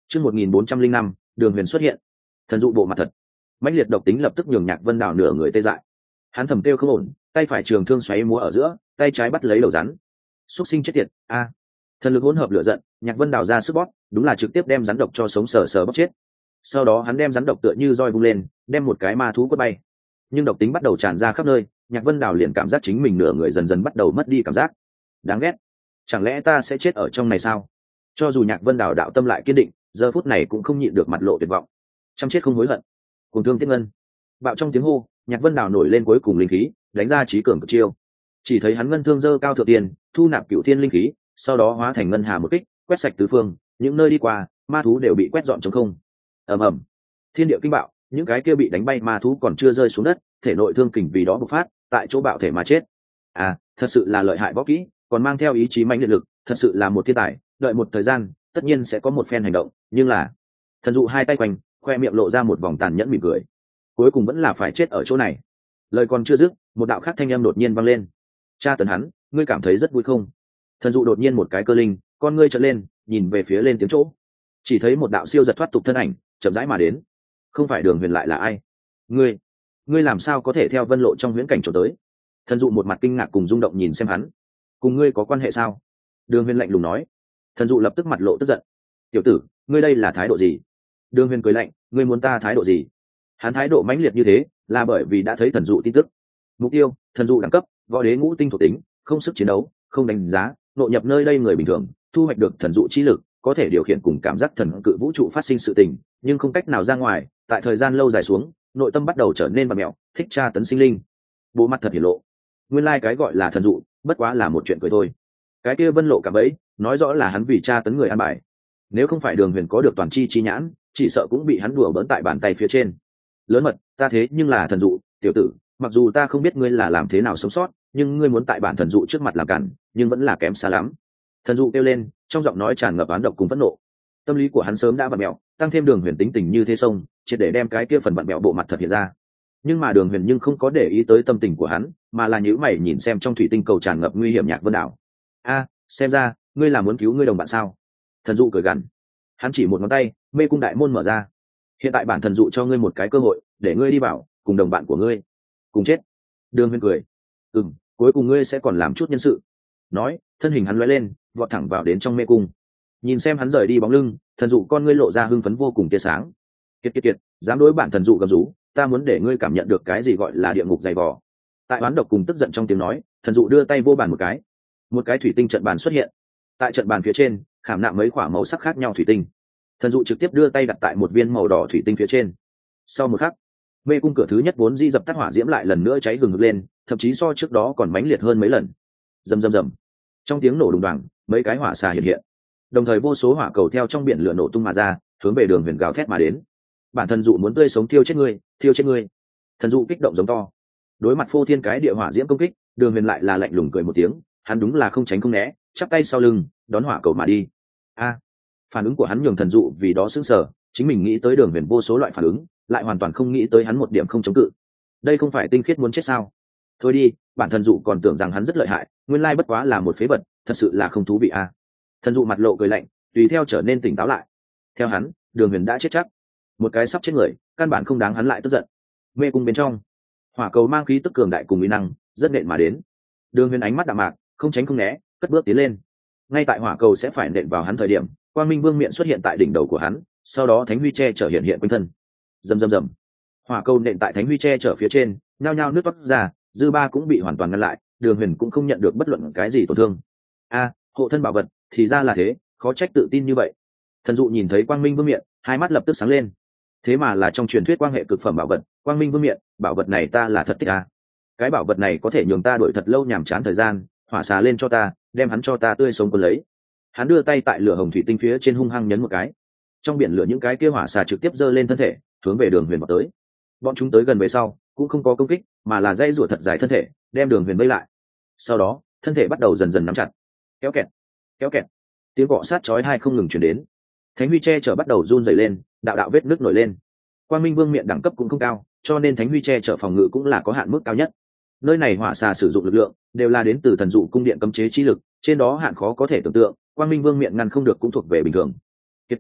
Chương một nghìn bốn trăm linh năm, Đường Huyền xuất hiện. Thần dụ bộ mặt thật. Mãnh liệt độc tính lập tức nhường Nhạc Vân Đào nửa người tê dại. Hắn thầm kêu không ổn, tay phải trường thương xoáy múa ở giữa, tay trái bắt lấy đầu rắn. Súc sinh chết tiệt, a. Thần lực hỗn hợp lửa giận, Nhạc Vân Đào ra sức bóp, đúng là trực tiếp đem rắn độc cho sống sờ sờ bóp chết. Sau đó hắn đem rắn độc tựa như roi vung lên, đem một cái ma thú quất bay. Nhưng độc tính bắt đầu tràn ra khắp nơi, Nhạc Vân Đào liền cảm giác chính mình nửa người dần dần bắt đầu mất đi cảm giác. Đáng ghét. Chẳng lẽ ta sẽ chết ở trong này sao? Cho dù Nhạc Vân Đào đạo tâm lại kiên định, giờ phút này cũng không nhịn được mặt lộ tuyệt vọng. Chăm chết không hối hận. Cùng thương tiếp ngân. Bạo trong tiếng hô, Nhạc Vân Đào nổi lên cuối cùng linh khí, đánh ra chí cường cực chiêu. Chỉ thấy hắn ngân thương dơ cao thượng tiền, thu nạp cửu thiên linh khí, sau đó hóa thành ngân hà một kích, quét sạch tứ phương, những nơi đi qua, ma thú đều bị quét dọn trống không. Ầm ầm. Thiên địa kinh bạo, những cái kia bị đánh bay ma thú còn chưa rơi xuống đất, thể nội thương kình vì đó bộc phát, tại chỗ bạo thể mà chết. À, thật sự là lợi hại võ kỹ, còn mang theo ý chí mãnh liệt lực, thật sự là một thiên tài, đợi một thời gian, tất nhiên sẽ có một phen hành động, nhưng là thần dụ hai tay quanh, khoe miệng lộ ra một vòng tàn nhẫn mỉm cười. Cuối cùng vẫn là phải chết ở chỗ này. Lời còn chưa dứt, một đạo khác thanh âm đột nhiên vang lên. Cha tấn hắn, ngươi cảm thấy rất vui không? Thần dụ đột nhiên một cái cơ linh, con ngươi trợn lên, nhìn về phía lên tiếng chỗ. Chỉ thấy một đạo siêu giật thoát tục thân ảnh, chậm rãi mà đến. Không phải Đường Huyền lại là ai? Ngươi, ngươi làm sao có thể theo Vân Lộ trong huyễn cảnh trốn tới? Thần dụ một mặt kinh ngạc cùng rung động nhìn xem hắn. Cùng ngươi có quan hệ sao? Đường Huyền lạnh lùng nói. Thần dụ lập tức mặt lộ tức giận. Tiểu tử, ngươi đây là thái độ gì? Đường Huyền cười lạnh, ngươi muốn ta thái độ gì? Hắn thái độ mãnh liệt như thế, là bởi vì đã thấy thần dụ tin tức. Mục tiêu, thần dụ đẳng cấp, võ đế ngũ tinh thuộc tính, không sức chiến đấu, không đánh giá, nội nhập nơi đây người bình thường, thu hoạch được thần dụ chi lực, có thể điều khiển cùng cảm giác thần cự vũ trụ phát sinh sự tình, nhưng không cách nào ra ngoài, tại thời gian lâu dài xuống, nội tâm bắt đầu trở nên bặm mẹo, thích tra tấn sinh linh. Bộ mặt thật hiển lộ. Nguyên lai like cái gọi là thần dụ, bất quá là một chuyện cười thôi. Cái kia Vân Lộ cả bấy, nói rõ là hắn vì tra tấn người an bài. Nếu không phải Đường Huyền có được toàn chi chi nhãn, chỉ sợ cũng bị hắn đùa bỡn tại bàn tay phía trên. Lớn mật, ta thế nhưng là thần dụ, tiểu tử, mặc dù ta không biết ngươi là làm thế nào sống sót, nhưng ngươi muốn tại bản thần dụ trước mặt làm cản, nhưng vẫn là kém xa lắm. Thần dụ kêu lên, trong giọng nói tràn ngập oán độc cùng phẫn nộ. Tâm lý của hắn sớm đã vặn mẹo, tăng thêm Đường Huyền tính tình như thế sông, triệt để đem cái kia phần vặn mẹo bộ mặt thật hiện ra. Nhưng mà Đường Huyền nhưng không có để ý tới tâm tình của hắn, mà là nhíu mày nhìn xem trong thủy tinh cầu tràn ngập nguy hiểm Nhạc Vân Đảo. A, xem ra ngươi là muốn cứu ngươi đồng bạn sao? Thần dụ cười gằn. Hắn chỉ một ngón tay, mê cung đại môn mở ra. Hiện tại bản thần dụ cho ngươi một cái cơ hội, để ngươi đi vào, cùng đồng bạn của ngươi cùng chết. Đường Huyền cười. Ừm, cuối cùng ngươi sẽ còn làm chút nhân sự. Nói, thân hình hắn lóe lên, vọt thẳng vào đến trong mê cung. Nhìn xem hắn rời đi bóng lưng, thần dụ con ngươi lộ ra hưng phấn vô cùng tia sáng. Kiệt kiệt kiệt, dám đối bản thần dụ gầm rú, ta muốn để ngươi cảm nhận được cái gì gọi là địa ngục dày vò. Tại oán độc cùng tức giận trong tiếng nói, thần dụ đưa tay vô bàn một cái. Một cái thủy tinh trận bàn xuất hiện. Tại trận bàn phía trên, khảm nạm mấy quả màu sắc khác nhau thủy tinh. Thần dụ trực tiếp đưa tay đặt tại một viên màu đỏ thủy tinh phía trên. Sau một khắc, mê cung cửa thứ nhất vốn di dập tắt hỏa diễm lại lần nữa cháy gừng ngực lên, thậm chí so trước đó còn mãnh liệt hơn mấy lần. Rầm rầm rầm. Trong tiếng nổ đùng đoàng, mấy cái hỏa xà hiện hiện. Đồng thời vô số hỏa cầu theo trong biển lửa nổ tung mà ra, hướng về Đường Huyền gào thét mà đến. Bản thần dụ muốn tươi sống thiêu chết ngươi, thiêu chết ngươi. Thần dụ kích động giống to. Đối mặt phô thiên cái địa hỏa diễm công kích, Đường Huyền lại là lạnh lùng cười một tiếng, hắn đúng là không tránh không né, chắp tay sau lưng, đón hỏa cầu mà đi. A, phản ứng của hắn nhường thần dụ vì đó sững sờ, chính mình nghĩ tới Đường Huyền vô số loại phản ứng, lại hoàn toàn không nghĩ tới hắn một điểm không chống cự. Đây không phải tinh khiết muốn chết sao? Thôi đi, bản thần dụ còn tưởng rằng hắn rất lợi hại, nguyên lai bất quá là một phế vật, thật sự là không thú vị a. Thần dụ mặt lộ cười lạnh, tùy theo trở nên tỉnh táo lại. Theo hắn, Đường Huyền đã chết chắc, một cái sắp chết người, căn bản không đáng hắn lại tức giận. Mê cung bên trong, hỏa cầu mang khí tức cường đại cùng uy năng, rất nện mà đến. Đường Huyền ánh mắt đạm mạc, không tránh không né, cất bước tiến lên. Ngay tại hỏa cầu sẽ phải nện vào hắn thời điểm, Quang Minh Vương miện xuất hiện tại đỉnh đầu của hắn, sau đó Thánh Huy che chở hiện hiện quanh thân. Rầm rầm rầm. Hỏa cầu nện tại Thánh Huy che chở phía trên, nhao nhao nước toát ra, dư ba cũng bị hoàn toàn ngăn lại, Đường Huyền cũng không nhận được bất luận cái gì tổn thương. A, hộ thân bảo vật, thì ra là thế, khó trách tự tin như vậy. Thần dụ nhìn thấy Quang Minh Vương miện, hai mắt lập tức sáng lên. Thế mà là trong truyền thuyết quang hệ cực phẩm bảo vật, Quang Minh Vương miện, bảo vật này ta là thật thích a. Cái bảo vật này có thể nhường ta đuổi thật lâu nhàm chán thời gian, hỏa xà lên cho ta, đem hắn cho ta tươi sống cuốn lấy. Hắn đưa tay tại lửa hồng thủy tinh phía trên hung hăng nhấn một cái. Trong biển lửa những cái kia hỏa xà trực tiếp giơ lên thân thể, hướng về Đường Huyền vào tới. Bọn chúng tới gần về sau, cũng không có công kích, mà là dây rủa thật dài thân thể, đem Đường Huyền vây lại. Sau đó, thân thể bắt đầu dần dần nắm chặt. Kéo kẹt, kéo kẹt. Tiếng cọ sát chói tai không ngừng truyền đến. Thánh Huy che chở bắt đầu run rẩy lên, đạo đạo vết nứt nổi lên. Quang Minh Vương miện đẳng cấp cũng không cao, cho nên Thánh Huy che chở phòng ngự cũng là có hạn mức cao nhất. Nơi này hỏa xà sử dụng lực lượng đều là đến từ thần dụ cung điện cấm chế chi lực, trên đó hạn khó có thể tưởng tượng, Quang Minh Vương miện ngăn không được cũng thuộc về bình thường. Kiệt kiệt kiệt,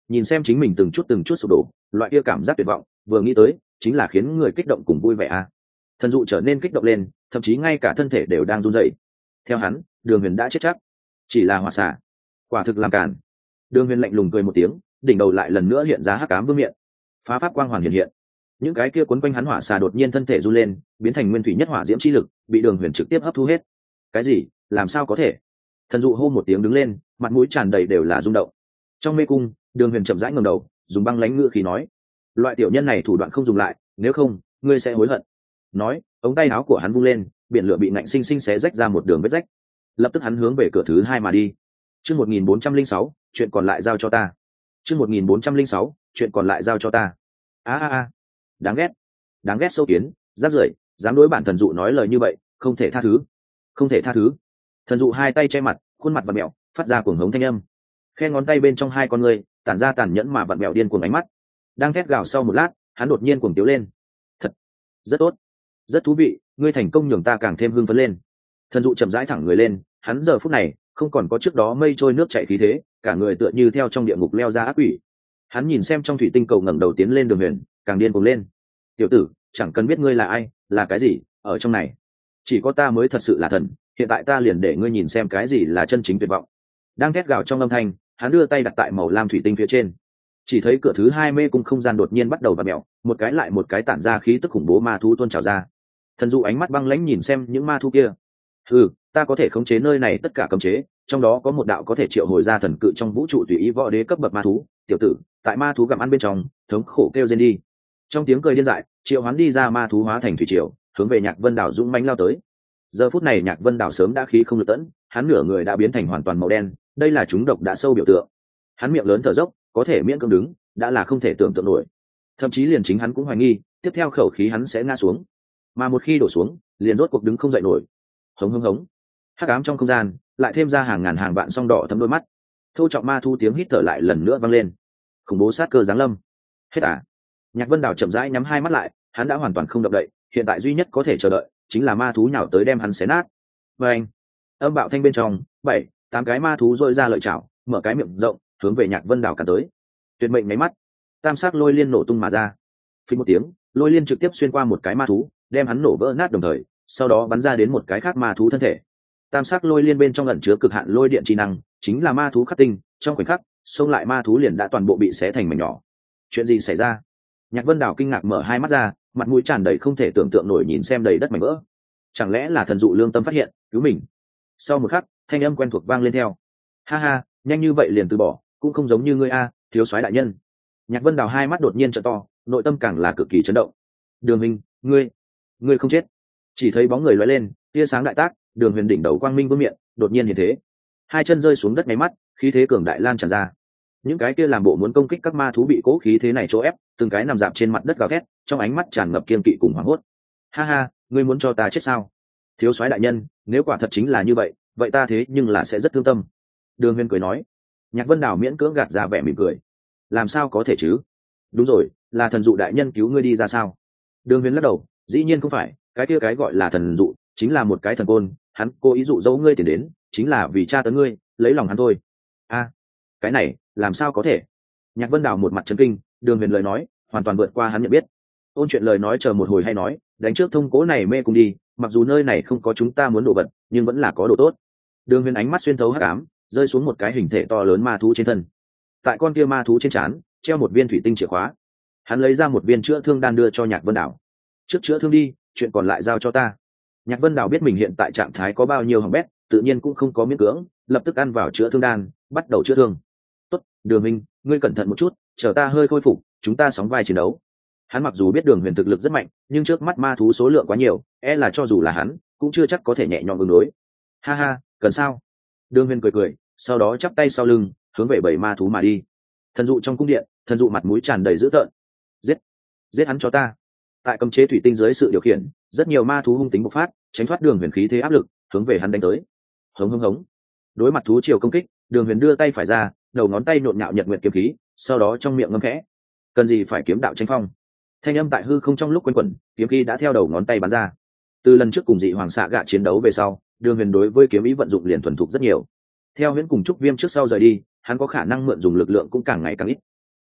nhìn xem chính mình từng chút từng chút sụp đổ, loại kia cảm giác tuyệt vọng vừa nghĩ tới chính là khiến người kích động cùng vui vẻ a. Thần dụ trở nên kích động lên, thậm chí ngay cả thân thể đều đang run rẩy. Theo hắn, Đường Huyền đã chết chắc, chỉ là hỏa xả, quả thực làm cản. Đường Huyền lạnh lùng cười một tiếng, đỉnh đầu lại lần nữa hiện ra hắc ám vương miện, phá pháp quang hoàn hiện hiện. Những cái kia cuốn quanh hắn hỏa xà đột nhiên thân thể run lên, biến thành nguyên thủy nhất hỏa diễm chi lực, bị Đường Huyền trực tiếp hấp thu hết. Cái gì? Làm sao có thể? Thần dụ hô một tiếng đứng lên, mặt mũi tràn đầy đều là rung động. Trong mê cung, Đường Huyền chậm rãi ngẩng đầu, dùng băng lãnh ngữ khí nói: loại tiểu nhân này thủ đoạn không dùng lại, nếu không ngươi sẽ hối hận. Nói, ống tay áo của hắn vung lên, biển lửa bị ngạnh sinh sinh xé rách ra một đường vết rách. Lập tức hắn hướng về cửa thứ hai mà đi. Chương một nghìn bốn trăm linh sáu, chuyện còn lại giao cho ta. Chương một nghìn bốn trăm linh sáu, chuyện còn lại giao cho ta. A a a, đáng ghét, đáng ghét sâu kiến, rác rưởi, dám đối bản thần dụ nói lời như vậy, không thể tha thứ, không thể tha thứ. Thần dụ hai tay che mặt, khuôn mặt vặn mẹo, phát ra cuồng hống thanh âm. Khe ngón tay bên trong hai con người, tản ra tàn nhẫn mà vặn mẹo điên cuồng ánh mắt. Đang thét gào sau một lát, hắn đột nhiên cuồng tiếu lên. Thật, rất tốt, rất thú vị, ngươi thành công nhường ta càng thêm hưng phấn lên. Thần dụ chậm rãi thẳng người lên, hắn giờ phút này không còn có trước đó mây trôi nước chảy khí thế, cả người tựa như theo trong địa ngục leo ra ác quỷ. Hắn nhìn xem trong thủy tinh cầu ngẩng đầu tiến lên Đường Huyền, càng điên cuồng lên. Tiểu tử, chẳng cần biết ngươi là ai, là cái gì, ở trong này chỉ có ta mới thật sự là thần, hiện tại ta liền để ngươi nhìn xem cái gì là chân chính tuyệt vọng. Đang thét gào trong âm thanh, hắn đưa tay đặt tại màu lam thủy tinh phía trên, chỉ thấy cửa thứ hai mê cung không gian đột nhiên bắt đầu vặn mèo, một cái lại một cái tản ra khí tức khủng bố ma thú tuôn trào ra. Thần dụ ánh mắt băng lãnh nhìn xem những ma thú kia. Ừ, ta có thể khống chế nơi này tất cả cấm chế, trong đó có một đạo có thể triệu hồi ra thần cự trong vũ trụ tùy ý võ đế cấp bậc ma thú. Tiểu tử, tại ma thú gặm ăn bên trong, thống khổ kêu rên đi. Trong tiếng cười điên dại, triệu hoán đi ra ma thú hóa thành thủy triều, hướng về Nhạc Vân Đảo dũng mãnh lao tới. Giờ phút này Nhạc Vân Đảo sớm đã khí không lực tẫn, hắn nửa người đã biến thành hoàn toàn màu đen, đây là chúng độc đã sâu biểu tượng. Hắn miệng lớn thở dốc, có thể miễn cưỡng đứng, đã là không thể tưởng tượng nổi. Thậm chí liền chính hắn cũng hoài nghi, tiếp theo khẩu khí hắn sẽ ngã xuống, mà một khi đổ xuống, liền rốt cuộc đứng không dậy nổi. Hống hống hống. Hắc ám trong không gian, lại thêm ra hàng ngàn hàng vạn song đỏ thấm đôi mắt. Thô trọng ma thu tiếng hít thở lại lần nữa vang lên. Khủng bố sát cơ giáng lâm. Hết à? Nhạc Vân Đảo chậm rãi nhắm hai mắt lại, hắn đã hoàn toàn không động đậy, hiện tại duy nhất có thể chờ đợi chính là ma thú nhào tới đem hắn xé nát. Và anh, âm bạo thanh bên trong, bảy, tám cái ma thú rôi ra lợi chảo, mở cái miệng rộng, hướng về Nhạc Vân Đảo cắn tới. Tuyệt mệnh mấy mắt, tam sắc lôi liên nổ tung mà ra. Phí một tiếng, lôi liên trực tiếp xuyên qua một cái ma thú, đem hắn nổ vỡ nát đồng thời, sau đó bắn ra đến một cái khác ma thú thân thể. Tam sắc lôi liên bên trong ẩn chứa cực hạn lôi điện chi năng, chính là ma thú khắc tinh, trong khoảnh khắc, xông lại ma thú liền đã toàn bộ bị xé thành mảnh nhỏ. Chuyện gì xảy ra? Nhạc Vân Đảo kinh ngạc mở hai mắt ra, mặt mũi tràn đầy không thể tưởng tượng nổi nhìn xem đầy đất mảnh vỡ. Chẳng lẽ là thần dụ lương tâm phát hiện, cứu mình? Sau một khắc, thanh âm quen thuộc vang lên theo. Ha ha, nhanh như vậy liền từ bỏ, cũng không giống như ngươi a, thiếu soái đại nhân. Nhạc Vân Đảo hai mắt đột nhiên trợ to, nội tâm càng là cực kỳ chấn động. Đường Minh, ngươi, ngươi không chết. Chỉ thấy bóng người lóe lên, tia sáng đại tác, Đường Huyền đỉnh đầu quang minh vương miện, đột nhiên hiện thế. Hai chân rơi xuống đất mấy mắt, khí thế cường đại lan tràn ra. Những cái kia làm bộ muốn công kích các ma thú bị cố khí thế này chỗ ép, từng cái nằm dạp trên mặt đất gào thét, trong ánh mắt tràn ngập kiên kỵ cùng hoảng hốt. Ha ha, ngươi muốn cho ta chết sao? Thiếu soái đại nhân, nếu quả thật chính là như vậy, vậy ta thế nhưng là sẽ rất thương tâm. Đường Huyền cười nói. Nhạc Vân Đảo miễn cưỡng gạt ra vẻ mỉm cười. Làm sao có thể chứ? Đúng rồi, là thần dụ đại nhân cứu ngươi đi ra sao? Đường Huyền lắc đầu, dĩ nhiên không phải, cái kia cái gọi là thần dụ, chính là một cái thần côn, hắn cố ý dụ dỗ ngươi tiền đến, chính là vì tra tấn ngươi, lấy lòng hắn thôi. A, cái này, làm sao có thể? Nhạc Vân Đảo một mặt chấn kinh, Đường Huyền lời nói, hoàn toàn vượt qua hắn nhận biết. Ôn chuyện lời nói chờ một hồi hay nói, đánh trước thông cố này mê cùng đi, mặc dù nơi này không có chúng ta muốn đồ vật, nhưng vẫn là có đồ tốt. Đường Huyền ánh mắt xuyên thấu hắc ám, rơi xuống một cái hình thể to lớn ma thú trên thân. Tại con kia ma thú trên trán, treo một viên thủy tinh chìa khóa. Hắn lấy ra một viên chữa thương đan đưa cho Nhạc Vân Đảo. Trước chữa thương đi, chuyện còn lại giao cho ta. Nhạc Vân Đảo biết mình hiện tại trạng thái có bao nhiêu hỏng bét, tự nhiên cũng không có miễn cưỡng, lập tức ăn vào chữa thương đan, bắt đầu chữa thương. Tốt, Đường Minh, ngươi cẩn thận một chút, chờ ta hơi khôi phục, chúng ta sóng vai chiến đấu. Hắn mặc dù biết Đường Huyền thực lực rất mạnh, nhưng trước mắt ma thú số lượng quá nhiều, e là cho dù là hắn, cũng chưa chắc có thể nhẹ nhõm ứng đối. Ha ha, cần sao? Đường Huyền cười cười, sau đó chắp tay sau lưng, hướng về bảy ma thú mà đi. Thần dụ trong cung điện, thần dụ mặt mũi tràn đầy dữ tợn. Giết, giết hắn cho ta. Tại cấm chế thủy tinh dưới sự điều khiển, rất nhiều ma thú hung tính bộc phát, tránh thoát Đường Huyền khí thế áp lực, hướng về hắn đánh tới. Hống hống hống. Đối mặt thú triều công kích, Đường Huyền đưa tay phải ra, đầu ngón tay nhộn nhạo nhật nguyệt kiếm khí, sau đó trong miệng ngâm khẽ. Cần gì phải kiếm đạo tranh phong? Thanh âm tại hư không trong lúc quanh quẩn, kiếm khí đã theo đầu ngón tay bắn ra. Từ lần trước cùng dị hoàng xạ gạ chiến đấu về sau, Đường Huyền đối với kiếm ý vận dụng liền thuần thục rất nhiều. Theo Huyễn cùng Trúc Viêm trước sau rời đi, hắn có khả năng mượn dùng lực lượng cũng càng ngày càng ít.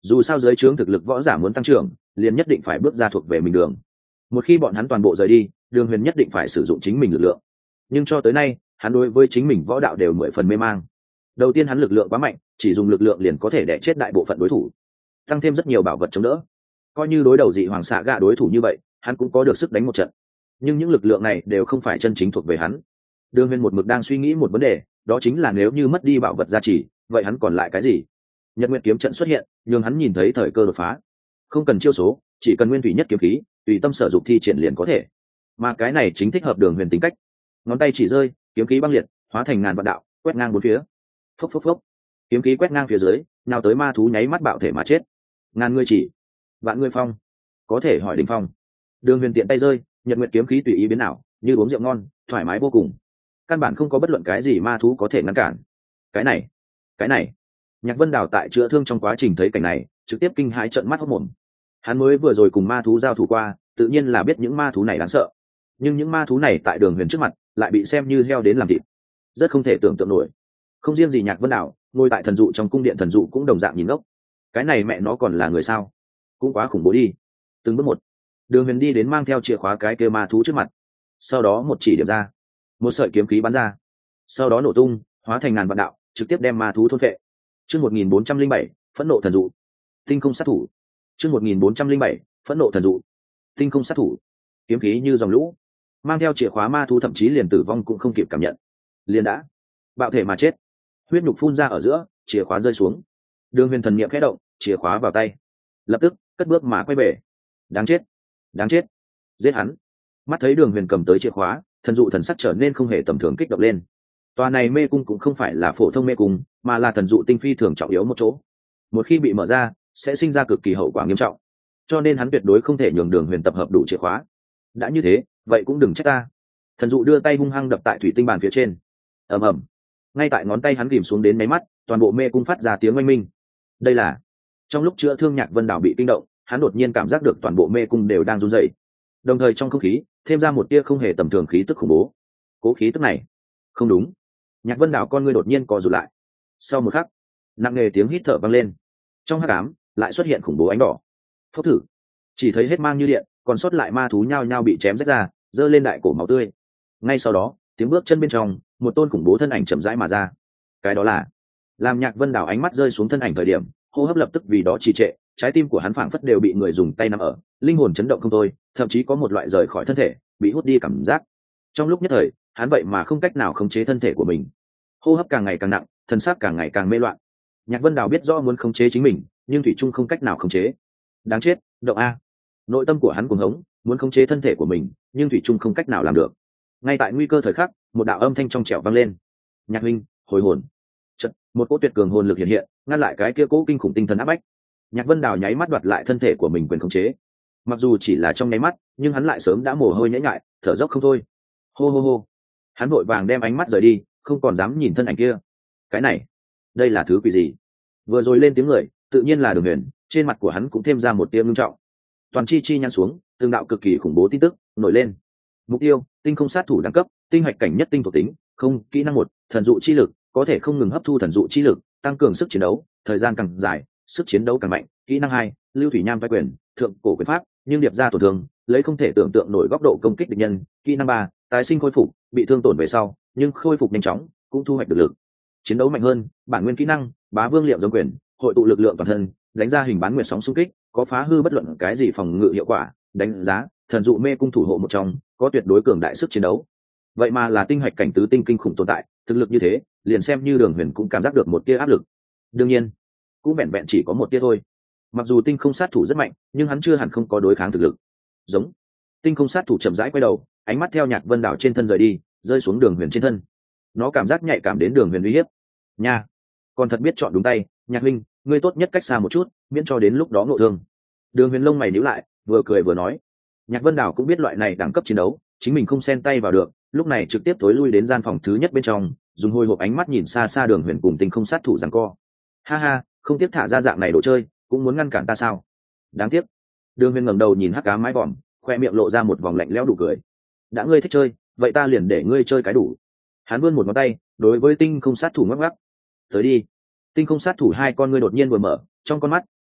dù sao giới trướng thực lực võ giả muốn tăng trưởng liền nhất định phải bước ra thuộc về mình đường. Một khi bọn hắn toàn bộ rời đi, Đường Huyền nhất định phải sử dụng chính mình lực lượng. Nhưng cho tới nay hắn đối với chính mình võ đạo đều mười phần mê mang. Đầu tiên hắn lực lượng quá mạnh, chỉ dùng lực lượng liền có thể đè chết đại bộ phận đối thủ, tăng thêm rất nhiều bảo vật chống đỡ. Coi như đối đầu dị hoàng xạ gạ đối thủ như vậy, hắn cũng có được sức đánh một trận. Nhưng những lực lượng này đều không phải chân chính thuộc về hắn. Đường Huyền một mực đang suy nghĩ một vấn đề, đó chính là nếu như mất đi bảo vật gia trì, vậy hắn còn lại cái gì? Nhật Nguyệt kiếm trận xuất hiện, nhưng hắn nhìn thấy thời cơ đột phá. Không cần chiêu số, chỉ cần nguyên thủy nhất kiếm khí, tùy tâm sở dụng thi triển liền có thể. Mà cái này chính thích hợp Đường Huyền tính cách. Ngón tay chỉ rơi, kiếm khí băng liệt, hóa thành ngàn vạn đạo, quét ngang bốn phía. Phốc phốc phốc. Kiếm khí quét ngang phía dưới, nào tới ma thú nháy mắt bạo thể mà chết. Ngàn người chỉ, vạn người phong, có thể hỏi đỉnh phong. Đường Huyền tiện tay rơi, Nhật Nguyệt kiếm khí tùy ý biến ảo, như uống rượu ngon, thoải mái vô cùng. Căn bản không có bất luận cái gì ma thú có thể ngăn cản. Cái này, cái này. Nhạc Vân Đào tại chữa thương trong quá trình thấy cảnh này, trực tiếp kinh hãi trợn mắt hốt mồm. Hắn mới vừa rồi cùng ma thú giao thủ qua, tự nhiên là biết những ma thú này đáng sợ. Nhưng những ma thú này tại Đường Huyền trước mặt, lại bị xem như heo đến làm thịt. Rất không thể tưởng tượng nổi. Không riêng gì Nhạc Vân Đào, ngồi tại thần dụ trong cung điện thần dụ cũng đồng dạng nhìn ngốc. Cái này mẹ nó còn là người sao? Cũng quá khủng bố đi. Từng bước một, Đường Huyền đi đến mang theo chìa khóa cái kia ma thú trước mặt. Sau đó một chỉ điểm ra, một sợi kiếm khí bắn ra, sau đó nổ tung, hóa thành ngàn vạn đạo, trực tiếp đem ma thú thôn phệ. Chương một nghìn bốn trăm linh bảy, phẫn nộ thần dụ. Tinh không sát thủ. Chương một nghìn bốn trăm linh bảy, phẫn nộ thần dụ. Tinh không sát thủ. Kiếm khí như dòng lũ, mang theo chìa khóa ma thú thậm chí liền tử vong cũng không kịp cảm nhận, liền đã bạo thể mà chết. Huyết nhục phun ra ở giữa, chìa khóa rơi xuống. Đường Huyền thần niệm khẽ động, chìa khóa vào tay, lập tức cất bước mà quay về. Đáng chết, đáng chết, giết hắn. Mắt thấy Đường Huyền cầm tới chìa khóa, thần dụ thần sắc trở nên không hề tầm thường, kích động lên. Tòa này mê cung cũng không phải là phổ thông mê cung, mà là thần dụ tinh phi thường trọng yếu một chỗ. Một khi bị mở ra, sẽ sinh ra cực kỳ hậu quả nghiêm trọng, cho nên hắn tuyệt đối không thể nhường Đường Huyền tập hợp đủ chìa khóa. Đã như thế, vậy cũng đừng trách ta. Thần dụ đưa tay hung hăng đập tại thủy tinh bàn phía trên. Ầm ầm. Ngay tại ngón tay hắn ghìm xuống đến mấy mắt, toàn bộ mê cung phát ra tiếng oanh minh. Đây là trong lúc chữa thương Nhạc Vân Đào bị kinh động, hắn đột nhiên cảm giác được toàn bộ mê cung đều đang run rẩy, đồng thời trong không khí thêm ra một tia không hề tầm thường khí tức khủng bố. Cố khí tức này không đúng. Nhạc Vân Đào con ngươi đột nhiên co rụt lại. Sau một khắc, nặng nề tiếng hít thở vang lên. Trong hắc ám lại xuất hiện khủng bố ánh đỏ. Phốc thử. Chỉ thấy hết mang như điện, còn sót lại ma thú nhao nhao bị chém rách ra, giơ lên đại cổ máu tươi. Ngay sau đó, tiếng bước chân bên trong, một tôn khủng bố thân ảnh chậm rãi mà ra. Cái đó là làm Nhạc Vân Đào ánh mắt rơi xuống thân ảnh thời điểm, hô hấp lập tức vì đó trì trệ, trái tim của hắn phảng phất đều bị người dùng tay nắm ở, linh hồn chấn động không thôi, thậm chí có một loại rời khỏi thân thể, bị hút đi cảm giác. Trong lúc nhất thời, hắn vậy mà không cách nào khống chế thân thể của mình, hô hấp càng ngày càng nặng, thân xác càng ngày càng mê loạn. Nhạc Vân Đào biết rõ muốn khống chế chính mình, nhưng thủy chung không cách nào khống chế. Đáng chết, động a! Nội tâm của hắn cuồng hống, muốn khống chế thân thể của mình, nhưng thủy chung không cách nào làm được. Ngay tại nguy cơ thời khắc, một đạo âm thanh trong trẻo vang lên. Nhạc huynh, hồi hồn. Chợt, một cỗ tuyệt cường hồn lực hiện hiện, ngăn lại cái kia cỗ kinh khủng tinh thần áp bách. Nhạc Vân Đào nháy mắt đoạt lại thân thể của mình quyền khống chế. Mặc dù chỉ là trong nháy mắt, nhưng hắn lại sớm đã mồ hôi nhễ nhại, thở dốc không thôi. Hô hô hô. Hắn vội vàng đem ánh mắt rời đi, không còn dám nhìn thân ảnh kia. Cái này, đây là thứ quỷ gì? Vừa rồi lên tiếng người, tự nhiên là Đường Huyền, trên mặt của hắn cũng thêm ra một tia ngưng trọng. Toàn chi chi nhăn xuống, tương đạo cực kỳ khủng bố tin tức nổi lên. Mục tiêu: tinh không sát thủ đẳng cấp, tinh hạch cảnh nhất tinh thuộc tính, không, kỹ năng một, thần dụ chi lực, có thể không ngừng hấp thu thần dụ chi lực, tăng cường sức chiến đấu, thời gian càng dài, sức chiến đấu càng mạnh. Kỹ năng hai, lưu thủy nham vai quyền, thượng cổ quyền pháp, nhưng điệp ra tổn thương, lấy không thể tưởng tượng nổi góc độ công kích địch nhân. Kỹ năng ba, tái sinh khôi phục, bị thương tổn về sau, nhưng khôi phục nhanh chóng, cũng thu hoạch được lực chiến đấu mạnh hơn. Bản nguyên kỹ năng, bá vương liệm giống quyền, hội tụ lực lượng toàn thân, đánh ra hình bán nguyệt sóng xung kích, có phá hư bất luận cái gì phòng ngự hiệu quả. Đánh giá, thần dụ mê cung thủ hộ một trong, có tuyệt đối cường đại sức chiến đấu. Vậy mà là tinh hạch cảnh tứ tinh kinh khủng tồn tại, thực lực như thế, liền xem như Đường Huyền cũng cảm giác được một tia áp lực. Đương nhiên, cũng vẹn vẹn chỉ có một tia thôi. Mặc dù tinh không sát thủ rất mạnh, nhưng hắn chưa hẳn không có đối kháng thực lực. Giống. Tinh không sát thủ chậm rãi quay đầu, ánh mắt theo Nhạc Vân Đào trên thân rời đi, rơi xuống Đường Huyền trên thân. Nó cảm giác nhạy cảm đến Đường Huyền uy hiếp. Nha, còn thật biết chọn đúng tay, Nhạc huynh, ngươi tốt nhất cách xa một chút, miễn cho đến lúc đó ngộ thương. Đường Huyền lông mày nhíu lại, vừa cười vừa nói. Nhạc Vân Đào cũng biết loại này đẳng cấp chiến đấu, chính mình không xen tay vào được, lúc này trực tiếp tối lui đến gian phòng thứ nhất bên trong, dùng hồi hộp ánh mắt nhìn xa xa Đường Huyền cùng tinh không sát thủ giằng co. Ha ha, không tiếc thả ra dạng này đồ chơi, cũng muốn ngăn cản ta sao? Đáng tiếc. Đường Huyền ngẩng đầu nhìn hắc ám mái vòm, khoe miệng lộ ra một vòng lạnh lẽo đủ cười. Đã ngươi thích chơi, vậy ta liền để ngươi chơi cái đủ. Hắn vươn một ngón tay, đối với tinh không sát thủ ngoắc ngoắc. Tới đi. Tinh không sát thủ hai con ngươi đột nhiên vừa mở, trong con mắt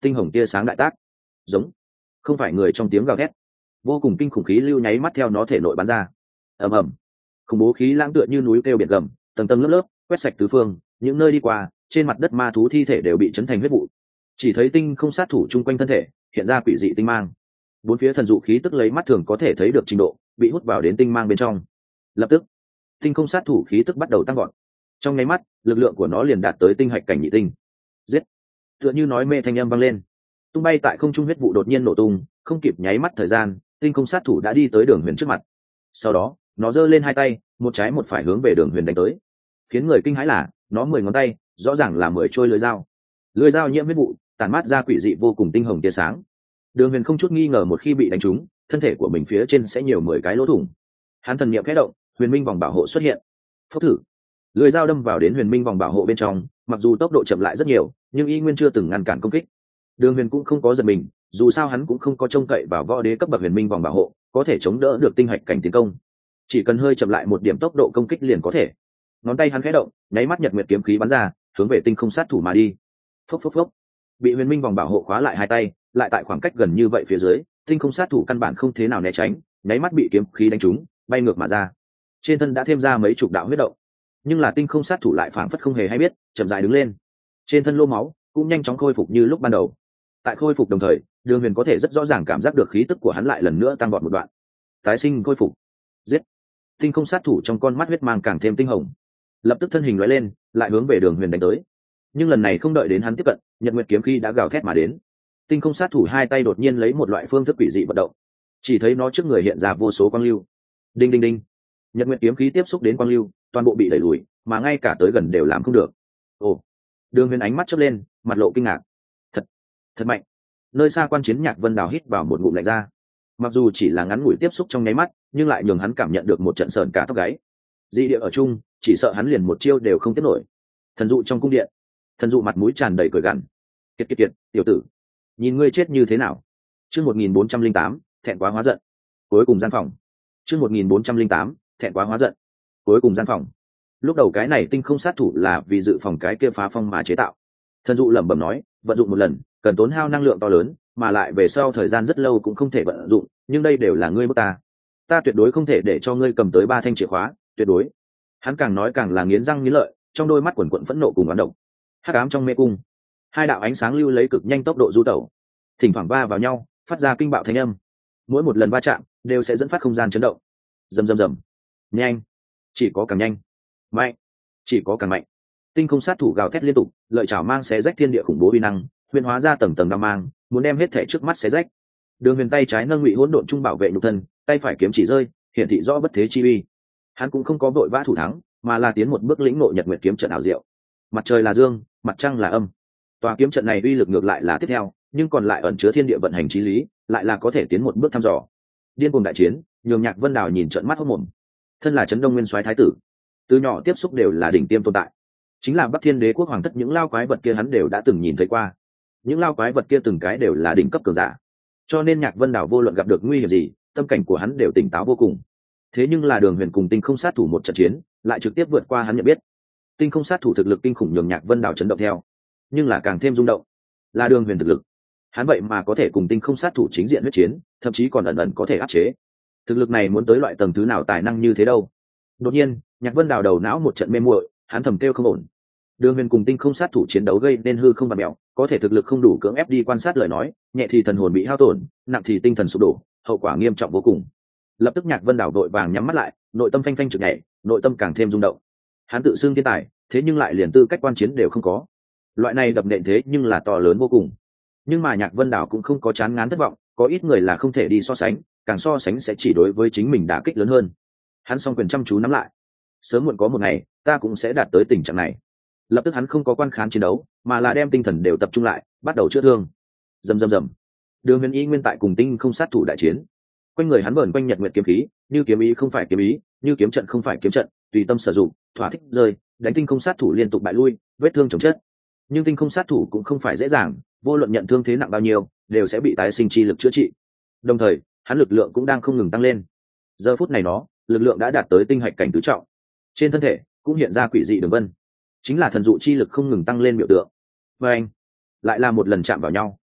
tinh hồng tia sáng đại tác. Giống, không phải người trong tiếng gào thét, vô cùng kinh khủng khí lưu nháy mắt theo nó thể nội bắn ra. Ầm ầm, khủng bố khí lãng tựa như núi kêu biển gầm, tầng tầng lớp lớp quét sạch tứ phương, những nơi đi qua trên mặt đất ma thú thi thể đều bị chấn thành huyết vụ. Chỉ thấy tinh không sát thủ chung quanh thân thể hiện ra quỷ dị tinh mang, bốn phía thần dụ khí tức lấy mắt thường có thể thấy được trình độ bị hút vào đến tinh mang bên trong. Lập tức tinh không sát thủ khí tức bắt đầu tăng gọn, trong nháy mắt lực lượng của nó liền đạt tới tinh hạch cảnh nhị tinh. Giết, tựa như nói mê thanh âm vang lên, tung bay tại không trung huyết vụ đột nhiên nổ tung, không kịp nháy mắt thời gian, tinh không sát thủ đã đi tới Đường Huyền trước mặt. Sau đó nó giơ lên hai tay, một trái một phải hướng về Đường Huyền đánh tới. Khiến người kinh hãi là nó mười ngón tay rõ ràng là mười trôi lưỡi dao, lưỡi dao nhiễm huyết vụ tản mát ra quỷ dị vô cùng tinh hồng tia sáng. Đường Huyền không chút nghi ngờ một khi bị đánh trúng, thân thể của mình phía trên sẽ nhiều mười cái lỗ thủng. Hắn thần niệm khẽ động, huyền minh vòng bảo hộ xuất hiện. Phốc thử, lưỡi dao đâm vào đến huyền minh vòng bảo hộ bên trong, mặc dù tốc độ chậm lại rất nhiều, nhưng y nguyên chưa từng ngăn cản công kích. Đường Huyền cũng không có giật mình, dù sao hắn cũng không có trông cậy vào võ đế cấp bậc huyền minh vòng bảo hộ có thể chống đỡ được tinh hạch cảnh tiến công, chỉ cần hơi chậm lại một điểm tốc độ công kích liền có thể. Ngón tay hắn khẽ động, nháy mắt nhật nguyệt kiếm khí bắn ra, hướng về tinh không sát thủ mà đi. Phốc phốc phốc, bị huyền minh vòng bảo hộ khóa lại hai tay, lại tại khoảng cách gần như vậy phía dưới, tinh không sát thủ căn bản không thế nào né tránh, nháy mắt bị kiếm khí đánh trúng, bay ngược mà ra. Trên thân đã thêm ra mấy chục đạo huyết động, nhưng là tinh không sát thủ lại phảng phất không hề hay biết, chậm rãi đứng lên. Trên thân lô máu cũng nhanh chóng khôi phục như lúc ban đầu. Tại khôi phục đồng thời, Đường Huyền có thể rất rõ ràng cảm giác được khí tức của hắn lại lần nữa tăng vọt một đoạn. Tái sinh khôi phục. Giết. Tinh không sát thủ trong con mắt huyết mang càng thêm tinh hồng, lập tức thân hình lóe lên, lại hướng về Đường Huyền đánh tới. Nhưng lần này không đợi đến hắn tiếp cận, nhật nguyệt kiếm khí đã gào thét mà đến. Tinh không sát thủ hai tay đột nhiên lấy một loại phương thức quỷ dị vận động, chỉ thấy nó trước người hiện ra vô số quang lưu. Đinh đinh đinh, nhật nguyệt kiếm khí tiếp xúc đến quang lưu, toàn bộ bị đẩy lùi, mà ngay cả tới gần đều làm không được. Ồ. Đường Huyền ánh mắt chớp lên, mặt lộ kinh ngạc. Thật, thật mạnh. Nơi xa quan chiến Nhạc Vân Đào hít vào một ngụm lạnh ra. Mặc dù chỉ là ngắn ngủi tiếp xúc trong nháy mắt, nhưng lại nhường hắn cảm nhận được một trận sởn cả tóc gáy. Dị địa ở chung, chỉ sợ hắn liền một chiêu đều không tiếp nổi. Thần dụ trong cung điện, thần dụ mặt mũi tràn đầy cười gằn. Kiệt kiệt kiệt, tiểu tử, nhìn ngươi chết như thế nào. Chương một nghìn bốn trăm linh tám, thẹn quá hóa giận. Cuối cùng gian phòng. Chương một nghìn bốn trăm linh tám, thẹn quá hóa giận. Cuối cùng gian phòng. Lúc đầu cái này tinh không sát thủ là vì dự phòng cái kia phá phong mà chế tạo. Thần dụ lẩm bẩm nói, vận dụng một lần cần tốn hao năng lượng to lớn, mà lại về sau thời gian rất lâu cũng không thể vận dụng, nhưng đây đều là ngươi bức ta ta tuyệt đối không thể để cho ngươi cầm tới ba thanh chìa khóa, tuyệt đối. Hắn càng nói càng là nghiến răng nghiến lợi, trong đôi mắt quần quận phẫn nộ cùng oán độc. Hắc ám trong mê cung, hai đạo ánh sáng lưu lấy cực nhanh tốc độ du tẩu, thỉnh thoảng va vào nhau, phát ra kinh bạo thanh âm. Mỗi một lần va chạm đều sẽ dẫn phát không gian chấn động. Rầm rầm rầm. Nhanh, chỉ có càng nhanh. Mạnh, chỉ có càng mạnh. Tinh không sát thủ gào thét liên tục, lợi chảo mang xé rách thiên địa khủng bố uy năng, huyền hóa ra tầng tầng đao mang, muốn đem hết thể trước mắt xé rách. Đường Huyền tay trái nâng ngụy hỗn độn trung bảo vệ nhục thân, tay phải kiếm chỉ rơi, hiển thị rõ bất thế chi uy. Hắn cũng không có vội vã thủ thắng, mà là tiến một bước lĩnh ngộ nhật nguyệt kiếm trận ảo diệu. Mặt trời là dương, mặt trăng là âm. Tòa kiếm trận này uy lực ngược lại là tiếp theo, nhưng còn lại ẩn chứa thiên địa vận hành chí lý, lại là có thể tiến một bước thăm dò. Điên cuồng đại chiến, nhường Nhạc Vân Đào nhìn trợn mắt hốt mồm. Thân là Trấn Đông Nguyên soái thái tử, từ nhỏ tiếp xúc đều là đỉnh tiêm tồn tại. Chính là Bắc Thiên Đế quốc hoàng thất những lao quái vật kia hắn đều đã từng nhìn thấy qua. Những lao quái vật kia từng cái đều là đỉnh cấp cường giả, cho nên Nhạc Vân Đào vô luận gặp được nguy hiểm gì, tâm cảnh của hắn đều tỉnh táo vô cùng. Thế nhưng là Đường Huyền cùng Tinh không sát thủ một trận chiến, lại trực tiếp vượt qua hắn nhận biết. Tinh không sát thủ thực lực kinh khủng nhường Nhạc Vân Đào chấn động theo, nhưng là càng thêm rung động là Đường Huyền thực lực. Hắn vậy mà có thể cùng Tinh không sát thủ chính diện huyết chiến, thậm chí còn ẩn ẩn có thể áp chế. Thực lực này muốn tới loại tầng thứ nào tài năng như thế đâu. Đột nhiên, Nhạc Vân Đào đầu não một trận mê muội, hắn thầm kêu không ổn. Đường Huyền cùng Tinh không sát thủ chiến đấu gây nên hư không và mèo, có thể thực lực không đủ cưỡng ép đi quan sát lời nói, nhẹ thì thần hồn bị hao tổn, nặng thì tinh thần sụp đổ, hậu quả nghiêm trọng vô cùng. Lập tức Nhạc Vân Đào vội vàng nhắm mắt lại, nội tâm phanh phanh trực nhảy, nội tâm càng thêm rung động. Hắn tự xưng thiên tài, thế nhưng lại liền tư cách quan chiến đều không có. Loại này đập nện thế nhưng là to lớn vô cùng. Nhưng mà Nhạc Vân Đào cũng không có chán ngán thất vọng, có ít người là không thể đi so sánh, càng so sánh sẽ chỉ đối với chính mình đả kích lớn hơn. Hắn song quyền chăm chú nắm lại, sớm muộn có một ngày, ta cũng sẽ đạt tới tình trạng này. Lập tức hắn không có quan khán chiến đấu, mà là đem tinh thần đều tập trung lại, bắt đầu chữa thương. Rầm rầm rầm. Đường Huyền y nguyên tại cùng Tinh không sát thủ đại chiến. Quanh người hắn vờn quanh nhật nguyệt kiếm khí, như kiếm ý không phải kiếm ý, như kiếm trận không phải kiếm trận, tùy tâm sử dụng, thỏa thích rơi, đánh Tinh không sát thủ liên tục bại lui, vết thương chồng chất. Nhưng Tinh không sát thủ cũng không phải dễ dàng, vô luận nhận thương thế nặng bao nhiêu, đều sẽ bị tái sinh chi lực chữa trị. Đồng thời, hắn lực lượng cũng đang không ngừng tăng lên. Giờ phút này nó, lực lượng đã đạt tới tinh hạch cảnh tứ trọng. Trên thân thể cũng hiện ra quỷ dị đường vân, chính là thần dụ chi lực không ngừng tăng lên biểu tượng. Và anh lại là một lần chạm vào nhau,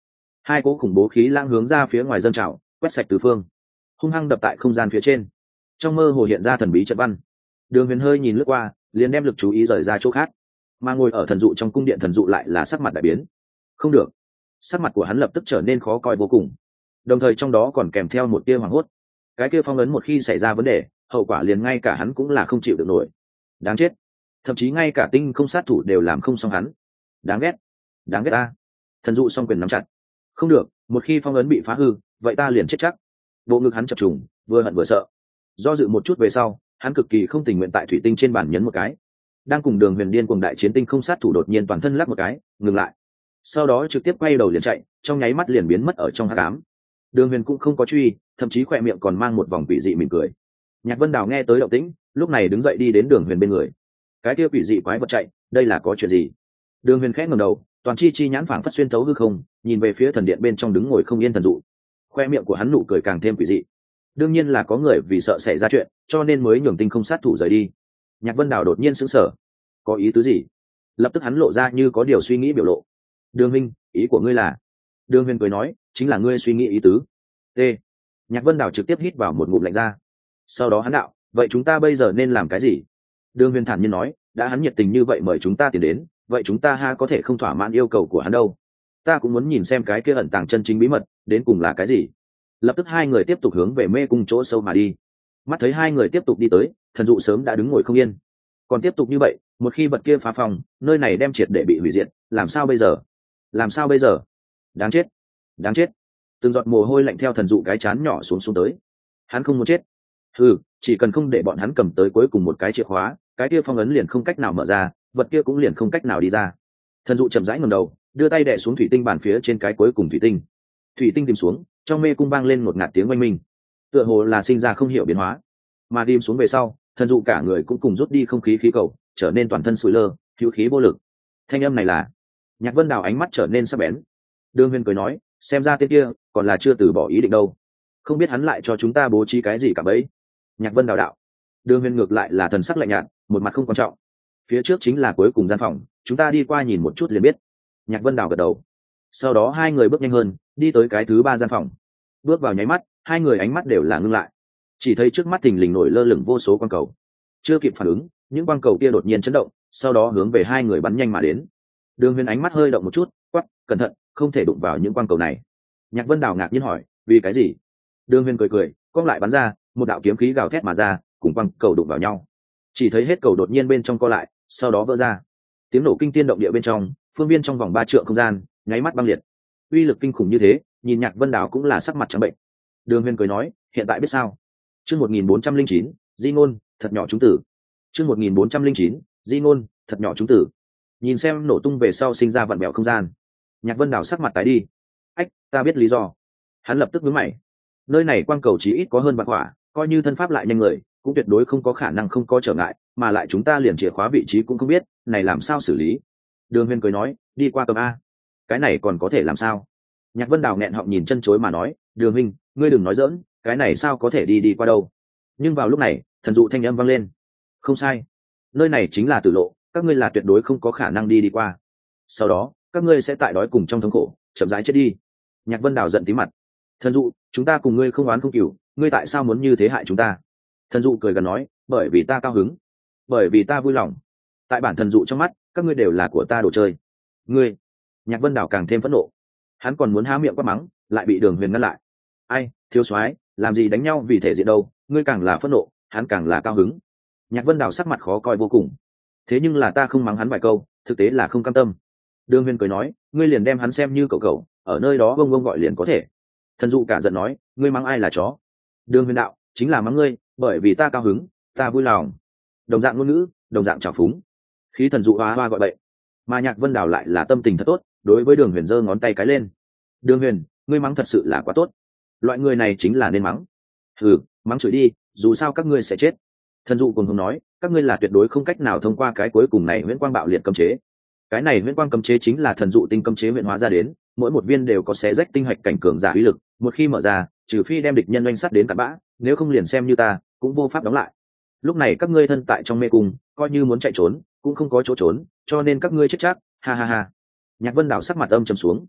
Hai cỗ khủng bố khí lãng hướng ra phía ngoài dâng trào, quét sạch tứ phương, hung hăng đập tại không gian phía trên. Trong mơ hồ hiện ra thần bí trận văn. Đường Huyền hơi nhìn lướt qua, liền đem lực chú ý rời ra chỗ khác, mà ngồi ở thần dụ trong cung điện thần dụ lại là sắc mặt đại biến. Không được, sắc mặt của hắn lập tức trở nên khó coi vô cùng, đồng thời trong đó còn kèm theo một tia hoảng hốt. Cái kia phong ấn một khi xảy ra vấn đề, hậu quả liền ngay cả hắn cũng là không chịu được nổi. Đáng chết, thậm chí ngay cả tinh không sát thủ đều làm không xong hắn. Đáng ghét, đáng ghét ta. Thần dụ song quyền nắm chặt. Không được, một khi phong ấn bị phá hư, vậy ta liền chết chắc. Bộ ngực hắn chập trùng, vừa hận vừa sợ. Do dự một chút về sau, hắn cực kỳ không tình nguyện tại thủy tinh trên bàn nhấn một cái. Đang cùng Đường Huyền điên cuồng đại chiến tinh không sát thủ đột nhiên toàn thân lắc một cái, ngừng lại. Sau đó trực tiếp quay đầu liền chạy, trong nháy mắt liền biến mất ở trong hắc ám. Đường Huyền cũng không có truy, thậm chí khỏe miệng còn mang một vòng quỷ dị mỉm cười. Nhạc Vân Đào nghe tới động tĩnh, lúc này đứng dậy đi đến Đường Huyền bên người. Cái kia quỷ dị quái vật chạy, đây là có chuyện gì? Đường Huyền khẽ ngẩng đầu, toàn chi chi nhãn phảng phất xuyên thấu hư không, nhìn về phía thần điện bên trong đứng ngồi không yên thần dụ. Khoe miệng của hắn nụ cười càng thêm quỷ dị. Đương nhiên là có người vì sợ xảy ra chuyện, cho nên mới nhường tinh không sát thủ rời đi. Nhạc Vân Đào đột nhiên sững sờ, có ý tứ gì? Lập tức hắn lộ ra như có điều suy nghĩ biểu lộ. Đường Minh, ý của ngươi là? Đường Huyền cười nói, chính là ngươi suy nghĩ ý tứ. T. Nhạc Vân Đào trực tiếp hít vào một ngụm lạnh ra. Sau đó hắn đạo, vậy chúng ta bây giờ nên làm cái gì? Đường Huyền thản nhiên nói, đã hắn nhiệt tình như vậy mời chúng ta tiền đến, vậy chúng ta ha có thể không thỏa mãn yêu cầu của hắn đâu. Ta cũng muốn nhìn xem cái kia ẩn tàng chân chính bí mật đến cùng là cái gì. Lập tức hai người tiếp tục hướng về mê cung chỗ sâu mà đi. Mắt thấy hai người tiếp tục đi tới, thần dụ sớm đã đứng ngồi không yên. Còn tiếp tục như vậy, một khi bật kia phá phòng, nơi này đem triệt để bị hủy diệt, làm sao bây giờ? Làm sao bây giờ? Đáng chết, đáng chết. Từng giọt mồ hôi lạnh theo thần dụ cái chán nhỏ xuống xuống tới. Hắn không muốn chết. Ừ, chỉ cần không để bọn hắn cầm tới cuối cùng một cái chìa khóa, cái kia phong ấn liền không cách nào mở ra, vật kia cũng liền không cách nào đi ra. Thần dụ chậm rãi ngẩng đầu, đưa tay đè xuống thủy tinh bàn phía trên cái cuối cùng thủy tinh. Thủy tinh tìm xuống, trong mê cung vang lên một ngạt tiếng oanh minh, tựa hồ là sinh ra không hiểu biến hóa. Mà tìm xuống về sau, thần dụ cả người cũng cùng rút đi không khí khí cầu, trở nên toàn thân sụi lơ, hữu khí vô lực. Thanh âm này là? Nhạc Vân Đào ánh mắt trở nên sắc bén. Đường Huyền cười nói, xem ra tên kia còn là chưa từ bỏ ý định đâu, không biết hắn lại cho chúng ta bố trí cái gì cả bấy. Nhạc Vân Đào đạo. Đường Huyền ngược lại là thần sắc lạnh nhạt, một mặt không quan trọng. Phía trước chính là cuối cùng gian phòng, chúng ta đi qua nhìn một chút liền biết. Nhạc Vân Đào gật đầu. Sau đó hai người bước nhanh hơn, đi tới cái thứ ba gian phòng. Bước vào nháy mắt, hai người ánh mắt đều là ngưng lại. Chỉ thấy trước mắt thình lình nổi lơ lửng vô số quang cầu. Chưa kịp phản ứng, những quang cầu kia đột nhiên chấn động, sau đó hướng về hai người bắn nhanh mà đến. Đường Huyền ánh mắt hơi động một chút, quắc, cẩn thận, không thể đụng vào những quang cầu này. Nhạc Vân Đào ngạc nhiên hỏi, vì cái gì? Đường Huyền cười cười, cong lại bắn ra, một đạo kiếm khí gào thét mà ra, cùng quang cầu đụng vào nhau. Chỉ thấy hết cầu đột nhiên bên trong co lại, sau đó vỡ ra. Tiếng nổ kinh thiên động địa bên trong, phương viên trong vòng ba trượng không gian, nháy mắt băng liệt. Uy lực kinh khủng như thế, nhìn Nhạc Vân Đào cũng là sắc mặt trắng bệnh. Đường Huyền cười nói, hiện tại biết sao? Chương một nghìn bốn trăm linh chín, Di ngôn, thật nhỏ chúng tử. Chương một nghìn bốn trăm linh chín, Di ngôn, thật nhỏ chúng tử. Nhìn xem nổ tung về sau sinh ra vặn vẹo không gian. Nhạc Vân Đào sắc mặt tái đi. Ách, ta biết lý do. Hắn lập tức nhướng mày. Nơi này quang cầu chí ít có hơn vạn quả, coi như thân pháp lại nhanh người, cũng tuyệt đối không có khả năng không có trở ngại, mà lại chúng ta liền chìa khóa vị trí cũng không biết, này làm sao xử lý? Đường Huyền cười nói, đi qua cầm a. Cái này còn có thể làm sao? Nhạc Vân Đào nghẹn họng nhìn chân chối mà nói, Đường huynh, ngươi đừng nói dỡn, cái này sao có thể đi đi qua đâu? Nhưng vào lúc này, thần dụ thanh âm vang lên. Không sai, nơi này chính là tử lộ, các ngươi là tuyệt đối không có khả năng đi đi qua. Sau đó, các ngươi sẽ tại đói cùng trong thống khổ, chậm rãi chết đi. Nhạc Vân Đào giận tí mặt. Thần dụ, chúng ta cùng ngươi không oán không cừu, ngươi tại sao muốn như thế hại chúng ta? Thần dụ cười gần nói, bởi vì ta cao hứng, bởi vì ta vui lòng. Tại bản thần dụ trong mắt, các ngươi đều là của ta đồ chơi. Ngươi. Nhạc Vân Đào càng thêm phẫn nộ. Hắn còn muốn há miệng quát mắng, lại bị Đường Huyền ngăn lại. Ai, thiếu soái, làm gì đánh nhau vì thể diện đâu, ngươi càng là phẫn nộ, hắn càng là cao hứng. Nhạc Vân Đào sắc mặt khó coi vô cùng. Thế nhưng là ta không mắng hắn vài câu, thực tế là không cam tâm. Đường Huyền cười nói, ngươi liền đem hắn xem như cậu cậu, ở nơi đó bông bông gọi liền có thể. Thần dụ cả giận nói, ngươi mắng ai là chó? Đường Huyền đạo, chính là mắng ngươi, bởi vì ta cao hứng, ta vui lòng. Đồng dạng ngôn ngữ, đồng dạng trào phúng. Khí thần dụ hoa hoa gọi bậy, mà Nhạc Vân Đào lại là tâm tình thật tốt, đối với Đường Huyền giơ ngón tay cái lên. Đường Huyền, ngươi mắng thật sự là quá tốt, loại người này chính là nên mắng. Ừ, mắng chửi đi, dù sao các ngươi sẽ chết. Thần dụ cùng hùng nói, các ngươi là tuyệt đối không cách nào thông qua cái cuối cùng này huyễn quang bạo liệt cấm chế. Cái này huyễn quang cấm chế chính là thần dụ tinh cấm chế huyễn hóa ra đến, mỗi một viên đều có xé rách tinh hạch cảnh cường giả uy lực, một khi mở ra, trừ phi đem địch nhân oanh sát đến cặn bã, nếu không liền xem như ta cũng vô pháp đóng lại. Lúc này các ngươi thân tại trong mê cung, coi như muốn chạy trốn cũng không có chỗ trốn, cho nên các ngươi chết chắc, ha ha ha. Nhạc Vân Đào sắc mặt âm trầm xuống.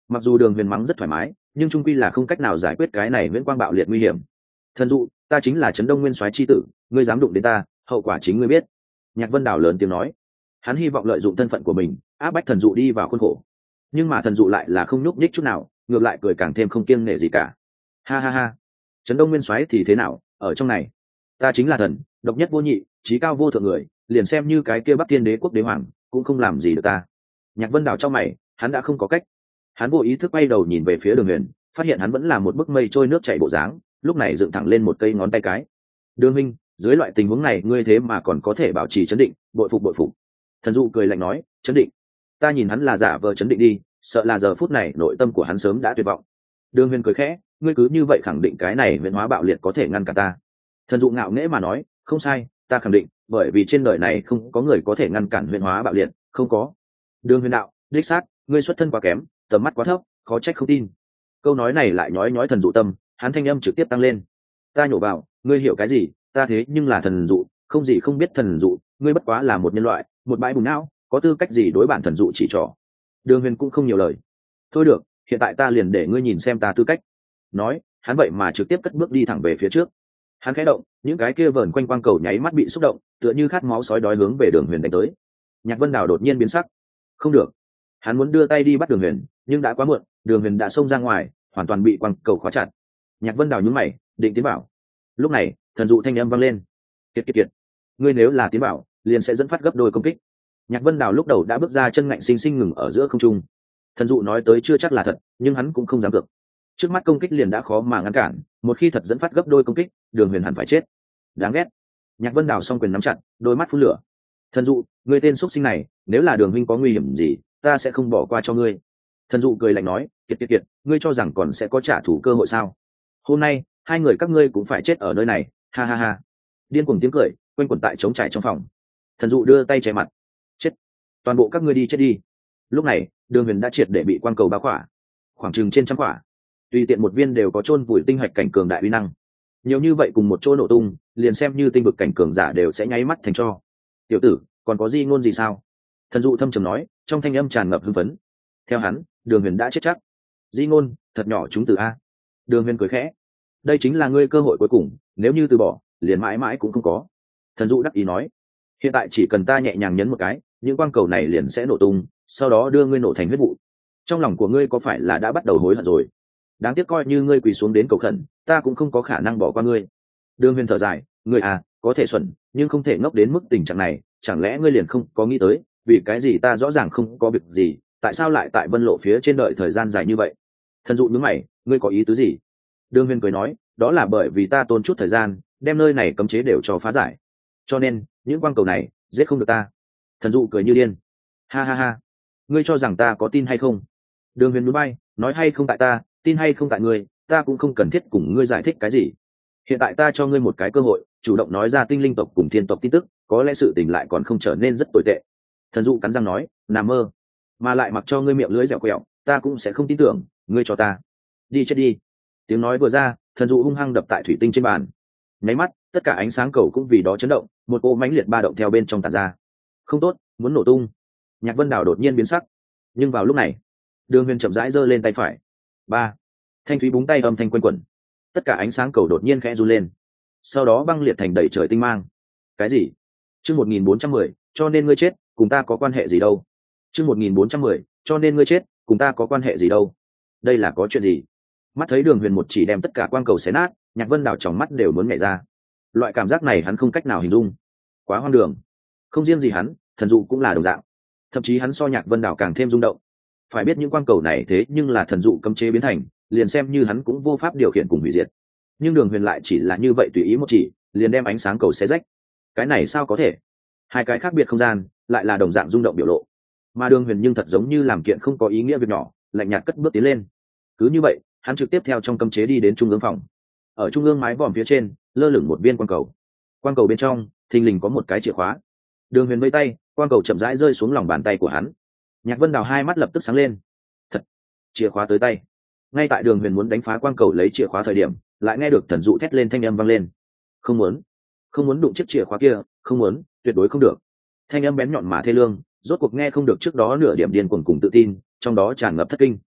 mặc dù đường huyền mắng rất thoải mái nhưng trung quy là không cách nào giải quyết cái này viễn quang bạo liệt nguy hiểm. Thần dụ, ta chính là trấn đông nguyên soái chi tử, ngươi dám đụng đến ta, hậu quả chính ngươi biết. Nhạc Vân Đào lớn tiếng nói. Hắn hy vọng lợi dụng thân phận của mình áp bách thần dụ đi vào khuôn khổ, nhưng mà thần dụ lại là không nhúc nhích chút nào, ngược lại cười càng thêm không kiêng nể gì cả. Ha ha ha, trấn đông nguyên soái thì thế nào, ở trong này ta chính là thần, độc nhất vô nhị, trí cao vô thượng người, liền xem như cái kia Bắc Thiên Đế quốc đế hoàng cũng không làm gì được ta. Nhạc Vân Đào trong mày, hắn đã không có cách. Hắn vô ý thức bay đầu nhìn về phía Đường Huyền, phát hiện hắn vẫn là một bức mây trôi nước chảy bộ dáng, lúc này dựng thẳng lên một cây ngón tay cái. Đường minh, dưới loại tình huống này ngươi thế mà còn có thể bảo trì chấn định, bội phục bội phục. Thần dụ cười lạnh nói, chấn định? Ta nhìn hắn là giả vờ chấn định đi, sợ là giờ phút này nội tâm của hắn sớm đã tuyệt vọng. Đường Huyền cười khẽ, ngươi cứ như vậy khẳng định cái này huyền hóa bạo liệt có thể ngăn cả ta? Thần dụ ngạo nghễ mà nói, không sai, ta khẳng định, bởi vì trên đời này không có người có thể ngăn cản huyền hóa bạo liệt, không có. Đường Huyền đạo, đích xác, ngươi xuất thân quá kém, tầm mắt quá thấp, khó trách không tin. Câu nói này lại nhói nhói thần dụ tâm, hắn thanh âm trực tiếp tăng lên. Ta nhổ vào, ngươi hiểu cái gì, ta thế nhưng là thần dụ, không gì không biết thần dụ, ngươi bất quá là một nhân loại, một bãi bùn não, có tư cách gì đối bản thần dụ chỉ trỏ. Đường Huyền cũng không nhiều lời. Thôi được, hiện tại ta liền để ngươi nhìn xem ta tư cách. Nói, hắn vậy mà trực tiếp cất bước đi thẳng về phía trước. Hắn khẽ động, những cái kia vờn quanh quang cầu nháy mắt bị xúc động, tựa như khát máu sói đói hướng về Đường Huyền đánh tới. Nhạc Vân Đào đột nhiên biến sắc. Không được. Hắn muốn đưa tay đi bắt Đường Huyền, nhưng đã quá muộn, Đường Huyền đã xông ra ngoài, hoàn toàn bị quang cầu khóa chặt. Nhạc Vân Đào nhướng mày, định tiến bảo. Lúc này, thần dụ thanh âm vang lên. Kiệt kiệt kiệt, ngươi nếu là tiến bảo, liền sẽ dẫn phát gấp đôi công kích. Nhạc Vân Đào lúc đầu đã bước ra chân ngạnh sinh sinh ngừng ở giữa không trung. Thần dụ nói tới chưa chắc là thật, nhưng hắn cũng không dám cược. Trước mắt công kích liền đã khó mà ngăn cản, một khi thật dẫn phát gấp đôi công kích, Đường Huyền hẳn phải chết. Đáng ghét. Nhạc Vân Đào song quyền nắm chặt, đôi mắt phun lửa. Thần dụ, ngươi tên xuất sinh này, nếu là Đường huynh có nguy hiểm gì, ta sẽ không bỏ qua cho ngươi. Thần dụ cười lạnh nói, kiệt kiệt kiệt, ngươi cho rằng còn sẽ có trả thù cơ hội sao? Hôm nay, hai người các ngươi cũng phải chết ở nơi này, ha ha ha. Điên cuồng tiếng cười quanh quẩn tại trống trải trong phòng. Thần dụ đưa tay che mặt. Chết, toàn bộ các ngươi đi chết đi. Lúc này, Đường Huyền đã triệt để bị quang cầu bao khỏa, khoảng chừng trên trăm quả, tùy tiện một viên đều có chôn vùi tinh hạch cảnh cường đại uy năng. Nhiều như vậy cùng một chỗ nổ tung, liền xem như tinh vực cảnh cường giả đều sẽ nháy mắt thành tro. Tiểu tử, còn có gì ngôn gì sao? Thần dụ thâm trầm nói, trong thanh âm tràn ngập hưng phấn. Theo hắn, Đường Huyền đã chết chắc. Di ngôn, thật nhỏ chúng từ a. Đường Huyền cười khẽ. Đây chính là ngươi cơ hội cuối cùng, nếu như từ bỏ, liền mãi mãi cũng không có. Thần dụ đắc ý nói. Hiện tại chỉ cần ta nhẹ nhàng nhấn một cái, những quang cầu này liền sẽ nổ tung, sau đó đưa ngươi nổ thành huyết vụ. Trong lòng của ngươi có phải là đã bắt đầu hối hận rồi? Đáng tiếc coi như ngươi quỳ xuống đến cầu khẩn, ta cũng không có khả năng bỏ qua ngươi. Đường Huyền thở dài, ngươi à, có thể xuẩn, nhưng không thể ngốc đến mức tình trạng này, chẳng lẽ ngươi liền không có nghĩ tới, vì cái gì ta rõ ràng không có việc gì, tại sao lại tại Vân Lộ phía trên đợi thời gian dài như vậy? Thần dụ nhướng mày, ngươi có ý tứ gì? Đường Huyền cười nói, đó là bởi vì ta tốn chút thời gian, đem nơi này cấm chế đều cho phá giải. Cho nên, những quang cầu này, giết không được ta. Thần dụ cười như điên. Ha ha ha, ngươi cho rằng ta có tin hay không? Đường Huyền núi bay, nói hay không tại ta, tin hay không tại ngươi, ta cũng không cần thiết cùng ngươi giải thích cái gì. Hiện tại ta cho ngươi một cái cơ hội, chủ động nói ra tinh linh tộc cùng thiên tộc tin tức, có lẽ sự tình lại còn không trở nên rất tồi tệ. Thần dụ cắn răng nói, nằm mơ, mà lại mặc cho ngươi miệng lưỡi dẻo quẹo, ta cũng sẽ không tin tưởng. Ngươi cho ta đi chết đi. Tiếng nói vừa ra, thần dụ hung hăng đập tại thủy tinh trên bàn. Nháy mắt, tất cả ánh sáng cầu cũng vì đó chấn động, một cỗ mãnh liệt ba động theo bên trong tàn ra. Không tốt, muốn nổ tung. Nhạc Vân Đào đột nhiên biến sắc. Nhưng vào lúc này, Đường Huyền chậm rãi giơ lên tay phải. Ba, thanh thúy búng tay âm thanh quanh quẩn. Tất cả ánh sáng cầu đột nhiên khẽ run lên, sau đó băng liệt thành đầy trời tinh mang. Cái gì? Chương một nghìn bốn trăm mười, cho nên ngươi chết, cùng ta có quan hệ gì đâu? Chương một nghìn bốn trăm mười, cho nên ngươi chết, cùng ta có quan hệ gì đâu? Đây là có chuyện gì? Mắt thấy Đường Huyền một chỉ đem tất cả quang cầu xé nát, Nhạc Vân Đào tròng mắt đều muốn nhảy ra. Loại cảm giác này hắn không cách nào hình dung, quá hoang đường. Không riêng gì hắn, thần dụ cũng là đồng dạng, thậm chí hắn so Nhạc Vân Đào càng thêm rung động. Phải biết những quang cầu này thế nhưng là thần dụ cấm chế biến thành, liền xem như hắn cũng vô pháp điều khiển cùng hủy diệt. Nhưng Đường Huyền lại chỉ là như vậy tùy ý một chỉ, liền đem ánh sáng cầu xé rách. Cái này sao có thể? Hai cái khác biệt không gian, lại là đồng dạng rung động biểu lộ. Mà Đường Huyền nhưng thật giống như làm kiện không có ý nghĩa việc nhỏ, lạnh nhạt cất bước tiến lên. Cứ như vậy, hắn trực tiếp theo trong cấm chế đi đến trung ương phòng. Ở trung ương mái vòm phía trên, lơ lửng một viên quang cầu. Quang cầu bên trong, thình lình có một cái chìa khóa. Đường Huyền vẫy tay, quang cầu chậm rãi rơi xuống lòng bàn tay của hắn. Nhạc Vân Đào hai mắt lập tức sáng lên. Thật, chìa khóa tới tay. Ngay tại Đường Huyền muốn đánh phá quang cầu lấy chìa khóa thời điểm, lại nghe được thần dụ thét lên thanh âm vang lên. Không muốn, không muốn đụng chiếc chìa khóa kia, không muốn, tuyệt đối không được. Thanh âm bén nhọn mà thê lương, rốt cuộc nghe không được trước đó nửa điểm điên cuồng cùng tự tin, trong đó tràn ngập thất kinh.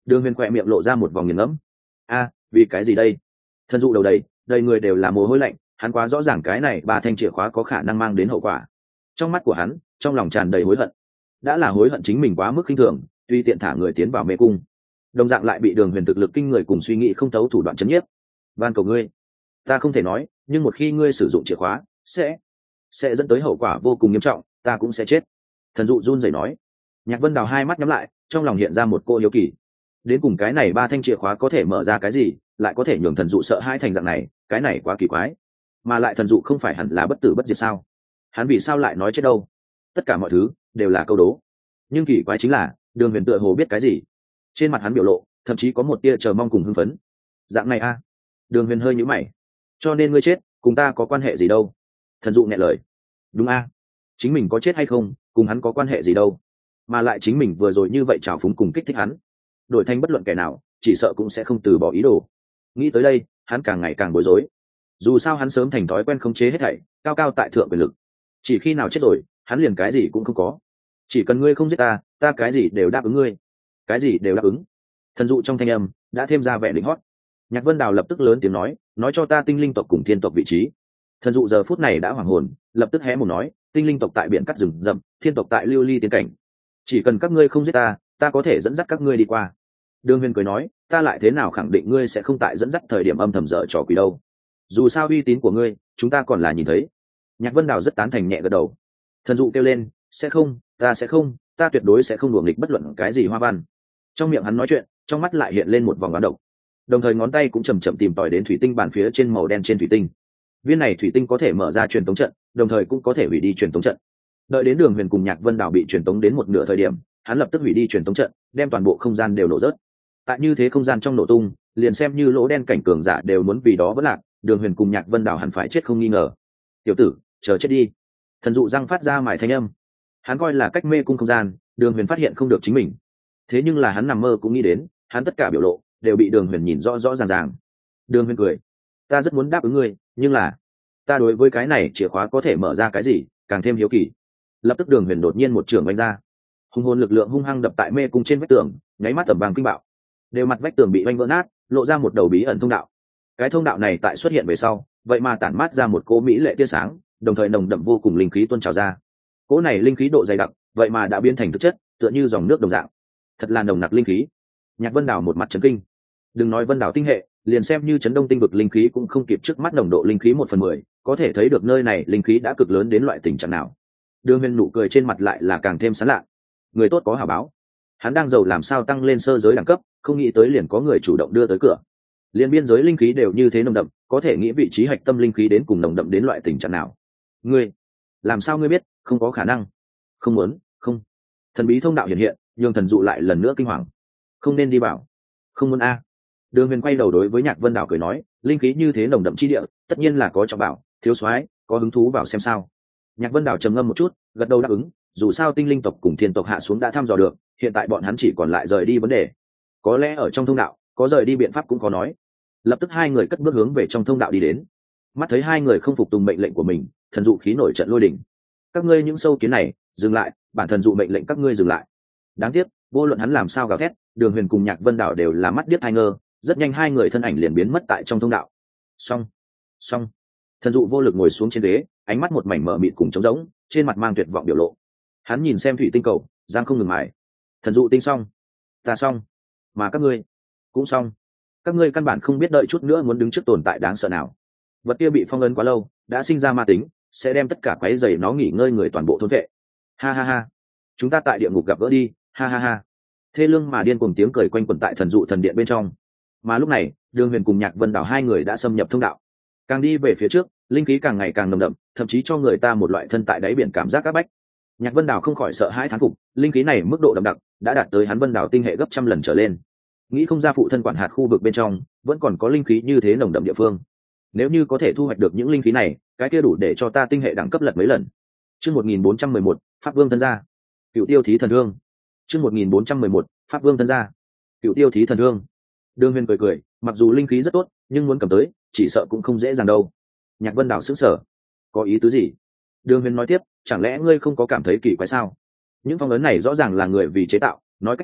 Đường Huyền khỏe miệng lộ ra một vòng nghiền ngẫm. A, vì cái gì đây? Thần dụ đầu đầy, đầy người đều là mồ hôi lạnh, hắn quá rõ ràng cái này ba thanh chìa khóa có khả năng mang đến hậu quả. Trong mắt của hắn, trong lòng tràn đầy hối hận. Đã là hối hận chính mình quá mức khinh thường, tuy tiện thả người tiến vào mê cung, đồng dạng lại bị Đường Huyền thực lực kinh người cùng suy nghĩ không thấu thủ đoạn chấn nhiếp. Van cầu ngươi, ta không thể nói, nhưng một khi ngươi sử dụng chìa khóa, sẽ sẽ dẫn tới hậu quả vô cùng nghiêm trọng, ta cũng sẽ chết. Thần dụ run rẩy nói. Nhạc Vân Đào hai mắt nhắm lại, trong lòng hiện ra một cô hiếu kỳ. Đến cùng cái này ba thanh chìa khóa có thể mở ra cái gì, lại có thể nhường thần dụ sợ hai thành dạng này, cái này quá kỳ quái. Mà lại thần dụ không phải hẳn là bất tử bất diệt sao? Hắn vì sao lại nói chết đâu? Tất cả mọi thứ đều là câu đố. Nhưng kỳ quái chính là, Đường Huyền tựa hồ biết cái gì. Trên mặt hắn biểu lộ, thậm chí có một tia chờ mong cùng hưng phấn. Dạng này a? À? Đường Huyền hơi nhíu mày. Cho nên ngươi chết, cùng ta có quan hệ gì đâu? Thần dụ nghẹn lời. Đúng a? À? Chính mình có chết hay không, cùng hắn có quan hệ gì đâu? Mà lại chính mình vừa rồi như vậy trào phúng cùng kích thích hắn, đổi thành bất luận kẻ nào, chỉ sợ cũng sẽ không từ bỏ ý đồ. Nghĩ tới đây, hắn càng ngày càng bối rối. Dù sao hắn sớm thành thói quen khống chế hết thảy, cao cao tại thượng quyền lực. Chỉ khi nào chết rồi, hắn liền cái gì cũng không có. Chỉ cần ngươi không giết ta, ta cái gì đều đáp ứng ngươi. Cái gì đều đáp ứng. Thần dụ trong thanh âm đã thêm ra vẻ định hót. Nhạc Vân Đào lập tức lớn tiếng nói, nói cho ta tinh linh tộc cùng thiên tộc vị trí. Thần dụ giờ phút này đã hoảng hồn, lập tức hé mồm nói, tinh linh tộc tại biển cắt rừng rậm, thiên tộc tại lưu ly tiên cảnh. Chỉ cần các ngươi không giết ta, ta có thể dẫn dắt các ngươi đi qua. Đường Huyền cười nói, ta lại thế nào khẳng định ngươi sẽ không tại dẫn dắt thời điểm âm thầm dở trò quỷ đâu. Dù sao uy tín của ngươi, chúng ta còn là nhìn thấy. Nhạc Vân Đào rất tán thành nhẹ gật đầu. Thần dụ kêu lên, sẽ không, ta sẽ không, ta tuyệt đối sẽ không đùa nghịch bất luận cái gì hoa văn. Trong miệng hắn nói chuyện, trong mắt lại hiện lên một vòng oán độc. Đồng thời ngón tay cũng chầm chậm tìm tòi đến thủy tinh bàn phía trên màu đen trên thủy tinh. Viên này thủy tinh có thể mở ra truyền tống trận, đồng thời cũng có thể hủy đi truyền tống trận. Đợi đến Đường Huyền cùng Nhạc Vân Đào bị truyền tống đến một nửa thời điểm, hắn lập tức hủy đi truyền tống trận, đem toàn bộ không gian đều nổ rớt. Tại như thế không gian trong nổ tung, liền xem như lỗ đen cảnh cường giả đều muốn vì đó vỡ lạc, Đường Huyền cùng Nhạc Vân Đào hẳn phải chết không nghi ngờ. Tiểu tử, chờ chết đi. Thần dụ răng phát ra mài thanh âm. Hắn coi là cách mê cung không gian, Đường Huyền phát hiện không được chính mình. Thế nhưng là hắn nằm mơ cũng nghĩ đến, hắn tất cả biểu lộ đều bị Đường Huyền nhìn rõ rõ ràng ràng. Đường Huyền cười, ta rất muốn đáp ứng ngươi, nhưng là ta đối với cái này chìa khóa có thể mở ra cái gì, càng thêm hiếu kỳ. Lập tức Đường Huyền đột nhiên một trường đánh ra, hùng hồn lực lượng hung hăng đập tại mê cung trên vách tường, nháy mắt tầm vàng kinh bạo, đều mặt vách tường bị oanh vỡ nát, lộ ra một đầu bí ẩn thông đạo. Cái thông đạo này tại xuất hiện về sau, vậy mà tản mát ra một cỗ mỹ lệ tia sáng, đồng thời nồng đậm vô cùng linh khí tuôn trào ra. Cỗ này linh khí độ dày đặc, vậy mà đã biến thành thực chất, tựa như dòng nước đồng dạng. Thật là nồng nặc linh khí. Nhạc Vân Đào một mặt chấn kinh. Đừng nói Vân Đào tinh hệ, liền xem như chấn đông tinh vực linh khí cũng không kịp trước mắt nồng độ linh khí một phần mười, có thể thấy được nơi này linh khí đã cực lớn đến loại tình trạng nào. Đường Huyền nụ cười trên mặt lại là càng thêm sán lạ. Người tốt có hảo báo. Hắn đang giàu làm sao tăng lên sơ giới đẳng cấp, không nghĩ tới liền có người chủ động đưa tới cửa. Liên biên giới linh khí đều như thế nồng đậm, có thể nghĩ vị trí hạch tâm linh khí đến cùng nồng đậm đến loại tình trạng nào. Ngươi, làm sao ngươi biết? Không có khả năng. Không muốn, không. Thần bí thông đạo hiện hiện, nhưng thần dụ lại lần nữa kinh hoàng. Không nên đi bảo. Không muốn a. Đường Huyền quay đầu đối với Nhạc Vân Đào cười nói, linh khí như thế nồng đậm chi địa, tất nhiên là có trọng bảo, thiếu soái, có hứng thú vào xem sao. Nhạc Vân Đào trầm ngâm một chút, gật đầu đáp ứng, dù sao tinh linh tộc cùng thiên tộc hạ xuống đã thăm dò được, hiện tại bọn hắn chỉ còn lại rời đi vấn đề. Có lẽ ở trong thông đạo, có rời đi biện pháp cũng có nói. Lập tức hai người cất bước hướng về trong thông đạo đi đến. Mắt thấy hai người không phục tùng mệnh lệnh của mình, thần dụ khí nổi trận lôi đỉnh. Các ngươi những sâu kiến này, dừng lại, bản thần dụ mệnh lệnh các ngươi dừng lại. Đáng tiếc, vô luận hắn làm sao gào thét, Đường Huyền cùng Nhạc Vân Đào đều là mắt điếc hai ngơ, rất nhanh hai người thân ảnh liền biến mất tại trong thông đạo. Xong, xong. Thần dụ vô lực ngồi xuống trên ghế, ánh mắt một mảnh mờ mịt cùng trống rỗng, trên mặt mang tuyệt vọng biểu lộ. Hắn nhìn xem thủy tinh cầu, giang không ngừng mài. Thần dụ tinh xong, ta xong, mà các ngươi cũng xong. Các ngươi căn bản không biết đợi chút nữa muốn đứng trước tồn tại đáng sợ nào. Vật kia bị phong ấn quá lâu, đã sinh ra ma tính, sẽ đem tất cả quái rầy nó nghỉ ngơi người toàn bộ thôn vệ. Ha ha ha, chúng ta tại địa ngục gặp gỡ đi, ha ha ha. Thê lương mà điên cuồng tiếng cười quanh quẩn tại thần dụ thần điện bên trong. Mà lúc này, Đường Huyền cùng Nhạc Vân Đào hai người đã xâm nhập thông đạo. Càng đi về phía trước, linh khí càng ngày càng nồng đậm, thậm chí cho người ta một loại thân tại đáy biển cảm giác áp bách. Nhạc Vân Đào không khỏi sợ hãi thán phục, linh khí này mức độ đậm đặc đã đạt tới hắn Vân Đào tinh hệ gấp trăm lần trở lên. Nghĩ không ra phụ thân quản hạt khu vực bên trong vẫn còn có linh khí như thế nồng đậm địa phương. Nếu như có thể thu hoạch được những linh khí này, cái kia đủ để cho ta tinh hệ đẳng cấp lật mấy lần. Chương một nghìn bốn trăm mười một, Pháp Vương thân gia. Cựu Tiêu Thí Thần Thương. Chương một nghìn bốn trăm mười một, Pháp Vương thân gia. Cựu Tiêu Thí Thần Thương. Đường Huyền cười cười, mặc dù linh khí rất tốt, nhưng muốn cầm tới, chỉ sợ cũng không dễ dàng đâu. Nhạc Vân Đào sững sờ, có ý tứ gì? Đường Huyền nói tiếp, chẳng lẽ ngươi không có cảm thấy kỳ quái sao? Những phong ấn này rõ ràng là người vì chế tạo, nói cách khác,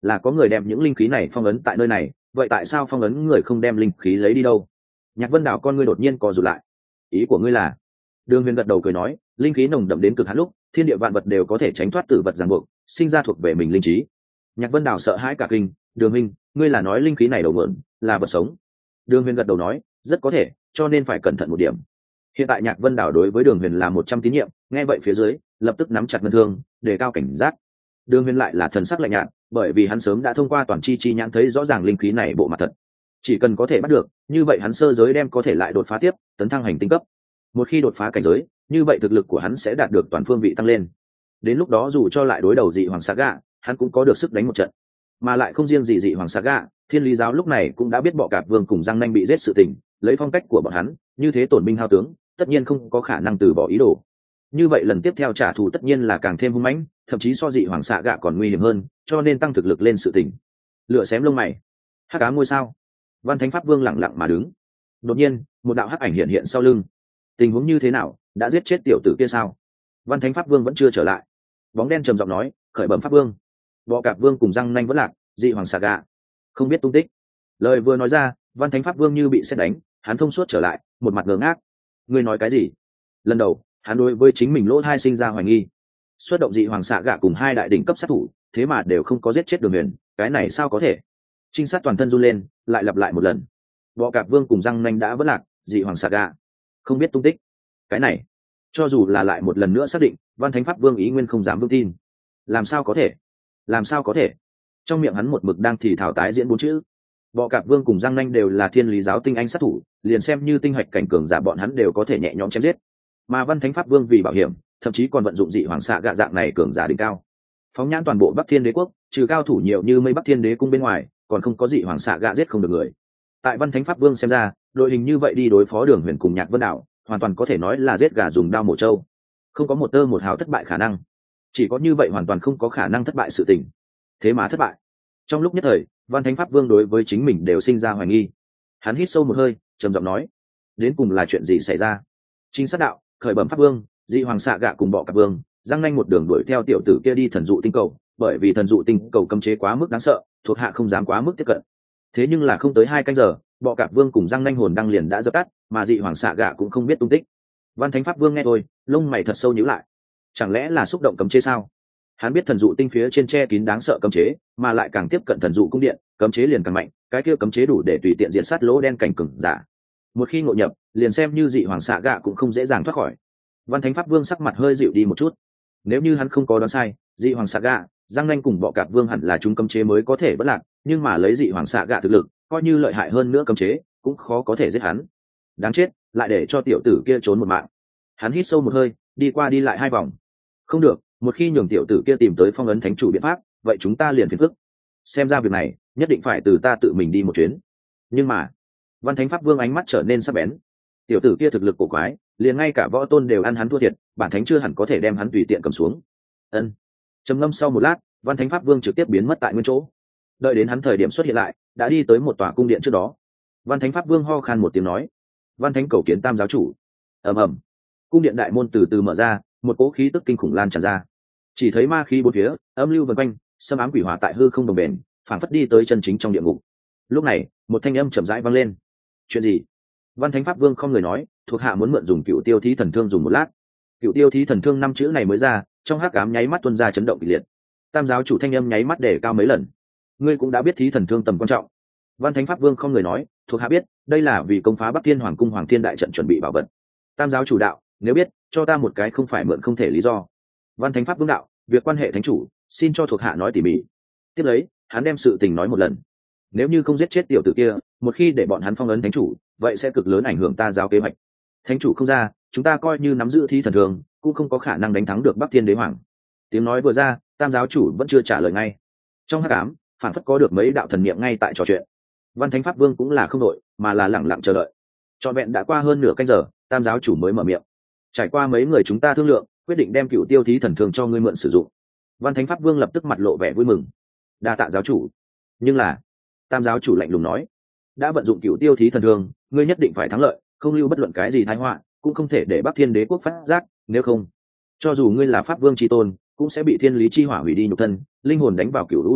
là có người đem những linh khí này phong ấn tại nơi này, vậy tại sao phong ấn người không đem linh khí lấy đi đâu? Nhạc Vân Đào con ngươi đột nhiên co rụt lại. Ý của ngươi là? Đường Huyền gật đầu cười nói, linh khí nồng đậm đến cực hạn lúc, thiên địa vạn vật đều có thể tránh thoát tử vật ràng buộc, sinh ra thuộc về mình linh trí. Nhạc Vân Đào sợ hãi cả kinh, Đường Minh, ngươi là nói linh khí này đầu mượn là vật sống? Đường Huyền gật đầu nói, rất có thể, cho nên phải cẩn thận một điểm. Hiện tại Nhạc Vân Đào đối với Đường Huyền là một trăm tín nhiệm, nghe vậy phía dưới lập tức nắm chặt ngân thương, đề cao cảnh giác. Đường Huyền lại là thần sắc lạnh nhạt, bởi vì hắn sớm đã thông qua toàn chi chi nhãn thấy rõ ràng linh khí này bộ mặt thật. Chỉ cần có thể bắt được, như vậy hắn sơ giới đem có thể lại đột phá tiếp, tấn thăng hành tinh cấp. Một khi đột phá cảnh giới, như vậy thực lực của hắn sẽ đạt được toàn phương vị tăng lên. Đến lúc đó dù cho lại đối đầu dị hoàng Saga, hắn cũng có được sức đánh một trận. Mà lại không riêng gì dị hoàng Saga, Thiên Lý giáo lúc này cũng đã biết Bọ Cạp Vương cùng Giang Nanh bị giết sự tình, lấy phong cách của bọn hắn, như thế tổn binh hao tướng, tất nhiên không có khả năng từ bỏ ý đồ. Như vậy lần tiếp theo trả thù tất nhiên là càng thêm hung mãnh, thậm chí so dị hoàng Saga còn nguy hiểm hơn, cho nên tăng thực lực lên sự tình. Lựa xém lông mày, hắc ám ngôi sao. Văn Thánh Pháp Vương lặng lặng mà đứng. Đột nhiên, một đạo hắc ảnh hiện hiện sau lưng. Tình huống như thế nào, đã giết chết tiểu tử kia sao? Văn Thánh Pháp Vương vẫn chưa trở lại. Bóng đen trầm giọng nói, khởi bẩm Pháp Vương. Bọ Cạp Vương cùng Răng Nanh vẫn lạc, dị hoàng Saga không biết tung tích. Lời vừa nói ra, Văn Thánh Pháp Vương như bị sét đánh, hắn thông suốt trở lại, một mặt ngơ ngác. Ngươi nói cái gì? Lần đầu, hắn đối với chính mình lỗ thai sinh ra hoài nghi. Xuất động dị hoàng Saga cùng hai đại đỉnh cấp sát thủ, thế mà đều không có giết chết Đường Huyền, cái này sao có thể? Trinh sát toàn thân run lên, lại lặp lại một lần. Bọ Cạp Vương cùng Răng Nanh đã vẫn lạc, dị hoàng Saga không biết tung tích. Cái này, cho dù là lại một lần nữa xác định, Văn Thánh Pháp Vương ý nguyên không dám vững tin. Làm sao có thể? Làm sao có thể? Trong miệng hắn một mực đang thì thảo tái diễn bốn chữ. Bọ Cạp Vương cùng Giang Nanh đều là Thiên Lý giáo tinh anh sát thủ, liền xem như tinh hạch cảnh cường giả bọn hắn đều có thể nhẹ nhõm chém giết. Mà Văn Thánh Pháp Vương vì bảo hiểm, thậm chí còn vận dụng dị hoàng xạ gạ dạng này cường giả đỉnh cao. Phóng nhãn toàn bộ Bắc Thiên Đế quốc, trừ cao thủ nhiều như mây Bắc Thiên Đế cung bên ngoài, còn không có dị hoàng xạ gạ giết không được người. Tại Văn Thánh Pháp Vương xem ra, đội hình như vậy đi đối phó Đường Huyền cùng Nhạc Vân Đạo, hoàn toàn có thể nói là giết gà dùng đao mổ trâu, không có một tơ một hào thất bại khả năng. Chỉ có như vậy hoàn toàn không có khả năng thất bại sự tình. Thế mà thất bại. Trong lúc nhất thời, Văn Thánh Pháp Vương đối với chính mình đều sinh ra hoài nghi. Hắn hít sâu một hơi, trầm giọng nói, đến cùng là chuyện gì xảy ra? Chính sát đạo, khởi bẩm Pháp Vương, dị hoàng xạ gạ cùng Bọ Cạp Vương, Giang Nanh một đường đuổi theo tiểu tử kia đi thần dụ tinh cầu, bởi vì thần dụ tinh cầu cấm chế quá mức đáng sợ, thuộc hạ không dám quá mức tiếp cận. Thế nhưng là không tới hai canh giờ, Bọ Cạp Vương cùng Giang Nanh hồn đăng liền đã dập tắt, mà dị hoàng xạ gạ cũng không biết tung tích. Văn Thánh Pháp Vương nghe thôi, lông mày thật sâu nhíu lại. Chẳng lẽ là xúc động cấm chế sao? Hắn biết thần dụ tinh phía trên che kín đáng sợ cấm chế, mà lại càng tiếp cận thần dụ cung điện, cấm chế liền càng mạnh, cái kia cấm chế đủ để tùy tiện diện sát lỗ đen cảnh cường giả. Một khi ngộ nhập, liền xem như dị hoàng xạ gạ cũng không dễ dàng thoát khỏi. Văn Thánh Pháp Vương sắc mặt hơi dịu đi một chút. Nếu như hắn không có đoán sai, dị hoàng xạ gạ, Giang Nanh cùng Bọ Cạp Vương hẳn là chúng cấm chế mới có thể bất lạc, nhưng mà lấy dị hoàng xạ gạ thực lực, coi như lợi hại hơn nữa cấm chế, cũng khó có thể giết hắn. Đáng chết, lại để cho tiểu tử kia trốn một mạng. Hắn hít sâu một hơi, đi qua đi lại hai vòng. Không được, một khi nhường tiểu tử kia tìm tới phong ấn thánh chủ biện pháp, vậy chúng ta liền phiền phức. Xem ra việc này, nhất định phải từ ta tự mình đi một chuyến. Nhưng mà, Văn Thánh Pháp Vương ánh mắt trở nên sắc bén. Tiểu tử kia thực lực cổ quái, liền ngay cả võ tôn đều ăn hắn thua thiệt, bản thánh chưa hẳn có thể đem hắn tùy tiện cầm xuống. Ân. Trầm ngâm sau một lát, Văn Thánh Pháp Vương trực tiếp biến mất tại nguyên chỗ. Đợi đến hắn thời điểm xuất hiện lại, đã đi tới một tòa cung điện trước đó. Văn Thánh Pháp Vương ho khan một tiếng nói, Văn Thánh cầu kiến Tam giáo chủ. Ầm ầm. Cung điện đại môn từ từ mở ra, một cỗ khí tức kinh khủng lan tràn ra. Chỉ thấy ma khí bốn phía, âm lưu vần quanh, xâm ám quỷ hỏa tại hư không đồng bền, phảng phất đi tới chân chính trong địa ngục. Lúc này, một thanh âm chậm rãi vang lên. Chuyện gì? Văn Thánh Pháp Vương không người nói, thuộc hạ muốn mượn dùng Cựu Tiêu Thí Thần Thương dùng một lát. Cựu Tiêu Thí Thần Thương năm chữ này mới ra, trong hắc ám nháy mắt tuôn ra chấn động kịch liệt. Tam giáo chủ thanh âm nháy mắt để cao mấy lần. Ngươi cũng đã biết Thí Thần Thương tầm quan trọng. Văn Thánh Pháp Vương không người nói, thuộc hạ biết, đây là vì công phá Bắc Thiên Hoàng cung Hoàng Thiên đại trận chuẩn bị bảo vật. Tam giáo chủ đạo, nếu biết, cho ta một cái không phải mượn không thể lý do. Văn Thánh Pháp Vương đạo, việc quan hệ thánh chủ, xin cho thuộc hạ nói tỉ mỉ. Tiếp lấy, hắn đem sự tình nói một lần. Nếu như không giết chết tiểu tử kia, một khi để bọn hắn phong ấn thánh chủ, vậy sẽ cực lớn ảnh hưởng ta giáo kế hoạch. Thánh chủ không ra, chúng ta coi như nắm giữ Thí Thần Thương, cũng không có khả năng đánh thắng được Bắc Thiên Đế Hoàng. Tiếng nói vừa ra, Tam giáo chủ vẫn chưa trả lời ngay. Trong hắc ám, phản phất có được mấy đạo thần niệm ngay tại trò chuyện. Văn Thánh Pháp Vương cũng là không đội, mà là lẳng lặng chờ đợi. Trọn vẹn đã qua hơn nửa canh giờ, Tam giáo chủ mới mở miệng. Trải qua mấy người chúng ta thương lượng, quyết định đem Cựu Tiêu Thí Thần Thương cho ngươi mượn sử dụng. Văn Thánh Pháp Vương lập tức mặt lộ vẻ vui mừng. Đa tạ giáo chủ. Nhưng là, Tam giáo chủ lạnh lùng nói, đã vận dụng Cựu Tiêu Thí Thần Thương, ngươi nhất định phải thắng lợi, không lưu bất luận cái gì tai họa, cũng không thể để Bắc Thiên Đế quốc phát giác, nếu không, cho dù ngươi là Pháp Vương chi tôn, cũng sẽ bị Thiên Lý chi hỏa hủy đi nhục thân, linh hồn đánh vào Cựu Lũ địa ngục,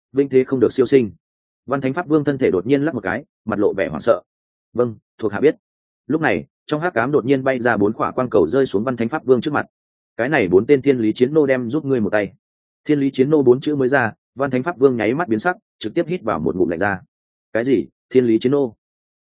vinh thế không được siêu sinh. Văn Thánh Pháp Vương thân thể đột nhiên lắc một cái, mặt lộ vẻ hoảng sợ. Vâng, thuộc hạ biết. Lúc này trong hắc ám đột nhiên bay ra bốn quả quang cầu rơi xuống Văn Thánh Pháp Vương trước mặt. Cái này bốn tên thiên lý chiến nô đem giúp ngươi một tay. Thiên lý chiến nô bốn chữ mới ra, Văn Thánh Pháp Vương nháy mắt biến sắc, trực tiếp hít vào một ngụm lạnh ra. Cái gì? Thiên lý chiến nô?